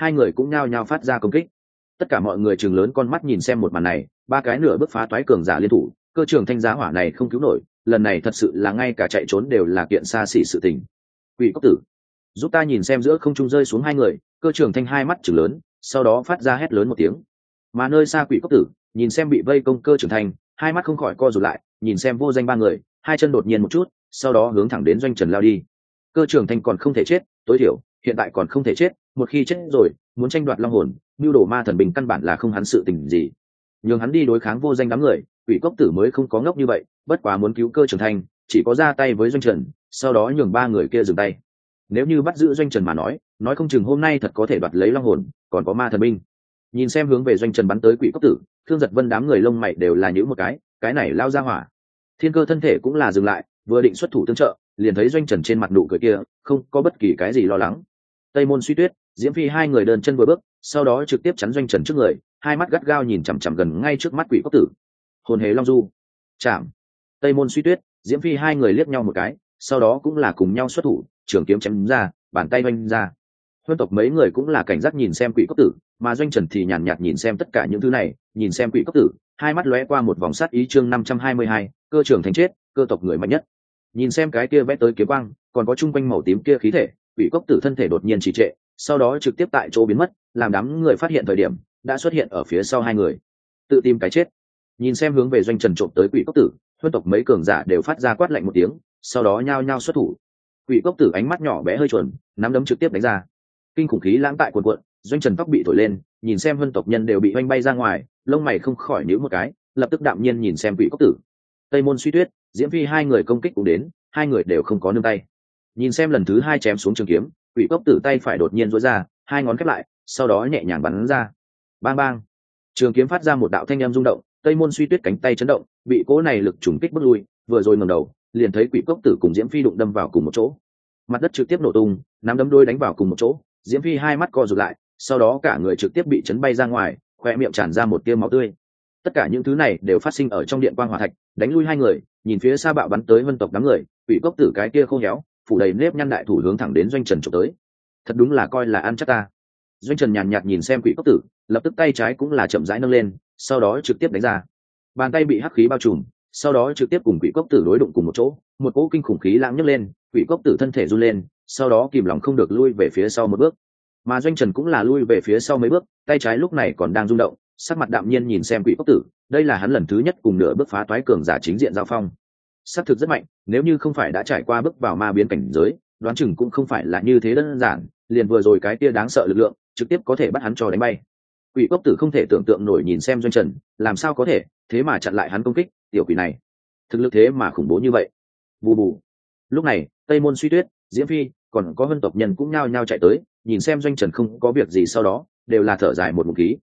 hai người cũng nhao nhao phát ra công kích. Tất cả mọi người chừng lớn con mắt nhìn xem một màn này, ba cái nửa bước phá toái cường giả liên thủ, cơ trường thanh giá hỏa này không cứu nổi, lần này thật sự là ngay cả chạy trốn đều là kiện xa xỉ sự tình. Quỷ cốc tử, giúp ta nhìn xem giữa không trung rơi xuống hai người. Cơ trường thanh hai mắt chừng lớn, sau đó phát ra hét lớn một tiếng. Mà nơi xa quỷ cốc tử nhìn xem bị vây công cơ trường thanh, hai mắt không khỏi co rụt lại, nhìn xem vô danh ba người, hai chân đột nhiên một chút, sau đó hướng thẳng đến doanh trần lao đi. Cơ trường thanh còn không thể chết, tối thiểu hiện tại còn không thể chết, một khi chết rồi muốn tranh đoạt long hồn, mưu đồ ma thần bình căn bản là không hắn sự tình gì. Nhưng hắn đi đối kháng vô danh đám người, quỷ cốc tử mới không có ngốc như vậy, bất quá muốn cứu cơ trường thanh chỉ có ra tay với doanh trần, sau đó nhường ba người kia dừng tay. Nếu như bắt giữ doanh trần mà nói không chừng hôm nay thật có thể đoạt lấy long hồn, còn có ma thần binh. Nhìn xem hướng về doanh trần bắn tới quỷ cốc tử, Thương Giật Vân đám người lông mày đều là nhíu một cái này lao ra hỏa. Thiên Cơ thân thể cũng là dừng lại, vừa định xuất thủ tương trợ, liền thấy doanh trần trên mặt nụ cười kia không có bất kỳ cái gì lo lắng. Tây Môn Suy Tuyết, Diễm Phi hai người đơn chân vừa bước, sau đó trực tiếp chắn doanh trần trước người, hai mắt gắt gao nhìn chằm chằm gần ngay trước mắt quỷ cốc tử. Hồn hề long du, chạm. Tây Môn Suy Tuyết, Diễm Phi hai người liếc nhau một cái, sau đó cũng là cùng nhau xuất thủ, trường kiếm chém ra, bàn tay vung ra. Huân tộc mấy người cũng là cảnh giác nhìn xem quỷ cốc tử, mà doanh trần thì nhàn nhạt nhìn xem tất cả những thứ này, nhìn xem quỷ cốc tử, hai mắt lóe qua một vòng sát ý. Chương 522, cơ trưởng thành chết, cơ tộc người mạnh nhất. Nhìn xem cái kia vẽ tới kiếm quang, còn có chung quanh màu tím kia khí thể, quỷ cốc tử thân thể đột nhiên trì trệ, sau đó trực tiếp tại chỗ biến mất, làm đám người phát hiện thời điểm đã xuất hiện ở phía sau hai người, tự tìm cái chết. Nhìn xem hướng về doanh trần trộm tới quỷ cốc tử, Huân tộc mấy cường giả đều phát ra quát lạnh một tiếng, sau đó nhao nhao xuất thủ. Quỷ cốc tử ánh mắt nhỏ bé hơi chuẩn, nắm đấm trực tiếp đánh ra. Kinh khủng khí lãng tại cuộn cuộn, doanh trần tóc bị thổi lên, nhìn xem Huân tộc nhân đều bị oanh bay ra ngoài, lông mày không khỏi nhíu một cái, lập tức đạm nhiên nhìn xem quỷ cốc tử. Tây Môn Suy Tuyết, Diễm Phi hai người công kích cũng đến, hai người đều không có nương tay. Nhìn xem lần thứ hai chém xuống trường kiếm, quỷ cốc tử tay phải đột nhiên duỗi ra, hai ngón khép lại, sau đó nhẹ nhàng bắn ra. Bang bang, trường kiếm phát ra một đạo thanh âm rung động, Tây Môn Suy Tuyết cánh tay chấn động, bị cỗ này lực trùng kích bước lui, vừa rồi ngẩng đầu, liền thấy quỷ cốc tử cùng Diễm Phi đụng đâm vào cùng một chỗ. Mặt đất trực tiếp nổ tung, nắm đấm đôi đánh vào cùng một chỗ, Diễm Phi hai mắt co rụt lại, sau đó cả người trực tiếp bị chấn bay ra ngoài, khoe miệng tràn ra một tia máu tươi. Tất cả những thứ này đều phát sinh ở trong điện quang hỏa thạch, đánh lui hai người. Nhìn phía xa bạo bắn tới Vân tộc đám người, quỷ cốc tử cái kia khô héo, phủ đầy nếp nhăn đại thủ hướng thẳng đến doanh trần chụp tới. Thật đúng là coi là ăn chắc ta. Doanh trần nhàn nhạt nhìn xem quỷ cốc tử, lập tức tay trái cũng là chậm rãi nâng lên, sau đó trực tiếp đánh ra. Bàn tay bị hắc khí bao trùm, sau đó trực tiếp cùng quỷ cốc tử đối đụng cùng một chỗ, một cỗ kinh khủng khí lãng nhấc lên, quỷ cốc tử thân thể run lên, sau đó kìm lòng không được lui về phía sau một bước. Mà doanh trần cũng là lui về phía sau mấy bước, tay trái lúc này còn đang rung động, sắc mặt đạm nhiên nhìn xem quỷ cốc tử. Đây là hắn lần thứ nhất cùng nửa bước phá toái cường giả chính diện giao phong, xác thực rất mạnh. Nếu như không phải đã trải qua bước vào ma biến cảnh giới, đoán chừng cũng không phải là như thế đơn giản. Liền vừa rồi cái kia đáng sợ lực lượng trực tiếp có thể bắt hắn cho đánh bay. Quỷ cốc tử không thể tưởng tượng nổi nhìn xem doanh trần, làm sao có thể thế mà chặn lại hắn công kích, tiểu quỷ này thực lực thế mà khủng bố như vậy. Bù bù. Lúc này Tây Môn Suy Tuyết, Diễm Phi còn có Vân tộc nhân cũng nhao nhao chạy tới, nhìn xem doanh trần không có việc gì, sau đó đều là thở dài một ngụm khí.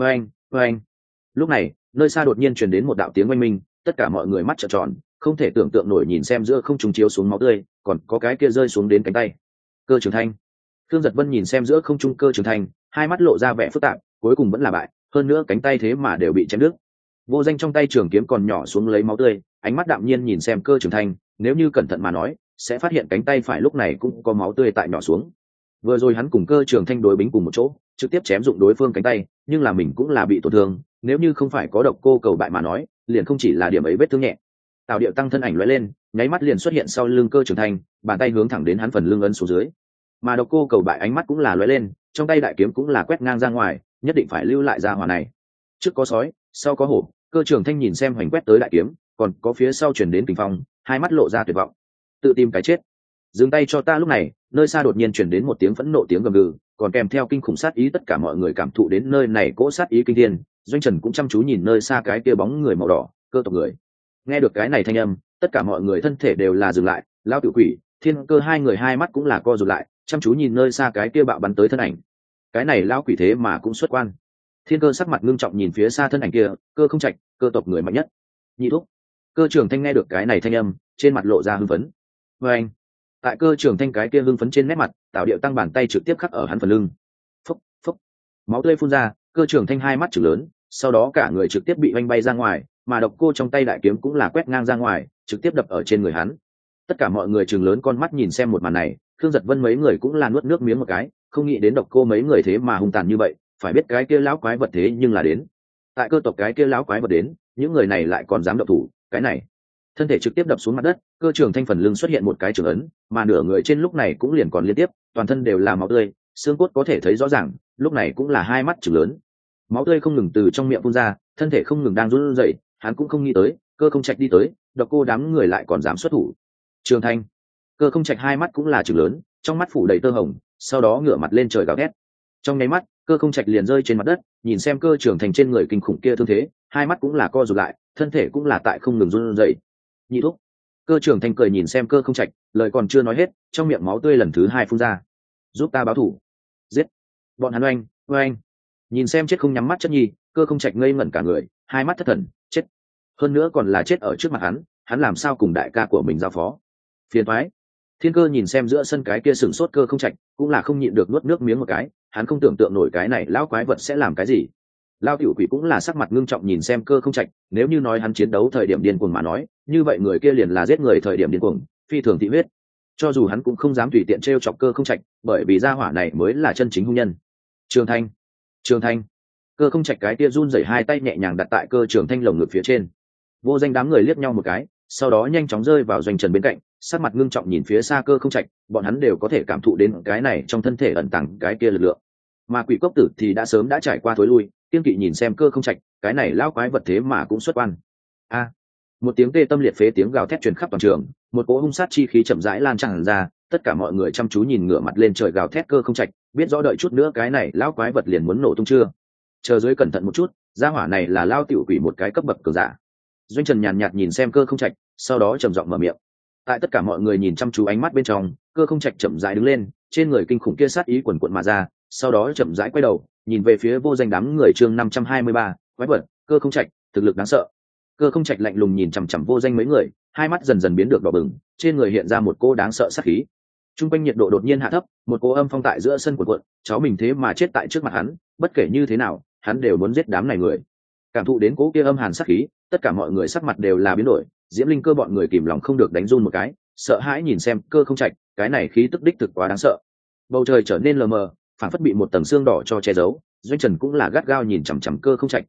Vâng. Lúc này nơi xa đột nhiên truyền đến một đạo tiếng oanh minh, tất cả mọi người mắt trợn tròn, không thể tưởng tượng nổi nhìn xem giữa không trung chiếu xuống máu tươi, còn có cái kia rơi xuống đến cánh tay. Cơ Trường Thanh. Thương Giật Vân nhìn xem giữa không trung Cơ Trường Thanh, hai mắt lộ ra vẻ phức tạp, cuối cùng vẫn là bại, hơn nữa cánh tay thế mà đều bị chém đứt. Vô Danh trong tay trường kiếm còn nhỏ xuống lấy máu tươi, ánh mắt đạm nhiên nhìn xem Cơ Trường Thanh, nếu như cẩn thận mà nói sẽ phát hiện cánh tay phải lúc này cũng có máu tươi tại nhỏ xuống. Vừa rồi hắn cùng Cơ Trường Thanh đối bính cùng một chỗ, trực tiếp chém dụng đối phương cánh tay, nhưng là mình cũng là bị tổn thương, nếu như không phải có độc cô cầu bại mà nói liền không chỉ là điểm ấy vết thương nhẹ. Tào Điệu tăng thân ảnh lóe lên, nháy mắt liền xuất hiện sau lưng Cơ Trường Thanh, bàn tay hướng thẳng đến hắn phần lưng ấn xuống dưới. Mà độc cô cầu bại ánh mắt cũng là lóe lên, trong tay đại kiếm cũng là quét ngang ra ngoài, nhất định phải lưu lại ra hỏa này. Trước có sói sau có hổ, Cơ Trường Thanh nhìn xem hoành quét tới đại kiếm, còn có phía sau truyền đến kình phong, hai mắt lộ ra tuyệt vọng. Tự tìm cái chết, dừng tay cho ta. Lúc này nơi xa đột nhiên truyền đến một tiếng phẫn nộ tiếng gầm gừ, còn kèm theo kinh khủng sát ý, tất cả mọi người cảm thụ đến nơi này cỗ sát ý kinh thiên. Doanh trần cũng chăm chú nhìn nơi xa cái kia bóng người màu đỏ, Cơ tộc người. Nghe được cái này thanh âm, tất cả mọi người thân thể đều là dừng lại, Lão Tiểu Quỷ, Thiên Cơ hai người hai mắt cũng là co rụt lại, chăm chú nhìn nơi xa cái kia bạo bắn tới thân ảnh. Cái này lão quỷ thế mà cũng xuất quan. Thiên Cơ sắc mặt ngưng trọng nhìn phía xa thân ảnh kia, Cơ không trạch, Cơ tộc người mạnh nhất. Nhị thúc. Cơ Trường Thanh nghe được cái này thanh âm, trên mặt lộ ra hưng phấn. Và anh, tại Cơ Trường Thanh cái kia hưng phấn trên nét mặt, Tào Điệu tăng bàn tay trực tiếp khắc ở hắn phần lưng. Phốc phốc, máu tươi phun ra, Cơ Trường Thanh hai mắt trừng lớn, sau đó cả người trực tiếp bị oanh bay ra ngoài, mà độc cô trong tay đại kiếm cũng là quét ngang ra ngoài, trực tiếp đập ở trên người hắn. Tất cả mọi người trừng lớn con mắt nhìn xem một màn này, Khương Giật Vân mấy người cũng là nuốt nước miếng một cái, không nghĩ đến độc cô mấy người thế mà hung tàn như vậy, phải biết cái kia lão quái vật thế nhưng là đến tại cơ tộc, cái kia lão quái vật đến, những người này lại còn dám động thủ, cái này thân thể trực tiếp đập xuống mặt đất. Cơ Trường Thanh phần lưng xuất hiện một cái trường ấn, mà nửa người trên lúc này cũng liền còn liên tiếp, toàn thân đều là máu tươi, xương cốt có thể thấy rõ ràng, lúc này cũng là hai mắt trừng lớn, máu tươi không ngừng từ trong miệng phun ra, thân thể không ngừng đang run rẩy. Hắn cũng không nghĩ tới Cơ Không Trạch đi tới, độc cô đám người lại còn dám xuất thủ. Trường Thanh, Cơ Không Trạch hai mắt cũng là trừng lớn, trong mắt phủ đầy tơ hồng, sau đó ngửa mặt lên trời gào thét. Trong nháy mắt, Cơ Không Trạch liền rơi trên mặt đất, nhìn xem Cơ Trường Thanh trên người kinh khủng kia thương thế, hai mắt cũng là co rụt lại, thân thể cũng là tại không ngừng run rẩy. Nhị thúc. Cơ Trường Thanh cười nhìn xem Cơ Không Trạch, lời còn chưa nói hết, trong miệng máu tươi lần thứ hai phun ra. Giúp ta báo thù. Giết. Bọn hắn oanh, oanh. Nhìn xem chết không nhắm mắt chất nhi, Cơ Không Trạch ngây ngẩn cả người, hai mắt thất thần. Chết. Hơn nữa còn là chết ở trước mặt hắn làm sao cùng đại ca của mình giao phó. Phiền toái. Thiên Cơ nhìn xem giữa sân cái kia sừng sốt Cơ Không Trạch, cũng là không nhịn được nuốt nước miếng một cái, hắn không tưởng tượng nổi cái này lão quái vật sẽ làm cái gì. Lao tiểu quỷ cũng là sắc mặt ngưng trọng nhìn xem Cơ Không Trạch, nếu như nói hắn chiến đấu thời điểm điên cuồng mà nói, như vậy người kia liền là giết người thời điểm điên cuồng, phi thường thị huyết. Cho dù hắn cũng không dám tùy tiện trêu chọc Cơ Không Trạch, bởi vì gia hỏa này mới là chân chính hung nhân. Trường Thanh, Trường Thanh. Cơ Không Trạch cái kia run rẩy hai tay nhẹ nhàng đặt tại Cơ Trường Thanh lồng ngực phía trên. Vô Danh đám người liếc nhau một cái, sau đó nhanh chóng rơi vào Doanh Trần bên cạnh, sắc mặt ngưng trọng nhìn phía xa Cơ Không Trạch, bọn hắn đều có thể cảm thụ đến cái này trong thân thể ẩn tàng cái kia lực lượng. Mà Quỷ Cốc Tử thì đã sớm đã trải qua thối lui, kiên kỵ nhìn xem Cơ Không Trạch, cái này lão quái vật thế mà cũng xuất quan. A! Một tiếng tê tâm liệt phế tiếng gào thét truyền khắp toàn trường, một cỗ hung sát chi khí chậm rãi lan tràn ra, tất cả mọi người chăm chú nhìn ngửa mặt lên trời gào thét Cơ Không Trạch, biết rõ đợi chút nữa cái này lão quái vật liền muốn nổ tung chưa. Chờ dưới cẩn thận một chút, gia hỏa này là lao tiểu quỷ một cái cấp bậc cường giả. Doanh Trần nhàn nhạt nhìn xem Cơ Không Trạch, sau đó trầm giọng mở miệng. Tại tất cả mọi người nhìn chăm chú ánh mắt bên trong, Cơ Không Trạch chậm rãi đứng lên, trên người kinh khủng kia sát ý quần quật mà ra, sau đó chậm rãi quay đầu, nhìn về phía Vô Danh đám người. Chương 523, quái vật, Cơ Không Trạch, thực lực đáng sợ. Cơ Không Trạch lạnh lùng nhìn chằm chằm Vô Danh mấy người, hai mắt dần dần biến được đỏ bừng, trên người hiện ra một cô đáng sợ sát khí. Trung quanh nhiệt độ đột nhiên hạ thấp, một cô âm phong tại giữa sân cuộn, cháu mình thế mà chết tại trước mặt hắn, bất kể như thế nào, hắn đều muốn giết đám này người. Cảm thụ đến cố kia âm hàn sát khí, tất cả mọi người sắc mặt đều là biến đổi, Diễm Linh Cơ bọn người kìm lòng không được đánh run một cái, sợ hãi nhìn xem Cơ Không Trạch, cái này khí tức đích thực quá đáng sợ. Bầu trời trở nên lờ mờ, phản phất bị một tầng xương đỏ cho che giấu. Doanh Trần cũng là gắt gao nhìn chằm chằm Cơ Không Trạch,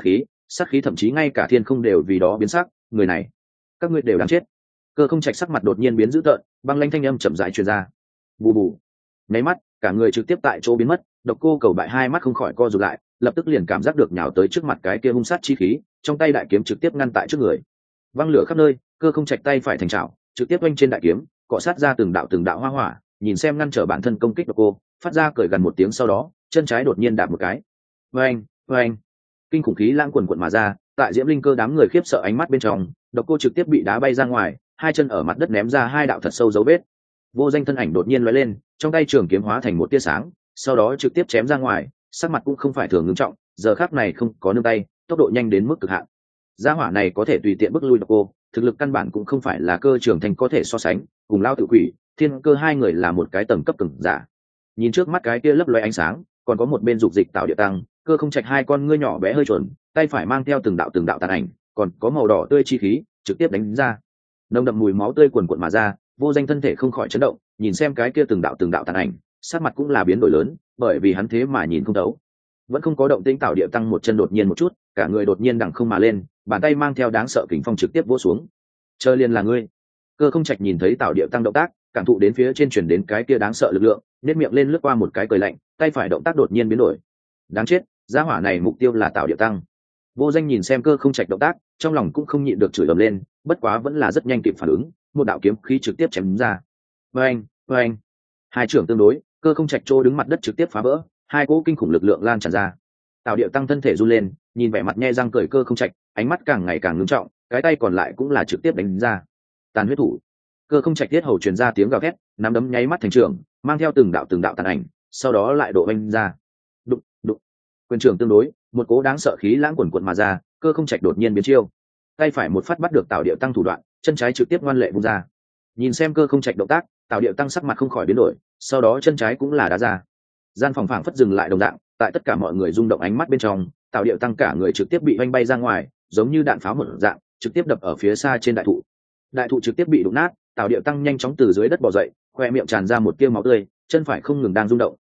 sát khí thậm chí ngay cả thiên không đều vì đó biến sắc. Người này, các ngươi đều đáng chết. Cơ Không Trạch sắc mặt đột nhiên biến dữ tợn, băng lãnh thanh âm chậm rãi truyền ra. Bù bù. Nháy mắt, cả người trực tiếp tại chỗ biến mất. Độc Cô Cầu Bại hai mắt không khỏi co rụt lại, lập tức liền cảm giác được nhào tới trước mặt cái kia hung sát chi khí, trong tay đại kiếm trực tiếp ngăn tại trước người. Văng lửa khắp nơi, Cơ Không Trạch tay phải thành trảo, trực tiếp oanh trên đại kiếm, cọ sát ra từng đạo hoa hỏa, nhìn xem ngăn trở bản thân công kích Độc Cô, phát ra cười gần một tiếng, sau đó chân trái đột nhiên đạp một cái. Oanh, oanh. Kinh khủng khí lãng quần quần mà ra, tại Diễm Linh Cơ đám người khiếp sợ ánh mắt bên trong, Độc Cô trực tiếp bị đá bay ra ngoài, hai chân ở mặt đất ném ra hai đạo thật sâu dấu vết. Vô Danh thân ảnh đột nhiên lóe lên, trong tay trường kiếm hóa thành một tia sáng, sau đó trực tiếp chém ra ngoài, sắc mặt cũng không phải thường ngưng trọng, giờ khắc này không có nương tay, tốc độ nhanh đến mức cực hạn. Gia hỏa này có thể tùy tiện bức lui Độc Cô, thực lực căn bản cũng không phải là Cơ Trường Thanh có thể so sánh, cùng Lao Tự Quỷ, Thiên Cơ hai người là một cái tầng cấp cường giả. Nhìn trước mắt cái kia lấp lóe ánh sáng, còn có một bên dục dịch tạo địa tăng, Cơ Không Trạch hai con ngươi nhỏ bé hơi chuẩn, tay phải mang theo từng đạo tàn ảnh, còn có màu đỏ tươi chi khí, trực tiếp đánh ra. Nồng đậm mùi máu tươi cuồn cuộn mà ra, Vô Danh thân thể không khỏi chấn động, nhìn xem cái kia từng đạo tàn ảnh, sắc mặt cũng là biến đổi lớn, bởi vì hắn thế mà nhìn không thấu. Vẫn không có động tĩnh, tạo địa tăng một chân đột nhiên một chút, cả người đột nhiên đằng không mà lên, bàn tay mang theo đáng sợ kình phong trực tiếp vỗ xuống. Chờ liền là ngươi. Cơ Không Trạch nhìn thấy tạo địa tăng động tác, cảm thụ đến phía trên truyền đến cái kia đáng sợ lực lượng, nét miệng lên lướt qua một cái cười lạnh, tay phải động tác đột nhiên biến đổi. Đáng chết, gia hỏa này mục tiêu là tạo địa tăng. Vô Danh nhìn xem Cơ Không Trạch động tác, trong lòng cũng không nhịn được chửi ầm lên, bất quá vẫn là rất nhanh kịp phản ứng, một đạo kiếm khí trực tiếp chém ra. Oeng, oeng. Hai trưởng tương đối, Cơ Không Trạch trô đứng mặt đất trực tiếp phá vỡ, hai cỗ kinh khủng lực lượng lan tràn ra. Tạo điệu tăng thân thể run lên, nhìn vẻ mặt nhe răng cười Cơ Không Trạch, ánh mắt càng ngày càng ngưng trọng, cái tay còn lại cũng là trực tiếp đánh ra. Tàn huyết thủ. Cơ Không Trạch tiết hầu truyền ra tiếng gào thét, nắm đấm nháy mắt thành trưởng, mang theo từng đạo tàn ảnh, sau đó lại độ vênh ra. Đụng, đụng. Quyền trưởng tương đối, một cỗ đáng sợ khí lãng quần quần mà ra, Cơ Không Trạch đột nhiên biến chiêu. Tay phải một phát bắt được Tạo điệu tăng thủ đoạn, chân trái trực tiếp ngoan lệ vung ra. Nhìn xem Cơ Không Trạch động tác, Tạo điệu tăng sắc mặt không khỏi biến đổi, sau đó chân trái cũng là đá ra. Gian phòng phảng phất dừng lại đồng dạng, tại tất cả mọi người rung động ánh mắt bên trong, Tạo điệu tăng cả người trực tiếp bị oanh bay ra ngoài, giống như đạn pháo một dạng, trực tiếp đập ở phía xa trên đại thụ. Đại thụ trực tiếp bị đụng nát, Tạo điệu tăng nhanh chóng từ dưới đất bò dậy, khoe miệng tràn ra một tia máu tươi, chân phải không ngừng đang rung động,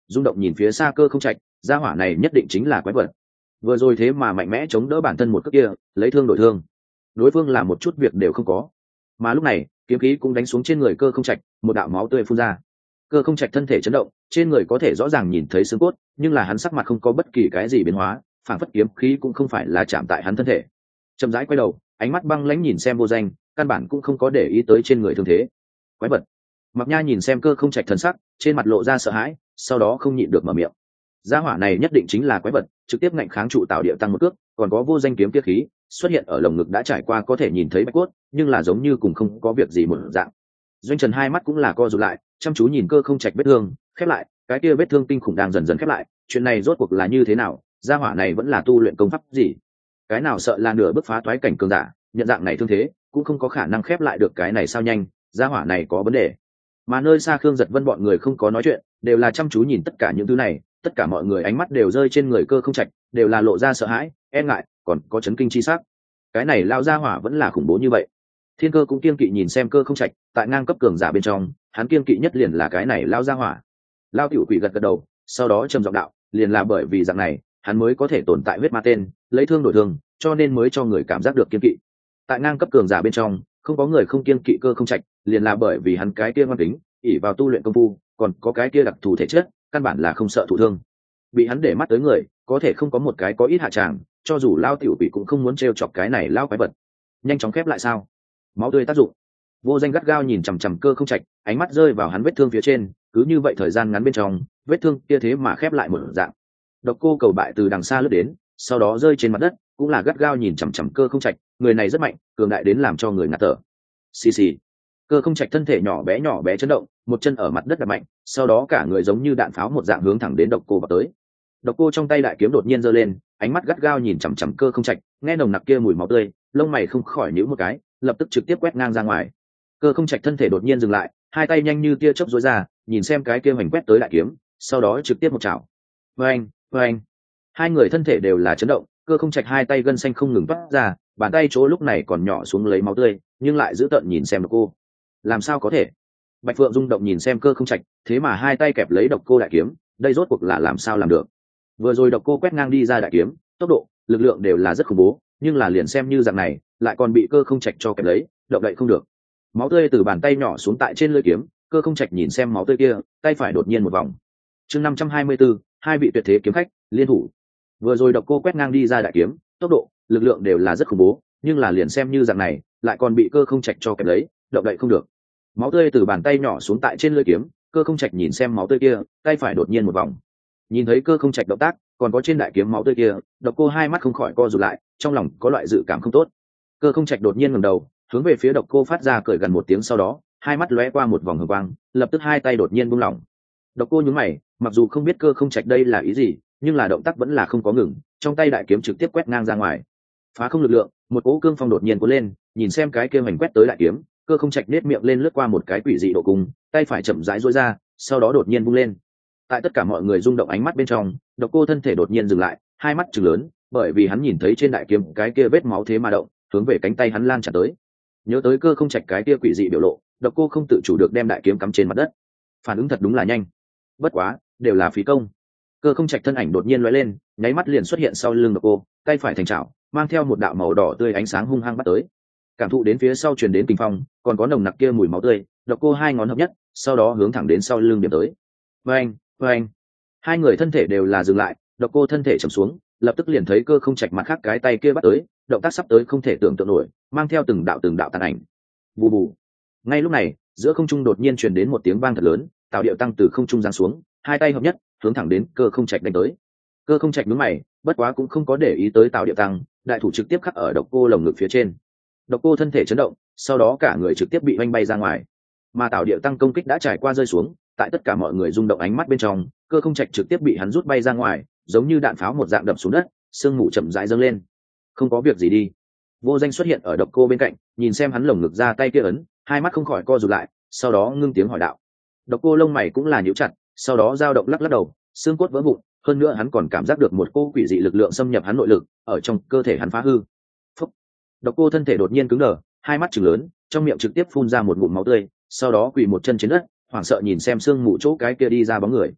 rung động nhìn phía xa Cơ Không Trạch, gia hỏa này nhất định chính là quái vật. Vừa rồi thế mà mạnh mẽ chống đỡ bản thân một cước kia, lấy thương đổi thương. Đối phương là một chút việc đều không có. Mà lúc này, kiếm khí cũng đánh xuống trên người Cơ Không Trạch, một đạo máu tươi phun ra. Cơ Không Trạch thân thể chấn động, trên người có thể rõ ràng nhìn thấy xương cốt, nhưng là hắn sắc mặt không có bất kỳ cái gì biến hóa, phản phất kiếm khí cũng không phải là chạm tại hắn thân thể. Chậm rãi quay đầu, ánh mắt băng lãnh nhìn xem Vô Danh, căn bản cũng không có để ý tới trên người thương thế. Quái vật. Mặc Nha nhìn xem Cơ Không Trạch thần sắc, trên mặt lộ ra sợ hãi, sau đó không nhịn được mở miệng. Gia hỏa này nhất định chính là quái vật, trực tiếp ngạnh kháng trụ tạo địa tăng một cước, còn có Vô Danh kiếm kia khí xuất hiện ở lồng ngực đã trải qua có thể nhìn thấy bạch cốt, nhưng là giống như cùng không có việc gì một dạng. Doanh Trần hai mắt cũng là co rụt lại, chăm chú nhìn Cơ Không Trạch vết thương khép lại, cái kia vết thương kinh khủng đang dần dần khép lại, chuyện này rốt cuộc là như thế nào? Gia hỏa này vẫn là tu luyện công pháp gì? Cái nào sợ là nửa bước phá toái cảnh cường giả, nhận dạng này thương thế cũng không có khả năng khép lại được, cái này sao nhanh? Gia hỏa này có vấn đề. Mà nơi xa Khương Giật Vân bọn người không có nói chuyện, đều là chăm chú nhìn tất cả những thứ này, tất cả mọi người ánh mắt đều rơi trên người Cơ Không Trạch, đều là lộ ra sợ hãi, e ngại, còn có chấn kinh chi sắc. Cái này lao gia hỏa vẫn là khủng bố như vậy. Thiên Cơ cũng kiên kỵ nhìn xem Cơ Không Trạch, tại ngang cấp cường giả bên trong, hắn kiên kỵ nhất liền là cái này lao gia hỏa. Lao tiểu quỷ gật gật đầu, sau đó trầm giọng đạo, liền là bởi vì dạng này, hắn mới có thể tồn tại huyết ma tên, lấy thương đổi thương, cho nên mới cho người cảm giác được kiên kỵ. Tại ngang cấp cường giả bên trong, không có người không kiên kỵ Cơ Không Trạch, liền là bởi vì hắn cái kia ngoan tính, ỷ vào tu luyện công phu, còn có cái kia đặc thù thể chất, căn bản là không sợ thụ thương. Bị hắn để mắt tới người, có thể không có một cái có ít hạ tràng, cho dù lao tiểu quỷ cũng không muốn trêu chọc cái này lao quái vật. Nhanh chóng khép lại sao? Máu tươi tác dụng. Vô Danh gắt gao nhìn chằm chằm Cơ Không Trạch, ánh mắt rơi vào hắn vết thương phía trên, cứ như vậy thời gian ngắn bên trong, vết thương kia thế mà khép lại một dạng. Độc Cô Cầu Bại từ đằng xa lướt đến, sau đó rơi trên mặt đất, cũng là gắt gao nhìn chằm chằm Cơ Không Trạch, người này rất mạnh, cường đại đến làm cho người ngạt thở. Xì xì. Cơ Không Trạch thân thể nhỏ bé chấn động, một chân ở mặt đất đập mạnh, sau đó cả người giống như đạn pháo một dạng hướng thẳng đến Độc Cô vào tới. Độc Cô trong tay đại kiếm đột nhiên giơ lên, ánh mắt gắt gao nhìn chằm chằm Cơ Không Trạch, nghe nồng nặc kia mùi máu tươi, lông mày không khỏi nhíu một cái, lập tức trực tiếp quét ngang ra ngoài. Cơ Không Trạch thân thể đột nhiên dừng lại, hai tay nhanh như tia chớp duỗi ra, nhìn xem cái kia hoành quét tới đại kiếm, sau đó trực tiếp một chảo. Oeng, oeng. Hai người thân thể đều là chấn động, Cơ Không Trạch hai tay gân xanh không ngừng toát ra, bàn tay chỗ lúc này còn nhỏ xuống lấy máu tươi, nhưng lại giữ tợn nhìn xem Độc Cô. Làm sao có thể? Bạch Phượng rung động nhìn xem Cơ Không Trạch, thế mà hai tay kẹp lấy Độc Cô đại kiếm, đây rốt cuộc là làm sao làm được? Vừa rồi Độc Cô quét ngang đi ra đại kiếm, tốc độ, lực lượng đều là rất khủng bố, nhưng là liền xem như dạng này, lại còn bị Cơ Không Trạch cho kẹp lấy, động đậy không được. Máu tươi từ bàn tay nhỏ xuống tại trên lưỡi kiếm, Cơ Không Trạch nhìn xem máu tươi kia, tay phải đột nhiên một vòng. Chương 524, hai vị tuyệt thế kiếm khách liên thủ. Vừa rồi Độc Cô quét ngang đi ra đại kiếm, tốc độ, lực lượng đều là rất khủng bố, nhưng là liền xem như dạng này, lại còn bị Cơ Không Trạch cho kẹp lấy, động đậy không được. Máu tươi từ bàn tay nhỏ xuống tại trên lưỡi kiếm, Cơ Không Trạch nhìn xem máu tươi kia, tay phải đột nhiên một vòng. Nhìn thấy Cơ Không Trạch động tác, còn có trên đại kiếm máu tươi kia, Độc Cô hai mắt không khỏi co rụt lại, trong lòng có loại dự cảm không tốt. Cơ Không Trạch đột nhiên ngẩng đầu, hướng về phía Độc Cô phát ra cười gần một tiếng, sau đó hai mắt lóe qua một vòng hừng quang, lập tức hai tay đột nhiên buông lỏng. Độc Cô nhướng mày, mặc dù không biết Cơ Không Trạch đây là ý gì, nhưng là động tác vẫn là không có ngừng, trong tay đại kiếm trực tiếp quét ngang ra ngoài. Phá không lực lượng, một cỗ cương phong đột nhiên cuốn lên, nhìn xem cái kia hoành quét tới đại kiếm, Cơ Không Trạch nết miệng lên lướt qua một cái quỷ dị độ cung, tay phải chậm rãi duỗi ra, sau đó đột nhiên vung lên. Tại tất cả mọi người rung động ánh mắt bên trong, Độc Cô thân thể đột nhiên dừng lại, hai mắt trừng lớn, bởi vì hắn nhìn thấy trên đại kiếm cái kia vết máu thế mà động, hướng về cánh tay hắn lan tràn tới. Nhớ tới Cơ Không Trạch cái kia quỷ dị biểu lộ, Độc Cô không tự chủ được đem đại kiếm cắm trên mặt đất. Phản ứng thật đúng là nhanh. Bất quá, đều là phí công. Cơ Không Trạch thân ảnh đột nhiên lóe lên, nháy mắt liền xuất hiện sau lưng Độc Cô, tay phải thành chảo, mang theo một đạo màu đỏ tươi ánh sáng hung hăng bắt tới. Cảm thụ đến phía sau truyền đến kình phong, còn có nồng nặc kia mùi máu tươi, Độc Cô hai ngón hợp nhất, sau đó hướng thẳng đến sau lưng điểm tới. Oeng, oeng. Hai người thân thể đều là dừng lại, Độc Cô thân thể trầm xuống, lập tức liền thấy Cơ Không Trạch mặt khác cái tay kia bắt tới, động tác sắp tới không thể tưởng tượng nổi, mang theo từng đạo tàn ảnh. Bù bù. Ngay lúc này, giữa không trung đột nhiên truyền đến một tiếng vang thật lớn, Tào Điệu tăng từ không trung giáng xuống, hai tay hợp nhất, hướng thẳng đến Cơ Không Trạch đánh tới. Cơ Không Trạch nhướng mày, bất quá cũng không có để ý tới Tào Điệu tăng, đại thủ trực tiếp khắc ở Độc Cô lồng ngực phía trên. Độc Cô thân thể chấn động, sau đó cả người trực tiếp bị oanh bay ra ngoài. Mà Tào Điệu tăng công kích đã trải qua rơi xuống, tại tất cả mọi người rung động ánh mắt bên trong, Cơ Không Trạch trực tiếp bị hắn rút bay ra ngoài, giống như đạn pháo một dạng đập xuống đất, sương mù chậm rãi dâng lên. Không có việc gì đi. Vô Danh xuất hiện ở Độc Cô bên cạnh, nhìn xem hắn lồng ngực ra tay kia ấn, hai mắt không khỏi co rụt lại, sau đó ngưng tiếng hỏi đạo. Độc Cô lông mày cũng là nhíu chặt, sau đó dao động lắc lắc đầu, xương cốt vỡ vụn, hơn nữa hắn còn cảm giác được một cô quỷ dị lực lượng xâm nhập hắn nội lực, ở trong cơ thể hắn phá hư. Phúc. Độc Cô thân thể đột nhiên cứng đờ, hai mắt trừng lớn, trong miệng trực tiếp phun ra một ngụm máu tươi, sau đó quỳ một chân trên đất, hoảng sợ nhìn xem xương mù chỗ cái kia đi ra bóng người.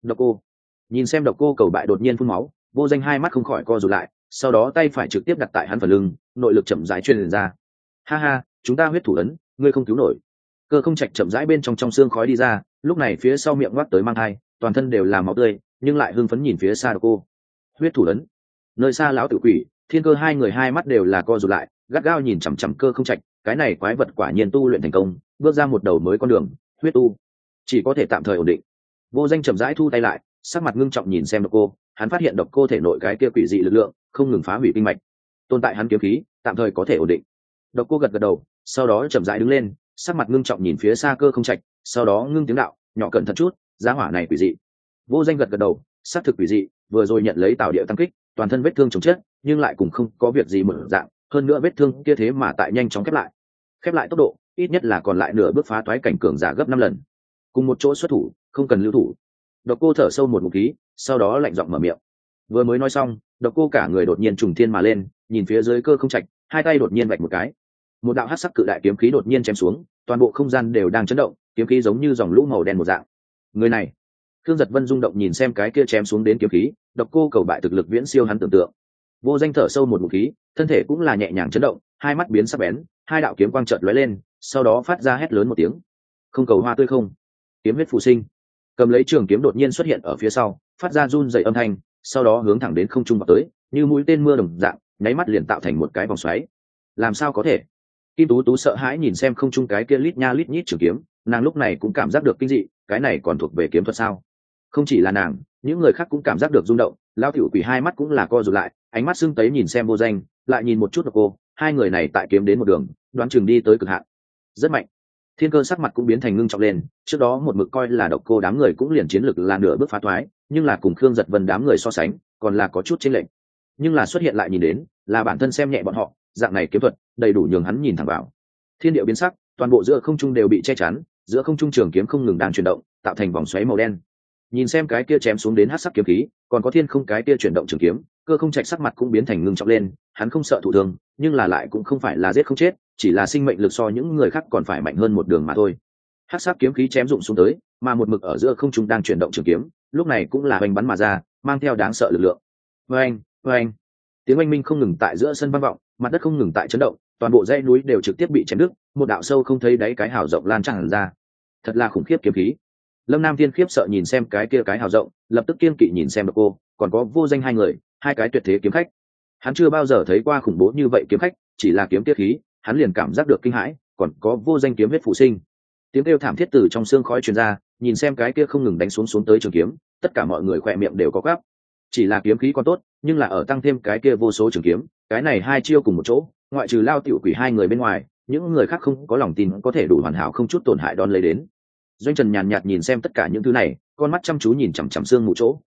Độc Cô nhìn xem Độc Cô cầu bại đột nhiên phun máu, Vô Danh hai mắt không khỏi co rụt lại, sau đó tay phải trực tiếp đặt tại hắn phần lưng, nội lực chậm rãi truyền ra. Ha ha, chúng ta huyết thủ ấn, ngươi không cứu nổi. Cơ Không Trạch chậm rãi bên trong xương khói đi ra, lúc này phía sau miệng ngoác tới mang thai, toàn thân đều là máu tươi, nhưng lại hưng phấn nhìn phía xa Độc Cô. Huyết thủ ấn. Nơi xa lão tử quỷ, Thiên Cơ hai người hai mắt đều là co rụt lại, gắt gao nhìn chằm chằm Cơ Không Trạch, cái này quái vật quả nhiên tu luyện thành công, bước ra một đầu mới con đường, huyết tu, chỉ có thể tạm thời ổn định. Vô Danh chậm rãi thu tay lại, sắc mặt ngưng trọng nhìn xem Độc Cô, hắn phát hiện Độc Cô thể nội cái kia quỷ dị lực lượng không ngừng phá hủy kinh mạch, tồn tại hắn kiếm khí tạm thời có thể ổn định. Độc Cô gật gật đầu, sau đó chậm rãi đứng lên, sắc mặt ngưng trọng nhìn phía xa Cơ Không Trạch, sau đó ngưng tiếng đạo, nhỏ cẩn thận chút, giá hỏa này quỷ dị. Vô Danh gật gật đầu, xác thực quỷ dị, vừa rồi nhận lấy tạo địa tăng kích, toàn thân vết thương chồng chết, nhưng lại cùng không có việc gì mở dạng, hơn nữa vết thương kia thế mà tại nhanh chóng khép lại tốc độ ít nhất là còn lại nửa bước phá toái cảnh cường giả gấp 5 lần. Cùng một chỗ xuất thủ, không cần lưu thủ. Độc Cô thở sâu một ngụm khí, sau đó lạnh giọng mở miệng. Vừa mới nói xong, Độc Cô cả người đột nhiên trùng thiên mà lên, nhìn phía dưới Cơ Không Trạch, hai tay đột nhiên vạch một cái, một đạo hắc sắc cự đại kiếm khí đột nhiên chém xuống, toàn bộ không gian đều đang chấn động, kiếm khí giống như dòng lũ màu đen một dạng. Người này, Khương Giật Vân rung động nhìn xem cái kia chém xuống đến kiếm khí, Độc Cô cầu bại thực lực viễn siêu hắn tưởng tượng. Vô Danh thở sâu một ngụm khí, thân thể cũng là nhẹ nhàng chấn động, hai mắt biến sắc bén, hai đạo kiếm quang chợt lóe lên, sau đó phát ra hét lớn một tiếng. Không cầu hoa tươi không, kiếm huyết phù sinh. Cầm lấy trường kiếm đột nhiên xuất hiện ở phía sau, phát ra run rẩy âm thanh, sau đó hướng thẳng đến không trung vọt tới, như mũi tên mưa đồng dạng, nháy mắt liền tạo thành một cái vòng xoáy. Làm sao có thể? Kim Tú Tú sợ hãi nhìn xem không trung cái kia lít nha lít nhít trường kiếm, nàng lúc này cũng cảm giác được kinh dị, cái này còn thuộc về kiếm thuật sao? Không chỉ là nàng, những người khác cũng cảm giác được rung động, Lão Tiểu Quỷ hai mắt cũng là co rụt lại, ánh mắt sưng tấy nhìn xem Vô Danh, lại nhìn một chút Độc Cô, hai người này tại kiếm đến một đường, đoán chừng đi tới cực hạn. Rất mạnh. Thiên Cơ sắc mặt cũng biến thành ngưng trọng lên, trước đó một mực coi là Độc Cô đám người cũng liền chiến lực là nửa bước phá thoái, nhưng là cùng Khương Giật Vân đám người so sánh, còn là có chút chênh lệch. Nhưng là xuất hiện lại nhìn đến, là bản thân xem nhẹ bọn họ, dạng này kiếm thuật, đầy đủ nhường hắn nhìn thẳng vào. Thiên địa biến sắc, toàn bộ giữa không trung đều bị che chắn, giữa không trung trường kiếm không ngừng đang chuyển động, tạo thành vòng xoáy màu đen. Nhìn xem cái kia chém xuống đến hắc sắc kiếm khí, còn có thiên không cái kia chuyển động trường kiếm, Cơ Không Trạch sắc mặt cũng biến thành ngưng trọng lên, hắn không sợ thụ thương, nhưng là lại cũng không phải là giết không chết, chỉ là sinh mệnh lực so những người khác còn phải mạnh hơn một đường mà thôi. Hắc sắc kiếm khí chém rụng xuống tới, mà một mực ở giữa không trung đang chuyển động trường kiếm, lúc này cũng là hoành bắn mà ra, mang theo đáng sợ lực lượng. Oeng, oeng. Tiếng oanh minh không ngừng tại giữa sân vang vọng, mặt đất không ngừng tại chấn động, toàn bộ dãy núi đều trực tiếp bị chém đứt, một đạo sâu không thấy đáy cái hào rộng lan tràn ra. Thật là khủng khiếp kiếm khí. Lâm Nam Thiên khiếp sợ nhìn xem cái kia cái hào rộng, lập tức kiên kỵ nhìn xem Độc Cô, còn có Vô Danh hai người, hai cái tuyệt thế kiếm khách. Hắn chưa bao giờ thấy qua khủng bố như vậy kiếm khách, chỉ là kiếm tiết khí, hắn liền cảm giác được kinh hãi, còn có Vô Danh kiếm huyết phụ sinh. Tiếng kêu thảm thiết từ trong xương khói truyền ra, nhìn xem cái kia không ngừng đánh xuống tới trường kiếm, tất cả mọi người khỏe miệng đều có quắp. Chỉ là kiếm khí còn tốt, nhưng là ở tăng thêm cái kia vô số trường kiếm, cái này hai chiêu cùng một chỗ, ngoại trừ Lao Tiểu Quỷ hai người bên ngoài, những người khác không có lòng tin có thể đủ hoàn hảo không chút tổn hại đón lấy đến. Doanh Trần nhàn nhạt nhìn xem tất cả những thứ này, con mắt chăm chú nhìn chằm chằm xương mù chỗ,